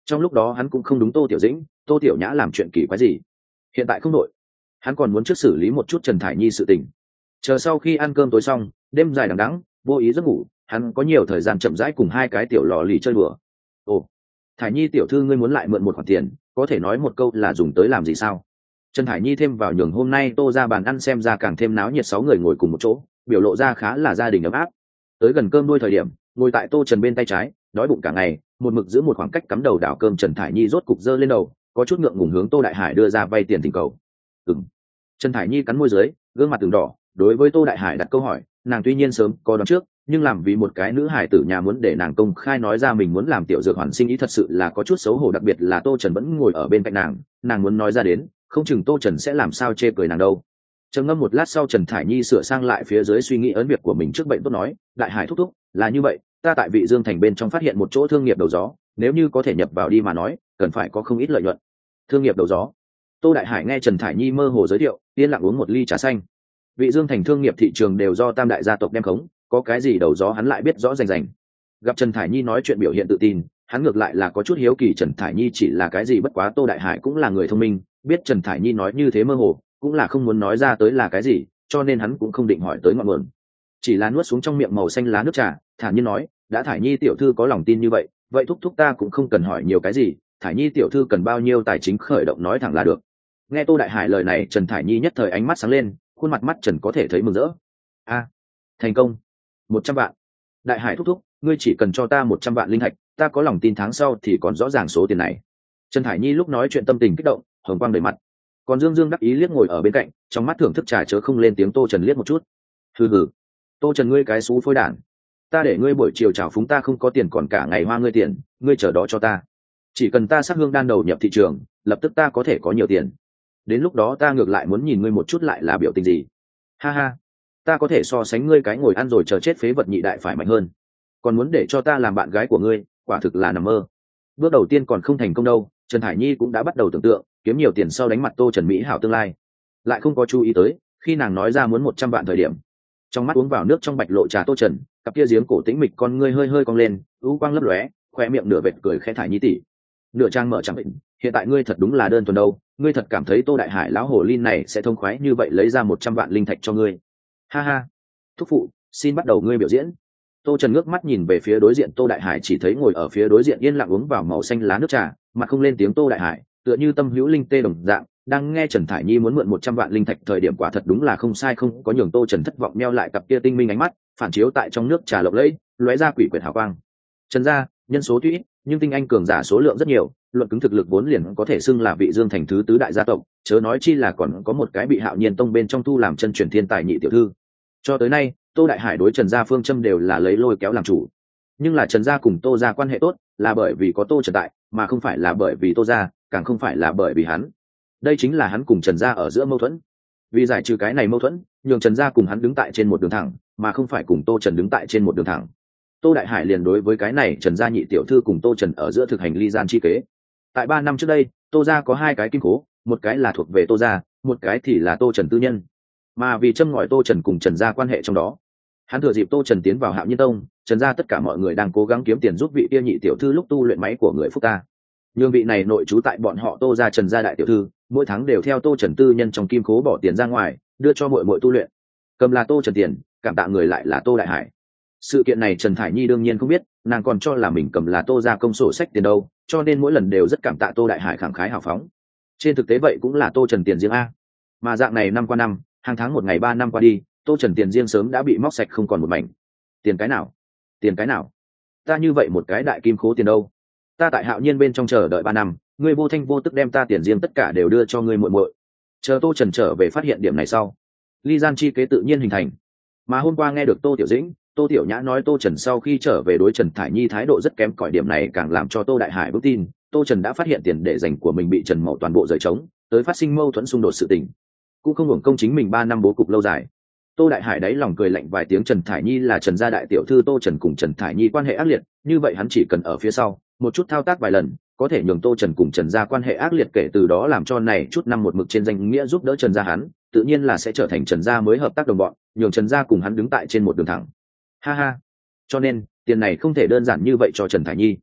Trong lúc đó hắn cũng không đúng tô tiểu dĩnh, tô tiểu nhã làm chuyện kỳ quái gì. Hiện tại không đội, hắn còn muốn trước xử lý một chút Trần Thải Nhi sự tình. Chờ sau khi ăn cơm tối xong, đêm dài đằng đẵng, vô ý giấc ngủ, hắn có nhiều thời gian chậm rãi cùng hai cái tiểu lò lì chơi đùa. Ồ, Thải Nhi tiểu thư ngươi muốn lại mượn một khoản tiền, có thể nói một câu là dùng tới làm gì sao? Trần Thải Nhi thêm vào nhường hôm nay tô ra bàn ăn xem ra càng thêm náo nhiệt, sáu người ngồi cùng một chỗ, biểu lộ ra khá là gia đình ấm áp. Tới gần cơm đuôi thời điểm, ngồi tại tô Trần bên tay trái, đói bụng cả ngày, một mực giữ một khoảng cách cắm đầu đảo cơm Trần Thải Nhi rốt cục giơ lên đầu, có chút ngượng ngùng hướng Tô Đại Hải đưa ra vay tiền tình cầu. Ừm. Trần Thải Nhi cắn môi dưới, gương mặt từng đỏ, đối với Tô Đại Hải đặt câu hỏi, nàng tuy nhiên sớm có đoán trước, nhưng làm vì một cái nữ hải tử nhà muốn để nàng công khai nói ra mình muốn làm tiểu dược hoàn sinh ý thật sự là có chút xấu hổ, đặc biệt là Tô Trần vẫn ngồi ở bên cạnh nàng, nàng muốn nói ra đến, không chừng Tô Trần sẽ làm sao chê cười nàng đâu. Trầm ngâm một lát sau, Trần Thải Nhi sửa sang lại phía dưới suy nghĩ ấn việc của mình trước bệnh tốt nói, Đại Hải thúc thúc, là như vậy, ta tại Vị Dương thành bên trong phát hiện một chỗ thương nghiệp đầu gió, nếu như có thể nhập vào đi mà nói, cần phải có không ít lợi nhuận. Thương nghiệp đầu gió. Tô Đại Hải nghe Trần Thải Nhi mơ hồ giới thiệu, yên lặng uống một ly trà xanh. Vị Dương thành thương nghiệp thị trường đều do tam đại gia tộc đem khống, có cái gì đầu gió hắn lại biết rõ rành rành. Gặp Trần Thải Nhi nói chuyện biểu hiện tự tin, hắn ngược lại là có chút hiếu kỳ Trần Thải Nhi chỉ là cái gì, bất quá Tô Đại Hải cũng là người thông minh, biết Trần Thải Nhi nói như thế mơ hồ, cũng là không muốn nói ra tới là cái gì, cho nên hắn cũng không định hỏi tới ngọn nguồn. Chỉ là nuốt xuống trong miệng màu xanh lá nước trà, thản nhiên nói, đã Thải Nhi tiểu thư có lòng tin như vậy, vậy thúc thúc ta cũng không cần hỏi nhiều cái gì, Thải Nhi tiểu thư cần bao nhiêu tài chính khởi động nói thẳng là được. Nghe Tô Đại Hải lời này, Trần Thải Nhi nhất thời ánh mắt sáng lên, khuôn mặt mắt Trần có thể thấy mừng rỡ. A, thành công, một trăm vạn. Đại Hải thúc thúc, ngươi chỉ cần cho ta một trăm vạn linh thạch, ta có lòng tin tháng sau thì còn rõ ràng số tiền này. Trần Thải Nhi lúc nói chuyện tâm tình kích động, hồng quang đầy mặt. Còn Dương Dương đắc ý liếc ngồi ở bên cạnh, trong mắt thưởng thức trà chớ không lên tiếng. Tô Trần liếc một chút, hừ hừ, Tô Trần ngươi cái xú phôi đản, ta để ngươi buổi chiều chào phúng ta không có tiền, còn cả ngày hoa ngươi tiền, ngươi chờ đó cho ta. Chỉ cần ta sắc hương đan đầu nhập thị trường, lập tức ta có thể có nhiều tiền. Đến lúc đó ta ngược lại muốn nhìn ngươi một chút lại là biểu tình gì. Ha ha, ta có thể so sánh ngươi cái ngồi ăn rồi chờ chết phế vật nhị đại phải mạnh hơn. Còn muốn để cho ta làm bạn gái của ngươi, quả thực là nằm mơ. Bước đầu tiên còn không thành công đâu, Trần Hải Nhi cũng đã bắt đầu tưởng tượng kiếm nhiều tiền sau đánh mặt Tô Trần mỹ hảo tương lai. Lại không có chú ý tới, khi nàng nói ra muốn một trăm vạn thời điểm, trong mắt uống vào nước trong bạch lộ trà Tô Trần, cặp kia giếng cổ tĩnh mịch con ngươi hơi hơi cong lên, ưu quang lấp lóe, khoe miệng nửa vệt cười khẽ. Thải Nhi tỷ, nửa trang mở chẳng định, hiện tại ngươi thật đúng là đơn thuần đâu, ngươi thật cảm thấy Tô Đại Hải lão hồ linh này sẽ thông khoái như vậy lấy ra một trăm vạn linh thạch cho ngươi? Ha ha, thúc phụ, xin bắt đầu ngươi biểu diễn. Tô Trần ngước mắt nhìn về phía đối diện Tô Đại Hải, chỉ thấy ngồi ở phía đối diện yên lặng uống vào màu xanh lá nước trà, mà không lên tiếng Tô Đại Hải tựa như tâm hữu linh tê đồng dạng, đang nghe Trần Thải Nhi muốn mượn một trăm vạn linh thạch thời điểm quả thật đúng là không sai, không có nhường Tô Trần thất vọng, meo lại cặp kia tinh minh ánh mắt, phản chiếu tại trong nước trà lộng lẫy, lóe ra quỷ quyệt hào quang. Trần gia nhân số tuy ít, nhưng tinh anh cường giả số lượng rất nhiều, luận cứng thực lực vốn liền có thể xưng là Vị Dương thành thứ tứ đại gia tộc, chớ nói chi là còn có một cái bị Hạo Nhiên tông bên trong thu làm chân truyền thiên tài nhị tiểu thư. Cho tới nay, Tô Đại Hải đối Trần gia phương châm đều là lấy lôi kéo làm chủ, nhưng là Trần gia cùng Tô gia quan hệ tốt là bởi vì có Tô Trần tại, mà không phải là bởi vì Tô gia, càng không phải là bởi vì hắn. Đây chính là hắn cùng Trần gia ở giữa mâu thuẫn. Vì giải trừ cái này mâu thuẫn, nhường Trần gia cùng hắn đứng tại trên một đường thẳng, mà không phải cùng Tô Trần đứng tại trên một đường thẳng. Tô Đại Hải liền đối với cái này Trần gia nhị tiểu thư cùng Tô Trần ở giữa thực hành ly gian chi kế. Tại ba năm trước đây, Tô gia có hai cái kim cố, một cái là thuộc về Tô gia, một cái thì là Tô Trần tư nhân. Mà vì châm ngòi Tô Trần cùng Trần gia quan hệ trong đó, hắn thừa dịp Tô Trần tiến vào Hạo Nhiên tông, Trần gia tất cả mọi người đang cố gắng kiếm tiền giúp vị kia nhị tiểu thư lúc tu luyện máy của người phúc ta. Nhưng vị này nội trú tại bọn họ Tô gia Trần gia đại tiểu thư, mỗi tháng đều theo Tô Trần tư nhân trong kim khố bỏ tiền ra ngoài, đưa cho muội muội tu luyện. Cầm là Tô Trần tiền, cảm tạ người lại là Tô Đại Hải. Sự kiện này Trần Thải Nhi đương nhiên không biết, nàng còn cho là mình cầm là Tô gia công sổ sách tiền đâu, cho nên mỗi lần đều rất cảm tạ Tô Đại Hải khẳng khái hào phóng. Trên thực tế vậy cũng là Tô Trần tiền riêng a. Mà dạng này năm qua năm, hàng tháng một ngày ba năm qua đi, Tô Trần tiền riêng sớm đã bị móc sạch không còn một mảnh. Tiền cái nào? Tiền cái nào? Ta như vậy một cái đại kim khố tiền đâu? Ta tại Hạo Nhiên bên trong chờ đợi ba năm, ngươi vô thanh vô tức đem ta tiền riêng tất cả đều đưa cho ngươi muội muội. Chờ Tô Trần trở về phát hiện điểm này sau, ly gian chi kế tự nhiên hình thành. Mà hôm qua nghe được Tô Tiểu Dĩnh, Tô Tiểu Nhã nói Tô Trần sau khi trở về đối Trần Thải Nhi thái độ rất kém cỏi, điểm này càng làm cho Tô Đại Hải vững tin Tô Trần đã phát hiện tiền để dành của mình bị Trần Mậu toàn bộ rời trống, tới phát sinh mâu thuẫn xung đột sự tình, cũng không hưởng công chính mình ba năm bố cục lâu dài. Tô Đại Hải đáy lòng cười lạnh vài tiếng, Trần Thải Nhi là Trần gia đại tiểu thư, Tô Trần cùng Trần Thải Nhi quan hệ ác liệt, như vậy hắn chỉ cần ở phía sau một chút thao tác vài lần, có thể nhường Tô Trần cùng Trần gia quan hệ ác liệt, kể từ đó làm cho này chút năm một mực trên danh nghĩa giúp đỡ Trần gia hắn, tự nhiên là sẽ trở thành Trần gia mới hợp tác đồng bọn, nhường Trần gia cùng hắn đứng tại trên một đường thẳng. Ha ha, cho nên tiền này không thể đơn giản như vậy cho Trần Thải Nhi.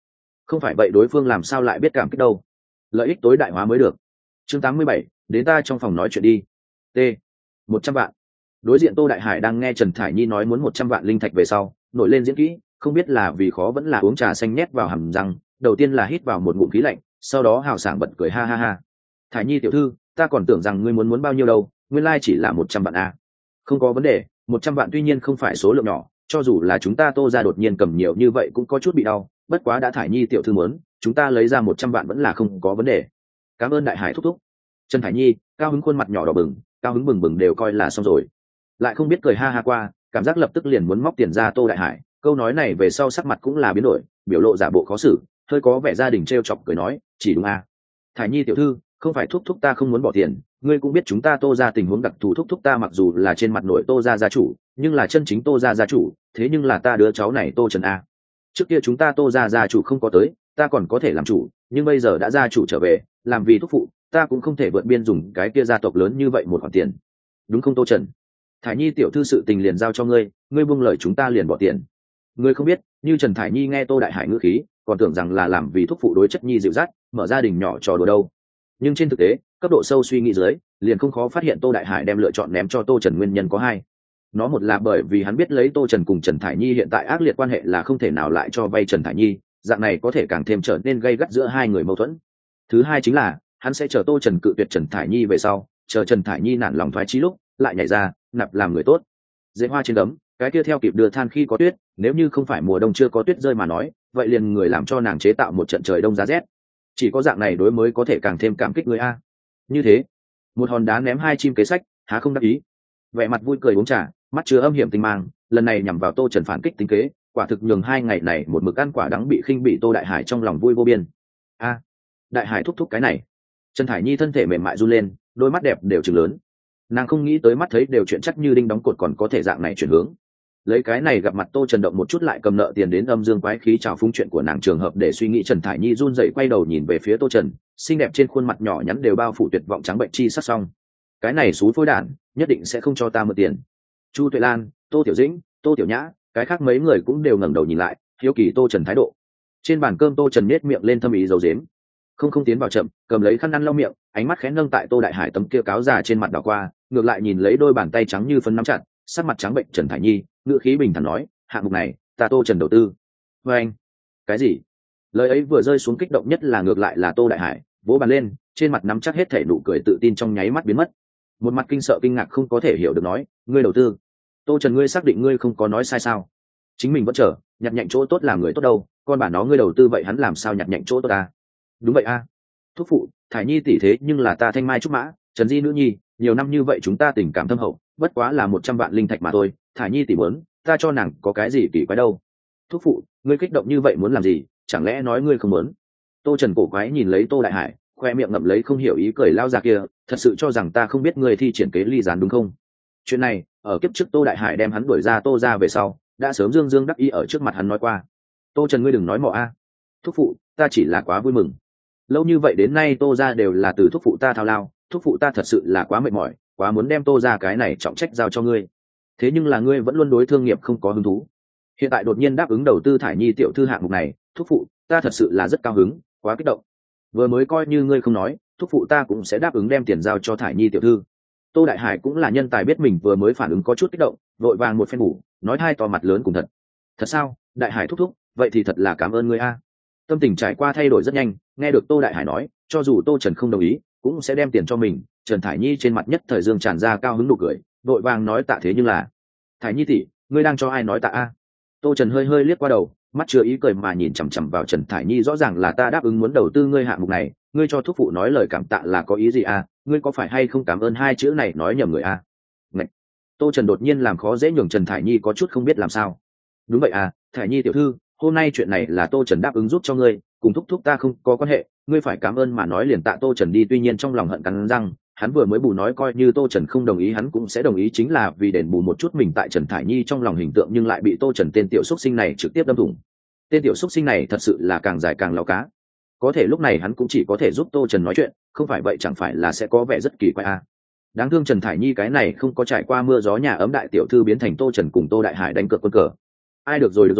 không phải vậy đối phương làm sao lại biết cảm kích đâu. Lợi ích tối đại hóa mới được. Chương tám mươi bảy, đến ta trong phòng nói chuyện đi. T. Một trăm vạn. Đối diện Tô Đại Hải đang nghe Trần Thải Nhi nói muốn một trăm vạn linh thạch về sau, nổi lên diễn kỹ, không biết là vì khó vẫn là uống trà xanh nhét vào hàm răng, đầu tiên là hít vào một ngụm khí lạnh, sau đó hào sảng bật cười ha ha ha. Thải Nhi tiểu thư, ta còn tưởng rằng ngươi muốn muốn bao nhiêu đâu, nguyên lai chỉ là một trăm vạn a. Không có vấn đề, một trăm vạn tuy nhiên không phải số lượng nhỏ, cho dù là chúng ta Tô ra đột nhiên cầm nhiều như vậy cũng có chút bị đau, bất quá đã Thải Nhi tiểu thư muốn, chúng ta lấy ra một trăm vạn vẫn là không có vấn đề. Cảm ơn Đại Hải thúc thúc. Trần Thải Nhi cao hứng, khuôn mặt nhỏ đỏ bừng, cao hứng bừng bừng đều coi là xong rồi, lại không biết cười ha ha qua, cảm giác lập tức liền muốn móc tiền ra. Tô Đại Hải câu nói này về sau sắc mặt cũng là biến đổi, biểu lộ giả bộ khó xử, hơi có vẻ gia đình trêu chọc cười nói, chỉ đúng à. Thải Nhi tiểu thư, không phải thúc thúc ta không muốn bỏ tiền, ngươi cũng biết chúng ta Tô ra tình huống đặc thù, thúc thúc ta mặc dù là trên mặt nội Tô ra gia chủ, nhưng là chân chính Tô ra gia chủ, thế nhưng là ta đứa cháu này Tô Trần a. Trước kia chúng ta Tô ra gia chủ không có tới, ta còn có thể làm chủ, nhưng bây giờ đã gia chủ trở về, làm vì thúc phụ, ta cũng không thể vượt biên dùng cái kia gia tộc lớn như vậy một khoản tiền, đúng không Tô Trần? Thải Nhi tiểu thư sự tình liền giao cho ngươi, ngươi buông lời chúng ta liền bỏ tiền. Ngươi không biết, như Trần Thải Nhi nghe Tô Đại Hải ngữ khí, còn tưởng rằng là làm vì thúc phụ đối chất nhi dịu dắt, mở gia đình nhỏ trò đùa đâu. Nhưng trên thực tế, cấp độ sâu suy nghĩ dưới, liền không khó phát hiện Tô Đại Hải đem lựa chọn ném cho Tô Trần nguyên nhân có hai. Nó một là bởi vì hắn biết lấy Tô Trần cùng Trần Thải Nhi hiện tại ác liệt quan hệ là không thể nào lại cho vay Trần Thải Nhi, dạng này có thể càng thêm trở nên gây gắt giữa hai người mâu thuẫn. Thứ hai chính là, hắn sẽ chờ Tô Trần cự tuyệt Trần Thải Nhi về sau, chờ Trần Thải Nhi nản lòng thoái chí lúc, lại nhảy ra, nạp làm người tốt. Dễ hoa trên đấm, cái kia theo kịp đưa than khi có tuyết, nếu như không phải mùa đông chưa có tuyết rơi mà nói, vậy liền người làm cho nàng chế tạo một trận trời đông giá rét. Chỉ có dạng này đối mới có thể càng thêm cảm kích người a. Như thế, một hòn đá ném hai chim kế sách, há không đắc ý. Vẻ mặt vui cười uống trà, mắt chứa âm hiểm tinh mang, lần này nhằm vào Tô Trần phản kích tính kế, quả thực nhường hai ngày này một mực ăn quả đắng bị khinh bị Tô Đại Hải trong lòng vui vô biên. A, Đại Hải thúc thúc cái này. Trần Thải Nhi thân thể mềm mại run lên, đôi mắt đẹp đều trừng lớn. Nàng không nghĩ tới mắt thấy đều chuyện chắc như đinh đóng cột còn có thể dạng này chuyển hướng. Lấy cái này gặp mặt Tô Trần động một chút lại cầm nợ tiền đến âm dương quái khí trào phúng chuyện của nàng trường hợp để suy nghĩ. Trần Thải Nhi run dậy quay đầu nhìn về phía Tô Trần, xinh đẹp trên khuôn mặt nhỏ nhắn đều bao phủ tuyệt vọng trắng bệnh chi sắc xong. Cái này xú phôi đản, nhất định sẽ không cho ta mượn tiền. Chu Tuệ Lan, Tô Tiểu Dĩnh, Tô Tiểu Nhã, cái khác mấy người cũng đều ngẩng đầu nhìn lại, hiếu kỳ Tô Trần thái độ. Trên bàn cơm Tô Trần nhếch miệng lên thâm ý dầu dếm, không không tiến vào chậm, cầm lấy khăn ăn lau miệng, ánh mắt khẽ nâng tại Tô Đại Hải tấm kia cáo già trên mặt đảo qua, ngược lại nhìn lấy đôi bàn tay trắng như phấn nắm chặt, sắc mặt trắng bệnh Trần Thải Nhi, ngữ khí bình thản nói, hạng mục này, ta Tô Trần đầu tư. Với anh, cái gì? Lời ấy vừa rơi xuống kích động nhất là ngược lại là Tô Đại Hải, vỗ bàn lên, trên mặt nắm chắc hết thể nụ cười tự tin trong nháy mắt biến mất. Một mặt kinh sợ kinh ngạc không có thể hiểu được nói, ngươi đầu tư? Tô Trần ngươi xác định ngươi không có nói sai sao? Chính mình vẫn chờ, nhặt nhạnh chỗ tốt làm người tốt đâu, con bà nó ngươi đầu tư vậy hắn làm sao nhặt nhạnh chỗ tốt ta? Đúng vậy a, thúc phụ, Thải Nhi tỷ thế nhưng là ta thanh mai trúc mã, Trần Di nữ nhi, nhiều năm như vậy chúng ta tình cảm thâm hậu, bất quá là một trăm vạn linh thạch mà thôi, Thải Nhi tỷ muốn, ta cho nàng có cái gì kỳ quái đâu. Thúc phụ, ngươi kích động như vậy muốn làm gì, chẳng lẽ nói ngươi không muốn? Tô Trần cổ quái nhìn lấy Tô Đại Hải, khoe miệng ngậm lấy không hiểu ý cười lao ra kia, thật sự cho rằng ta không biết ngươi thi triển kế ly gián đúng không? Chuyện này, ở kiếp trước Tô Đại Hải đem hắn đuổi ra Tô ra về sau, đã sớm dương dương đắc ý ở trước mặt hắn nói qua. Tô Trần ngươi đừng nói mọ a. Thúc phụ, ta chỉ là quá vui mừng. Lâu như vậy đến nay Tô ra đều là từ thúc phụ ta thao lao, thúc phụ ta thật sự là quá mệt mỏi, quá muốn đem Tô ra cái này trọng trách giao cho ngươi. Thế nhưng là ngươi vẫn luôn đối thương nghiệp không có hứng thú. Hiện tại đột nhiên đáp ứng đầu tư Thải Nhi tiểu thư hạng mục này, thúc phụ, ta thật sự là rất cao hứng, quá kích động. Vừa mới coi như ngươi không nói, thúc phụ ta cũng sẽ đáp ứng đem tiền giao cho Thải Nhi tiểu thư. Tô Đại Hải cũng là nhân tài biết mình vừa mới phản ứng có chút kích động, vội vàng một phen ngủ, nói hai to mặt lớn cùng thật. Thật sao? Đại Hải thúc thúc, vậy thì thật là cảm ơn ngươi a. Tâm tình trải qua thay đổi rất nhanh, nghe được Tô Đại Hải nói, cho dù Tô Trần không đồng ý, cũng sẽ đem tiền cho mình. Trần Thải Nhi trên mặt nhất thời dương tràn ra cao hứng nụ cười, vội vàng nói tạ thế nhưng là, Thải Nhi tỷ, ngươi đang cho ai nói tạ a? Tô Trần hơi hơi liếc qua đầu, mắt chưa ý cười mà nhìn chằm chằm vào Trần Thải Nhi, rõ ràng là ta đáp ứng muốn đầu tư ngươi hạng mục này, ngươi cho thúc phụ nói lời cảm tạ là có ý gì a? Ngươi có phải hay không cảm ơn hai chữ này nói nhầm người a? Ngạch. Tô Trần đột nhiên làm khó dễ nhường Trần Thải Nhi có chút không biết làm sao. Đúng vậy à, Thải Nhi tiểu thư, hôm nay chuyện này là Tô Trần đáp ứng giúp cho ngươi, cùng thúc thúc ta không có quan hệ, ngươi phải cảm ơn mà nói liền tạ Tô Trần đi. Tuy nhiên trong lòng hận cắn răng, hắn vừa mới bù nói coi như Tô Trần không đồng ý hắn cũng sẽ đồng ý, chính là vì đền bù một chút mình tại Trần Thải Nhi trong lòng hình tượng, nhưng lại bị Tô Trần tên tiểu xúc sinh này trực tiếp đâm thủng. Tên tiểu xúc sinh này thật sự là càng dài càng lao cá. Có thể lúc này hắn cũng chỉ có thể giúp Tô Trần nói chuyện, không phải vậy chẳng phải là sẽ có vẻ rất kỳ quái à. Đáng thương Trần Thải Nhi cái này không có trải qua mưa gió nhà ấm đại tiểu thư biến thành Tô Trần cùng Tô Đại Hải đánh cược quân cờ. Ai được rồi được rồi,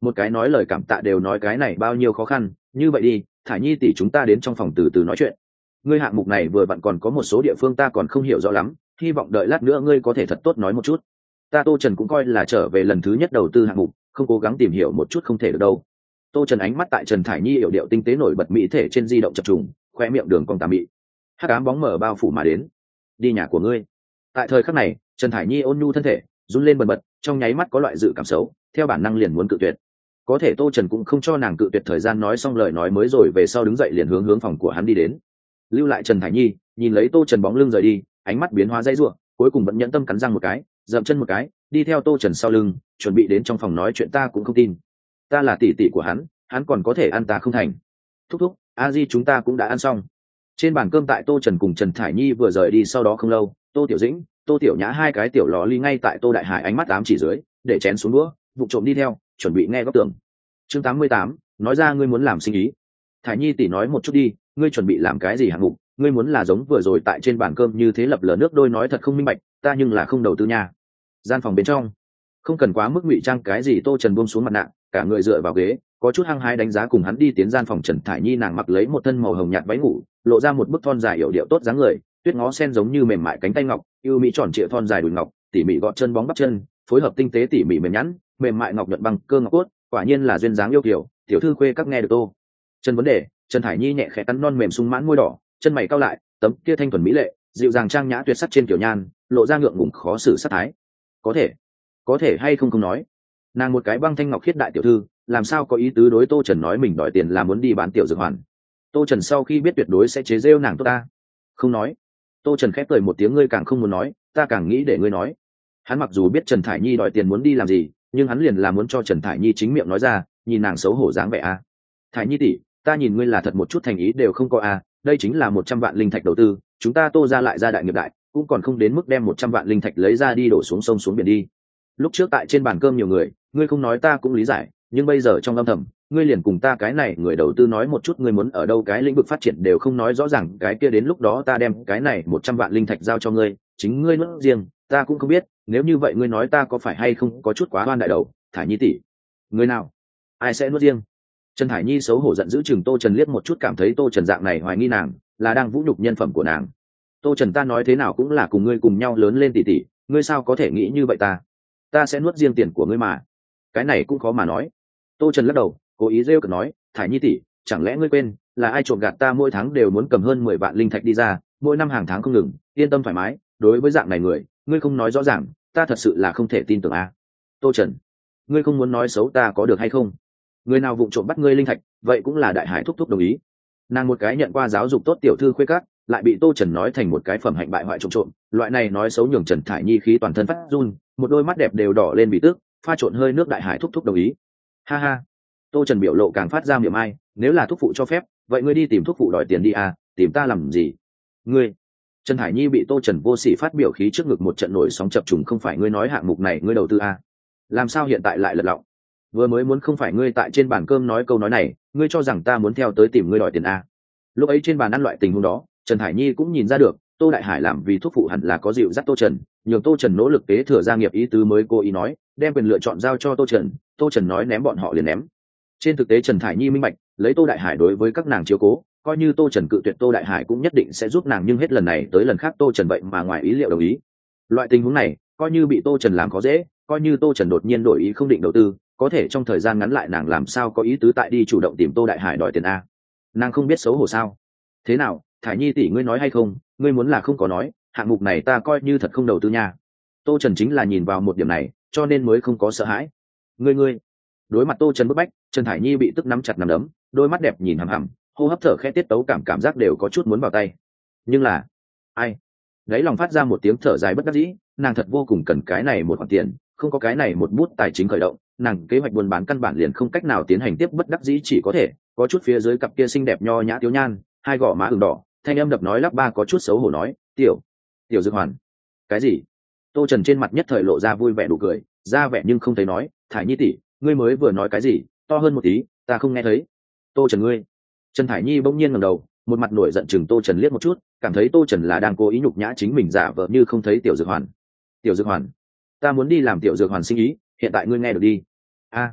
một cái nói lời cảm tạ đều nói cái này bao nhiêu khó khăn. Như vậy đi, Thải Nhi tỷ, chúng ta đến trong phòng từ từ nói chuyện. Ngươi hạng mục này vừa vặn còn có một số địa phương ta còn không hiểu rõ lắm, hy vọng đợi lát nữa ngươi có thể thật tốt nói một chút. Ta Tô Trần cũng coi là trở về lần thứ nhất đầu tư hạng mục, không cố gắng tìm hiểu một chút không thể được đâu. Tô Trần ánh mắt tại Trần Thải Nhi yểu điệu tinh tế nổi bật mỹ thể trên di động chập trùng, khoe miệng đường cong tà mị. Hắc ám bóng mở bao phủ mà đến. Đi nhà của ngươi. Tại thời khắc này, Trần Thải Nhi ôn nhu thân thể run lên bần bật, trong nháy mắt có loại dự cảm xấu, theo bản năng liền muốn cự tuyệt. Có thể Tô Trần cũng không cho nàng cự tuyệt thời gian nói xong lời nói mới rồi về sau đứng dậy liền hướng hướng phòng của hắn đi đến. Lưu lại Trần Thải Nhi, nhìn lấy Tô Trần bóng lưng rời đi, ánh mắt biến hóa dãy rủa, cuối cùng vẫn nhẫn tâm cắn răng một cái, dậm chân một cái, đi theo Tô Trần sau lưng, chuẩn bị đến trong phòng nói chuyện. Ta cũng không tin, ta là tỷ tỷ của hắn, hắn còn có thể ăn ta không thành. Thúc thúc, a di chúng ta cũng đã ăn xong. Trên bàn cơm tại Tô Trần cùng Trần Thải Nhi vừa rời đi sau đó không lâu, Tô Tiểu Dĩnh, Tô Tiểu Nhã hai cái tiểu lò ly ngay tại Tô Đại Hải ánh mắt ám chỉ dưới, để chén xuống đũa, vụ trộm đi theo, chuẩn bị nghe góc tường. Chương tám mươi tám, nói ra ngươi muốn làm sinh ý. Thải Nhi tỷ nói một chút đi, ngươi chuẩn bị làm cái gì hạng mục? Ngươi muốn là giống vừa rồi tại trên bàn cơm như thế lập lờ nước đôi nói thật không minh bạch, ta nhưng là không đầu tư nha. Gian phòng bên trong, không cần quá mức ngụy trang cái gì. Tô Trần buông xuống mặt nạ, cả người dựa vào ghế, có chút hăng hái đánh giá cùng hắn đi tiến gian phòng. Trần Thải Nhi nàng mặc lấy một thân màu hồng nhạt váy ngủ, lộ ra một bức thon dài yểu điệu tốt dáng người, tuyết ngó sen giống như mềm mại cánh tay ngọc, ưu mỹ tròn trịa thon dài đùi ngọc, tỉ mỉ gọt chân bóng bắp chân, phối hợp tinh tế tỉ mỉ mềm nhẵn, mềm mại ngọc nhuận bằng cơ ngọc cốt, quả nhiên là duyên dáng yêu kiều, tiểu thư khuê các nghe được Tô Trần vấn đề. Trần Thải Nhi nhẹ khẽ cắn non mềm sung mãn môi đỏ, chân mày cau lại, tấm kia thanh thuần mỹ lệ, dịu dàng trang nhã tuyệt sắc trên kiểu nhan, lộ ra ngượng ngùng khó xử sát thái. Có thể, có thể hay không không nói. Nàng một cái băng thanh ngọc khiết đại tiểu thư, làm sao có ý tứ đối Tô Trần nói mình đòi tiền là muốn đi bán tiểu dược hoàn. Tô Trần sau khi biết tuyệt đối sẽ chế rêu nàng tốt ta. Không nói. Tô Trần khép cười một tiếng, ngươi càng không muốn nói, ta càng nghĩ để ngươi nói. Hắn mặc dù biết Trần Thải Nhi đòi tiền muốn đi làm gì, nhưng hắn liền là muốn cho Trần Thải Nhi chính miệng nói ra, nhìn nàng xấu hổ dáng vẻ a. Thải Nhi tỷ, ta nhìn ngươi là thật một chút thành ý đều không có a, đây chính là một trăm vạn linh thạch đầu tư, chúng ta Tô ra lại ra đại nghiệp đại, cũng còn không đến mức đem một trăm vạn linh thạch lấy ra đi đổ xuống sông xuống biển đi. Lúc trước tại trên bàn cơm nhiều người, ngươi không nói ta cũng lý giải, nhưng bây giờ trong âm thầm, ngươi liền cùng ta cái này người đầu tư nói một chút ngươi muốn ở đâu cái lĩnh vực phát triển đều không nói rõ ràng, cái kia đến lúc đó ta đem cái này một trăm vạn linh thạch giao cho ngươi, chính ngươi nuốt riêng, ta cũng không biết, nếu như vậy ngươi nói ta có phải hay không có chút quá oan đại đầu. Thải Nhi tỷ, người nào ai sẽ nuốt riêng? Trần Thải Nhi xấu hổ giận dữ chừng Tô Trần liếc một chút, cảm thấy Tô Trần dạng này hoài nghi nàng là đang vũ nhục nhân phẩm của nàng. Tô Trần, ta nói thế nào cũng là cùng ngươi cùng nhau lớn lên tỷ tỷ, ngươi sao có thể nghĩ như vậy? Ta ta sẽ nuốt riêng tiền của ngươi mà. Cái này cũng khó mà nói. Tô Trần lắc đầu, cố ý rêu cợt nói, Thải Nhi tỷ, chẳng lẽ ngươi quên là ai trộm gạt ta mỗi tháng đều muốn cầm hơn mười vạn linh thạch đi ra, mỗi năm hàng tháng không ngừng, yên tâm thoải mái, đối với dạng này người, ngươi không nói rõ ràng, ta thật sự là không thể tin tưởng a. À. Tô Trần, ngươi không muốn nói xấu ta có được hay không? Người nào vụng trộm bắt ngươi linh thạch, vậy cũng là Đại Hải thúc thúc đồng ý. Nàng một cái nhận qua giáo dục tốt tiểu thư khuê các, lại bị Tô Trần nói thành một cái phẩm hạnh bại hoại trộm trộm, loại này nói xấu nhường Trần Thải Nhi khí toàn thân phát run, một đôi mắt đẹp đều đỏ lên bị tước, pha trộn hơi nước. Đại Hải thúc thúc đồng ý. Ha ha. Tô Trần biểu lộ càng phát ra miệng ai, nếu là thúc phụ cho phép, vậy ngươi đi tìm thúc phụ đòi tiền đi à, tìm ta làm gì? Ngươi. Trần Thải Nhi bị Tô Trần vô sỉ phát biểu khí trước ngực một trận nổi sóng chập trùng, không phải ngươi nói hạng mục này ngươi đầu tư à? Làm sao hiện tại lại lật lọng? Vừa mới muốn không phải ngươi tại trên bàn cơm nói câu nói này, ngươi cho rằng ta muốn theo tới tìm ngươi đòi tiền à? Lúc ấy trên bàn ăn loại tình huống đó, Trần Thải Nhi cũng nhìn ra được, Tô Đại Hải làm vì thúc phụ hẳn là có dịu dắt Tô Trần, nhường Tô Trần nỗ lực kế thừa gia nghiệp ý tứ mới cố ý nói, đem quyền lựa chọn giao cho Tô Trần, Tô Trần nói ném bọn họ liền ném. Trên thực tế Trần Thải Nhi minh bạch, lấy Tô Đại Hải đối với các nàng chiếu cố, coi như Tô Trần cự tuyệt Tô Đại Hải cũng nhất định sẽ giúp nàng, nhưng hết lần này tới lần khác Tô Trần vậy mà ngoài ý liệu đồng ý. Loại tình huống này, coi như bị Tô Trần làm khó dễ, coi như Tô Trần đột nhiên đổi ý không định đầu tư, có thể trong thời gian ngắn lại nàng làm sao có ý tứ tại đi chủ động tìm Tô Đại Hải đòi tiền a? Nàng không biết xấu hổ sao? Thế nào, Thải Nhi tỷ, ngươi nói hay không, ngươi muốn là không có nói, hạng mục này ta coi như thật không đầu tư nha. Tô Trần chính là nhìn vào một điểm này, cho nên mới không có sợ hãi. Ngươi ngươi. Đối mặt Tô Trần bức bách, Trần Thải Nhi bị tức nắm chặt nắm đấm, đôi mắt đẹp nhìn hằm hằm, hô hấp thở khẽ, tiết tấu cảm cảm giác đều có chút muốn vào tay. Nhưng là, ai? Đấy lòng phát ra một tiếng thở dài bất đắc dĩ, nàng thật vô cùng cần cái này một khoản tiền, không có cái này một bút tài chính khởi động, nàng kế hoạch buôn bán căn bản liền không cách nào tiến hành tiếp, bất đắc dĩ chỉ có thể có chút phía dưới cặp kia xinh đẹp nho nhã thiếu nhan, hai gò má ửng đỏ, thanh âm đập nói lắp ba có chút xấu hổ nói, tiểu tiểu Dược Hoàn. Cái gì? Tô Trần trên mặt nhất thời lộ ra vui vẻ đủ cười, ra vẻ nhưng không thấy nói, Thải Nhi tỷ, ngươi mới vừa nói cái gì, to hơn một tí, ta không nghe thấy. Tô Trần ngươi. Trần Thải Nhi bỗng nhiên ngẩng đầu, một mặt nổi giận chừng Tô Trần liếc một chút, cảm thấy Tô Trần là đang cố ý nhục nhã chính mình, giả vờ như không thấy tiểu Dược Hoàn. Tiểu Dược Hoàn? Ta muốn đi làm tiểu Dược Hoàn sinh ý, hiện tại ngươi nghe được đi. A.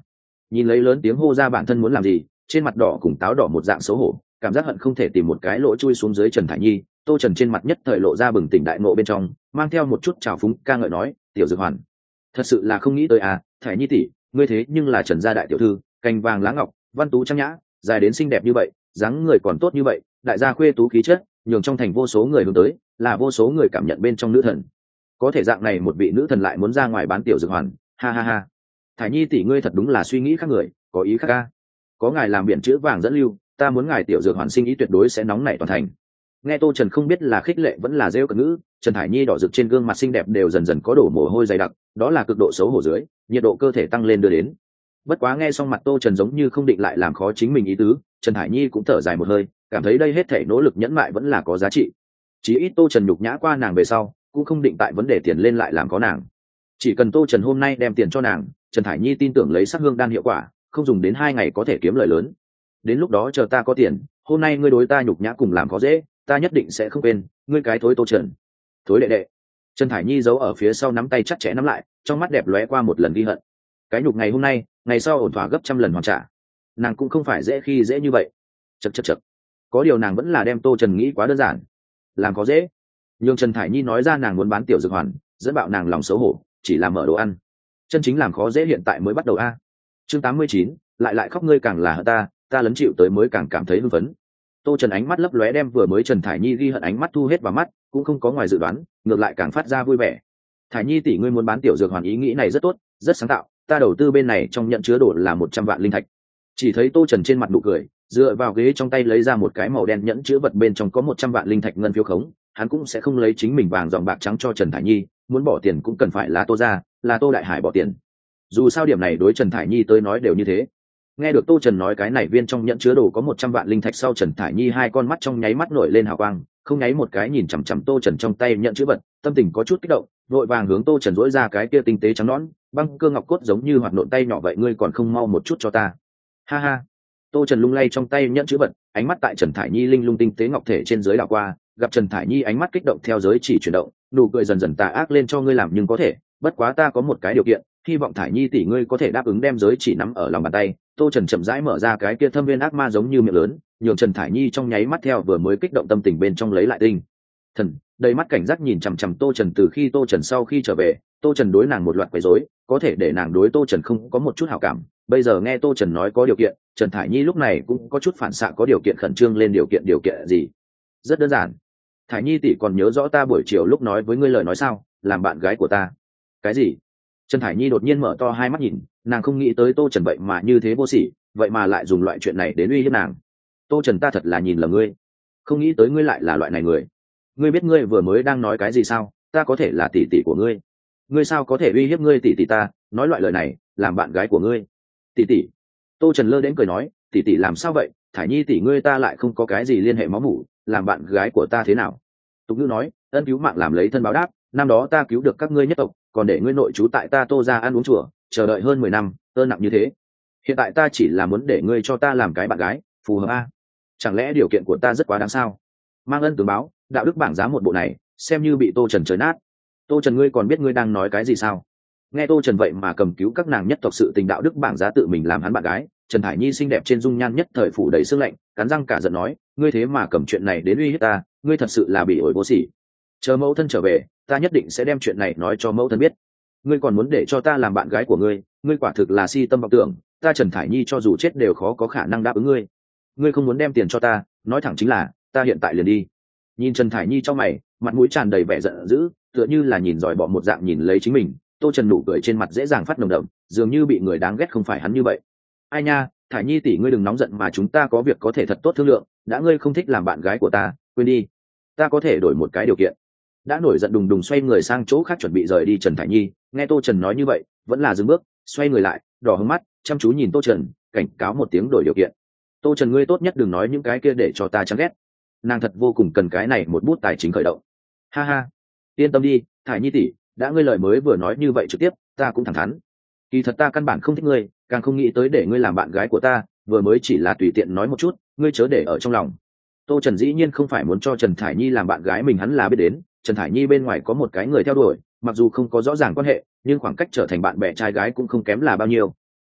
nhìn lấy lớn tiếng hô ra bản thân muốn làm gì, trên mặt đỏ cùng táo đỏ một dạng xấu hổ, cảm giác hận không thể tìm một cái lỗ chui xuống dưới Trần Thải Nhi. Tô Trần trên mặt nhất thời lộ ra bừng tỉnh đại ngộ bên trong, mang theo một chút trào phúng ca ngợi nói, tiểu Dược Hoàn, thật sự là không nghĩ tới à, Thải Nhi tỷ, ngươi thế nhưng là Trần gia đại tiểu thư, cành vàng lá ngọc, văn tú trang nhã, dài đến xinh đẹp như vậy, dáng người còn tốt như vậy, đại gia khuê tú khí chất, nhường trong thành vô số người hướng tới, là vô số người cảm nhận bên trong nữ thần. Có thể dạng này một vị nữ thần lại muốn ra ngoài bán tiểu Dược Hoàn, ha ha ha. Thải Nhi tỷ ngươi thật đúng là suy nghĩ khác người, có ý khác ca. Có ngài làm biển chữ vàng dẫn lưu, ta muốn ngài tiểu Dược Hoàn sinh ý tuyệt đối sẽ nóng nảy toàn thành. Nghe Tô Trần không biết là khích lệ vẫn là rêu cợt ngữ, Trần Thải Nhi đỏ rực trên gương mặt xinh đẹp đều dần dần có đổ mồ hôi dày đặc, đó là cực độ xấu hổ dưới, nhiệt độ cơ thể tăng lên đưa đến. Bất quá nghe xong mặt Tô Trần giống như không định lại làm khó chính mình ý tứ, Trần Thải Nhi cũng thở dài một hơi, cảm thấy đây hết thể nỗ lực nhẫn mại vẫn là có giá trị. Chí ít Tô Trần nhục nhã qua nàng về sau, cũng không định tại vấn đề tiền lên lại làm có nàng. Chỉ cần Tô Trần hôm nay đem tiền cho nàng, Trần Thải Nhi tin tưởng lấy sắc hương đan hiệu quả, không dùng đến hai ngày có thể kiếm lời lớn. Đến lúc đó chờ ta có tiền, hôm nay ngươi đối ta nhục nhã cùng làm khó dễ, ta nhất định sẽ không quên, ngươi cái thối Tô Trần. Thối đệ đệ. Trần Thải Nhi giấu ở phía sau nắm tay chặt chẽ nắm lại, trong mắt đẹp lóe qua một lần ghi hận. Cái nhục ngày hôm nay, ngày sau ổn thỏa gấp trăm lần hoàn trả. Nàng cũng không phải dễ khi dễ như vậy. Chậc chậc chậc. Có điều nàng vẫn là đem Tô Trần nghĩ quá đơn giản, làm có dễ. Nhưng Trần Thải Nhi nói ra nàng muốn bán tiểu Dược Hoàn, dẫn bạo nàng lòng xấu hổ, chỉ là mở đồ ăn. Chân chính làm khó dễ hiện tại mới bắt đầu a. Chương tám mươi chín, lại lại khóc ngươi càng là hận ta, ta lấn chịu tới mới càng cảm thấy hưng phấn. Tô Trần ánh mắt lấp lóe đem vừa mới Trần Thải Nhi ghi hận ánh mắt thu hết vào mắt, cũng không có ngoài dự đoán, ngược lại càng phát ra vui vẻ. Thải Nhi tỷ ngươi muốn bán tiểu Dược Hoàn ý nghĩ này rất tốt, rất sáng tạo, ta đầu tư bên này trong nhận chứa đồ là một trăm vạn linh thạch. Chỉ thấy Tô Trần trên mặt nụ cười, dựa vào ghế trong tay lấy ra một cái màu đen nhẫn chứa vật bên trong có một trăm vạn linh thạch ngân phiếu khống, hắn cũng sẽ không lấy chính mình vàng dòng bạc trắng cho Trần Thải Nhi, muốn bỏ tiền cũng cần phải là Tô gia, là Tô Đại Hải bỏ tiền. Dù sao điểm này đối Trần Thải Nhi tới nói đều như thế. Nghe được Tô Trần nói cái này viên trong nhẫn chứa đồ có một trăm vạn linh thạch sau, Trần Thải Nhi hai con mắt trong nháy mắt nổi lên hào quang, không nháy một cái nhìn chằm chằm Tô Trần trong tay nhẫn chứa vật, tâm tình có chút kích động, vội vàng hướng Tô Trần dỗi ra cái kia tinh tế trắng nõn, băng cơ ngọc cốt giống như hoạt nộn tay nhỏ vậy, ngươi còn không mau một chút cho ta. Ha ha. Tô Trần lung lay trong tay nhẫn chứa vật, ánh mắt tại Trần Thải Nhi linh lung tinh tế ngọc thể trên dưới đảo qua, gặp Trần Thải Nhi ánh mắt kích động theo giới chỉ chuyển động, nụ cười dần dần tà ác lên, cho ngươi làm nhưng có thể, bất quá ta có một cái điều kiện, hy vọng Thải Nhi tỷ ngươi có thể đáp ứng đem giới chỉ nắm ở lòng bàn tay. Tô Trần chậm rãi mở ra cái kia thâm viên ác ma giống như miệng lớn, nhường Trần Thải Nhi trong nháy mắt theo vừa mới kích động tâm tình bên trong lấy lại tinh thần, đầy mắt cảnh giác nhìn chằm chằm Tô Trần. Từ khi Tô Trần sau khi trở về, Tô Trần đối nàng một loạt quấy rối, có thể để nàng đối Tô Trần không có một chút hảo cảm. Bây giờ nghe Tô Trần nói có điều kiện, Trần Thải Nhi lúc này cũng có chút phản xạ có điều kiện, khẩn trương lên. Điều kiện điều kiện gì? Rất đơn giản. Thải Nhi tỷ còn nhớ rõ ta buổi chiều lúc nói với ngươi lời nói sao, làm bạn gái của ta. Cái gì? Trần Thải Nhi đột nhiên mở to hai mắt nhìn, nàng không nghĩ tới Tô Trần vậy mà như thế vô sỉ, vậy mà lại dùng loại chuyện này đến uy hiếp nàng. Tô Trần, ta thật là nhìn lầm ngươi, không nghĩ tới ngươi lại là loại này người. Ngươi biết ngươi vừa mới đang nói cái gì sao? Ta có thể là tỷ tỷ của ngươi. Ngươi sao có thể uy hiếp ngươi tỷ tỷ ta, nói loại lời này, làm bạn gái của ngươi. Tỷ tỷ. Tô Trần lơ đến cười nói, tỷ tỷ làm sao vậy? Thải Nhi tỷ ngươi ta lại không có cái gì liên hệ máu mủ, làm bạn gái của ta thế nào? Tục ngữ nói, ân cứu mạng làm lấy thân báo đáp, năm đó ta cứu được các ngươi nhất tộc, còn để ngươi nội trú tại ta Tô gia ăn uống chùa, chờ đợi hơn mười năm, ơn nặng như thế. Hiện tại ta chỉ là muốn để ngươi cho ta làm cái bạn gái, phù hợp a? Chẳng lẽ điều kiện của ta rất quá đáng sao? Mang ân tướng báo, đạo đức bảng giá một bộ này, xem như bị Tô Trần trời nát. Tô Trần, ngươi còn biết ngươi đang nói cái gì sao? Nghe Tô Trần vậy mà cầm cứu các nàng nhất tộc sự tình đạo đức bảng giá tự mình làm hắn bạn gái, Trần Thải Nhi xinh đẹp trên dung nhan nhất thời phủ đầy sương lạnh, cắn răng cả giận nói, ngươi thế mà cầm chuyện này đến uy hiếp ta, ngươi thật sự là bị ổi vô sỉ. Chờ mẫu thân trở về, ta nhất định sẽ đem chuyện này nói cho mẫu thân biết. Ngươi còn muốn để cho ta làm bạn gái của ngươi, ngươi quả thực là si tâm vọng tưởng, ta Trần Thải Nhi cho dù chết đều khó có khả năng đáp ứng ngươi. Ngươi không muốn đem tiền cho ta, nói thẳng chính là, ta hiện tại liền đi. Nhìn Trần Thải Nhi trong mày, mặt mũi tràn đầy vẻ giận dữ, tựa như là nhìn giỏi bọ một dạng nhìn lấy chính mình. Tô Trần nụ cười trên mặt dễ dàng phát nồng đậm, dường như bị người đáng ghét không phải hắn như vậy. Ai nha, Thải Nhi tỷ ngươi đừng nóng giận mà chúng ta có việc có thể thật tốt thương lượng, đã ngươi không thích làm bạn gái của ta, quên đi. Ta có thể đổi một cái điều kiện. Đã nổi giận đùng đùng xoay người sang chỗ khác chuẩn bị rời đi Trần Thải Nhi, nghe Tô Trần nói như vậy, vẫn là dừng bước, xoay người lại, đỏ hứng mắt, chăm chú nhìn Tô Trần, cảnh cáo một tiếng đổi điều kiện. Tô Trần, ngươi tốt nhất đừng nói những cái kia để cho ta chán ghét. Nàng thật vô cùng cần cái này một bút tài chính khởi động. Ha ha, yên tâm đi, Thải Nhi tỷ, đã ngươi lời mới vừa nói như vậy trực tiếp, ta cũng thẳng thắn. Kỳ thật ta căn bản không thích ngươi, càng không nghĩ tới để ngươi làm bạn gái của ta, vừa mới chỉ là tùy tiện nói một chút, ngươi chớ để ở trong lòng. Tô Trần dĩ nhiên không phải muốn cho Trần Thải Nhi làm bạn gái mình, hắn là biết đến, Trần Thải Nhi bên ngoài có một cái người theo đuổi, mặc dù không có rõ ràng quan hệ, nhưng khoảng cách trở thành bạn bè trai gái cũng không kém là bao nhiêu.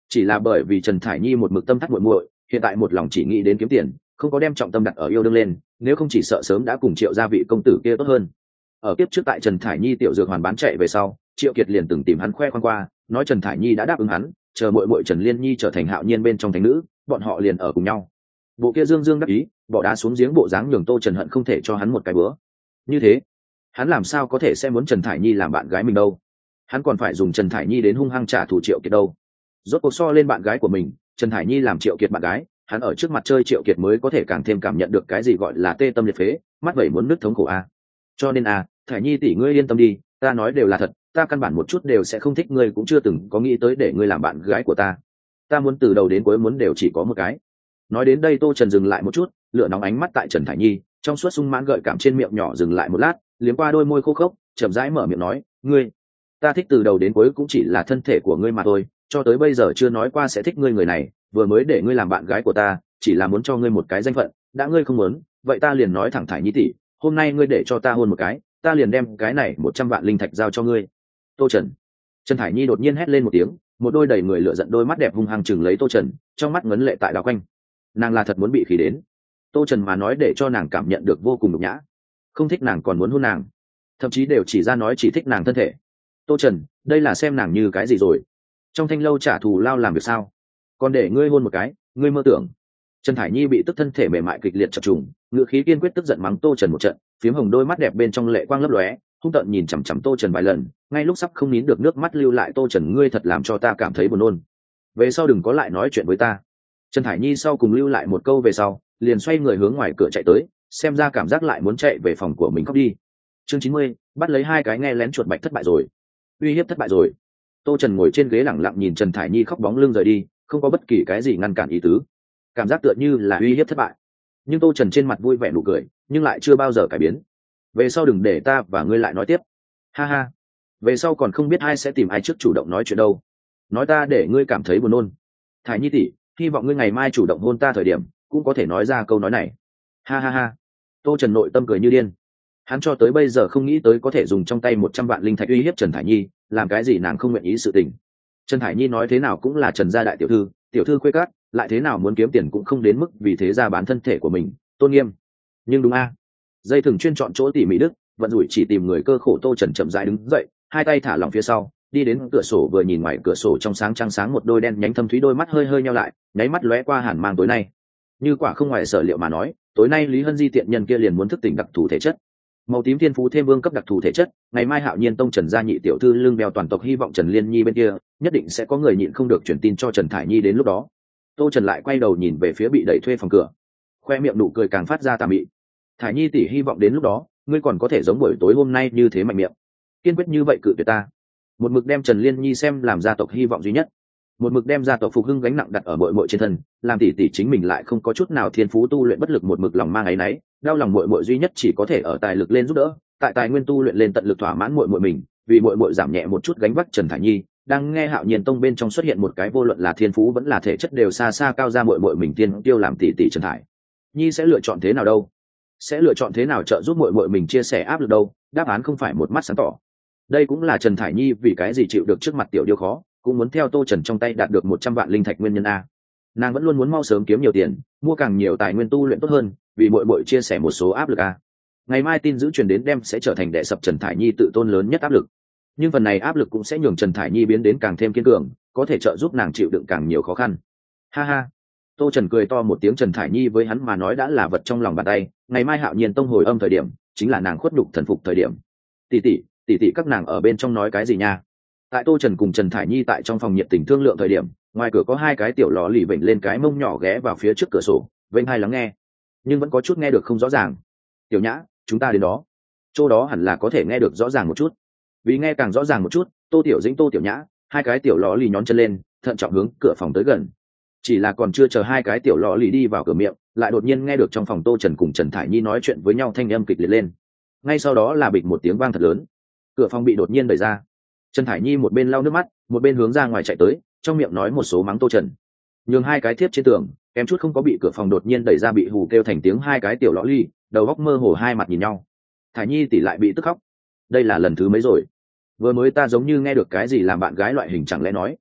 chỉ là bởi vì Trần Thải Nhi một mực tâm thắt muội muội, hiện tại một lòng chỉ nghĩ đến kiếm tiền, không có đem trọng tâm đặt ở yêu đương lên, nếu không chỉ sợ sớm đã cùng Triệu gia vị công tử kia tốt hơn. Ở kiếp trước tại Trần Thải Nhi tiểu dược hoàn bán chạy về sau, Triệu Kiệt liền từng tìm hắn khoe khoang qua, nói Trần Thải Nhi đã đáp ứng hắn, chờ muội muội Trần Liên Nhi trở thành Hạo Nhiên bên trong thánh nữ, bọn họ liền ở cùng nhau. Bộ kia dương dương đắc ý, bỏ đá xuống giếng bộ dáng nhường Tô Trần hận không thể cho hắn một cái bữa. Như thế, hắn làm sao có thể sẽ muốn Trần Thải Nhi làm bạn gái mình đâu? Hắn còn phải dùng Trần Thải Nhi đến hung hăng trả thù Triệu Kiệt đâu. Rốt cuộc so lên bạn gái của mình, Trần Thải Nhi làm Triệu Kiệt bạn gái, hắn ở trước mặt chơi Triệu Kiệt mới có thể càng thêm cảm nhận được cái gì gọi là tê tâm liệt phế, mắt vẩy muốn nứt thống khổ a. Cho nên a, Thải Nhi tỷ ngươi yên tâm đi, ta nói đều là thật, ta căn bản một chút đều sẽ không thích ngươi, cũng chưa từng có nghĩ tới để ngươi làm bạn gái của ta. Ta muốn từ đầu đến cuối muốn đều chỉ có một cái. Nói đến đây Tô Trần dừng lại một chút, lửa nóng ánh mắt tại Trần Thải Nhi, trong suốt sung mãn gợi cảm trên miệng nhỏ dừng lại một lát, liếm qua đôi môi khô khốc, chậm rãi mở miệng nói, ngươi, ta thích từ đầu đến cuối cũng chỉ là thân thể của ngươi mà thôi, cho tới bây giờ chưa nói qua sẽ thích ngươi người này, vừa mới để ngươi làm bạn gái của ta, chỉ là muốn cho ngươi một cái danh phận, đã ngươi không muốn, vậy ta liền nói thẳng Thải Nhi tỷ, hôm nay ngươi để cho ta hôn một cái, ta liền đem cái này một trăm vạn linh thạch giao cho ngươi. Tô Trần. Trần Thải Nhi đột nhiên hét lên một tiếng, một đôi đầy người lửa giận đôi mắt đẹp hung hăng chừng lấy Tô Trần, trong mắt ngấn lệ tại đảo quanh. Nàng là thật muốn bị khí đến. Tô Trần mà nói để cho nàng cảm nhận được vô cùng nhục nhã. Không thích nàng còn muốn hôn nàng, thậm chí đều chỉ ra nói chỉ thích nàng thân thể. Tô Trần, đây là xem nàng như cái gì rồi? Trong thanh lâu trả thù lao làm việc sao? Còn để ngươi hôn một cái, ngươi mơ tưởng. Trần Thải Nhi bị tức thân thể mềm mại kịch liệt chập trùng, ngữ khí kiên quyết tức giận mắng Tô Trần một trận, phiếm hồng đôi mắt đẹp bên trong lệ quang lấp lóe, hung tợn nhìn chằm chằm Tô Trần vài lần, ngay lúc sắp không nín được nước mắt lưu lại, Tô Trần ngươi thật làm cho ta cảm thấy buồn nôn. Về sau đừng có lại nói chuyện với ta. Trần Thải Nhi sau cùng lưu lại một câu về sau, liền xoay người hướng ngoài cửa chạy tới, xem ra cảm giác lại muốn chạy về phòng của mình khóc đi. Chương chín mươi, bắt lấy hai cái nghe lén chuột bạch thất bại rồi. Uy hiếp thất bại rồi. Tô Trần ngồi trên ghế lặng lặng nhìn Trần Thải Nhi khóc bóng lưng rời đi, không có bất kỳ cái gì ngăn cản ý tứ. Cảm giác tựa như là uy hiếp thất bại. Nhưng Tô Trần trên mặt vui vẻ nụ cười, nhưng lại chưa bao giờ cải biến. Về sau đừng để ta và ngươi lại nói tiếp. Ha ha. Về sau còn không biết ai sẽ tìm ai trước chủ động nói chuyện đâu. Nói ta để ngươi cảm thấy buồn nôn. Thải Nhi tỷ, hy vọng ngươi ngày mai chủ động hôn ta thời điểm, cũng có thể nói ra câu nói này. Ha ha ha. Tô Trần nội tâm cười như điên. Hắn cho tới bây giờ không nghĩ tới có thể dùng trong tay một trăm vạn linh thạch uy hiếp Trần Thải Nhi, làm cái gì nàng không nguyện ý sự tình. Trần Thải Nhi nói thế nào cũng là Trần gia đại tiểu thư, tiểu thư khuê cát, lại thế nào muốn kiếm tiền cũng không đến mức vì thế ra bán thân thể của mình, tôn nghiêm. Nhưng đúng a. Dây thừng chuyên chọn chỗ tỉ mỉ đức, vận rủi chỉ tìm người cơ khổ. Tô Trần chậm rãi đứng dậy, hai tay thả lỏng phía sau, đi đến cửa sổ, vừa nhìn ngoài cửa sổ trong sáng trăng sáng, một đôi đen nhánh thâm thúy đôi mắt hơi hơi nheo lại, nháy mắt lóe qua hàn mang tối nay. Như quả không ngoài sở liệu mà nói, tối nay Lý Hân Di tiện nhân kia liền muốn thức tỉnh đặc thù thể chất. Màu tím thiên phú thêm vương cấp đặc thù thể chất, ngày mai Hạo Nhiên tông Trần gia nhị tiểu thư lưng bèo toàn tộc, hy vọng Trần Liên Nhi bên kia nhất định sẽ có người nhịn không được truyền tin cho Trần Thải Nhi đến lúc đó. Tô Trần lại quay đầu nhìn về phía bị đẩy thuê phòng cửa, khoe miệng nụ cười càng phát ra tà mị. Thải Nhi tỷ, hy vọng đến lúc đó ngươi còn có thể giống buổi tối hôm nay như thế mạnh miệng, kiên quyết như vậy cự tuyệt ta. Một mực đem Trần Liên Nhi xem làm gia tộc hy vọng duy nhất, một mực đem gia tộc phục hưng gánh nặng đặt ở muội muội trên thân, làm tỷ tỷ chính mình lại không có chút nào thiên phú tu luyện bất lực, một mực lòng mang áy náy, đau lòng muội muội duy nhất chỉ có thể ở tài lực lên giúp đỡ, tại tài nguyên tu luyện lên tận lực thỏa mãn muội muội mình, vì muội muội giảm nhẹ một chút gánh vác. Trần Thải Nhi đang nghe Hạo Nhiên tông bên trong xuất hiện một cái vô luận là thiên phú vẫn là thể chất đều xa xa cao ra muội muội mình tiên tiêu làm tỷ tỷ Trần Thải Nhi sẽ lựa chọn thế nào đâu? Sẽ lựa chọn thế nào trợ giúp muội muội mình chia sẻ áp lực đâu? Đáp án không phải một mắt sáng tỏ. Đây cũng là Trần Thải Nhi vì cái gì chịu được trước mặt tiểu điêu khó, cũng muốn theo Tô Trần trong tay đạt được một trăm vạn linh thạch nguyên nhân a. Nàng vẫn luôn muốn mau sớm kiếm nhiều tiền, mua càng nhiều tài nguyên tu luyện tốt hơn, vì muội muội chia sẻ một số áp lực a. Ngày mai tin dữ truyền đến đem sẽ trở thành đè sập Trần Thải Nhi tự tôn lớn nhất áp lực. Nhưng phần này áp lực cũng sẽ nhường Trần Thải Nhi biến đến càng thêm kiên cường, có thể trợ giúp nàng chịu đựng càng nhiều khó khăn. Ha ha. Tô Trần cười to một tiếng, Trần Thải Nhi với hắn mà nói đã là vật trong lòng bàn tay, ngày mai Hạo Nhiên tông hồi âm thời điểm, chính là nàng khuất nhục thần phục thời điểm. Tỷ tỷ, tỷ tỷ các nàng ở bên trong nói cái gì nha? Tại Tô Trần cùng Trần Thải Nhi tại trong phòng nhiệt tình thương lượng thời điểm, ngoài cửa có hai cái tiểu lò lì vểnh lên cái mông nhỏ ghé vào phía trước cửa sổ, vênh hai lắng nghe, nhưng vẫn có chút nghe được không rõ ràng. Tiểu Nhã, chúng ta đến đó. Chỗ đó hẳn là có thể nghe được rõ ràng một chút. Vì nghe càng rõ ràng một chút, Tô Tiểu Dĩnh, Tô Tiểu Nhã, hai cái tiểu lò lì nhón chân lên, thận trọng hướng cửa phòng tới gần. Chỉ là còn chưa chờ hai cái tiểu lò lì đi vào cửa miệng, lại đột nhiên nghe được trong phòng Tô Trần cùng Trần Thải Nhi nói chuyện với nhau, thanh âm kịch liệt lên. Ngay sau đó là bịch một tiếng vang thật lớn, cửa phòng bị đột nhiên đẩy ra. Trần Thải Nhi một bên lau nước mắt, một bên hướng ra ngoài chạy tới, trong miệng nói một số mắng Tô Trần. Nhường hai cái thiếp trên tường, kém chút không có bị cửa phòng đột nhiên đẩy ra bị hù kêu thành tiếng, hai cái tiểu lõ ly, đầu góc mơ hồ hai mặt nhìn nhau. Thải Nhi tỷ lại bị tức khóc. Đây là lần thứ mấy rồi? Vừa mới ta giống như nghe được cái gì làm bạn gái loại hình, chẳng lẽ nói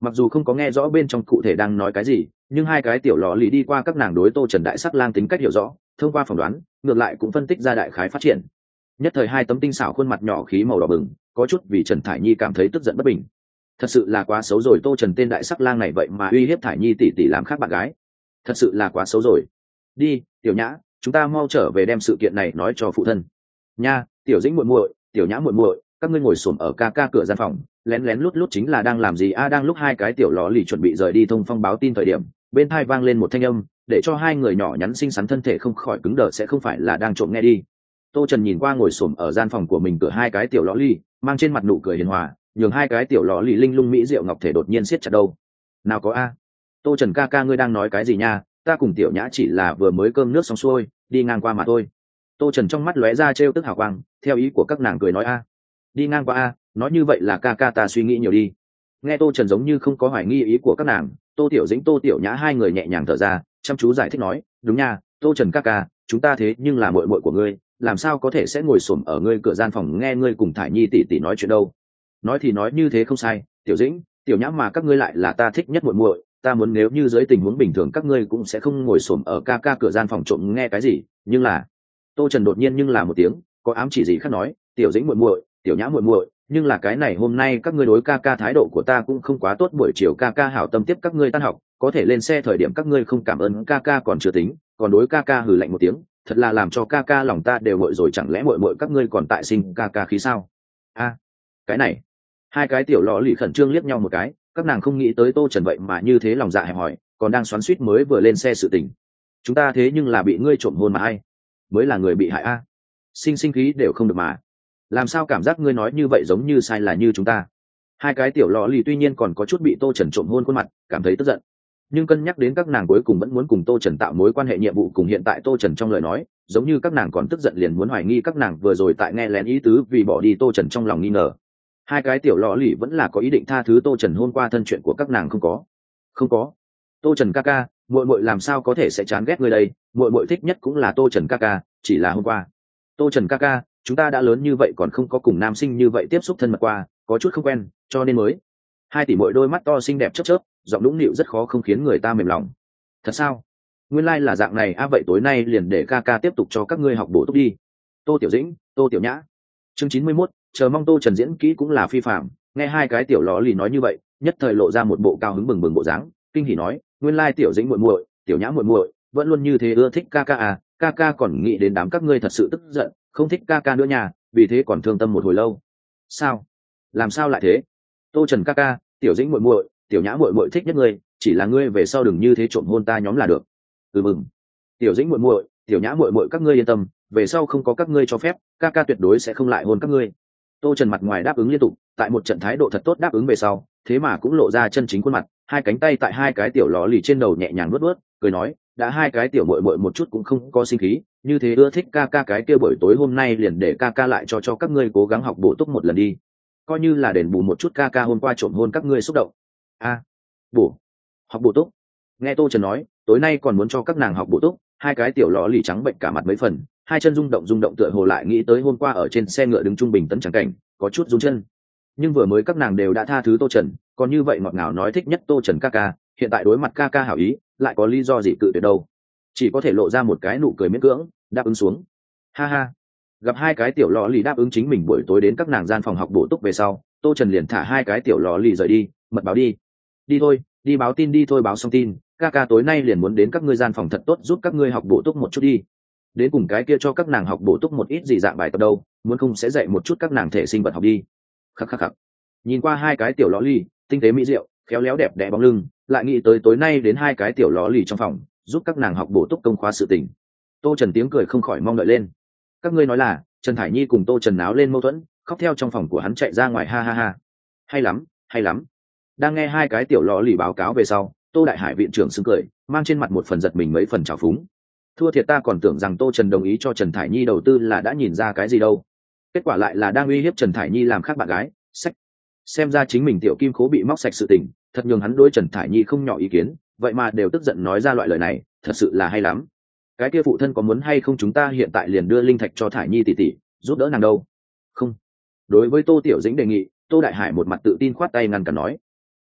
Mặc dù không có nghe rõ bên trong cụ thể đang nói cái gì, nhưng hai cái tiểu lò lì đi qua các nàng đối Tô Trần đại sắc lang tính cách hiểu rõ, thông qua phỏng đoán ngược lại cũng phân tích ra đại khái phát triển. Nhất thời hai tấm tinh xảo khuôn mặt nhỏ khí màu đỏ bừng, có chút vì Trần Thải Nhi cảm thấy tức giận bất bình. Thật sự là quá xấu rồi, Tô Trần tên đại sắc lang này vậy mà uy hiếp Thải Nhi tỷ tỷ làm khác bạn gái, thật sự là quá xấu rồi. Đi, Tiểu Nhã, chúng ta mau trở về đem sự kiện này nói cho phụ thân. Nha, Tiểu Dĩnh muội muội, Tiểu Nhã muội muội, các ngươi ngồi xổm ở ca ca cửa gian phòng, lén lén lút lút chính là đang làm gì a? À, đang lúc hai cái tiểu lò lì chuẩn bị rời đi thông phong báo tin thời điểm, bên tai vang lên một thanh âm, để cho hai người nhỏ nhắn xinh xắn thân thể không khỏi cứng đờ, sẽ không phải là đang trộm nghe đi. Tô Trần nhìn qua ngồi xổm ở gian phòng của mình cửa hai cái tiểu lò lì, mang trên mặt nụ cười hiền hòa, nhường hai cái tiểu lò lì linh lung mỹ diệu ngọc thể đột nhiên siết chặt đâu. Nào có a? Tô Trần ca ca ngươi đang nói cái gì nha? Ta cùng Tiểu Nhã chỉ là vừa mới cơm nước xong xuôi, đi ngang qua mà thôi. Tô Trần trong mắt lóe ra trêu tức hào quang, theo ý của các nàng cười nói a. Đi ngang qua a, nói như vậy là ca ca ta suy nghĩ nhiều đi. Nghe Tô Trần giống như không có hoài nghi ý của các nàng, Tô Tiểu Dĩnh Tô Tiểu Nhã hai người nhẹ nhàng thở ra, chăm chú giải thích nói, đúng nha, Tô Trần ca ca, chúng ta thế nhưng là muội muội của ngươi, làm sao có thể sẽ ngồi xổm ở ngươi cửa gian phòng nghe ngươi cùng Thải Nhi tỷ tỷ nói chuyện đâu. Nói thì nói như thế không sai, Tiểu Dĩnh, Tiểu Nhã mà các ngươi lại là ta thích nhất muội muội, ta muốn nếu như dưới tình huống bình thường các ngươi cũng sẽ không ngồi xổm ở ca ca cửa gian phòng trộm nghe cái gì, nhưng là Tô Trần đột nhiên nhưng là một tiếng, có ám chỉ gì khác nói, Tiểu Dĩnh muội muội, Tiểu Nhã muội muội, nhưng là cái này hôm nay các ngươi đối ca ca thái độ của ta cũng không quá tốt, buổi chiều ca ca hảo tâm tiếp các ngươi tan học, có thể lên xe thời điểm các ngươi không cảm ơn ca ca còn chưa tính, còn đối ca ca hừ lạnh một tiếng, thật là làm cho ca ca lòng ta đều nguội rồi, chẳng lẽ muội muội các ngươi còn tại sinh ca ca khí sao? A, à, cái này, hai cái tiểu lọ lì khẩn trương liếc nhau một cái, các nàng không nghĩ tới Tô Trần vậy mà như thế lòng dạ hẹp hòi, còn đang xoắn xuýt mới vừa lên xe sự tình. Chúng ta thế nhưng là bị ngươi trộm hôn mà ai? Mới là người bị hại a. Sinh sinh khí đều không được mà. Làm sao cảm giác ngươi nói như vậy giống như sai là như chúng ta? Hai cái tiểu lọ lì tuy nhiên còn có chút bị Tô Trần trộm hôn khuôn mặt, cảm thấy tức giận. Nhưng cân nhắc đến các nàng cuối cùng vẫn muốn cùng Tô Trần tạo mối quan hệ nhiệm vụ cùng hiện tại Tô Trần trong lời nói, giống như các nàng còn tức giận liền muốn hoài nghi các nàng vừa rồi tại nghe lén ý tứ vì bỏ đi Tô Trần trong lòng nghi ngờ. Hai cái tiểu lọ lì vẫn là có ý định tha thứ Tô Trần hôn qua thân chuyện của các nàng không có. Không có. Tô Trần ca ca, muội muội làm sao có thể sẽ chán ghét ngươi đây, muội muội thích nhất cũng là Tô Trần ca ca, chỉ là hôm qua. Tô Trần ca ca, chúng ta đã lớn như vậy còn không có cùng nam sinh như vậy tiếp xúc thân mật qua, có chút không quen, cho nên mới. Hai tỷ muội đôi mắt to xinh đẹp chớp chớp, giọng nũng nịu rất khó không khiến người ta mềm lòng. Thật sao? Nguyên lai like là dạng này a, à, vậy tối nay liền để ca ca tiếp tục cho các ngươi học bổ túc đi. Tô Tiểu Dĩnh, Tô Tiểu Nhã. Chương chín mươi mốt, chờ mong Tô Trần diễn kỹ cũng là phi phạm. Nghe hai cái tiểu ló lì nói như vậy, nhất thời lộ ra một bộ cao hứng bừng bừng bộ dáng, kinh hỉ nói, nguyên lai Tiểu Dĩnh muội muội, Tiểu Nhã muội muội, vẫn luôn như thế ưa thích ca ca à, ca ca còn nghĩ đến đám các ngươi thật sự tức giận, không thích ca ca nữa nha, vì thế còn thương tâm một hồi lâu. Sao? Làm sao lại thế? Tô Trần ca ca, Tiểu Dĩnh muội muội, Tiểu Nhã muội muội thích nhất ngươi, chỉ là ngươi về sau đừng như thế trộm hôn ta nhóm là được. Ừ mừng. Tiểu Dĩnh muội muội, Tiểu Nhã muội muội các ngươi yên tâm, về sau không có các ngươi cho phép, ca ca tuyệt đối sẽ không lại hôn các ngươi. Tô Trần mặt ngoài đáp ứng liên tục, tại một trận thái độ thật tốt đáp ứng về sau, thế mà cũng lộ ra chân chính khuôn mặt, hai cánh tay tại hai cái tiểu ló lì trên đầu nhẹ nhàng nuốt nuốt, cười nói, đã hai cái tiểu muội muội một chút cũng không có sinh khí, như thế ưa thích ca ca cái kia buổi tối hôm nay liền để ca ca lại cho cho các ngươi cố gắng học bổ túc một lần đi, coi như là đền bù một chút ca ca hôm qua trộm hôn các ngươi xúc động. A, à, bổ, học bổ túc. Nghe Tô Trần nói, tối nay còn muốn cho các nàng học bổ túc, hai cái tiểu ló lì trắng bệnh cả mặt mấy phần, hai chân rung động rung động tựa hồ lại nghĩ tới hôm qua ở trên xe ngựa đứng trung bình tấn trắng cảnh, có chút rung chân. Nhưng vừa mới các nàng đều đã tha thứ Tô Trần, còn như vậy ngọt ngào nói thích nhất Tô Trần ca ca, hiện tại đối mặt ca ca hảo ý, lại có lý do gì cự tuyệt đâu, chỉ có thể lộ ra một cái nụ cười miễn cưỡng, đáp ứng xuống. Ha ha. Gặp hai cái tiểu lò lì đáp ứng chính mình buổi tối đến các nàng gian phòng học bổ túc về sau, Tô Trần liền thả hai cái tiểu lò lì rời đi, mật báo đi. Đi thôi, đi báo tin đi thôi, báo xong tin, ca ca tối nay liền muốn đến các ngươi gian phòng thật tốt giúp các ngươi học bổ túc một chút đi. Đến cùng cái kia cho các nàng học bổ túc một ít gì dạng bài tập đâu, muốn không sẽ dạy một chút các nàng thể sinh vật học đi. Khắc khắc khắc. Nhìn qua hai cái tiểu lò lì, tinh tế mỹ diệu, khéo léo đẹp đẽ bóng lưng, lại nghĩ tới tối nay đến hai cái tiểu lò lì trong phòng, giúp các nàng học bổ túc công khóa sự tình. Tô Trần tiếng cười không khỏi mong đợi lên. Các ngươi nói là Trần Thải Nhi cùng Tô Trần náo lên mâu thuẫn, khóc theo trong phòng của hắn chạy ra ngoài, ha ha ha. Hay lắm, hay lắm. Đang nghe hai cái tiểu lò lì báo cáo về sau, Tô Đại Hải viện trưởng sững cười, mang trên mặt một phần giật mình mấy phần trào phúng. Thua thiệt ta còn tưởng rằng Tô Trần đồng ý cho Trần Thải Nhi đầu tư là đã nhìn ra cái gì đâu. Kết quả lại là đang uy hiếp Trần Thải Nhi làm khác bạn gái, sách. Xem ra chính mình tiểu kim khố bị móc sạch sự tình, thật nhường hắn đối Trần Thải Nhi không nhỏ ý kiến, vậy mà đều tức giận nói ra loại lời này, thật sự là hay lắm. Cái kia phụ thân có muốn hay không chúng ta hiện tại liền đưa linh thạch cho Thải Nhi tỷ tỷ, giúp đỡ nàng đâu? Không. Đối với Tô Tiểu Dĩnh đề nghị, Tô Đại Hải một mặt tự tin khoát tay ngăn cản nói.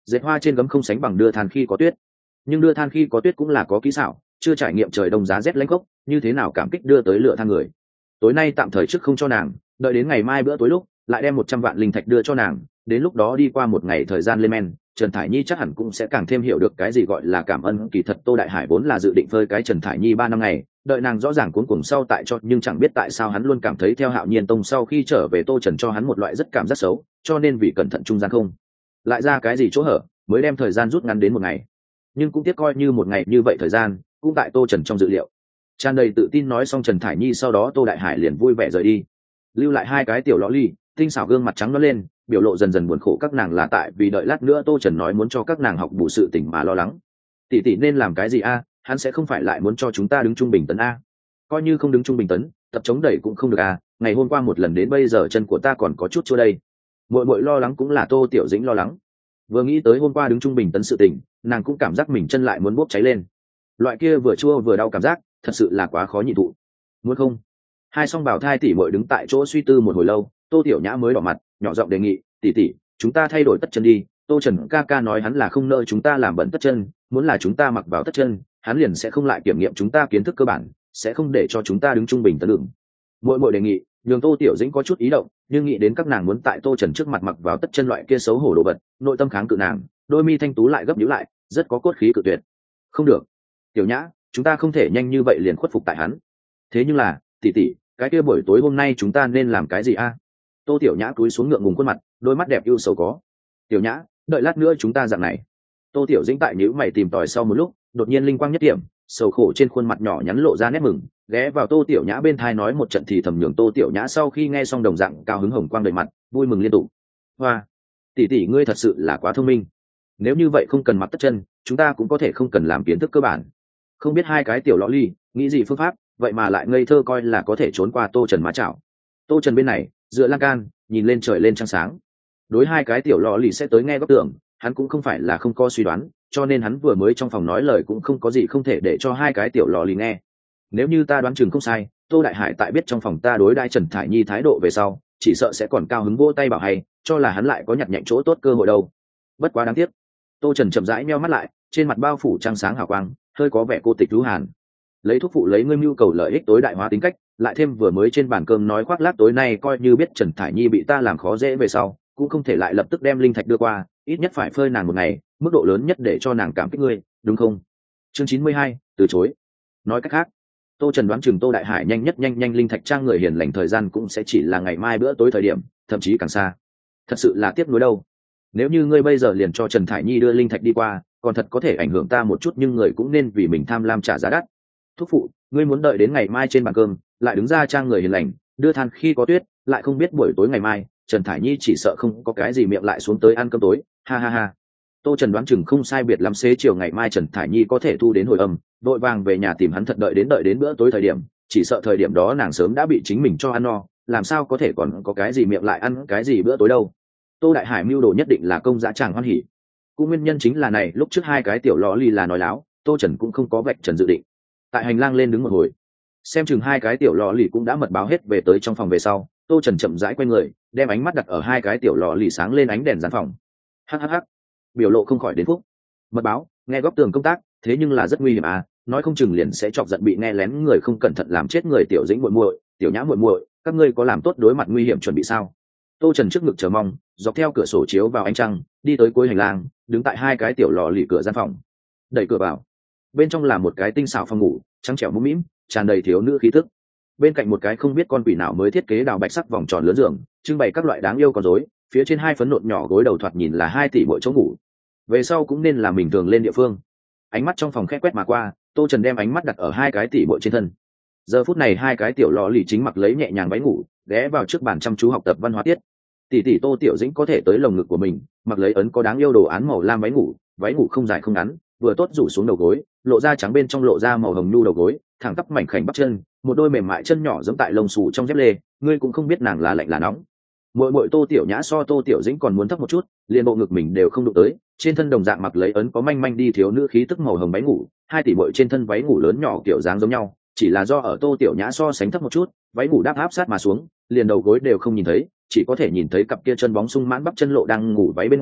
dệt hoa trên gấm không sánh bằng đưa than khi có tuyết, nhưng đưa than khi có tuyết cũng là có kỹ xảo, chưa trải nghiệm trời đông giá rét lãnh gốc như thế nào cảm kích đưa tới lửa than người. Tối nay tạm thời trước không cho nàng, đợi đến ngày mai bữa tối lúc lại đem một trăm vạn linh thạch đưa cho nàng, đến lúc đó đi qua một ngày thời gian lên men, Trần Thải Nhi chắc hẳn cũng sẽ càng thêm hiểu được cái gì gọi là cảm ơn. Kỳ thật Tô Đại Hải vốn là dự định phơi cái Trần Thải Nhi ba năm ngày, đợi nàng rõ ràng cuống cuồng sau tại cho, nhưng chẳng biết tại sao hắn luôn cảm thấy theo Hạo Nhiên Tông sau khi trở về Tô Trần cho hắn một loại rất cảm giác xấu, cho nên vì cẩn thận trung gian không lại ra cái gì chỗ hở, mới đem thời gian rút ngắn đến một ngày. Nhưng cũng tiếc coi như một ngày như vậy thời gian, cũng tại Tô Trần trong dự liệu. Tràn đầy tự tin nói xong Trần Thải Nhi sau đó Tô Đại Hải liền vui vẻ rời đi, lưu lại hai cái tiểu lọ ly, tinh xảo gương mặt trắng nó lên, biểu lộ dần dần buồn khổ các nàng là tại vì đợi lát nữa Tô Trần nói muốn cho các nàng học bù sự tỉnh mà lo lắng. Tỷ tỷ nên làm cái gì a? Hắn sẽ không phải lại muốn cho chúng ta đứng trung bình tấn a? Coi như không đứng trung bình tấn, tập chống đẩy cũng không được a, ngày hôm qua một lần đến bây giờ chân của ta còn có chút chua đây. Muội muội lo lắng cũng là Tô Tiểu Dĩnh lo lắng. Vừa nghĩ tới hôm qua đứng trung bình tấn sự tình, nàng cũng cảm giác mình chân lại muốn bốc cháy lên. Loại kia vừa chua vừa đau cảm giác, thật sự là quá khó nhịn thụ. Muốn không? Hai song bảo thai tỷ muội đứng tại chỗ suy tư một hồi lâu, Tô Tiểu Nhã mới đỏ mặt, nhỏ giọng đề nghị, tỷ tỷ, chúng ta thay đổi tất chân đi. Tô Trần ca ca nói hắn là không nỡ chúng ta làm bẩn tất chân, muốn là chúng ta mặc vào tất chân, hắn liền sẽ không lại kiểm nghiệm chúng ta kiến thức cơ bản, sẽ không để cho chúng ta đứng trung bình tấn đường. Mỗi mỗi đề nghị, nhường Tô Tiểu Dĩnh có chút ý động, nhưng nghĩ đến các nàng muốn tại Tô Trần trước mặt mặc vào tất chân loại kia xấu hổ đồ vật, nội tâm kháng cự nàng, đôi mi thanh tú lại gấp nhíu lại, rất có cốt khí cự tuyệt. Không được, Tiểu Nhã, chúng ta không thể nhanh như vậy liền khuất phục tại hắn. Thế nhưng là, tỷ tỷ, cái kia buổi tối hôm nay chúng ta nên làm cái gì a? Tô Tiểu Nhã cúi xuống ngượng ngùng khuôn mặt, đôi mắt đẹp ưu sầu có. Tiểu Nhã, đợi lát nữa chúng ta dạng này. Tô Tiểu Dĩnh tại nhíu mày tìm tòi sau một lúc, đột nhiên linh quang nhất điểm, sầu khổ trên khuôn mặt nhỏ nhắn lộ ra nét mừng, ghé vào Tô Tiểu Nhã bên thai nói một trận thì thầm nhường Tô Tiểu Nhã sau khi nghe xong đồng dạng cao hứng hồng quang đầy mặt, vui mừng liên tục. Hoa, tỷ tỷ ngươi thật sự là quá thông minh. Nếu như vậy không cần mặc tất chân, chúng ta cũng có thể không cần làm kiến thức cơ bản. Không biết hai cái tiểu lọ ly nghĩ gì phương pháp, vậy mà lại ngây thơ coi là có thể trốn qua Tô Trần má chảo. Tô Trần bên này dựa lan can nhìn lên trời lên trăng sáng, đối hai cái tiểu lọ lì sẽ tới nghe góc tưởng, hắn cũng không phải là không có suy đoán, cho nên hắn vừa mới trong phòng nói lời cũng không có gì không thể để cho hai cái tiểu lọ lì nghe. Nếu như ta đoán chừng không sai, Tô Đại Hải tại biết trong phòng ta đối đãi Trần Thải Nhi thái độ về sau, chỉ sợ sẽ còn cao hứng vỗ tay bảo hay, cho là hắn lại có nhặt nhạnh chỗ tốt cơ hội đâu. Bất quá đáng tiếc. Tô Trần chậm rãi meo mắt lại, trên mặt bao phủ trăng sáng hào quang, hơi có vẻ cô tịch thú hàn. Lấy thuốc phụ lấy ngươi mưu cầu lợi ích tối đại hóa tính cách, lại thêm vừa mới trên bàn cơm nói khoác lác tối nay coi như biết Trần Thải Nhi bị ta làm khó dễ về sau, cũng không thể lại lập tức đem linh thạch đưa qua, ít nhất phải phơi nàng một ngày, mức độ lớn nhất để cho nàng cảm kích ngươi, đúng không? Chương chín mươi hai, từ chối. Nói cách khác, Tô Trần đoán chừng Tô Đại Hải nhanh nhất nhanh nhanh linh thạch trang người hiền lành thời gian cũng sẽ chỉ là ngày mai bữa tối thời điểm, thậm chí càng xa. Thật sự là tiếc nuối đâu. Nếu như ngươi bây giờ liền cho Trần Thải Nhi đưa linh thạch đi qua, còn thật có thể ảnh hưởng ta một chút, nhưng người cũng nên vì mình tham lam trả giá đắt. Thúc phụ, ngươi muốn đợi đến ngày mai trên bàn cơm, lại đứng ra trang người hiền lành, đưa than khi có tuyết, lại không biết buổi tối ngày mai, Trần Thải Nhi chỉ sợ không có cái gì miệng lại xuống tới ăn cơm tối, ha ha ha. Tô Trần đoán chừng không sai biệt lắm xế chiều ngày mai Trần Thải Nhi có thể thu đến hồi âm, vội vàng về nhà tìm hắn thật đợi đến đợi đến bữa tối thời điểm, chỉ sợ thời điểm đó nàng sớm đã bị chính mình cho ăn no, làm sao có thể còn có cái gì miệng lại ăn cái gì bữa tối đâu. Tô Đại Hải mưu đồ nhất định là công dã tràng hoan hỉ. Cũng nguyên nhân chính là này, lúc trước hai cái tiểu lọ ly là nói láo, Tô Trần cũng không có vạch trần dự định. Tại hành lang lên đứng một hồi, xem chừng hai cái tiểu lọ lì cũng đã mật báo hết về tới trong phòng về sau, Tô Trần chậm rãi quay người, đem ánh mắt đặt ở hai cái tiểu lọ lì sáng lên ánh đèn gian phòng. Hhh, biểu lộ không khỏi đến phúc. Mật báo, nghe góc tường công tác, thế nhưng là rất nguy hiểm à, nói không chừng liền sẽ chọc giận bị nghe lén người không cẩn thận làm chết người. Tiểu Dĩnh muội muội, Tiểu Nhã muội muội, các ngươi có làm tốt đối mặt nguy hiểm chuẩn bị sao? Tô Trần trước ngực chờ mong, dọc theo cửa sổ chiếu vào ánh trăng, đi tới cuối hành lang, đứng tại hai cái tiểu lọ lì cửa gian phòng, đẩy cửa vào. Bên trong là một cái tinh xảo phòng ngủ, trắng trẻo mũm mĩm, tràn đầy thiếu nữ khí tức. Bên cạnh một cái không biết con quỷ nào mới thiết kế đào bạch sắc vòng tròn lớn giường, trưng bày các loại đáng yêu con rối, phía trên hai phấn nộn nhỏ gối đầu thoạt nhìn là hai tỷ mỗi chỗ ngủ. Về sau cũng nên là mình thường lên địa phương. Ánh mắt trong phòng khẽ quét mà qua, Tô Trần đem ánh mắt đặt ở hai cái tỷ mỗi trên thân. Giờ phút này hai cái tiểu lọ lì chính mặc lấy nhẹ nhàng váy ngủ, ghé vào trước bàn chăm chú học tập văn hóa tiết. Tỷ tỷ Tô Tiểu Dĩnh có thể tới lồng ngực của mình, mặc lấy ấn có đáng yêu đồ án màu lam váy ngủ, váy ngủ không dài không ngắn, vừa tốt rủ xuống đầu gối, lộ ra trắng bên trong lộ ra màu hồng nhu đầu gối, thẳng tắp mảnh khảnh bắp chân, một đôi mềm mại chân nhỏ giẫm tại lông xù trong dép lê, ngươi cũng không biết nàng là lạnh là nóng. Muội muội Tô Tiểu Nhã so Tô Tiểu Dĩnh còn muốn thấp một chút, liền bộ ngực mình đều không đụng tới, trên thân đồng dạng mặc lấy ấn có manh manh đi thiếu nữ khí tức màu hồng váy ngủ, hai tỷ muội trên thân váy ngủ lớn nhỏ kiểu dáng giống nhau, chỉ là do ở Tô Tiểu Nhã so sánh thấp một chút, váy ngủ đáp áp sát mà xuống, liền đầu gối đều không nhìn thấy, chỉ có thể nhìn thấy cặp kia chân bóng sung mãn bắp chân lộ đang ngủ váy bên ngoài,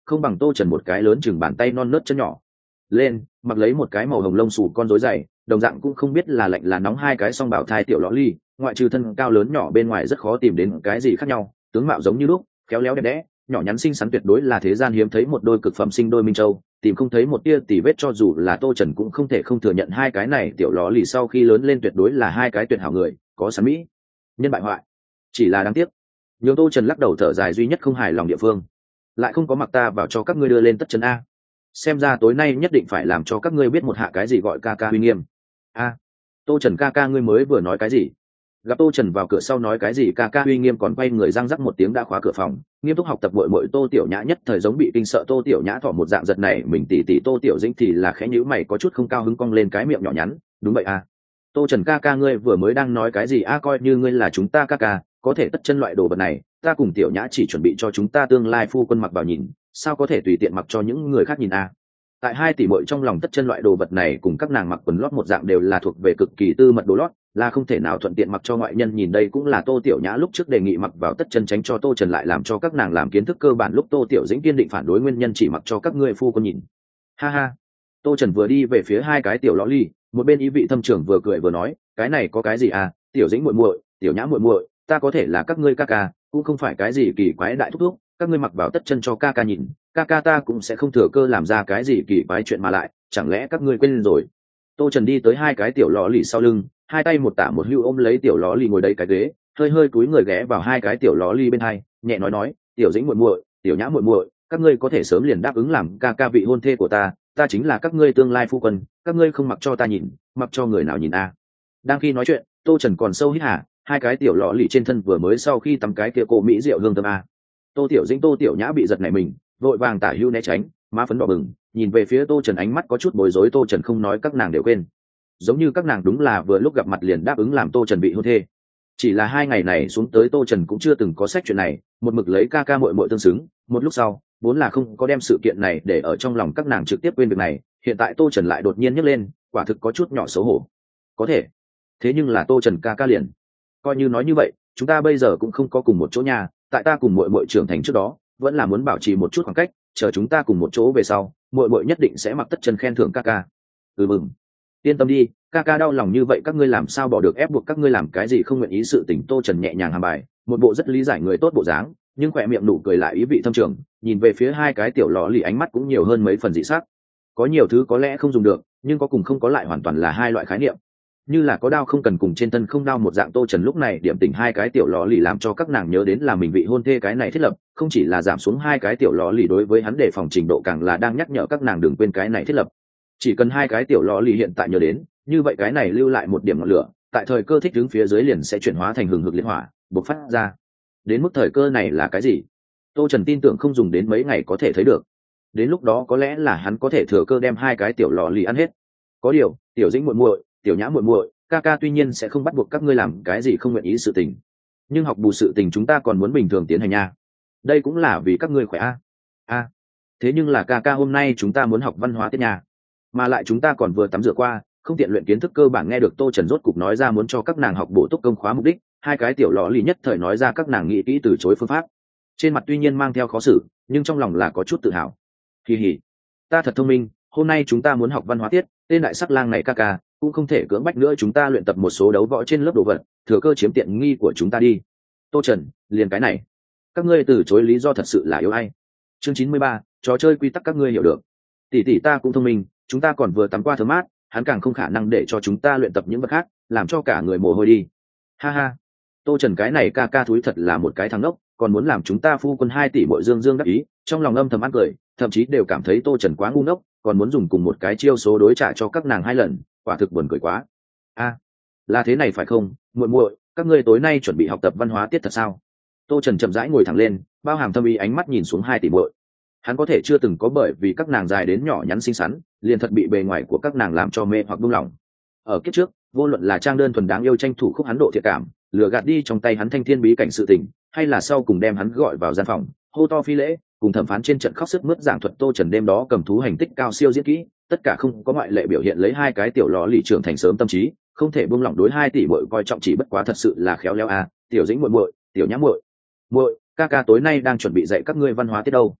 không bằng tô trần một cái lớn chừng bàn tay non nớt chân nhỏ lên, mặc lấy một cái màu hồng lông xù con rối dày, đồng dạng cũng không biết là lạnh là nóng hai cái song bảo thai tiểu lõ ly, ngoại trừ thân cao lớn nhỏ bên ngoài rất khó tìm đến cái gì khác nhau, tướng mạo giống như lúc, khéo léo đẹp đẽ, nhỏ nhắn xinh xắn tuyệt đối là thế gian hiếm thấy một đôi cực phẩm sinh đôi minh châu, tìm không thấy một tia tỉ vết, cho dù là tô trần cũng không thể không thừa nhận hai cái này tiểu lõ lì sau khi lớn lên tuyệt đối là hai cái tuyệt hảo người, có sẵn mỹ nhân bại hoại. Chỉ là đáng tiếc, nhường tô trần lắc đầu thở dài duy nhất không hài lòng địa phương lại không có mặc ta vào cho các ngươi đưa lên tất chân a. Xem ra tối nay nhất định phải làm cho các ngươi biết một hạ cái gì gọi ca ca uy nghiêm a. Tô trần ca ca ngươi mới vừa nói cái gì? Gặp tô trần vào cửa sau nói cái gì ca ca uy nghiêm, còn quay người răng rắc một tiếng đã khóa cửa phòng, nghiêm túc học tập bội bội tô tiểu nhã nhất thời giống bị kinh sợ, tô tiểu nhã thỏ một dạng giật này mình tỉ tỉ tô tiểu dĩnh thì là khẽ nhíu mày có chút không cao hứng cong lên cái miệng nhỏ nhắn. Đúng vậy a. Tô trần ca ca ngươi vừa mới đang nói cái gì a? Coi như ngươi là chúng ta ca ca, có thể tất chân loại đồ vật này ta cùng tiểu nhã chỉ chuẩn bị cho chúng ta tương lai phu quân mặc vào nhìn, sao có thể tùy tiện mặc cho những người khác nhìn a? Tại hai tỷ muội trong lòng tất chân loại đồ vật này cùng các nàng mặc quần lót một dạng đều là thuộc về cực kỳ tư mật đồ lót, là không thể nào thuận tiện mặc cho ngoại nhân nhìn. Đây cũng là tô tiểu nhã lúc trước đề nghị mặc vào tất chân tránh cho tô trần lại làm cho các nàng làm kiến thức cơ bản lúc tô tiểu dĩnh kiên định phản đối nguyên nhân chỉ mặc cho các ngươi phu quân nhìn. Ha ha. Tô trần vừa đi về phía hai cái tiểu lõ ly, một bên ý vị thâm trường vừa cười vừa nói, cái này có cái gì à, tiểu dĩnh muội muội, tiểu nhã muội muội, ta có thể là các ngươi ca ca, cũng không phải cái gì kỳ quái đại thúc thúc, các ngươi mặc vào tất chân cho ca ca nhìn, ca ca ta cũng sẽ không thừa cơ làm ra cái gì kỳ quái chuyện mà lại, chẳng lẽ các ngươi quên rồi? Tô trần đi tới hai cái tiểu lò lì sau lưng, hai tay một tả một hữu ôm lấy tiểu lò lì ngồi đấy cái ghế, hơi hơi cúi người ghé vào hai cái tiểu lò lì bên hai, nhẹ nói nói, tiểu dĩnh muội muội, tiểu nhã muội muội, các ngươi có thể sớm liền đáp ứng làm ca ca vị hôn thê của ta, ta chính là các ngươi tương lai phu quân, các ngươi không mặc cho ta nhìn, mặc cho người nào nhìn a? Đang khi nói chuyện, tô trần còn sâu hít hà, hai cái tiểu lọ lì trên thân vừa mới sau khi tắm cái kia cô mỹ rượu hương thơm a. Tô tiểu dĩnh tô tiểu nhã bị giật nảy mình, vội vàng tả hưu né tránh, má phấn đỏ bừng, nhìn về phía tô trần ánh mắt có chút bối rối. Tô trần không nói các nàng đều quên, giống như các nàng đúng là vừa lúc gặp mặt liền đáp ứng làm tô trần bị hôn thê. Chỉ là hai ngày này xuống tới tô trần cũng chưa từng có sách chuyện này, một mực lấy ca ca muội muội tương xứng, một lúc sau vốn là không có đem sự kiện này để ở trong lòng các nàng trực tiếp quên việc này, hiện tại tô trần lại đột nhiên nhấc lên, quả thực có chút nhỏ xấu hổ. Có thể, thế nhưng là tô trần ca ca liền coi như nói như vậy, chúng ta bây giờ cũng không có cùng một chỗ nhà, tại ta cùng muội muội trưởng thành trước đó vẫn là muốn bảo trì một chút khoảng cách, chờ chúng ta cùng một chỗ về sau muội muội nhất định sẽ mặc tất chân khen thưởng ca ca. Ừ mừng, yên tâm đi, ca ca đau lòng như vậy các ngươi làm sao bỏ được ép buộc các ngươi làm cái gì không nguyện ý sự tình. Tô trần nhẹ nhàng hàm bài, một bộ rất lý giải người tốt bộ dáng, nhưng khỏe miệng nụ cười lại ý vị thâm trường, nhìn về phía hai cái tiểu lò lì ánh mắt cũng nhiều hơn mấy phần dị sắc. Có nhiều thứ có lẽ không dùng được, nhưng có cùng không có lại hoàn toàn là hai loại khái niệm. Như là có đau không cần cùng trên thân không đau một dạng. Tô trần lúc này điểm tỉnh hai cái tiểu lò lì làm cho các nàng nhớ đến là mình vị hôn thê cái này thiết lập, không chỉ là giảm xuống hai cái tiểu lò lì đối với hắn đề phòng trình độ, càng là đang nhắc nhở các nàng đừng quên cái này thiết lập. Chỉ cần hai cái tiểu lò lì hiện tại nhớ đến, như vậy cái này lưu lại một điểm ngọn lửa, tại thời cơ thích đứng phía dưới liền sẽ chuyển hóa thành hừng hực liệt hỏa bộc phát ra. Đến mức thời cơ này là cái gì, Tô trần tin tưởng không dùng đến mấy ngày có thể thấy được. Đến lúc đó có lẽ là hắn có thể thừa cơ đem hai cái tiểu lò lì ăn hết. Có điều tiểu dĩnh muội muội, tiểu nhã muội muội, ca ca tuy nhiên sẽ không bắt buộc các ngươi làm cái gì không nguyện ý sự tình, nhưng học bù sự tình chúng ta còn muốn bình thường tiến hành nha. Đây cũng là vì các ngươi khỏe a. A, thế nhưng là ca ca hôm nay chúng ta muốn học văn hóa tiết nhà, mà lại chúng ta còn vừa tắm rửa qua, không tiện luyện kiến thức cơ bản. Nghe được Tô trần rốt cục nói ra muốn cho các nàng học bổ túc công khóa mục đích, hai cái tiểu lò lì nhất thời nói ra các nàng nghĩ kỹ từ chối phương pháp, trên mặt tuy nhiên mang theo khó xử, nhưng trong lòng là có chút tự hào. Kỳ hỉ, ta thật thông minh, hôm nay chúng ta muốn học văn hóa tiết, tên đại sắc lang này ca ca cũng không thể cưỡng bách nữa chúng ta luyện tập một số đấu võ trên lớp đồ vật, thừa cơ chiếm tiện nghi của chúng ta đi. Tô trần, liền cái này các ngươi từ chối lý do thật sự là yếu ai. Chương chín mươi ba, trò chơi quy tắc các ngươi hiểu được. Tỷ tỷ ta cũng thông minh, chúng ta còn vừa tắm qua thơm mát, hắn càng không khả năng để cho chúng ta luyện tập những vật khác, làm cho cả người mồ hôi đi. Ha ha, Tô trần cái này ca ca thúi thật là một cái thằng ngốc, còn muốn làm chúng ta phu quân hai tỷ bội dương dương đắc ý, trong lòng âm thầm ăn cười, thậm chí đều cảm thấy Tô trần quá ngu ngốc, còn muốn dùng cùng một cái chiêu số đối trả cho các nàng hai lần, quả thực buồn cười quá. A, à, là thế này phải không, muội muội, các ngươi tối nay chuẩn bị học tập văn hóa tiết thật sao? Tô trần chậm rãi ngồi thẳng lên, bao hàm thâm ý ánh mắt nhìn xuống hai tỷ muội. Hắn có thể chưa từng có bởi vì các nàng dài đến nhỏ nhắn xinh xắn liền thật bị bề ngoài của các nàng làm cho mê hoặc buông lỏng. Ở kiếp trước, vô luận là trang đơn thuần đáng yêu tranh thủ khúc hắn độ thiệt cảm, lừa gạt đi trong tay hắn thanh thiên bí cảnh sự tình, hay là sau cùng đem hắn gọi vào gian phòng hô to phi lễ, cùng thẩm phán trên trận khóc sức mướt giảng thuật Tô trần đêm đó cầm thú hành tích cao siêu diễn kỹ, tất cả không có ngoại lệ biểu hiện lấy hai cái tiểu lò lì trưởng thành sớm tâm trí, không thể buông lỏng đối hai tỷ muội coi trọng. Chỉ bất quá thật sự là khéo léo à, tiểu dĩnh muội muội, tiểu nhã muội muội, ca ca tối nay đang chuẩn bị dạy các ngươi văn hóa tiết đâu.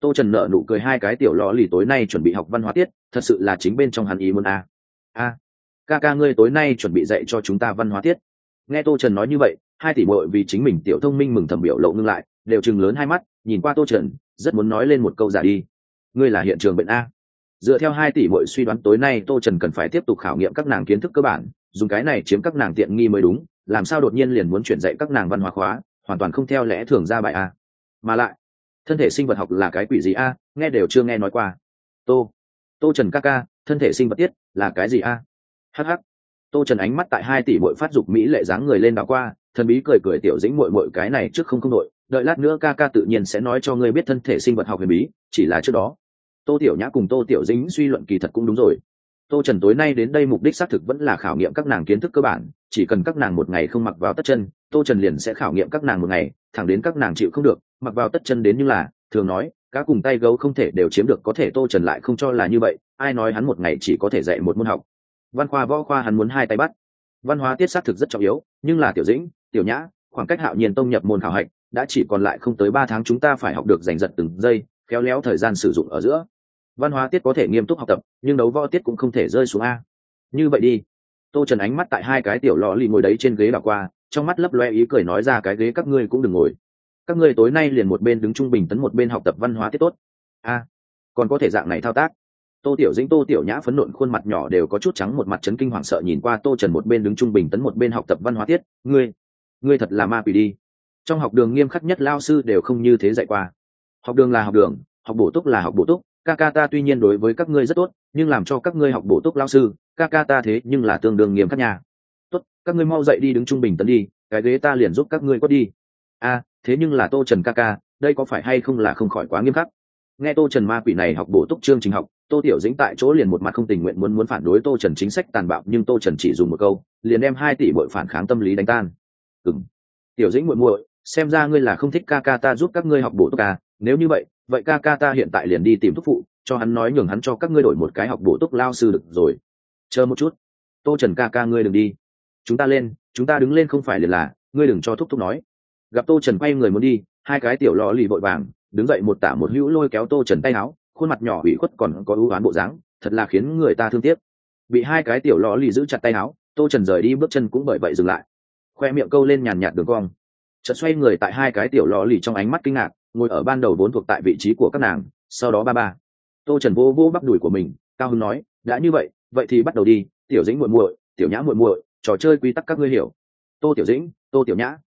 Tô Trần nở nụ cười, hai cái tiểu lọ lì tối nay chuẩn bị học văn hóa tiết, thật sự là chính bên trong hắn ý muốn a. A, ca ca ngươi tối nay chuẩn bị dạy cho chúng ta văn hóa tiết. Nghe Tô Trần nói như vậy, hai tỷ muội vì chính mình tiểu thông minh mừng thầm biểu lộ ngưng lại, đều trừng lớn hai mắt nhìn qua Tô Trần, rất muốn nói lên một câu giả đi. Ngươi là hiện trường bệnh a. Dựa theo hai tỷ muội suy đoán, tối nay Tô Trần cần phải tiếp tục khảo nghiệm các nàng kiến thức cơ bản, dùng cái này chiếm các nàng tiện nghi mới đúng, làm sao đột nhiên liền muốn chuyển dạy các nàng văn hóa khóa, hoàn toàn không theo lẽ thường ra bài a. Mà lại, thân thể sinh vật học là cái quỷ gì a, nghe đều chưa nghe nói qua. Tô, Tô Trần ca ca, thân thể sinh vật tiết là cái gì a? Hắc hắc. Tô Trần ánh mắt tại hai tỷ muội phát dục mỹ lệ dáng người lên đảo qua, thần bí cười cười, tiểu Dĩnh muội muội cái này trước không không đội, đợi lát nữa ca ca tự nhiên sẽ nói cho ngươi biết thân thể sinh vật học huyền bí, chỉ là trước đó. Tô Tiểu Nhã cùng Tô Tiểu Dĩnh suy luận kỳ thật cũng đúng rồi. Tô Trần tối nay đến đây mục đích xác thực vẫn là khảo nghiệm các nàng kiến thức cơ bản, chỉ cần các nàng một ngày không mặc vào tất chân, Tô Trần liền sẽ khảo nghiệm các nàng một ngày, thẳng đến các nàng chịu không được, mặc vào tất chân đến, nhưng là, thường nói, cá cùng tay gấu không thể đều chiếm được, có thể Tô Trần lại không cho là như vậy, ai nói hắn một ngày chỉ có thể dạy một môn học. Văn khoa võ khoa hắn muốn hai tay bắt. Văn hóa tiết xác thực rất trọng yếu, nhưng là Tiểu Dĩnh, Tiểu Nhã, khoảng cách Hạo Nhiên tông nhập môn khảo hạch đã chỉ còn lại không tới ba tháng, chúng ta phải học được giành giật từng giây, khéo léo thời gian sử dụng ở giữa. Văn hóa tiết có thể nghiêm túc học tập, nhưng đấu võ tiết cũng không thể rơi xuống a. Như vậy đi. Tô Trần ánh mắt tại hai cái tiểu lọ lì ngồi đấy trên ghế đảo qua, trong mắt lấp loe ý cười nói ra, cái ghế các ngươi cũng đừng ngồi. Các ngươi tối nay liền một bên đứng trung bình tấn, một bên học tập văn hóa tiết tốt. A, còn có thể dạng này thao tác. Tô Tiểu Dĩnh, Tô Tiểu Nhã phấn nộn khuôn mặt nhỏ đều có chút trắng, một mặt chấn kinh hoảng sợ nhìn qua Tô Trần, một bên đứng trung bình tấn một bên học tập văn hóa tiết, ngươi, ngươi thật là ma quỷ đi. Trong học đường nghiêm khắc nhất lao sư đều không như thế dạy qua. Học đường là học đường, học bổ túc là học bổ túc, ca ca ta tuy nhiên đối với các ngươi rất tốt, nhưng làm cho các ngươi học bổ túc lao sư, ca ca ta thế nhưng là tương đương nghiêm khắc nha. Tốt, các ngươi mau dậy đi, đứng trung bình tấn đi, cái ghế ta liền giúp các ngươi quất đi. A, thế nhưng là Tô Trần ca ca, đây có phải hay không là không khỏi quá nghiêm khắc. Nghe Tô Trần ma quỷ này học bổ túc chương trình học, Tô Tiểu Dĩnh tại chỗ liền một mặt không tình nguyện muốn muốn phản đối Tô Trần chính sách tàn bạo, nhưng Tô Trần chỉ dùng một câu, liền đem hai tỷ muội phản kháng tâm lý đánh tan. Ừm, Tiểu Dĩnh muội muội, xem ra ngươi là không thích ca ca ta giúp các ngươi học bổ túc à, nếu như vậy, vậy ca ca ta hiện tại liền đi tìm thúc phụ, cho hắn nói nhường hắn cho các ngươi đổi một cái học bổ túc lao sư được rồi. Chờ một chút, Tô Trần ca ca ngươi đừng đi. Chúng ta lên, chúng ta đứng lên không phải liền là, ngươi đừng cho thúc thúc nói. Gặp Tô Trần quay người muốn đi, hai cái tiểu lọ lì vội vàng đứng dậy, một tả một hữu lôi kéo Tô Trần tay áo, khuôn mặt nhỏ ủy khuất còn có ưu oán bộ dáng, thật là khiến người ta thương tiếc. Bị hai cái tiểu lọ lì giữ chặt tay áo, Tô Trần rời đi bước chân cũng bởi vậy dừng lại, khoe miệng câu lên nhàn nhạt đường cong. Chợt xoay người, tại hai cái tiểu lọ lì trong ánh mắt kinh ngạc, ngồi ở ban đầu vốn thuộc tại vị trí của các nàng, sau đó ba ba. Tô Trần vô vô bắp đùi của mình, cao hứng nói, đã như vậy, vậy thì bắt đầu đi, Tiểu Dĩnh muội muội, Tiểu Nhã muội muội, trò chơi quy tắc các ngươi hiểu. Tô Tiểu Dĩnh, Tô Tiểu Nhã,